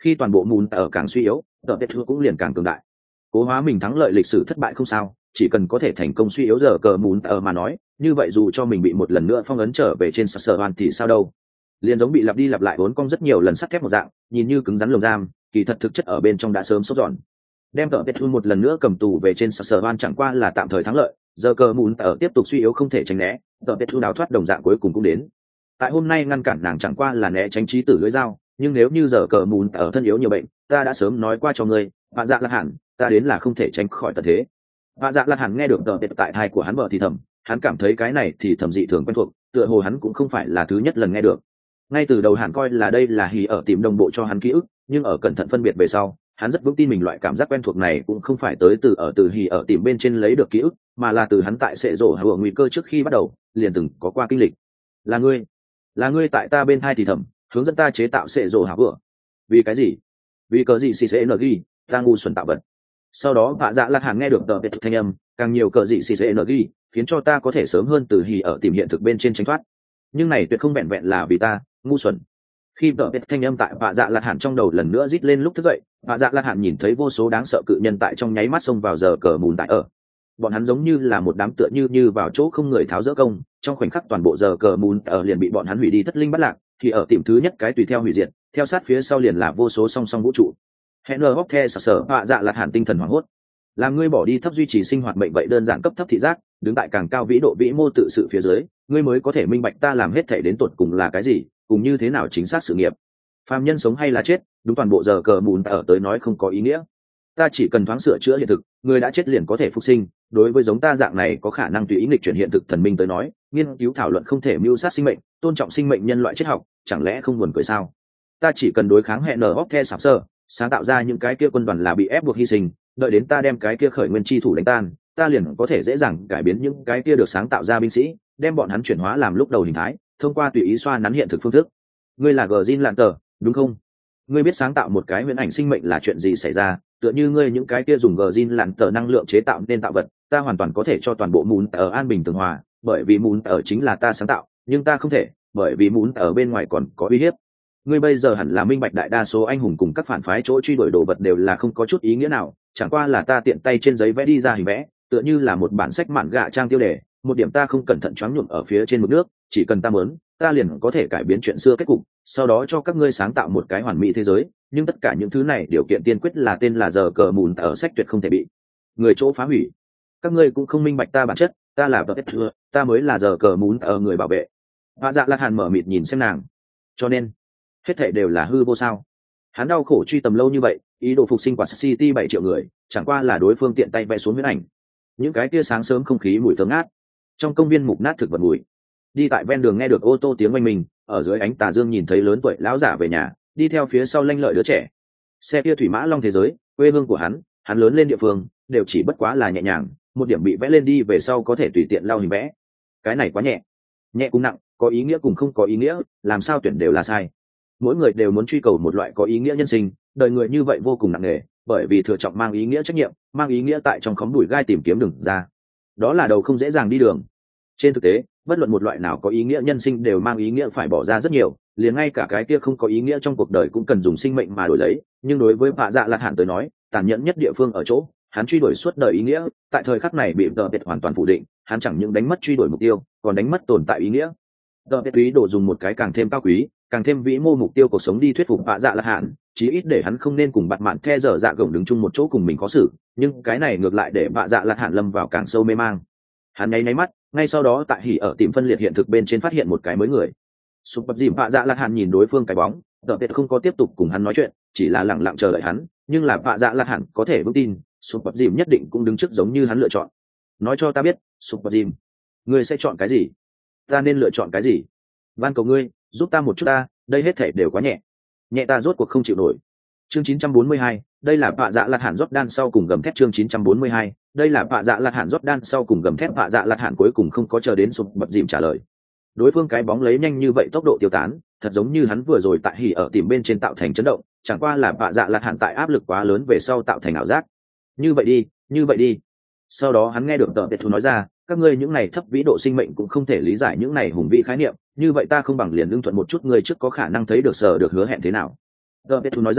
khi toàn bộ mùn ở càng suy yếu, tờ tết cũng liền càng cường đại. Cố hóa mình thắng lợi lịch sử thất bại không sao, chỉ cần có thể thành công suy yếu giờ cờ mùn ở mà nói, như vậy dù cho mình bị một lần nữa phong ấn trở về trên sở hoàn thì sao đâu. Liền giống bị lặp đi lặp lại vốn cong rất nhiều lần sắt thép một dạng, nhìn như cứng rắn lồng giam, kỳ thật thực chất ở bên trong đã sớm sốt giòn. Đem tờ tết một lần nữa cầm tù về trên sở hoàn chẳng qua là tạm thời thắng lợi, giờ cờ mùn ở tiếp tục suy yếu không thể tránh né, tờ tết đào thoát đồng dạng cuối cùng cũng đến. Tại hôm nay ngăn cản nàng chẳng qua là né tránh trí tử lưỡi dao, nhưng nếu như giờ cờ mùn ở thân yếu nhiều bệnh, ta đã sớm nói qua cho ngươi, vạ dạ lạt hẳn, ta đến là không thể tránh khỏi tận thế. Vạ dạ lạt hẳn nghe được tờ tết tại thai của hắn vợ thì thầm, hắn cảm thấy cái này thì thầm dị thường quen thuộc, tựa hồ hắn cũng không phải là thứ nhất lần nghe được. Ngay từ đầu hắn coi là đây là hỉ ở tìm đồng bộ cho hắn ký ức, nhưng ở cẩn thận phân biệt về sau, hắn rất vững tin mình loại cảm giác quen thuộc này cũng không phải tới từ ở từ hỉ ở tìm bên trên lấy được ký ức, mà là từ hắn tại sệ rổ hựa nguy cơ trước khi bắt đầu liền từng có qua kinh lịch. Là ngươi, là ngươi tại ta bên thai thì thầm, hướng dẫn ta chế tạo sệ rổ hảo vừa. Vì cái gì? Vì cờ gì xì xê energy, ta ngu xuẩn tạo vật. Sau đó vạ dạ lạt hàn nghe được tờ biệt thanh âm, càng nhiều cờ gì xì xê energy, khiến cho ta có thể sớm hơn từ hỉ ở tìm hiện thực bên trên tránh thoát. Nhưng này tuyệt không vẹn vẹn là vì ta ngu xuẩn. Khi tờ biệt thanh âm tại vạ dạ lạt hàn trong đầu lần nữa rít lên lúc thức dậy, vạ dạ lạt hàn nhìn thấy vô số đáng sợ cự nhân tại trong nháy mắt xông vào giờ cờ mùn tại ở. Bọn hắn giống như là một đám tựa như như vào chỗ không người tháo dỡ công, trong khoảnh khắc toàn bộ giờ cờ mùn ở liền bị bọn hắn hủy đi thất linh bất lạc, thì ở tìm thứ nhất cái tùy theo hủy diệt, theo sát phía sau liền là vô số song song vũ trụ. Henry Hopkins sợ sợ vạ dạ lạt hàn tinh thần hoảng hốt. Làm ngươi bỏ đi thấp duy trì sinh hoạt mệnh vậy đơn giản cấp thấp thị giác, đứng tại càng cao vĩ độ vĩ mô tự sự phía dưới, ngươi mới có thể minh bạch ta làm hết thể đến tột cùng là cái gì, cùng như thế nào chính xác sự nghiệp. Phàm nhân sống hay là chết, đúng toàn bộ giờ cờ mùn ở tới nói không có ý nghĩa. Ta chỉ cần thoáng sửa chữa hiện thực, người đã chết liền có thể phục sinh. Đối với giống ta dạng này có khả năng tùy ý nghịch chuyển hiện thực thần minh tới nói, nghiên cứu thảo luận không thể mưu sát sinh mệnh, tôn trọng sinh mệnh nhân loại triết học, chẳng lẽ không buồn cười sao? Ta chỉ cần đối kháng hẹn nở hóc the sạp sơ, sáng tạo ra những cái kia quân đoàn là bị ép buộc hy sinh, đợi đến ta đem cái kia khởi nguyên chi thủ đánh tan, ta liền có thể dễ dàng cải biến những cái kia được sáng tạo ra binh sĩ, đem bọn hắn chuyển hóa làm lúc đầu hình thái, thông qua tùy ý xoa nắn hiện thực phương thức. Ngươi là Gjin Lạn Tờ, đúng không? Ngươi biết sáng tạo một cái huyễn ảnh sinh mệnh là chuyện gì xảy ra, tựa như ngươi những cái kia dùng Gjin Lạn Tờ năng lượng chế tạo nên tạo vật, ta hoàn toàn có thể cho toàn bộ mún ở an bình tường hòa, bởi vì mún ở chính là ta sáng tạo, nhưng ta không thể, bởi vì mún ở bên ngoài còn có uy hiếp. Ngươi bây giờ hẳn là minh bạch đại đa số anh hùng cùng các phản phái chỗ truy đuổi đồ vật đều là không có chút ý nghĩa nào, chẳng qua là ta tiện tay trên giấy vẽ đi ra hình vẽ, tựa như là một bản sách mạn gạ trang tiêu đề, một điểm ta không cẩn thận choáng nhuộm ở phía trên mực nước, chỉ cần ta muốn, ta liền có thể cải biến chuyện xưa kết cục, sau đó cho các ngươi sáng tạo một cái hoàn mỹ thế giới, nhưng tất cả những thứ này điều kiện tiên quyết là tên là giờ cờ mùn ở sách tuyệt không thể bị người chỗ phá hủy. Các ngươi cũng không minh bạch ta bản chất, ta là vật thừa, ta mới là giờ cờ mùn ở người bảo vệ. Hoa Dạ Lạt Hàn mở mịt nhìn xem nàng, cho nên hết thảy đều là hư vô sao? Hắn đau khổ truy tầm lâu như vậy, ý đồ phục sinh quả City bảy triệu người, chẳng qua là đối phương tiện tay vẽ xuống huyễn ảnh. Những cái kia sáng sớm không khí mùi thơm ngát, trong công viên mục nát thực vật mùi. Đi tại ven đường nghe được ô tô tiếng oanh mình, ở dưới ánh tà dương nhìn thấy lớn tuổi lão giả về nhà, đi theo phía sau lanh lợi đứa trẻ. Xe kia thủy mã long thế giới, quê hương của hắn, hắn lớn lên địa phương, đều chỉ bất quá là nhẹ nhàng, một điểm bị vẽ lên đi về sau có thể tùy tiện lau hình vẽ. Cái này quá nhẹ, nhẹ cũng nặng, có ý nghĩa cũng không có ý nghĩa, làm sao tuyển đều là sai. Mỗi người đều muốn truy cầu một loại có ý nghĩa nhân sinh, đời người như vậy vô cùng nặng nề, bởi vì thừa trọng mang ý nghĩa trách nhiệm, mang ý nghĩa tại trong khóm bụi gai tìm kiếm đường ra. Đó là đầu không dễ dàng đi đường. Trên thực tế, bất luận một loại nào có ý nghĩa nhân sinh đều mang ý nghĩa phải bỏ ra rất nhiều, liền ngay cả cái kia không có ý nghĩa trong cuộc đời cũng cần dùng sinh mệnh mà đổi lấy. Nhưng đối với Vạ Dạ Lạt Hàn tới nói, tàn nhẫn nhất địa phương ở chỗ, hắn truy đuổi suốt đời ý nghĩa, tại thời khắc này bị tờ biệt hoàn toàn phủ định, hắn chẳng những đánh mất truy đuổi mục tiêu, còn đánh mất tồn tại ý nghĩa. Tờ biệt ý đồ dùng một cái càng thêm cao quý, càng thêm vĩ mô mục tiêu cuộc sống đi thuyết phục Vạ Dạ Lạt Hàn, chí ít để hắn không nên cùng bạt mạn the dở dạ gồng đứng chung một chỗ cùng mình khó xử, nhưng cái này ngược lại để Vạ Dạ Lạt Hàn lâm vào càng sâu mê mang. Hắn nháy nháy mắt, ngay sau đó tại hỉ ở tìm phân liệt hiện thực bên trên phát hiện một cái mới người. Sụp bập dìm Vạ Dạ Lạt Hàn nhìn đối phương cái bóng, tờ biệt không có tiếp tục cùng hắn nói chuyện, chỉ là lặng lặng chờ đợi hắn, nhưng là Vạ Dạ Lạt Hàn có thể vững tin, Sụp bập dìm nhất định cũng đứng trước giống như hắn lựa chọn. Nói cho ta biết, Sụp bập dìm, ngươi sẽ chọn cái gì? Ta nên lựa chọn cái gì? Van cầu ngươi, giúp ta một chút ta, đây hết thể đều quá nhẹ. Nhẹ ta rốt cuộc không chịu nổi. Chương chín trăm bốn mươi hai, đây là Vạ Dạ Lạt Hàn Jordan sau cùng gầm thét chương chín trăm bốn mươi hai, đây là Vạ Dạ Lạt Hàn Jordan sau cùng gầm thét Vạ Dạ Lạt Hàn cuối cùng không có chờ đến Sụp bập dìm trả lời. Đối phương cái bóng lấy nhanh như vậy tốc độ tiêu tán, thật giống như hắn vừa rồi tại hỉ ở tìm bên trên tạo thành chấn động, chẳng qua là Vạ Dạ Lạt Hàn tại áp lực quá lớn về sau tạo thành ảo giác. Như vậy đi, như vậy đi. Sau đó hắn nghe được tờ biệt thú nói ra, các ngươi những này thấp vĩ độ sinh mệnh cũng không thể lý giải những này hùng vĩ khái niệm, như vậy ta không bằng liền lương thuận một chút người trước có khả năng thấy được sở được hứa hẹn thế nào. Tờ biệt thú nói ra,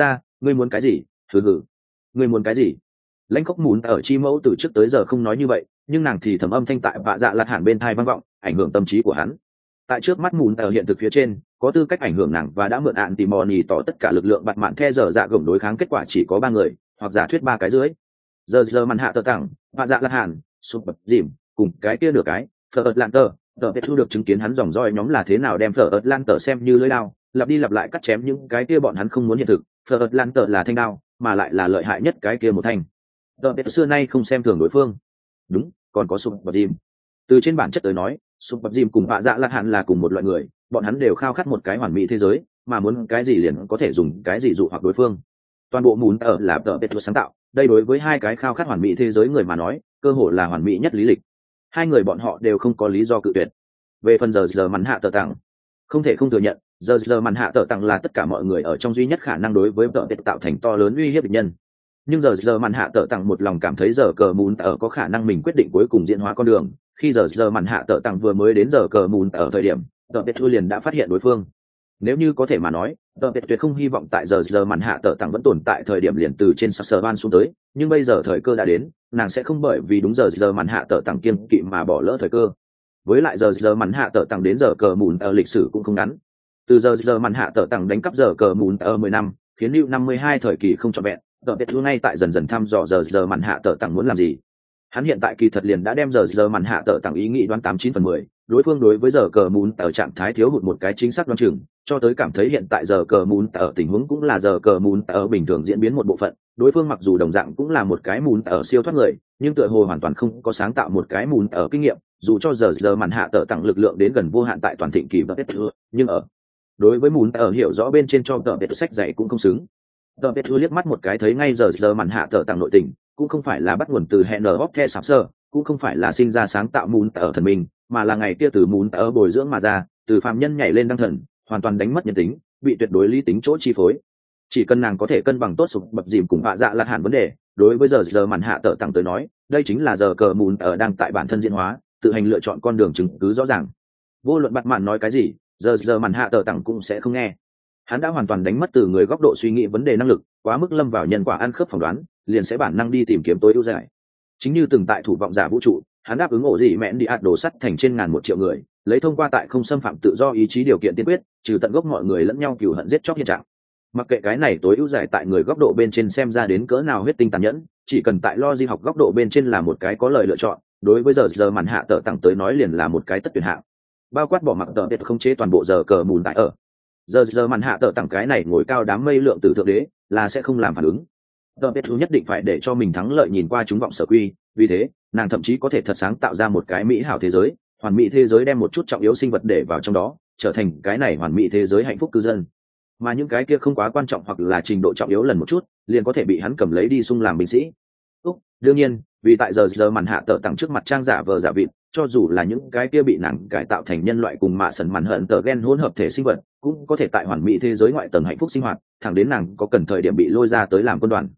ngươi muốn cái gì? Hừ hừ, ngươi muốn cái gì? Lãnh Khốc Mún ở chi mẫu từ trước tới giờ không nói như vậy, nhưng nàng thì thầm âm thanh tại vạ dạ lạt hẳn bên thai vang vọng, ảnh hưởng tâm trí của hắn. Tại trước mắt Mún ở hiện thực phía trên, có tư cách ảnh hưởng nàng và đã mượn ạn tìm mò nhì tỏ tất cả lực lượng bạt mạn the giờ dạ gồng đối kháng, kết quả chỉ có ba người, hoặc giả thuyết ba cái dưới. Giờ giờ màn hạ tờ tặng, vạ dạ lạt hẳn, sụp bập dìm, cùng cái kia nửa cái, phở ợt lan tờ, tờ biết thu được chứng kiến hắn dòng roi nhóm là thế nào đem phở ợt lan tờ xem như lưỡi đao, lặp đi lặp lại cắt chém những cái kia bọn hắn không muốn hiện thực. Phở ợt lan tờ là thanh đao, mà lại là lợi hại nhất cái kia một thanh. Tờ biết xưa nay không xem thường đối phương. Đúng, còn có sụp bập dìm. Từ trên bản chất tới nói, sụp bập dìm cùng vạ dạ lạt hẳn là cùng một loại người, bọn hắn đều khao khát một cái hoàn mỹ thế giới, mà muốn cái gì liền có thể dùng cái gì dụ hoặc đối phương. Toàn bộ Mún ở là tờ biết sáng tạo, đây đối với hai cái khao khát hoàn mỹ thế giới người mà nói, cơ hội là hoàn mỹ nhất lý lịch. Hai người bọn họ đều không có lý do cự tuyệt. Về phần giờ giờ mắn hạ tờ tặng, không thể không thừa nhận, giờ giờ mắn hạ tờ tặng là tất cả mọi người ở trong duy nhất khả năng đối với tờ biết tạo thành to lớn uy hiếp địch nhân. Nhưng giờ giờ mắn hạ tờ tặng một lòng cảm thấy giờ cờ Mún ở có khả năng mình quyết định cuối cùng diễn hóa con đường. Khi giờ giờ mắn hạ tờ tặng vừa mới đến giờ cờ Mún ở thời điểm, tờ biết thu liền đã phát hiện đối phương. Nếu như có thể mà nói, tờ biết tuyệt không hy vọng tại giờ giờ màn hạ tờ tặng vẫn tồn tại thời điểm liền từ trên sắc sờ van xuống tới, nhưng bây giờ thời cơ đã đến, nàng sẽ không bởi vì đúng giờ giờ màn hạ tờ tặng kiên kỵ mà bỏ lỡ thời cơ. Với lại giờ giờ màn hạ tờ tặng đến giờ cờ Mún ở lịch sử cũng không ngắn. Từ giờ giờ màn hạ tờ tặng đánh cắp giờ cờ Mún ở mười năm, khiến lưu năm mươi hai thời kỳ không trọn vẹn, tờ biết thu ngay tại dần dần thăm dò giờ giờ màn hạ tờ tặng muốn làm gì. Hắn hiện tại kỳ thật liền đã đem giờ giờ màn hạ tờ tặng ý nghĩ đoán tám chín phần mười, đối phương đối với giờ cờ Mún ở trạng thái thiếu hụt một cái chính xác đoán chừng, cho tới cảm thấy hiện tại giờ cờ Mún ở tình huống cũng là giờ cờ Mún ở bình thường diễn biến một bộ phận. Đối phương mặc dù đồng dạng cũng là một cái Mún ở siêu thoát người, nhưng tựa hồ hoàn toàn không có sáng tạo một cái Mún ở kinh nghiệm, dù cho giờ giờ màn hạ tờ tặng lực lượng đến gần vô hạn tại toàn thịnh kỳ và kết thưa, nhưng ở đối với Mún ở hiểu rõ bên trên cho tờ biệt sách dạy cũng không xứng. Tờ biệt liếc mắt một cái thấy ngay giờ giờ màn hạ tờ tặng nội tình, cũng không phải là bắt nguồn từ hẹn nở hóc the sạp sơ, cũng không phải là sinh ra sáng tạo Mún ở thần mình, mà là ngày kia từ Mún ở bồi dưỡng mà ra, từ phàm nhân nhảy lên đăng thần, hoàn toàn đánh mất nhân tính, bị tuyệt đối lý tính chỗ chi phối. Chỉ cần nàng có thể cân bằng tốt sụp bập dìm cùng vạ dạ lạt hẳn vấn đề, đối với giờ giờ màn hạ tờ tặng tới nói, đây chính là giờ cờ Mún ở đang tại bản thân diễn hóa, tự hành lựa chọn con đường chứng cứ rõ ràng. Vô luận bặt mạn nói cái gì, giờ giờ màn hạ tờ tặng cũng sẽ không nghe. Hắn đã hoàn toàn đánh mất từ người góc độ suy nghĩ vấn đề năng lực, quá mức lâm vào nhân quả ăn khớp phỏng đoán, liền sẽ bản năng đi tìm kiếm tối ưu giải. Chính như từng tại thủ vọng giả vũ trụ, hắn đáp ứng ổ gì mẹn đi ạt đồ sắt thành trên ngàn một triệu người, lấy thông qua tại không xâm phạm tự do ý chí điều kiện tiên quyết, trừ tận gốc mọi người lẫn nhau cừu hận giết chóc hiện trạng. Mặc kệ cái này tối ưu giải tại người góc độ bên trên xem ra đến cỡ nào huyết tinh tàn nhẫn, chỉ cần tại lo di học góc độ bên trên là một cái có lời lựa chọn, đối với giờ giờ màn hạ tờ tặng tới nói liền là một cái tất tuyển hạng. Bao quát bỏ mặc tờ biệt không chế toàn bộ giờ cờ Mún tại ở. Giờ giờ màn hạ tờ tặng cái này ngồi cao đám mây lượng tử thượng đế là sẽ không làm phản ứng. Tờ biệt nhất định phải để cho mình thắng lợi nhìn qua chúng vọng sở quy, vì thế nàng thậm chí có thể thật sáng tạo ra một cái mỹ hảo thế giới, hoàn mỹ thế giới, đem một chút trọng yếu sinh vật để vào trong đó, trở thành cái này hoàn mỹ thế giới hạnh phúc cư dân. Mà những cái kia không quá quan trọng hoặc là trình độ trọng yếu lần một chút, liền có thể bị hắn cầm lấy đi sung làm binh sĩ. Úc, đương nhiên, vì tại giờ giờ màn hạ tờ tặng trước mặt trang giả vờ giả vịt, cho dù là những cái kia bị nàng cải tạo thành nhân loại cùng mạ sần màn hận tờ gen hỗn hợp thể sinh vật, cũng có thể tại hoàn mỹ thế giới ngoại tầng hạnh phúc sinh hoạt, thẳng đến nàng có cần thời điểm bị lôi ra tới làm quân đoàn.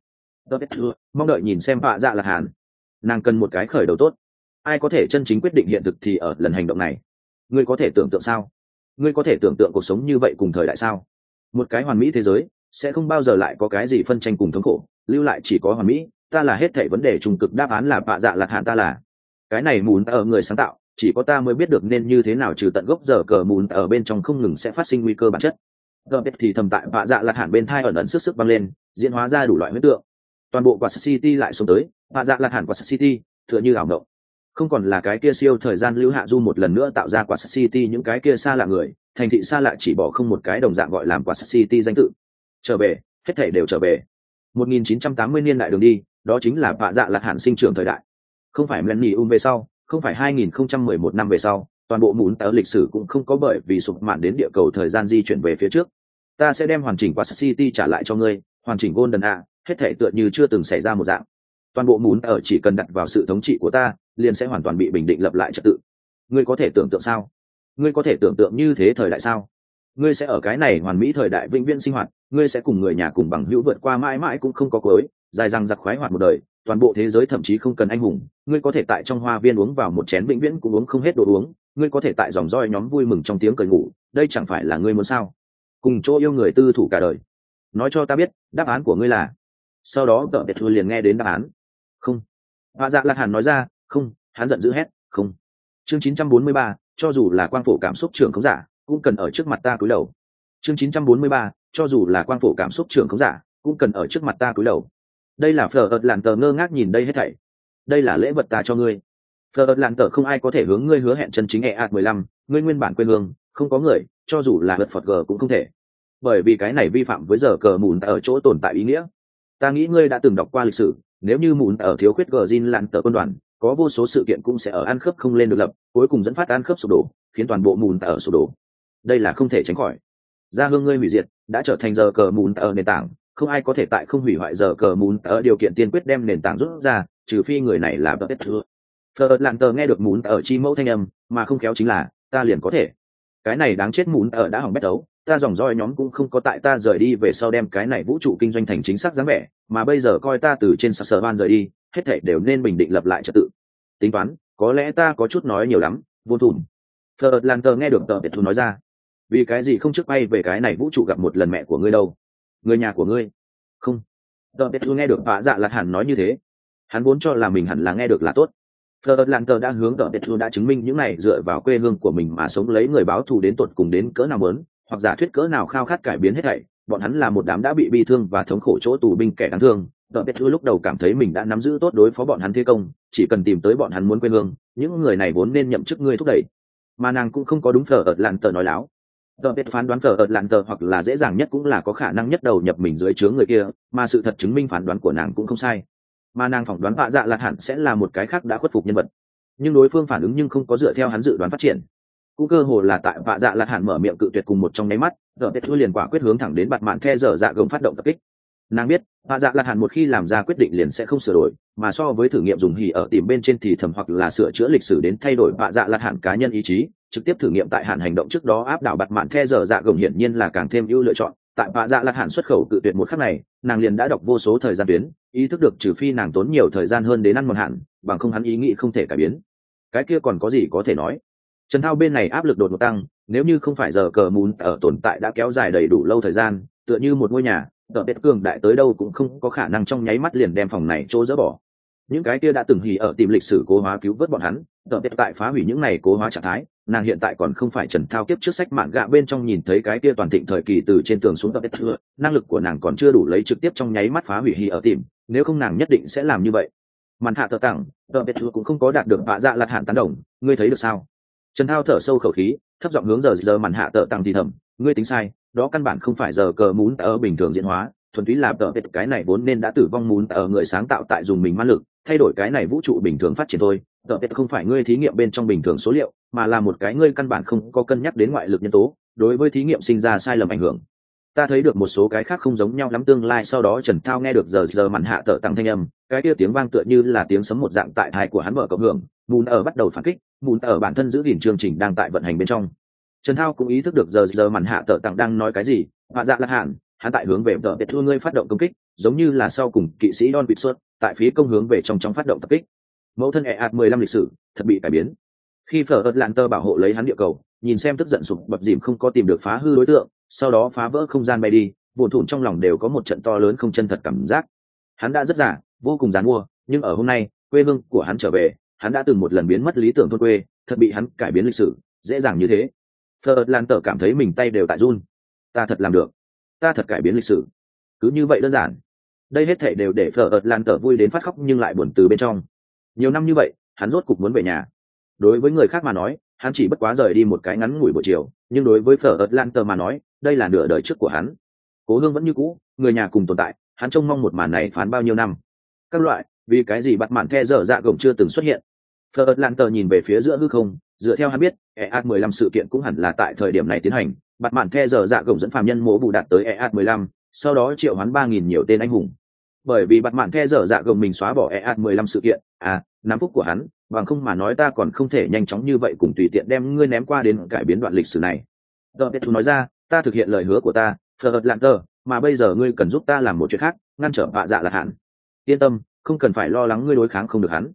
Mong đợi nhìn xem vạ dạ là hàn, nàng cần một cái khởi đầu tốt. Ai có thể chân chính quyết định hiện thực thì ở lần hành động này. Ngươi có thể tưởng tượng sao? Ngươi có thể tưởng tượng cuộc sống như vậy cùng thời đại sao? Một cái hoàn mỹ thế giới sẽ không bao giờ lại có cái gì phân tranh cùng thống khổ, lưu lại chỉ có hoàn mỹ. Ta là hết thảy vấn đề trung cực, đáp án là vạ dạ là hàn, ta là cái này Mún ở người sáng tạo, chỉ có ta mới biết được nên như thế nào trừ tận gốc giờ cờ Mún ở bên trong không ngừng sẽ phát sinh nguy cơ bản chất. Gợp thì thầm tại vạ dạ là hàn bên thai ẩn ẩn sức sức băng lên, diễn hóa ra đủ loại huyết tượng. Toàn bộ Quạt City lại xuống tới, vạ dạ là hàn Quạt City tựa như ảo mộng, không còn là cái kia siêu thời gian lưu hạ du một lần nữa tạo ra Quạt City những cái kia xa lạ người, thành thị xa lạ chỉ bỏ không một cái đồng dạng gọi làm Quạt City danh tự. Trở về, hết thảy đều trở về. một nghìn chín trăm tám mươi niên đại đường đi, đó chính là vạ dạ là hàn sinh trưởng thời đại. Không phải Millennium về sau, không phải hai nghìn không trăm mười một năm về sau, toàn bộ Mún ở lịch sử cũng không có bởi vì sụp mạn đến địa cầu thời gian di chuyển về phía trước. Ta sẽ đem hoàn chỉnh Quad City trả lại cho ngươi, hoàn chỉnh Golden A, hết thảy tựa như chưa từng xảy ra một dạng. Toàn bộ Mún ở chỉ cần đặt vào sự thống trị của ta, liền sẽ hoàn toàn bị bình định lập lại trật tự. Ngươi có thể tưởng tượng sao? Ngươi có thể tưởng tượng như thế thời đại sao? Ngươi sẽ ở cái này hoàn mỹ thời đại vĩnh viễn sinh hoạt, ngươi sẽ cùng người nhà cùng bằng hữu vượt qua mãi mãi cũng không có cuối, dài dằng dặc khoái hoạt một đời. Toàn bộ thế giới thậm chí không cần anh hùng, ngươi có thể tại trong hoa viên uống vào một chén vĩnh viễn cũng uống không hết đồ uống, ngươi có thể tại dòng roi nhóm vui mừng trong tiếng cười ngủ, đây chẳng phải là ngươi muốn sao? Cùng chỗ yêu người tư thủ cả đời. nói cho ta biết đáp án của ngươi là. Sau đó tợ biệt thua liền nghe đến đáp án. Không. Vạ dạ lạt hẳn nói ra. Không. Hắn giận dữ hét. Không. Chương chín trăm bốn mươi ba, cho dù là quang phổ cảm xúc trưởng không giả cũng cần ở trước mặt ta cúi đầu. Chương chín trăm bốn mươi ba, cho dù là quang phổ cảm xúc trưởng không giả cũng cần ở trước mặt ta cúi đầu. Đây là phở ợt lạn tờ ngơ ngác nhìn đây hết thảy. Đây là lễ vật ta cho ngươi. Phở ợt lạn tờ không ai có thể hướng ngươi hứa hẹn chân chính e a mười lăm, ngươi nguyên bản quê hương không có người, cho dù là vật phật g cũng không thể, bởi vì cái này vi phạm với giờ cờ mùn ở chỗ tồn tại ý nghĩa. Ta nghĩ ngươi đã từng đọc qua lịch sử, nếu như mùn ở thiếu khuyết gờ zin lạn tờ quân đoàn, có vô số sự kiện cũng sẽ ở ăn khớp không lên được lập, cuối cùng dẫn phát ăn khớp sụp đổ, khiến toàn bộ mùn ở sụp đổ. Đây là không thể tránh khỏi. Gia hương ngươi hủy diệt đã trở thành giờ cờ mùn ở nền tảng, không ai có thể tại không hủy hoại giờ cờ mùn ở điều kiện tiên quyết đem nền tảng rút ra, trừ phi người này là bất thừa. Phở lạn tờ nghe được mùn ở chi mẫu thanh âm, mà không khéo chính là ta liền có thể. Cái này đáng chết mùn ở đã hỏng bét đấu, ta dòng roi nhóm cũng không có tại ta rời đi về sau đem cái này vũ trụ kinh doanh thành chính xác dáng vẻ, mà bây giờ coi ta từ trên sạc sở ban rời đi, hết thảy đều nên bình định lập lại trật tự. Tính toán, có lẽ ta có chút nói nhiều lắm, vô thùm. Phở lạn tờ nghe được tờ biệt thù nói ra. Vì cái gì không trước bay về cái này vũ trụ gặp một lần mẹ của ngươi đâu? Người nhà của ngươi? Không. Tờ biệt thù nghe được vạ dạ lạt hẳn nói như thế, hắn vốn cho là mình hẳn là nghe được là tốt. Phở lạn tờ đã hướng tờ biệt thù đã chứng minh những này dựa vào quê hương của mình mà sống lấy người báo thù đến tột cùng đến cỡ nào muốn, hoặc giả thuyết cỡ nào khao khát cải biến hết thảy. Bọn hắn là một đám đã bị bi thương và thống khổ chỗ tù binh kẻ đáng thương. Tờ biệt thù lúc đầu cảm thấy mình đã nắm giữ tốt đối phó bọn hắn thế công, chỉ cần tìm tới bọn hắn muốn quê hương, những người này vốn nên nhậm chức ngươi thúc đẩy. Mà nàng cũng không có đúng Phở lạn tờ nói láo. Tờ biệt phán đoán Phở lạn tờ hoặc là dễ dàng nhất cũng là có khả năng nhất đầu nhập mình dưới trướng người kia, mà sự thật chứng minh phán đoán của nàng cũng không sai. Mà nàng phỏng đoán vạ dạ lạt hẳn sẽ là một cái khác đã khuất phục nhân vật, nhưng đối phương phản ứng nhưng không có dựa theo hắn dự đoán phát triển. Cũng cơ hồ là tại vạ dạ lạt hẳn mở miệng cự tuyệt cùng một trong nháy mắt, tờ biệt liền quả quyết hướng thẳng đến bạt mạn the dở dạ gồng phát động tập kích. Nàng biết vạ dạ lạt hẳn một khi làm ra quyết định liền sẽ không sửa đổi, mà so với thử nghiệm dùng hỉ ở tìm bên trên thì thầm hoặc là sửa chữa lịch sử đến thay đổi vạ dạ lạt hẳn cá nhân ý chí, trực tiếp thử nghiệm tại hạn hành động trước đó áp đảo bạt mạn the dở dạ gồng hiển nhiên là càng thêm ưu lựa chọn. Tại vạ dạ lạt hẳn xuất khẩu cự tuyệt một khắc này, nàng liền đã đọc vô số thời gian tuyến, ý thức được trừ phi nàng tốn nhiều thời gian hơn đến ăn mòn hạn, bằng không hắn ý nghĩ không thể cải biến. Cái kia còn có gì có thể nói. Trần Thao bên này áp lực đột ngột tăng, nếu như không phải giờ cờ mún ở tồn tại đã kéo dài đầy đủ lâu thời gian, tựa như một ngôi nhà, tờ biệt cường đại tới đâu cũng không có khả năng trong nháy mắt liền đem phòng này chỗ dỡ bỏ. Những cái kia đã từng hỉ ở tìm lịch sử cố hóa cứu vớt bọn hắn, tờ biệt tại phá hủy những này cố hóa trạng thái, nàng hiện tại còn không phải Trần Thao kiếp trước sách mạn gạ bên trong nhìn thấy cái kia toàn thịnh thời kỳ từ trên tường xuống tờ biệt thừa, năng lực của nàng còn chưa đủ lấy trực tiếp trong nháy mắt phá hủy hỉ ở tìm, nếu không nàng nhất định sẽ làm như vậy. Màn hạ tờ tặng, tờ biệt thừa cũng không có đạt được vạ dạ lạt hạn tán đồng, ngươi thấy được sao? Trần Thao thở sâu khẩu khí, thấp giọng hướng giờ giờ màn hạ tờ tặng thì thầm, ngươi tính sai, đó căn bản không phải giờ cờ muốn ở bình thường diễn hóa, thuần túy là tờ biệt cái này vốn nên đã tử vong muốn ở người sáng tạo tại dùng mình man lực, thay đổi cái này vũ trụ bình thường phát triển thôi. Tờ biệt không phải ngươi thí nghiệm bên trong bình thường số liệu, mà là một cái ngươi căn bản không có cân nhắc đến ngoại lực nhân tố, đối với thí nghiệm sinh ra sai lầm ảnh hưởng. Ta thấy được một số cái khác không giống nhau lắm tương lai. Sau đó Trần Thao nghe được giờ giờ màn hạ tờ tặng thanh âm, cái kia tiếng vang tựa như là tiếng sấm một dạng tại tai của hắn mở cộng hưởng, muốn ở bắt đầu phản kích, muốn ở bản thân giữ gìn chương trình đang tại vận hành bên trong. Trần Thao cũng ý thức được giờ giờ màn hạ tờ tặng đang nói cái gì, vạ dạ lạt hạn, hắn tại hướng về tờ biệt thua ngươi phát động công kích, giống như là sau cùng kỵ sĩ Don Pitsuot tại phía công hướng về trong trong phát động tập kích. Mẫu thân e a mười lăm lịch sử thật bị cải biến. Khi Phở Atlanter bảo hộ lấy hắn địa cầu, nhìn xem tức giận sụp bập dìm không có tìm được phá hư đối tượng, sau đó phá vỡ không gian bay đi, buồn thủn trong lòng đều có một trận to lớn không chân thật cảm giác. Hắn đã rất giả, vô cùng giàn mua, nhưng ở hôm nay, quê hương của hắn trở về, hắn đã từng một lần biến mất lý tưởng thôn quê, thật bị hắn cải biến lịch sử, dễ dàng như thế. Phở Atlanter cảm thấy mình tay đều tại run. Ta thật làm được, ta thật cải biến lịch sử, cứ như vậy đơn giản. Đây hết thảy đều để Phở Atlanter vui đến phát khóc nhưng lại buồn từ bên trong. Nhiều năm như vậy, hắn rốt cục muốn về nhà. Đối với người khác mà nói, hắn chỉ bất quá rời đi một cái ngắn ngủi buổi chiều, nhưng đối với Phở Atlanter mà nói, đây là nửa đời trước của hắn. Cố hương vẫn như cũ, người nhà cùng tồn tại, hắn trông mong một màn này phán bao nhiêu năm. Các loại, vì cái gì bắt mạn the dở dạ gồng chưa từng xuất hiện. Phở Atlanter nhìn về phía giữa hư không, dựa theo hắn biết, e a mười lăm sự kiện cũng hẳn là tại thời điểm này tiến hành, bắt mạn the dở dạ gồng dẫn phàm nhân mỗ bù đạt tới e a mười lăm, sau đó triệu hoán ba nghìn nhiều tên anh hùng. Bởi vì bắt mạn the dở dạ gồng mình xóa bỏ e a mười lăm sự kiện, à, nắm phúc của hắn, bằng không mà nói ta còn không thể nhanh chóng như vậy cùng tùy tiện đem ngươi ném qua đến cải biến đoạn lịch sử này. Đờ Petru nói ra, ta thực hiện lời hứa của ta, Phở Atlanter, mà bây giờ ngươi cần giúp ta làm một chuyện khác, ngăn trở vạ dạ lạt hạn. Yên tâm, không cần phải lo lắng ngươi đối kháng không được hắn.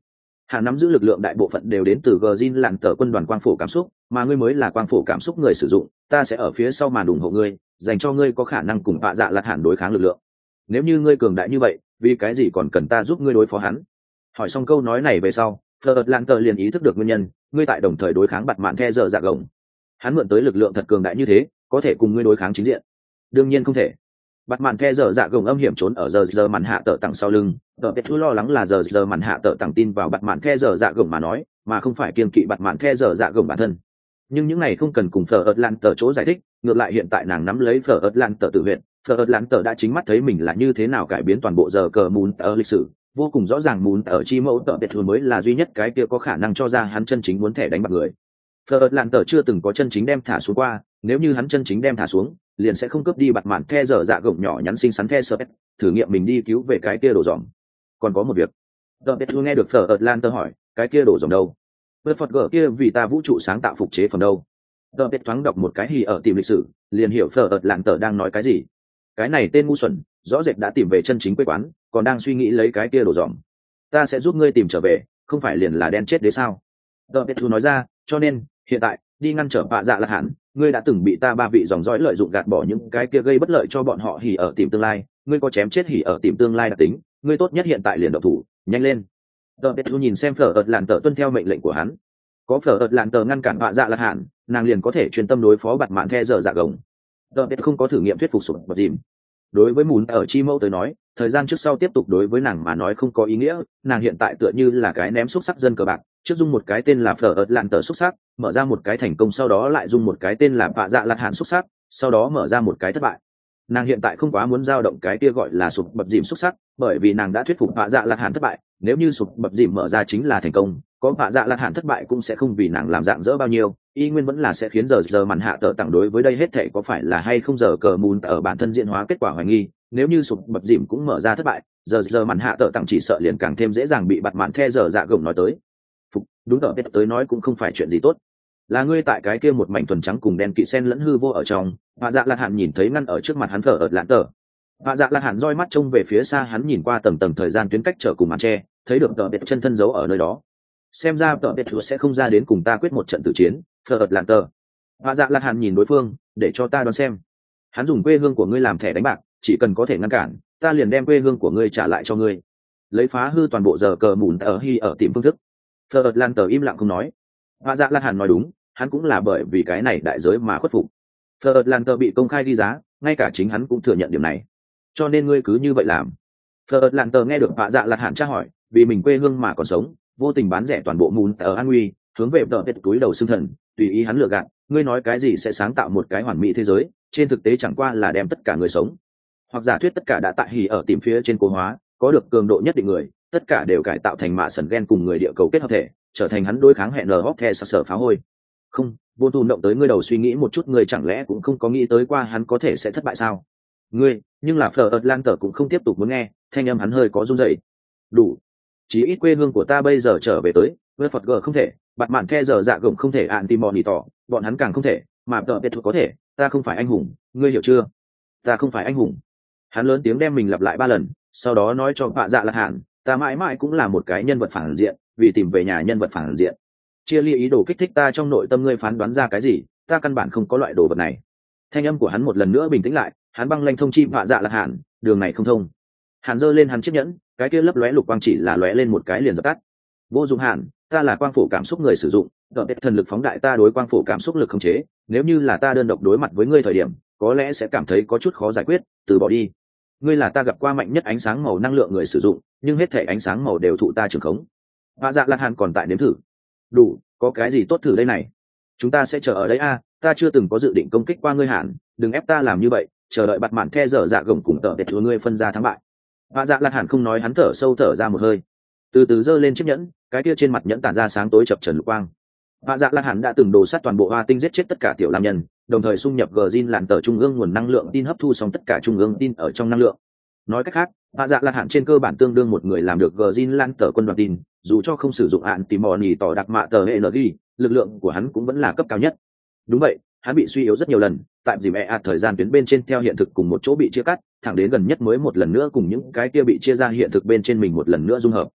Hắn nắm giữ lực lượng đại bộ phận đều đến từ Gjin lạn tờ quân đoàn quang phổ cảm xúc, mà ngươi mới là quang phổ cảm xúc người sử dụng, ta sẽ ở phía sau màn ủng hộ ngươi, dành cho ngươi có khả năng cùng bạ dạ lạt hẳn đối kháng lực lượng. Nếu như ngươi cường đại như vậy, vì cái gì còn cần ta giúp ngươi đối phó hắn? Hỏi xong câu nói này về sau, Fleur lạn tờ liền ý thức được nguyên nhân, ngươi tại đồng thời đối kháng bạt mạn the giờ dạ gồng. Hắn mượn tới lực lượng thật cường đại như thế, có thể cùng ngươi đối kháng chính diện? Đương nhiên không thể. Bạt mạn the giờ dạ gồng âm hiểm trốn ở giờ giờ màn hạ tờ tặng sau lưng, tờ biết lo lắng là giờ giờ màn hạ tờ tặng tin vào bạt mạn the giờ dạ gồng mà nói, mà không phải kiên kỵ bạt mạn the giờ dạ gồng bản thân. Nhưng những này không cần cùng Fleur lạn tờ chỗ giải thích, ngược lại hiện tại nàng nắm lấy Fleur lạn tờ tự huyện, Fleur lạn tờ đã chính mắt thấy mình là như thế nào cải biến toàn bộ giờ cờ mún ở lịch sử, vô cùng rõ ràng mún ở chi mẫu tờ biệt mới là duy nhất cái kia có khả năng cho ra hắn chân chính muốn thẻ đánh bạc người. Fleur lạn tờ chưa từng có chân chính đem thả xuống qua, nếu như hắn chân chính đem thả xuống, liền sẽ không cướp đi bạt mạn the giờ dạ gồng nhỏ nhắn xinh xắn the sơ thử nghiệm mình đi cứu về cái kia đổ dòm. Còn có một việc, tờ biệt nghe được Fleur lạn tờ hỏi, cái kia đổ dòm đâu? Bật phật gở kia vì ta vũ trụ sáng tạo phục chế phần đâu? Tờ biệt thoáng đọc một cái hì ở tìm lịch sử, liền hiểu Fleur lạn tờ đang nói cái gì. Cái này tên ngu xuẩn, rõ rệt đã tìm về chân chính quê quán, còn đang suy nghĩ lấy cái kia đổ dòm. Ta sẽ giúp ngươi tìm trở về, không phải liền là đen chết đấy sao? Tờ biệt nói ra, cho nên hiện tại đi ngăn trở bạ dạ là hẳn, ngươi đã từng bị ta ba vị dòng dõi lợi dụng gạt bỏ những cái kia gây bất lợi cho bọn họ hỉ ở tìm tương lai, ngươi có chém chết hỉ ở tìm tương lai đặc tính, ngươi tốt nhất hiện tại liền động thủ, nhanh lên. Tờ biệt nhìn xem Fleur ợt lạn tờ tuân theo mệnh lệnh của hắn, có Fleur ợt lạn tờ ngăn cản bạ dạ là hẳn, nàng liền có thể chuyên tâm đối phó bạt mạn the giờ dạ gồng. Tờ biệt không có thử nghiệm thuyết phục sụp bật dìm. Đối với mún ở chi mẫu tới nói, thời gian trước sau tiếp tục đối với nàng mà nói không có ý nghĩa, nàng hiện tại tựa như là cái ném xúc sắc dân cờ bạc, trước dung một cái tên là Fleur ợt lạn tờ xúc sắc, mở ra một cái thành công, sau đó lại dung một cái tên là bạ dạ lạt hạn xúc sắc, sau đó mở ra một cái thất bại. Nàng hiện tại không quá muốn dao động cái kia gọi là sụp bập dìm xúc sắc, bởi vì nàng đã thuyết phục bạ dạ lạt hạn thất bại, nếu như sụp bập dìm mở ra chính là thành công, có bạ dạ lạt hạn thất bại cũng sẽ không vì nàng làm dạng dỡ bao nhiêu, y nguyên vẫn là sẽ khiến giờ giờ màn hạ tờ tặng đối với đây hết thảy có phải là hay không giờ cờ mùn ở bản thân diễn hóa kết quả hoài nghi. Nếu như sụp bập dìm cũng mở ra thất bại, giờ giờ màn hạ tờ tặng chỉ sợ liền càng thêm dễ dàng bị bạt mạn the giờ dạ gồng nói tới. Phục, đúng tờ biết tới nói cũng không phải chuyện gì tốt. Là ngươi tại cái kia một mảnh thuần trắng cùng đen kỵ sen lẫn hư vô ở trong, Bạ Dạ Lạt Hạn nhìn thấy ngăn ở trước mặt hắn Fleur ợt lạn tờ. Bạ Dạ Lạt Hạn roi mắt trông về phía xa, hắn nhìn qua tầng tầng thời gian tuyến cách trở cùng màn tre, thấy được tờ biệt chân thân giấu ở nơi đó. Xem ra tờ biệt sẽ không ra đến cùng ta quyết một trận tử chiến, Fleur ợt lạn tờ. Bạ Dạ Lạt Hạn nhìn đối phương, để cho ta đoán xem. Hắn dùng quê hương của ngươi làm thẻ đánh bạc, chỉ cần có thể ngăn cản, ta liền đem quê hương của ngươi trả lại cho ngươi. Lấy phá hư toàn bộ giờ cờ mùn ở hi ở tìm phương thức. Fleur ợt lạn tờ im lặng không nói. Bạ Dạ Lạt Hạn nói đúng, hắn cũng là bởi vì cái này đại giới mà khuất phục. Fleur lạn tờ bị công khai đi giá, ngay cả chính hắn cũng thừa nhận điểm này. Cho nên ngươi cứ như vậy làm. Fleur lạn tờ nghe được Bạ Dạ Lạt Hạn tra hỏi, vì mình quê hương mà còn sống, vô tình bán rẻ toàn bộ mùn ở an nguy, hướng về tờ biệt túi đầu xương thần, tùy ý hắn lừa gạt. Ngươi nói cái gì sẽ sáng tạo một cái hoàn mỹ thế giới, trên thực tế chẳng qua là đem tất cả người sống, hoặc giả thuyết tất cả đã tại hỉ ở tìm phía trên cố hóa, có được cường độ nhất định người, tất cả đều cải tạo thành mạ sần gen cùng người địa cầu kết hợp thể, trở thành hắn đối kháng hẹn lờ hóc the sở phá hôi. Không, vô tù động tới ngươi đầu suy nghĩ một chút, ngươi chẳng lẽ cũng không có nghĩ tới qua hắn có thể sẽ thất bại sao? Ngươi, nhưng là Fleur ợt lạn tờ cũng không tiếp tục muốn nghe, thanh âm hắn hơi có run rẩy. Đủ, chí ít quê hương của ta bây giờ trở về tới, với Phật G không thể, bạt mạn the giờ dạ gồng không thể, ạn tim mòn tỏ, bọn hắn càng không thể, mà tờ biệt thuộc có thể, ta không phải anh hùng, ngươi hiểu chưa? Ta không phải anh hùng. Hắn lớn tiếng đem mình lặp lại ba lần, sau đó nói cho Bạ Dạ Lạt Hạn, ta mãi mãi cũng là một cái nhân vật phản diện, vì tìm về nhà nhân vật phản diện. Chia ly ý đồ kích thích ta trong nội tâm, ngươi phán đoán ra cái gì, ta căn bản không có loại đồ vật này. Thanh âm của hắn một lần nữa bình tĩnh lại, hắn băng lanh thông chi Bạ Dạ Lạt Hạn, đường này không thông. Hắn giơ lên hắn chiếc nhẫn, cái kia lấp lóe lục quang chỉ là lóe lên một cái liền dập tắt. Vô dụng Hạn, ta là quang phổ cảm xúc người sử dụng, đợi biệt thần lực phóng đại ta đối quang phổ cảm xúc lực khống chế, nếu như là ta đơn độc đối mặt với ngươi thời điểm, có lẽ sẽ cảm thấy có chút khó giải quyết, từ bỏ đi. Ngươi là ta gặp qua mạnh nhất ánh sáng màu năng lượng người sử dụng, nhưng hết thể ánh sáng màu đều thụ ta trường khống. Bạ Dạ Lạt Hạn còn tại nếm thử. Đủ, có cái gì tốt thử đây này? Chúng ta sẽ chờ ở đây a, à, ta chưa từng có dự định công kích qua ngươi Hạn, đừng ép ta làm như vậy, chờ đợi bạt mạn the dở dạ gồng cùng tờ biệt thua ngươi phân ra thắng bại. Bạ Dạ Lạt Hạn không nói, hắn thở sâu thở ra một hơi, từ từ giơ lên chiếc nhẫn, cái kia trên mặt nhẫn tản ra sáng tối chập chờn lục quang. Bạ Dạ Lạt Hạn đã từng đồ sát toàn bộ hoa tinh, giết chết tất cả tiểu lam nhân, đồng thời xung nhập Gjin lạn tờ trung ương nguồn năng lượng tin, hấp thu xong tất cả trung ương tin ở trong năng lượng. Nói cách khác, Bạ Dạ Lạt Hạn trên cơ bản tương đương một người làm được Gjin lạn tờ quân đoàn tin, dù cho không sử dụng hạn tìm mò nỉ tỏ đặc mạ tờ hệ energy, lực lượng của hắn cũng vẫn là cấp cao nhất. Đúng vậy, hắn bị suy yếu rất nhiều lần, tại dìm e ạt thời gian tuyến bên trên theo hiện thực cùng một chỗ bị chia cắt, thẳng đến gần nhất mới một lần nữa cùng những cái kia bị chia ra hiện thực bên trên mình một lần nữa dung hợp.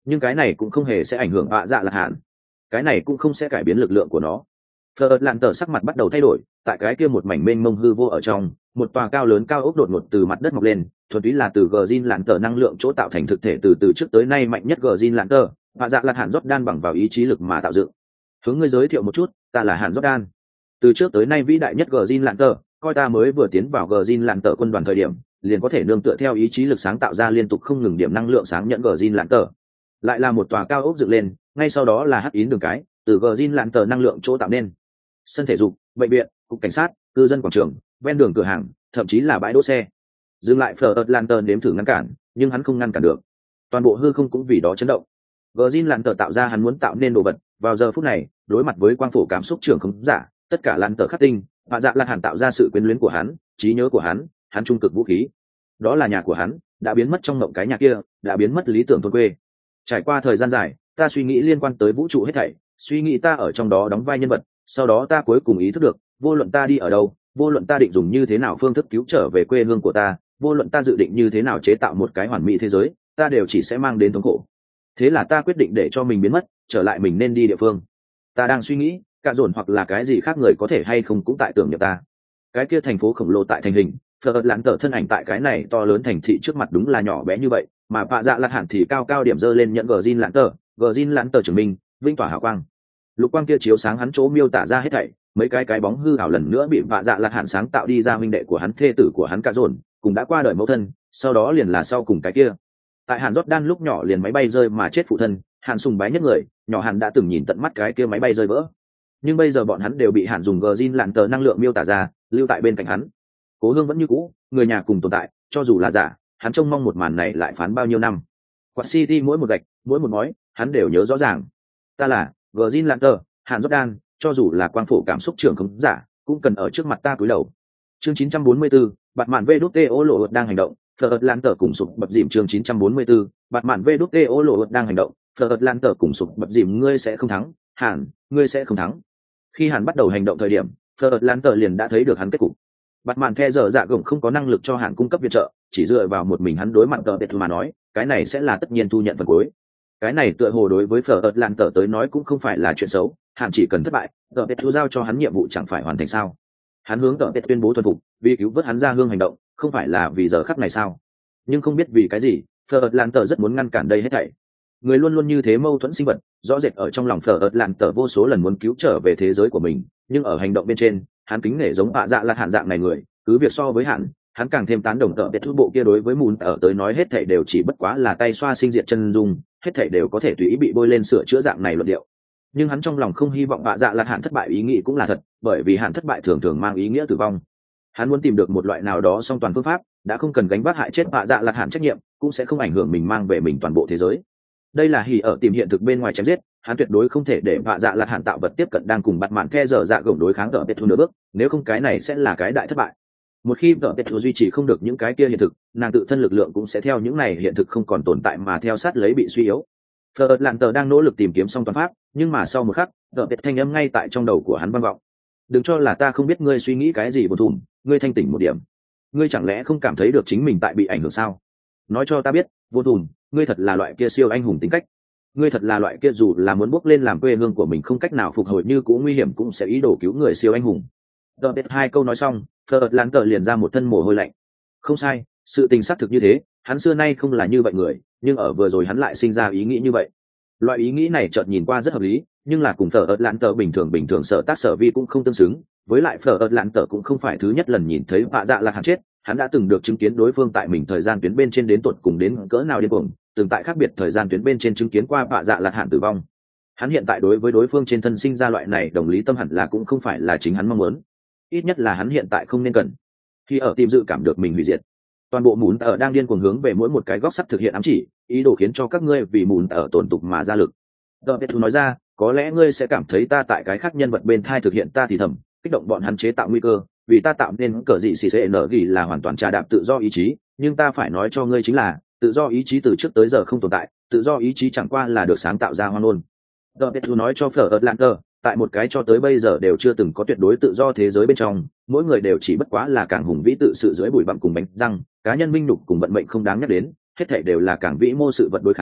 nhưng cái này cũng không hề sẽ ảnh hưởng bạ dạ lạc hạn, cái này cũng không sẽ cải biến lực lượng của nó. Phở lạn tờ sắc mặt bắt đầu thay đổi, tại cái kia một mảnh mênh mông hư vô ở trong, một tòa cao lớn cao ốc đột ngột từ mặt đất mọc lên, thuần túy là từ gờ lạn tờ năng lượng chỗ tạo thành thực thể từ từ trước tới nay mạnh nhất gờ lạn tờ, bạ dạ lạc hạn Jordan bằng vào ý chí lực mà tạo dựng. Hướng ngươi giới thiệu một chút, ta là Hàn Jordan. Từ trước tới nay vĩ đại nhất gờ lạn tờ, coi ta mới vừa tiến vào gờ lạn tờ quân đoàn thời điểm, liền có thể nương tựa theo ý chí lực sáng tạo ra liên tục không ngừng điểm năng lượng sáng nhận gờ lạn tờ. Lại là một tòa cao ốc dựng lên, ngay sau đó là hắc yến đường cái, từ gờ lạn tờ năng lượng chỗ tạo nên. Sân thể dục, bệnh viện, cục cảnh sát, cư dân quảng trường, ven đường cửa hàng, thậm chí là bãi đỗ xe. Dừng lại Phở Lantern đếm thử ngăn cản, nhưng hắn không ngăn cản được. Toàn bộ hư không cũng vì đó chấn động. Gordon Lantern tạo ra hắn muốn tạo nên đồ vật, vào giờ phút này, đối mặt với quang phổ cảm xúc trường không giả, tất cả Lantern khắc tinh, và dạ Lan Hàn tạo ra sự quyến luyến của hắn, trí nhớ của hắn, hắn trung cực vũ khí. Đó là nhà của hắn, đã biến mất trong mộng cái nhà kia, đã biến mất lý tưởng thôn quê. Trải qua thời gian dài, ta suy nghĩ liên quan tới vũ trụ hết thảy, suy nghĩ ta ở trong đó đóng vai nhân vật, sau đó ta cuối cùng ý thức được, vô luận ta đi ở đâu, vô luận ta định dùng như thế nào phương thức cứu trở về quê hương của ta, vô luận ta dự định như thế nào chế tạo một cái hoàn mỹ thế giới, ta đều chỉ sẽ mang đến thống khổ. Thế là ta quyết định để cho mình biến mất, trở lại mình nên đi địa phương. Ta đang suy nghĩ, cả dồn hoặc là cái gì khác người có thể hay không cũng tại tưởng nhập ta. Cái kia thành phố khổng lồ tại thành hình, Phở Lạn Tở thân ảnh tại cái này to lớn thành thị trước mặt đúng là nhỏ bé như vậy, mà Bạ Dạ Lạc Hạn thì cao cao điểm dơ lên nhận Gjin Lạn Tở, Gjin Lạn Tở chứng minh, vinh tỏa hào quang. Lục quang kia chiếu sáng hắn chỗ miêu tả ra hết thảy, mấy cái cái bóng hư ảo lần nữa bị Bạ Dạ Lạc Hạn sáng tạo đi ra huynh đệ của hắn, thê tử của hắn cả dồn, cùng đã qua đời mẫu thân, sau đó liền là sau cùng cái kia. Tại Hàn Jordan lúc nhỏ liền máy bay rơi mà chết phụ thân, Hàn sùng bái nhất người, nhỏ Hàn đã từng nhìn tận mắt cái kia máy bay rơi vỡ. Nhưng bây giờ bọn hắn đều bị Hàn dùng Gjin Lạn Tở năng lượng miêu tả ra, lưu tại bên cạnh hắn. Cố hương vẫn như cũ, người nhà cùng tồn tại, cho dù là giả, hắn trông mong một màn này lại phán bao nhiêu năm. Quạt City mỗi một gạch, mỗi một ngói, hắn đều nhớ rõ ràng. Ta là Gjin Lạn Tở, Hàn Jordan, cho dù là quang phổ cảm xúc trưởng không giả, cũng cần ở trước mặt ta cúi đầu. Chương chín trăm bốn mươi tư, Bạt mạn vê đê tê ô lộ đang hành động, Phở Lạn Tở cùng sụp bập dìm. Chương chín trăm bốn mươi tư, Bạt mạn vê đê tê ô lộ đang hành động, Phở Lạn Tở cùng sụp bập dìm. Ngươi sẽ không thắng, Hàn, ngươi sẽ không thắng. Khi Hàn bắt đầu hành động thời điểm, Phở Lạn Tở liền đã thấy được hắn kết cục. Bạt mạn the giờ dạ gồng không có năng lực cho Hàn cung cấp viện trợ, chỉ dựa vào một mình hắn đối mặt tờ biệt mà nói, cái này sẽ là tất nhiên thu nhận phần cuối. Cái này tựa hồ đối với Phở Lạn Tở tới nói cũng không phải là chuyện xấu, Hàn chỉ cần thất bại, tờ biệt thu giao cho hắn nhiệm vụ chẳng phải hoàn thành sao? Hắn hướng tờ biệt tuyên bố thuần phục, vì cứu vớt hắn ra hương hành động, không phải là vì giờ khắc này sao? Nhưng không biết vì cái gì, Phở Lạn Tở rất muốn ngăn cản đây hết thảy. Người luôn luôn như thế mâu thuẫn sinh vật, rõ rệt ở trong lòng Phở Lạn Tở vô số lần muốn cứu trở về thế giới của mình, nhưng ở hành động bên trên, hắn kính nể giống Bạ Dạ Lạc Hạn dạng này người, cứ việc so với hắn, hắn càng thêm tán đồng tợ biệt thu bộ kia đối với mùn ở tới nói hết thảy đều chỉ bất quá là tay xoa sinh diệt chân dung, hết thảy đều có thể tùy ý bị bôi lên sửa chữa dạng này luận điệu. Nhưng hắn trong lòng không hy vọng Bạ Dạ Lạc Hạn thất bại ý nghĩ cũng là thật, bởi vì hắn thất bại thường thường mang ý nghĩa tử vong. Hắn muốn tìm được một loại nào đó song toàn phương pháp, đã không cần gánh vác hại chết Bạ Dạ Lạc Hạn trách nhiệm, cũng sẽ không ảnh hưởng mình mang về mình toàn bộ thế giới. Đây là hỉ ở tìm hiện thực bên ngoài chém giết, hắn tuyệt đối không thể để Bạ Dạ Lạc Hạn tạo vật tiếp cận đang cùng Bạt mạn the giờ dạ gồng đối kháng tợ biệt thu nửa bước, nếu không cái này sẽ là cái đại thất bại. Một khi tợ biệt thu duy trì không được những cái kia hiện thực, nàng tự thân lực lượng cũng sẽ theo những này hiện thực không còn tồn tại mà theo sát lấy bị suy yếu. Phở Lạn Tở đang nỗ lực tìm kiếm song toàn pháp, nhưng mà sau một khắc, tợ biệt thanh âm ngay tại trong đầu của hắn vang vọng. Đừng cho là ta không biết ngươi suy nghĩ cái gì bồn thùm, ngươi thanh tỉnh một điểm. Ngươi chẳng lẽ không cảm thấy được chính mình tại bị ảnh hưởng sao? Nói cho ta biết, vô thùm, ngươi thật là loại kia siêu anh hùng tính cách. Ngươi thật là loại kia dù là muốn bước lên làm quê hương của mình không cách nào phục hồi như cũ nguy hiểm cũng sẽ ý đồ cứu người siêu anh hùng. Đợt biết hai câu nói xong, Phở Lạn Tở liền ra một thân mồ hôi lạnh. Không sai, sự tình xác thực như thế, hắn xưa nay không là như vậy người, nhưng ở vừa rồi hắn lại sinh ra ý nghĩ như vậy. Loại ý nghĩ này chợt nhìn qua rất hợp lý, nhưng là cùng Phở Lạn Tở bình thường bình thường sở tác sở vi cũng không tương xứng, với lại Phở Lạn Tở cũng không phải thứ nhất lần nhìn thấy Bạ Dạ Lạc Hạn chết, hắn đã từng được chứng kiến đối phương tại mình thời gian tuyến bên trên đến tột cùng đến cỡ nào điên cuồng, từng tại khác biệt thời gian tuyến bên trên chứng kiến qua Bạ Dạ Lạc Hạn tử vong. Hắn hiện tại đối với đối phương trên thân sinh ra loại này đồng lý tâm hẳn là cũng không phải là chính hắn mong muốn, ít nhất là hắn hiện tại không nên cần. Khi ở tìm dự cảm được mình hủy diệt, toàn bộ mùn ở đang điên cuồng hướng về mỗi một cái góc sắt thực hiện ám chỉ, ý đồ khiến cho các ngươi vì mùn ở tổn tục mà ra lực. Đợt Thu nói ra, có lẽ ngươi sẽ cảm thấy ta tại cái khác nhân vật bên thai thực hiện ta thì thầm, kích động bọn hắn chế tạo nguy cơ, vì ta tạo nên cờ dị xì xê nở ghi là hoàn toàn trà đạp tự do ý chí, nhưng ta phải nói cho ngươi chính là tự do ý chí từ trước tới giờ không tồn tại, tự do ý chí chẳng qua là được sáng tạo ra hoang ngôn. Đợt Thu nói cho Phở Lạn Tở, tại một cái cho tới bây giờ đều chưa từng có tuyệt đối tự do thế giới bên trong, mỗi người đều chỉ bất quá là càng hùng vĩ tự sự dưới bụi bặm cùng bánh răng, cá nhân minh nhục cùng vận mệnh không đáng nhắc đến, hết thảy đều là càng vĩ mô sự vật đối kháng,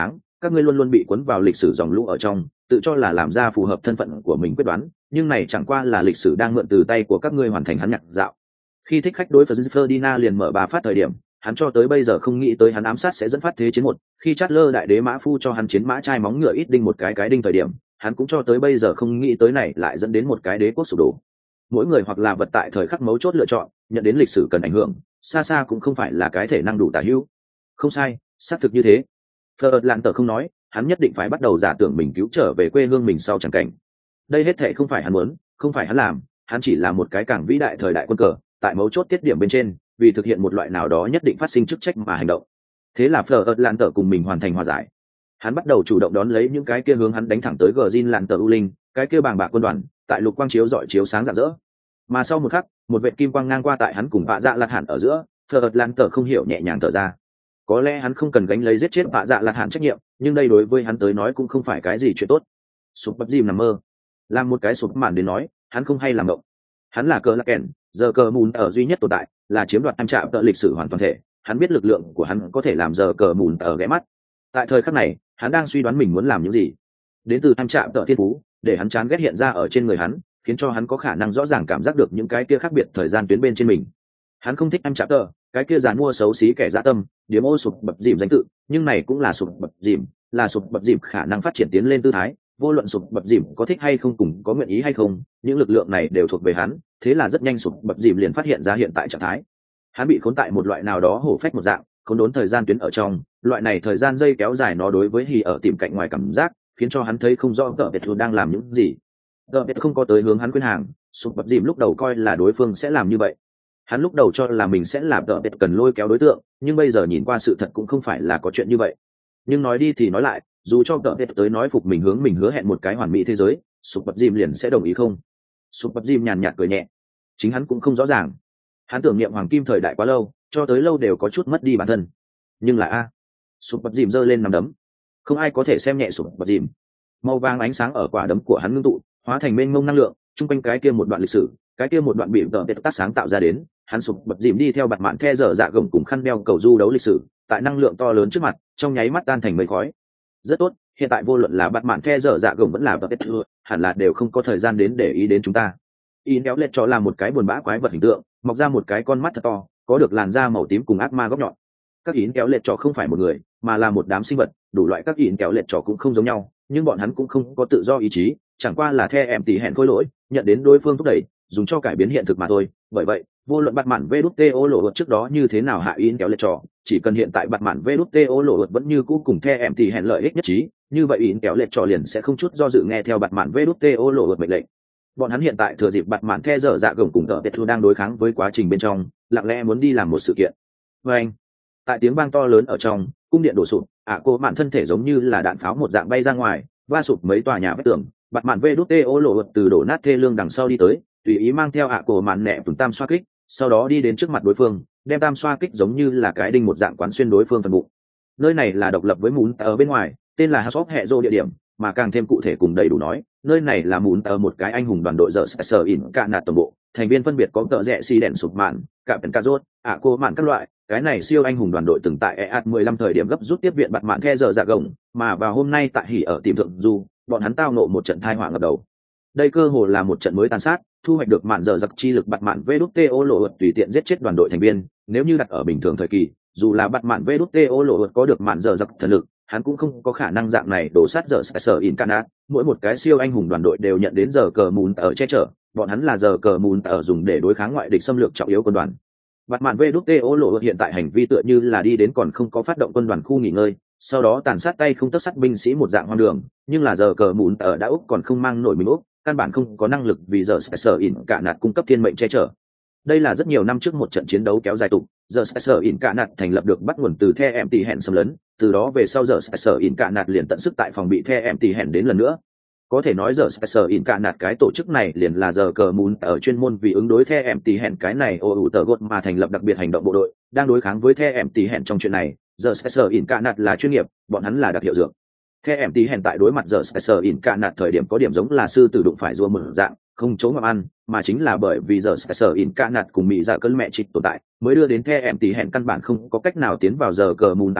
các ngươi luôn luôn bị cuốn vào lịch sử dòng lũ ở trong, tự cho là làm ra phù hợp thân phận của mình quyết đoán, nhưng này chẳng qua là lịch sử đang mượn từ tay của các ngươi hoàn thành hắn nhạc dạo. Khi thích khách đối Ferdinand liền mở bà phát thời điểm, hắn cho tới bây giờ không nghĩ tới hắn ám sát sẽ dẫn phát thế chiến một, khi Charles đại đế mã phu cho hắn chiến mã trai móng ngựa ít đinh một cái cái đinh thời điểm, hắn cũng cho tới bây giờ không nghĩ tới này lại dẫn đến một cái đế quốc sụp đổ. Mỗi người hoặc là vật tại thời khắc mấu chốt lựa chọn, nhận đến lịch sử cần ảnh hưởng, xa xa cũng không phải là cái thể năng đủ tả hữu. Không sai, xác thực như thế. Phật lạn tờ không nói, hắn nhất định phải bắt đầu giả tưởng mình cứu trở về quê hương mình sau chẳng cảnh. Đây hết thệ không phải hắn muốn, không phải hắn làm, hắn chỉ là một cái càng vĩ đại thời đại quân cờ, tại mấu chốt tiết điểm bên trên, vì thực hiện một loại nào đó nhất định phát sinh chức trách mà hành động. Thế là Phật lạn tờ cùng mình hoàn thành hòa giải. Hắn bắt đầu chủ động đón lấy những cái kia hướng hắn đánh thẳng tới Gjin lạn tờ u linh, cái kia bàng bạc quân đoàn, tại lục quang chiếu dọi chiếu sáng rạng rỡ. Mà sau một khắc, một vệt kim quang ngang qua tại hắn cùng bạ dạ lạt hẳn ở giữa, Phật lạn tờ không hiểu nhẹ nhàng thở ra. Có lẽ hắn không cần gánh lấy giết chết bạ dạ lạt hẳn trách nhiệm, nhưng đây đối với hắn tới nói cũng không phải cái gì chuyện tốt. Sụp bắp dìm nằm mơ, làm một cái sụp màn đến nói, hắn không hay làm động. Hắn là cờ lạc kèn, giờ cờ mùn ở duy nhất tồn tại, là chiếm đoạt em trạm tợ lịch sử hoàn toàn thể. Hắn biết lực lượng của hắn có thể làm giờ cờ mùn ở ghé mắt. Tại thời khắc này, hắn đang suy đoán mình muốn làm những gì. Đến từ em trạm tợ thiên phú, để hắn chán ghét hiện ra ở trên người hắn, khiến cho hắn có khả năng rõ ràng cảm giác được những cái kia khác biệt thời gian tuyến bên trên mình. Hắn không thích em trạm tợ, cái kia dàn mua xấu xí kẻ dã tâm, điếm ô sụp bập dìm danh tự, nhưng này cũng là sụp bập dìm, là sụp bập dìm khả năng phát triển tiến lên tư thái. Vô luận sụp bập dìm có thích hay không cùng có nguyện ý hay không, những lực lượng này đều thuộc về hắn, thế là rất nhanh sụp bập dìm liền phát hiện ra hiện tại trạng thái. Hắn bị khốn tại một loại nào đó hổ phách một dạng, khốn đốn thời gian tuyến ở trong, loại này thời gian dây kéo dài nó đối với hì ở tìm cạnh ngoài cảm giác, khiến cho hắn thấy không rõ tợ biệt đang làm những gì. Tợ biệt không có tới hướng hắn khuyên hàng, sụp bập dìm lúc đầu coi là đối phương sẽ làm như vậy. Hắn lúc đầu cho là mình sẽ làm tợ biệt cần lôi kéo đối tượng, nhưng bây giờ nhìn qua sự thật cũng không phải là có chuyện như vậy. Nhưng nói đi thì nói lại, dù cho tợ biệt tới nói phục mình hướng mình hứa hẹn một cái hoàn mỹ thế giới, sụp bập dìm liền sẽ đồng ý không? Sụp bập dìm nhàn nhạt cười nhẹ, chính hắn cũng không rõ ràng. Hắn tưởng niệm hoàng kim thời đại quá lâu, cho tới lâu đều có chút mất đi bản thân. Nhưng là a, sụp bập dìm giơ lên nằm đấm, không ai có thể xem nhẹ sụp bập dìm. Màu vàng ánh sáng ở quả đấm của hắn ngưng tụ, hóa thành mênh mông năng lượng, chung quanh cái kia một đoạn lịch sử, cái kia một đoạn bị tợ biệt tác sáng tạo ra đến. Hắn sụp bập dìm đi theo bạt mạn the dở dạ gồng cùng khăn đeo cầu du đấu lịch sử, tại năng lượng to lớn trước mặt, trong nháy mắt tan thành mây khói. Rất tốt, hiện tại vô luận là bạt mạn the dở dạ gồng vẫn là bập biệt thừa, hẳn là đều không có thời gian đến để ý đến chúng ta. In kéo lệch cho làm một cái buồn bã quái vật hình tượng, mọc ra một cái con mắt thật to, có được làn da màu tím cùng ác ma góc nhọn. Các in kéo lệch trò không phải một người, mà là một đám sinh vật, đủ loại các in kéo lệch trò cũng không giống nhau, nhưng bọn hắn cũng không có tự do ý chí, chẳng qua là the em tỉ hẹn khôi lỗi, nhận đến đối phương thúc đẩy, dùng cho cải biến hiện thực mà thôi. Bởi vậy, vô luận bạt mạn vê đút tê ô lộ ợt trước đó như thế nào hạ in kéo lệch trò, chỉ cần hiện tại bạt mạn vê đút tê ô lộ ợt vẫn như cũ cùng the em tỉ hẹn lợi ích nhất trí, như vậy in kéo lệch trò liền sẽ không chút do dự nghe theo bạt mạn vê đút tê ô lộ ợt mệnh lệnh. Bọn hắn hiện tại thừa dịp bạt mạn the dở dạ gồng cùng tợ biệt thu đang đối kháng với quá trình bên trong, lặng lẽ muốn đi làm một sự kiện. Và anh, tại tiếng vang to lớn ở trong cung điện đổ sụp, ạ cô mạn thân thể giống như là đạn pháo một dạng bay ra ngoài, va sụp mấy tòa nhà vách tường. Bạt mạn vê đút tê ô lộ ợt từ đổ nát thê lương đằng sau đi tới, tùy ý mang theo ạ cô mạn nẹ tuần tam xoa kích, sau đó đi đến trước mặt đối phương, đem tam xoa kích giống như là cái đinh một dạng quán xuyên đối phương phần bụng. Nơi này là độc lập với mún ở bên ngoài, tên là House of Hezo địa điểm, mà càng thêm cụ thể cùng đầy đủ nói, nơi này là mún ở một cái anh hùng đoàn đội giờ sở ỉn cả nạt toàn bộ, thành viên phân biệt có tợ rẽ xi đèn sụp mạn, cả penca rốt, ạ cô mạn các loại. Cái này siêu anh hùng đoàn đội từng tại e a t mười lăm thời điểm gấp rút tiếp viện bạt mạn the giờ dạ gồng, mà vào hôm nay tại hỉ ở tìm thượng du, bọn hắn tao nộ một trận tai họa ngập đầu. Đây cơ hồ là một trận mới tàn sát, thu hoạch được mạn giờ giặc chi lực bạt mạn vê đút tê ô lộ ợt tùy tiện giết chết đoàn đội thành viên. Nếu như đặt ở bình thường thời kỳ, dù là bạt mạn vê đút tê ô lộ ợt có được mạn giờ giặc thần lực, hắn cũng không có khả năng dạng này đổ sát giờ sở in canat. Mỗi một cái siêu anh hùng đoàn đội đều nhận đến giờ cờ mùn ở che chở, bọn hắn là giờ cờ mùn ở dùng để đối kháng ngoại địch xâm lược trọng yếu quân đoàn. Bạt mạn vê đút tê ô lộ hiện tại hành vi tựa như là đi đến còn không có phát động quân đoàn khu nghỉ ngơi, sau đó tàn sát tay không tất sát binh sĩ một dạng hoang đường, nhưng là giờ cờ mùn ở đã úc còn không mang nổi mình úc, căn bản không có năng lực vì giờ sở in cả nạt cung cấp thiên mệnh che chở. Đây là rất nhiều năm trước một trận chiến đấu kéo dài tục, giờ sở in cả nạt thành lập được bắt nguồn từ the em tỉ hẹn xâm lấn, từ đó về sau giờ sở in cả nạt liền tận sức tại phòng bị the em tỉ hẹn đến lần nữa. Có thể nói giờ sở in cả nạt cái tổ chức này liền là giờ cờ mùn ở chuyên môn vì ứng đối the em tỉ hẹn cái này ô ủ tờ gột mà thành lập đặc biệt hành động bộ đội, đang đối kháng với the em tỉ hẹn trong chuyện này. Giờ sở in cả nạt là chuyên nghiệp, bọn hắn là đặc hiệu dược. The em tỉ hẹn tại đối mặt giờ sở in cả nạt thời điểm có điểm giống là sư tử đụng phải rùa một dạng, không chỗ mà ăn, mà chính là bởi vì giờ sở in cả nạt cùng mỹ dạ cơn mẹ trịch tồn tại, mới đưa đến the em tỉ hẹn căn bản không có cách nào tiến vào giờ cờ mùn tại ở,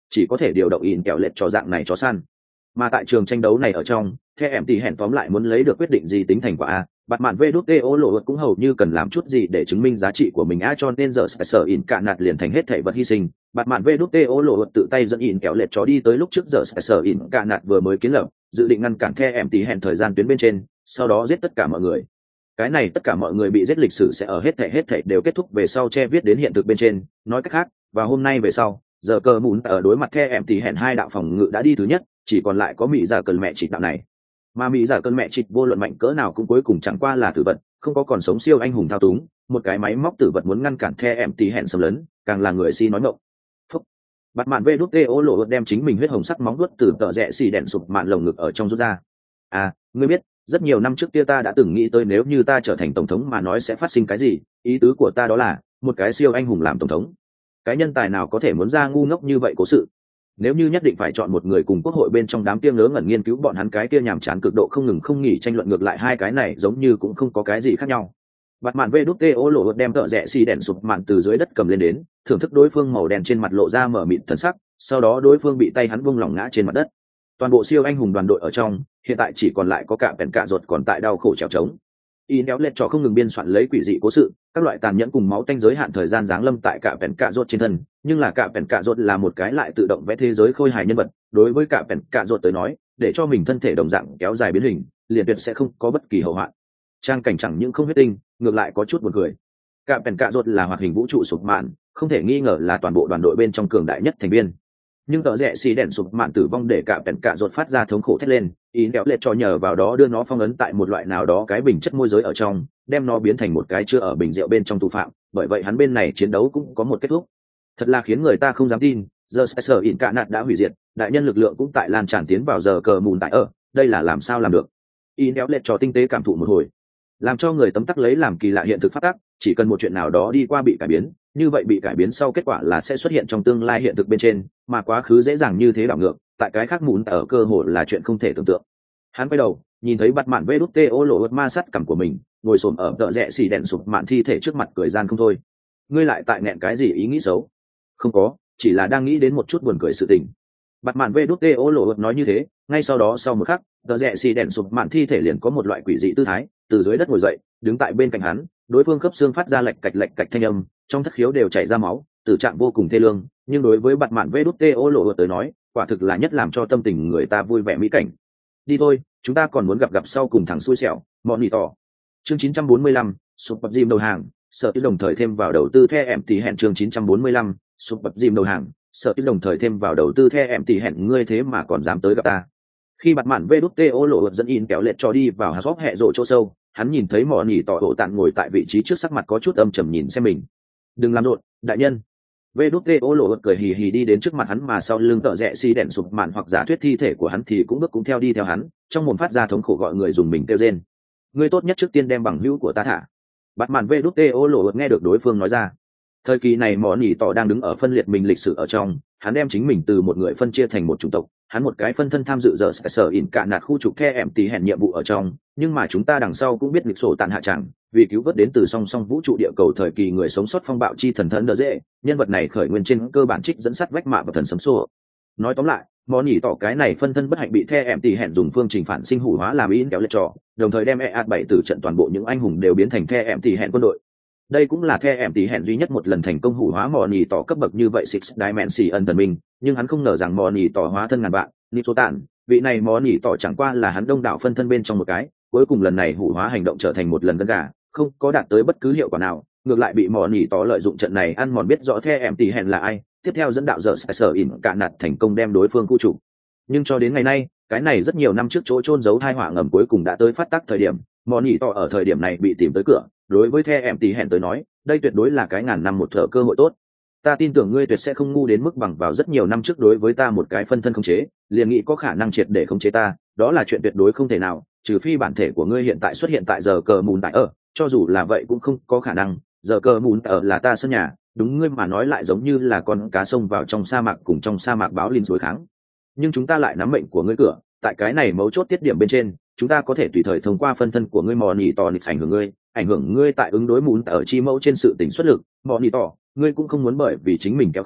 chỉ có thể điều động in kẹo lệch cho dạng này chó săn. Mà tại trường tranh đấu này ở trong, theo em tỷ hẹn tóm lại muốn lấy được quyết định gì tính thành quả a, bạt mạn vê đút tê ô lộ cũng hầu như cần làm chút gì để chứng minh giá trị của mình a, cho nên giờ sở in cả nạt liền thành hết thảy vật hy sinh. Bạt mạn vê đút tê ô lộ tự tay dẫn in kẹo lệch chó đi tới lúc trước giờ sở in cả nạt vừa mới kiến lập, dự định ngăn cản theo em tỷ hẹn thời gian tuyến bên trên, sau đó giết tất cả mọi người. Cái này tất cả mọi người bị giết lịch sử sẽ ở hết thảy hết thảy đều kết thúc về sau che viết đến hiện thực bên trên, nói cách khác, và hôm nay về sau, giờ cờ mún ở đối mặt theo em tỷ hẹn hai đạo phòng ngự đã đi thứ nhất, chỉ còn lại có mỹ giả cơn mẹ trịch đạo này. Mà mỹ giả cơn mẹ trịch vô luận mạnh cỡ nào cũng cuối cùng chẳng qua là tử vật, không có còn sống siêu anh hùng thao túng, một cái máy móc tử vật muốn ngăn cản theo em tỷ hẹn xâm lấn, càng là người si nói ngọng. Phúc. Bạt mạn vê đút tê ô lộ đem chính mình huyết hồng sắc móng vuốt từ tợ rẽ xì đèn sụp mạn lồng ngực ở trong rút ra. À, ngươi biết, rất nhiều năm trước kia ta đã từng nghĩ tới nếu như ta trở thành tổng thống mà nói sẽ phát sinh cái gì, ý tứ của ta đó là một cái siêu anh hùng làm tổng thống. Cái nhân tài nào có thể muốn ra ngu ngốc như vậy cố sự. Nếu như nhất định phải chọn một người cùng quốc hội bên trong đám tiêm ngớ ngẩn nghiên cứu bọn hắn cái kia nhàm chán cực độ không ngừng không nghỉ tranh luận ngược lại hai cái này giống như cũng không có cái gì khác nhau. Bạt mạn vê đút tê ô lộ đem tợ rẽ xì đèn sụp mạn từ dưới đất cầm lên đến, thưởng thức đối phương màu đen trên mặt lộ ra mở mịt thần sắc, sau đó đối phương bị tay hắn vung lỏng ngã trên mặt đất. Toàn bộ siêu anh hùng đoàn đội ở trong, hiện tại chỉ còn lại có cả bèn cạ ruột còn tại đau khổ trèo trống. Y néo lệch trò không ngừng biên soạn lấy quỷ dị cố sự, các loại tàn nhẫn cùng máu tanh giới hạn thời gian giáng lâm tại cả bèn cạ ruột trên thân, nhưng là cả bèn cạ ruột là một cái lại tự động vẽ thế giới khôi hài nhân vật, đối với cả bèn cạ ruột tới nói, để cho mình thân thể đồng dạng kéo dài biến hình, liền tuyệt sẽ không có bất kỳ hậu hoạn. Trang cảnh chẳng những không huyết tinh, ngược lại có chút buồn cười. Cả bèn cạ ruột là hoạt hình vũ trụ sụp mạn, không thể nghi ngờ là toàn bộ đoàn đội bên trong cường đại nhất thành viên. Nhưng tợ rẽ xì đèn sụp mạn tử vong để cả bèn cạ ruột phát ra thống khổ thét lên, ý kéo lệch cho nhờ vào đó đưa nó phong ấn tại một loại nào đó cái bình chất môi giới ở trong, đem nó biến thành một cái chưa ở bình rượu bên trong tù phạm, bởi vậy hắn bên này chiến đấu cũng có một kết thúc. Thật là khiến người ta không dám tin, giờ sở in cả nạt đã hủy diệt, đại nhân lực lượng cũng tại lan tràn tiến vào giờ cờ mùn tại ở, đây là làm sao làm được. Ý kéo lệch cho tinh tế cảm thụ một hồi, làm cho người tấm tắc lấy làm kỳ lạ hiện thực phát tác, chỉ cần một chuyện nào đó đi qua bị cải biến, như vậy bị cải biến sau kết quả là sẽ xuất hiện trong tương lai hiện thực bên trên, mà quá khứ dễ dàng như thế đảo ngược, tại cái khác mún ở cơ hội là chuyện không thể tưởng tượng. Hắn quay đầu, nhìn thấy bạt mạn vê đút tê ô lộ ma sắt cằm của mình, ngồi xổm ở tợ rẽ xì đèn sụp mạn thi thể trước mặt cười gian không thôi. Ngươi lại tại nghẹn cái gì ý nghĩ xấu? Không có, chỉ là đang nghĩ đến một chút buồn cười sự tình. Bạt mạn vê đút tê ô lộ nói như thế, ngay sau đó sau một khắc, tợ rẽ xì đèn sụp mạn thi thể liền có một loại quỷ dị tư thái, từ dưới đất ngồi dậy, đứng tại bên cạnh hắn, đối phương khớp xương phát ra lạch cạch lạch cạch thanh âm, trong thất khiếu đều chảy ra máu, tử trạng vô cùng thê lương, nhưng đối với bạt mạn vê đút tê ô lộ tới nói, quả thực là nhất làm cho tâm tình người ta vui vẻ mỹ cảnh. Đi thôi, chúng ta còn muốn gặp gặp sau cùng thằng xui xẻo, mọn nỉ tỏ. Chương chín trăm bốn mươi lăm, sụp bập dìm đầu hàng, sợ tiếp đồng thời thêm vào đầu tư theo em tỷ hẹn chương chín trăm bốn mươi lăm, sụp bập dìm đầu hàng, sợ tiếp đồng thời thêm vào đầu tư theo em tỷ hẹn ngươi thế mà còn dám tới gặp ta. Khi bạt mạn vê đút tê ô lộ dẫn in kéo lệch cho đi vào hạt hẹ rộ chỗ sâu, hắn nhìn thấy mọn nỉ tỏ hộ tạn ngồi tại vị trí trước, sắc mặt có chút âm trầm nhìn xem mình. Đừng làm rộn, đại nhân. Vê đút tê ô lộ cười hì hì đi đến trước mặt hắn, mà sau lưng tợ rẽ xi đèn sụp mạn hoặc giả thuyết thi thể của hắn thì cũng bước cũng theo đi theo hắn, trong mồm phát ra thống khổ gọi người dùng mình kêu rên. Ngươi tốt nhất trước tiên đem bằng hữu của ta thả. Bạt mạn vê đút tê ô lộ nghe được đối phương nói ra. Thời kỳ này mỏ nỉ tỏ đang đứng ở phân liệt mình lịch sử ở trong, hắn đem chính mình từ một người phân chia thành một chủng tộc, hắn một cái phân thân tham dự giờ sở ỉn cả nạt khu trục theo em tí hẹn nhiệm vụ ở trong, nhưng mà chúng ta đằng sau cũng biết lịch sổ tàn hạ chẳng, vì cứu vớt đến từ song song vũ trụ địa cầu thời kỳ người sống sót phong bạo chi thần thần đỡ dễ, nhân vật này khởi nguyên trên cơ bản trích dẫn sắt vách mạ và thần sấm xô. Nói tóm lại, mỏ nỉ tỏ cái này phân thân bất hạnh bị theo em tí hẹn dùng phương trình phản sinh hủ hóa làm in kéo lệch trò, đồng thời đem e a bảy từ trận toàn bộ những anh hùng đều biến thành theo em tí hẹn quân đội. Đây cũng là theo em tí hẹn duy nhất một lần thành công hủ hóa mỏ nỉ tỏ cấp bậc như vậy six dimension thần minh, nhưng hắn không ngờ rằng mỏ nỉ tỏ hóa thân ngàn vạn nị số tản, vị này mỏ nỉ tỏ chẳng qua là hắn đông đảo phân thân bên trong một cái, cuối cùng lần này hủ hóa hành động trở thành một lần gân gà, không có đạt tới bất cứ hiệu quả nào, ngược lại bị mỏ nỉ tỏ lợi dụng trận này ăn mòn biết rõ theo em tí hẹn là ai, tiếp theo dẫn đạo giờ sở ỉn cả nạt thành công đem đối phương khu trục. Nhưng cho đến ngày nay, cái này rất nhiều năm trước chỗ trôn giấu thai họa ngầm cuối cùng đã tới phát tác thời điểm, mỏ nỉ tỏ ở thời điểm này bị tìm tới cửa, đối với theo em tí hẹn tới nói, đây tuyệt đối là cái ngàn năm một thở cơ hội tốt. Ta tin tưởng ngươi tuyệt sẽ không ngu đến mức bằng vào rất nhiều năm trước đối với ta một cái phân thân khống chế, liền nghĩ có khả năng triệt để khống chế ta, đó là chuyện tuyệt đối không thể nào, trừ phi bản thể của ngươi hiện tại xuất hiện tại giờ cờ mùn tại ở, cho dù là vậy cũng không có khả năng, giờ cờ mùn ở là ta sân nhà, đúng ngươi mà nói lại giống như là con cá sông vào trong sa mạc cùng trong sa mạc báo linh suối kháng. Nhưng chúng ta lại nắm mệnh của ngươi cửa, tại cái này mấu chốt tiết điểm bên trên, chúng ta có thể tùy thời thông qua phân thân của ngươi mò nỉ tỏ nịch ảnh hưởng ngươi, ảnh hưởng ngươi tại ứng đối mún ở chi mẫu trên sự tình xuất lực, mò nỉ tỏ, ngươi cũng không muốn bởi vì chính mình kéo khố,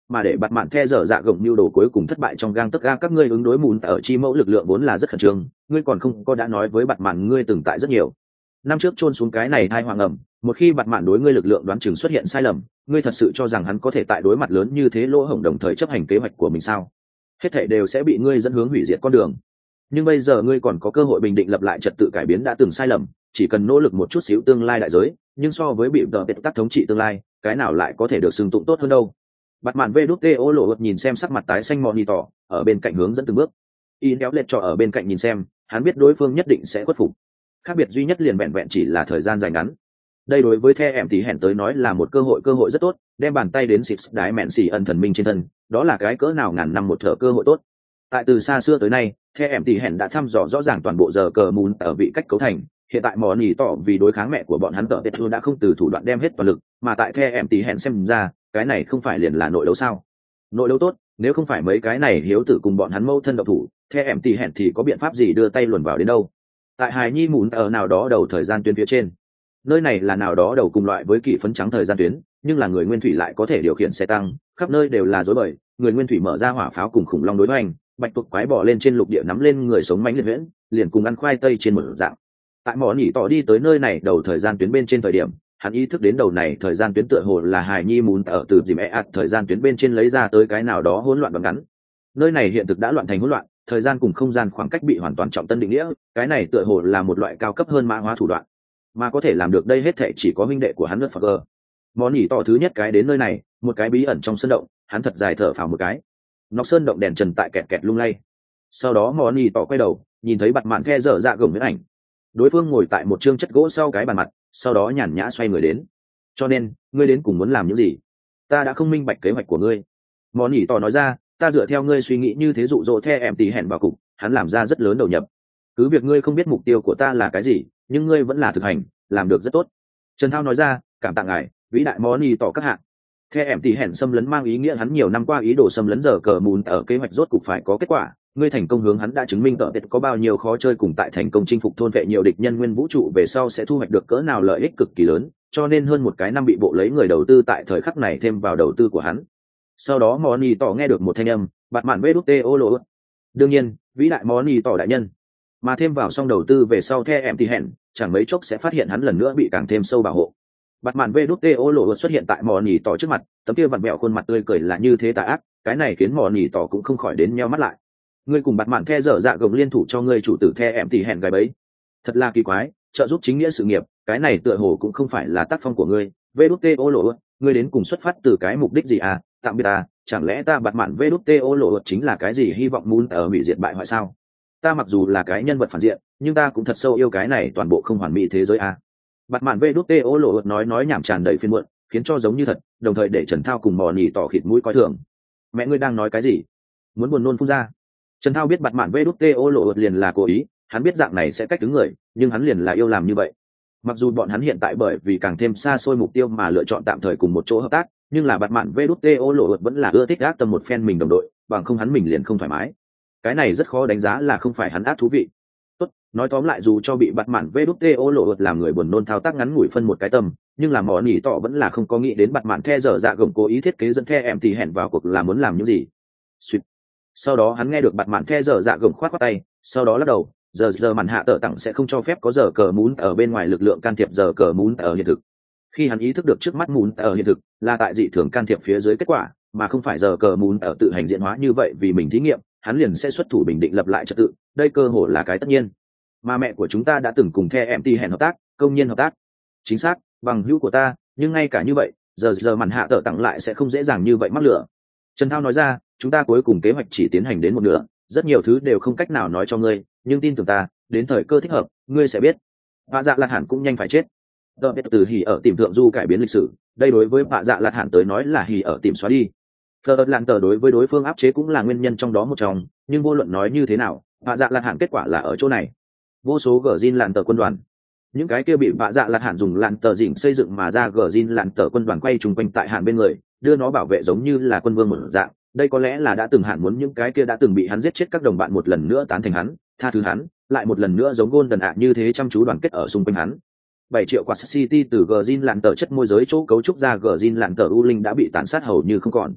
mà để bạt mạn the dở dạ gồng mưu đồ cuối cùng thất bại trong gang tất ga các ngươi ứng đối mùn ở chi mẫu lực lượng vốn là rất khẩn trương, ngươi còn không có đã nói với bạt mạn ngươi từng tại rất nhiều năm trước chôn xuống cái này hai hoàng ẩm, một khi bạt mạn đối ngươi lực lượng đoán chừng xuất hiện sai lầm, ngươi thật sự cho rằng hắn có thể tại đối mặt lớn như thế lỗ hổng đồng thời chấp hành kế hoạch của mình sao? Hết thảy đều sẽ bị ngươi dẫn hướng hủy diệt con đường. Nhưng bây giờ ngươi còn có cơ hội bình định lập lại trật tự cải biến đã từng sai lầm, chỉ cần nỗ lực một chút xíu tương lai đại giới, nhưng so với bị đờ tết tắc thống trị tương lai, cái nào lại có thể được xưng tụng tốt hơn đâu? Bạt mạn vê đút tê ô lộ nhìn xem sắc mặt tái xanh mò nhì tỏ, ở bên cạnh hướng dẫn từng bước. Y đéo lệch trò ở bên cạnh nhìn xem, hắn biết đối phương nhất định sẽ khuất phục. Khác biệt duy nhất liền vẹn vẹn chỉ là thời gian dài ngắn. Đây đối với The em thì hẹn tới nói là một cơ hội cơ hội rất tốt, đem bàn tay đến xịt đái mẹn xỉ ẩn thần minh trên thân, đó là cái cỡ nào ngàn năm một thở cơ hội tốt. Tại từ xa xưa tới nay, The em thì hẹn đã thăm dò rõ ràng toàn bộ giờ cờ mùn ở vị cách cấu thành, hiện tại mò nhì tỏ vì đối kháng mẹ của bọn hắn tợ tết đã không từ thủ đoạn đem hết toàn lực, mà tại The em thì hẹn xem ra, cái này không phải liền là nội đấu sao? Nội đấu tốt, nếu không phải mấy cái này hiếu tử cùng bọn hắn mâu thân độc thủ, The em thì hẹn thì có biện pháp gì đưa tay luồn vào đến đâu? Tại hài nhi mùn ở nào đó đầu thời gian tuyến phía trên, nơi này là nào đó đầu cùng loại với kỵ phấn trắng thời gian tuyến, nhưng là người nguyên thủy lại có thể điều khiển xe tăng, khắp nơi đều là rối bời, người nguyên thủy mở ra hỏa pháo cùng khủng long đối hoành, bạch tuộc quái bò lên trên lục địa nắm lên người sống mánh liệt huyễn, liền cùng ăn khoai tây trên một dạng. Tại mỏ nhỉ tỏ đi tới nơi này đầu thời gian tuyến bên trên thời điểm, hắn ý thức đến đầu này thời gian tuyến tựa hồ là hài nhi mùn ở từ dìm e ạt thời gian tuyến bên trên lấy ra tới cái nào đó hỗn loạn bằng ngắn. Nơi này hiện thực đã loạn thành hỗn loạn, thời gian cùng không gian khoảng cách bị hoàn toàn trọng tân định nghĩa, cái này tựa hồ là một loại cao cấp hơn mã hóa thủ đoạn, mà có thể làm được đây hết thảy chỉ có huynh đệ của hắn Phật. Món nhỉ tỏ thứ nhất cái đến nơi này, một cái bí ẩn trong sân động, hắn thật dài thở phào một cái. Nóc sơn động đèn trần tại kẹt kẹt lung lay. Sau đó món nhỉ tỏ quay đầu, nhìn thấy bạt mạn the dở dạ gồng huyễn ảnh. Đối phương ngồi tại một trương chất gỗ sau cái bàn mặt, sau đó nhàn nhã xoay người đến. Cho nên, ngươi đến cùng muốn làm những gì? Ta đã không minh bạch kế hoạch của ngươi. Món nhỉ tỏ nói ra, ta dựa theo ngươi suy nghĩ như thế dụ dỗ The em tỉ hẹn vào cục, hắn làm ra rất lớn đầu nhập. Cứ việc ngươi không biết mục tiêu của ta là cái gì, nhưng ngươi vẫn là thực hành, làm được rất tốt. Trần Thao nói ra, cảm tạ ngài, vĩ đại món nhì tỏ các hạng. The em tỉ hẹn xâm lấn mang ý nghĩa hắn nhiều năm qua ý đồ xâm lấn giờ cờ mùn ở kế hoạch rốt cục phải có kết quả. Ngươi thành công hướng hắn đã chứng minh tợ tết có bao nhiêu khó chơi, cùng tại thành công chinh phục thôn vệ nhiều địch nhân nguyên vũ trụ về sau sẽ thu hoạch được cỡ nào lợi ích cực kỳ lớn, cho nên hơn một cái năm bị bộ lấy người đầu tư tại thời khắc này thêm vào đầu tư của hắn. Sau đó món nhì tỏ nghe được một thanh âm, bạt mạn vê đút tê ô lộ. Đương nhiên, vĩ đại món nhì tỏ đại nhân. Mà thêm vào xong đầu tư về sau The em tỉ hẹn, chẳng mấy chốc sẽ phát hiện hắn lần nữa bị càng thêm sâu bảo hộ. Bạt mạn vê đút tê ô lộ xuất hiện tại mò nhì tỏ trước mặt, tấm kia vặn mẹo khuôn mặt tươi cười là như thế tà ác, cái này khiến mò nhì tỏ cũng không khỏi đến nheo mắt lại. Ngươi cùng bạt mạn the dở dạ gồng liên thủ cho ngươi chủ tử The em tỉ hẹn gài bẫy, thật là kỳ quái, trợ giúp chính nghĩa sự nghiệp, cái này tựa hồ cũng không phải là tác phong của ngươi. Vê đút tê ô lộ, ngươi đến cùng xuất phát từ cái mục đích gì à? Tạm biệt ta, chẳng lẽ ta bạt mạn vê đút tê ô lộ chính là cái gì hy vọng muốn ở hủy diệt bại hoại sao? Ta mặc dù là cái nhân vật phản diện, nhưng ta cũng thật sâu yêu cái này toàn bộ không hoàn mỹ thế giới à? Bạt mạn vê đút tê ô lộ nói nói nhảm tràn đầy phiên muộn, khiến cho giống như thật, đồng thời để Trần Thao cùng mò nhì tỏ khịt mũi coi thường. Mẹ ngươi đang nói cái gì? Muốn buồn nôn phun ra. Trần Thao biết bạt mạn vê đút tê ô lộ liền là cố ý, hắn biết dạng này sẽ cách đứng người, nhưng hắn liền là yêu làm như vậy. Mặc dù bọn hắn hiện tại bởi vì càng thêm xa xôi mục tiêu mà lựa chọn tạm thời cùng một chỗ hợp tác, nhưng là bạt mạn vê đút tê ô lộ vẫn là ưa thích ác tâm một phen mình đồng đội, bằng không hắn mình liền không thoải mái. Cái này rất khó đánh giá là không phải hắn ác thú vị. Tốt, nói tóm lại dù cho bị bạt mạn vê đút tê ô lộ làm người buồn nôn thao tác ngắn ngủi phân một cái tâm, nhưng là mỏ nỉ tỏ vẫn là không có nghĩ đến bạt mạn the dở dạ gồng cố ý thiết kế dẫn The em tỉ hẹn vào cuộc là muốn làm những gì. Sweet. Sau đó hắn nghe được bạt mạn the dở dạ gồng khoát khoát tay, sau đó lắc đầu, giờ giờ màn hạ tợ tặng sẽ không cho phép có giờ cờ mún ở bên ngoài lực lượng can thiệp giờ cờ mún ở hiện thực. Khi hắn ý thức được trước mắt mún ở hiện thực là tại dị thường can thiệp phía dưới kết quả, mà không phải giờ cờ mún ở tự hành diễn hóa như vậy vì mình thí nghiệm, hắn liền sẽ xuất thủ bình định lập lại trật tự, đây cơ hội là cái tất nhiên. Mà mẹ của chúng ta đã từng cùng The em tỉ hẹn hợp tác, công nhân hợp tác. Chính xác, bằng hữu của ta, nhưng ngay cả như vậy, giờ giờ màn hạ tợ tặng lại sẽ không dễ dàng như vậy mắc lửa. Trần Thao nói ra, chúng ta cuối cùng kế hoạch chỉ tiến hành đến một nửa, rất nhiều thứ đều không cách nào nói cho ngươi, nhưng tin tưởng ta, đến thời cơ thích hợp, ngươi sẽ biết. Vạ Dạ Lạt Hàn cũng nhanh phải chết. Đợt từ hỉ ở tìm thượng du cải biến lịch sử, đây đối với Vạ Dạ Lạt Hàn tới nói là hỉ ở tìm xóa đi. Phờ lạn tờ đối với đối phương áp chế cũng là nguyên nhân trong đó một trong, nhưng vô luận nói như thế nào, Vạ Dạ Lạt Hàn kết quả là ở chỗ này. Vô số gờ zin lạn tờ quân đoàn, những cái kia bị Vạ Dạ Lạt Hàn dùng lạn tờ dỉnh xây dựng mà ra gờ zin lạn tờ quân đoàn quay chung quanh tại Hàn bên người, đưa nó bảo vệ giống như là quân vương một dạng. Đây có lẽ là đã từng Hàn muốn những cái kia đã từng bị hắn giết chết các đồng bạn một lần nữa tán thành hắn, tha thứ hắn, lại một lần nữa giống Golden ạ như thế chăm chú đoàn kết ở xung quanh hắn. bảy triệu quả City từ Gjin lạn tờ chất môi giới chỗ cấu trúc ra Gjin lạn tờ U Linh đã bị tàn sát hầu như không còn.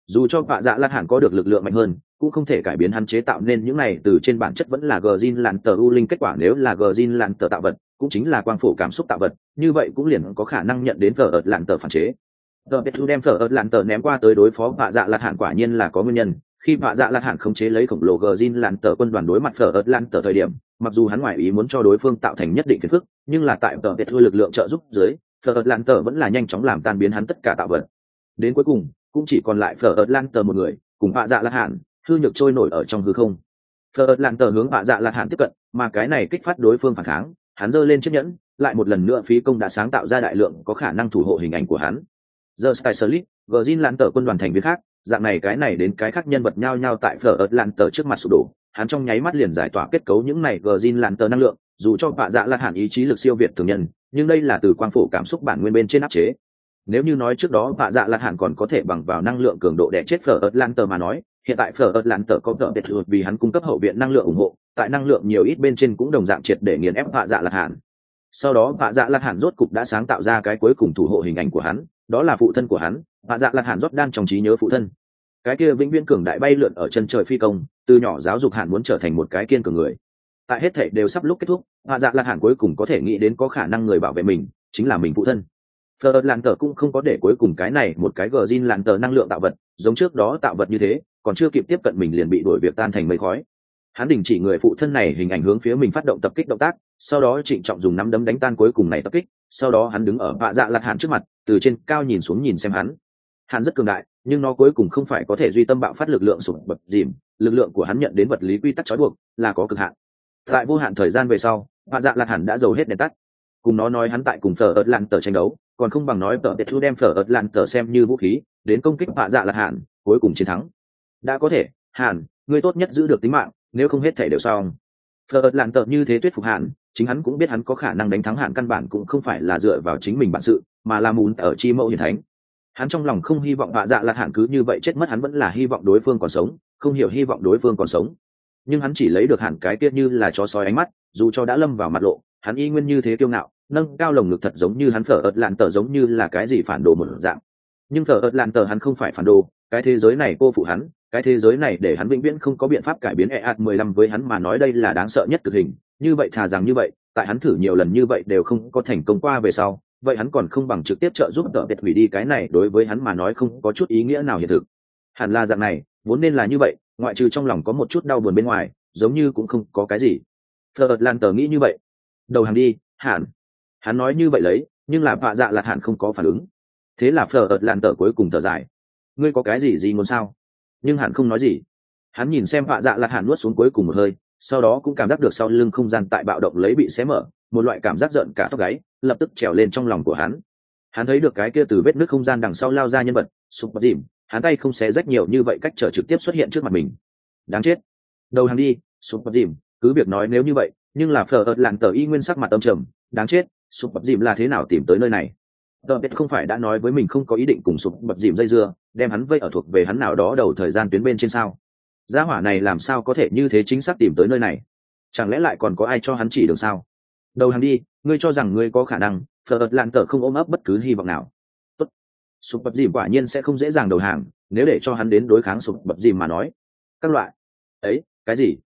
Dù cho vạ dạ lạt hẳn có được lực lượng mạnh hơn, cũng không thể cải biến hắn chế tạo nên những này từ trên bản chất vẫn là Gjin làn tờ u linh kết quả. Nếu là Gjin làn tờ tạo vật, cũng chính là quang phổ cảm xúc tạo vật, như vậy cũng liền có khả năng nhận đến phở ợt làn tờ phản chế. Tờ Petru đem phở ợt làn tờ ném qua tới đối phó vạ dạ lạt hẳn quả nhiên là có nguyên nhân. Khi vạ dạ lạt hẳn khống chế lấy khổng lồ Gjin làn tờ quân đoàn đối mặt phở ợt làn tờ thời điểm, mặc dù hắn ngoại ý muốn cho đối phương tạo thành nhất định phiền phức, nhưng là tại tờ Petru lực lượng trợ giúp dưới, phở ợt làn tờ vẫn là nhanh chóng làm tan biến hắn tất cả tạo vật. Đến cuối cùng cũng chỉ còn lại phở ợt làn tờ một người cùng vạ dạ lạt hẳn hư nhược trôi nổi ở trong hư không. Phở ợt làn tờ hướng vạ dạ lạt hẳn tiếp cận, mà cái này kích phát đối phương phản kháng, hắn giơ lên chiếc nhẫn, lại một lần nữa phí công đã sáng tạo ra đại lượng có khả năng thủ hộ hình ảnh của hắn. The Sky Slip, Gjin làn tờ quân đoàn thành viên khác, dạng này cái này đến cái khác nhân vật nhao nhao tại phở ợt làn tờ trước mặt sụp đổ, hắn trong nháy mắt liền giải tỏa kết cấu những này Gjin làn tờ năng lượng, dù cho vạ dạ lạt hẳn ý chí lực siêu việt thường nhân, nhưng đây là từ quang phổ cảm xúc bản nguyên bên trên áp chế. Nếu như nói trước đó vạ dạ lạt hẳn còn có thể bằng vào năng lượng cường độ để chết phở ợt làn tờ mà nói, hiện tại phở ợt làn tờ có tợ biệt thừa vì hắn cung cấp hậu viện năng lượng ủng hộ, tại năng lượng nhiều ít bên trên cũng đồng dạng triệt để nghiền ép vạ dạ lạt hẳn. Sau đó vạ dạ lạt hẳn rốt cục đã sáng tạo ra cái cuối cùng thủ hộ hình ảnh của hắn, đó là phụ thân của hắn, vạ dạ lạt hẳn rốt đan trong trí nhớ phụ thân. Cái kia vĩnh viễn cường đại bay lượn ở chân trời phi công, từ nhỏ giáo dục hẳn muốn trở thành một cái kiên cường người. Tại hết thảy đều sắp lúc kết thúc, vạ dạ lạt hẳn cuối cùng có thể nghĩ đến có khả năng người bảo vệ mình chính là mình phụ thân. Phở ợt làn tờ cũng không có để cuối cùng cái này một cái Gjin làn tờ năng lượng tạo vật, giống trước đó tạo vật như thế, còn chưa kịp tiếp cận mình liền bị đuổi việc tan thành mây khói. Hắn đình chỉ người phụ thân này hình ảnh hướng phía mình phát động tập kích động tác, sau đó trịnh trọng dùng nắm đấm đánh tan cuối cùng này tập kích, sau đó hắn đứng ở vạ dạ lạt hẳn trước mặt, từ trên cao nhìn xuống nhìn xem hắn. Hắn rất cường đại, nhưng nó cuối cùng không phải có thể duy tâm bạo phát lực lượng sụp bập dìm, lực lượng của hắn nhận đến vật lý quy tắc trói buộc, là có cực hạn. Tại vô hạn thời gian về sau, vạ dạ lạt hẳn đã dầu hết đèn tắt. Cùng nó nói hắn tại cùng phở ợt làn tờ tranh đấu, còn không bằng nói tờ Petru đem phở ợt làn tờ xem như vũ khí, đến công kích vạ dạ lạt hẳn, cuối cùng chiến thắng. Đã có thể, hẳn, ngươi tốt nhất giữ được tính mạng, nếu không hết thể đều xong. Phở ợt làn tờ như thế thuyết phục hẳn, chính hắn cũng biết hắn có khả năng đánh thắng hẳn căn bản cũng không phải là dựa vào chính mình bản sự, mà là muốn ở chi mẫu hiển thánh. Hắn trong lòng không hy vọng vạ dạ lạt hẳn cứ như vậy chết mất, hắn vẫn là hy vọng đối phương còn sống, không hiểu hy vọng đối phương còn sống. Nhưng hắn chỉ lấy được hẳn cái kia như là chó sói ánh mắt, dù cho đã lâm vào mặt lộ, hắn y nguyên như thế kiêu ngạo, nâng cao lồng ngực thật giống như hắn phở ợt làn tờ giống như là cái gì phản đồ một dạng. Nhưng phở ợt làn tờ hắn không phải phản đồ, cái thế giới này cô phụ hắn, cái thế giới này để hắn vĩnh viễn không có biện pháp cải biến. e a mười lăm với hắn mà nói đây là đáng sợ nhất cực hình, như vậy thà rằng như vậy, tại hắn thử nhiều lần như vậy đều không có thành công qua về sau, vậy hắn còn không bằng trực tiếp trợ giúp tợ biệt hủy đi cái này đối với hắn mà nói không có chút ý nghĩa nào hiện thực. Hẳn là dạng này, vốn nên là như vậy, ngoại trừ trong lòng có một chút đau buồn bên ngoài, giống như cũng không có cái gì. Phở ợt làn tờ nghĩ như vậy. Đầu hàng đi, hẳn. Hắn nói như vậy lấy, nhưng là vạ dạ lạt hẳn không có phản ứng. Thế là phở ợt làn tờ cuối cùng thở dài. Ngươi có cái gì gì muốn sao? Nhưng hẳn không nói gì. Hắn nhìn xem vạ dạ lạt hẳn nuốt xuống cuối cùng một hơi, sau đó cũng cảm giác được sau lưng không gian tại bạo động lấy bị xé mở, một loại cảm giác giận cả tóc gáy lập tức trèo lên trong lòng của hắn. Hắn thấy được cái kia từ vết nước không gian đằng sau lao ra nhân vật, sụp bật dìm, hắn tay không xé rách nhiều như vậy cách trở trực tiếp xuất hiện trước mặt mình. Đáng chết. Đầu hàng đi, sụp bật dìm, cứ việc nói nếu như vậy, nhưng là phở ợt làn tờ y nguyên sắc mặt âm trầm. Đáng chết, sụp bật dìm là thế nào tìm tới nơi này? Tờ biết không phải đã nói với mình không có ý định cùng sụp bật dìm dây dưa, đem hắn vây ở thuộc về hắn nào đó đầu thời gian tuyến bên trên sao? Gia hỏa này làm sao có thể như thế chính xác tìm tới nơi này? Chẳng lẽ lại còn có ai cho hắn chỉ đường sao? Đầu hàng đi, ngươi cho rằng ngươi có khả năng? Phở ợt làn tờ không ôm ấp bất cứ hy vọng nào. Tốt, sụp bật dìm quả nhiên sẽ không dễ dàng đầu hàng, nếu để cho hắn đến đối kháng sụp bật dìm mà nói. Các loại ấy, cái gì?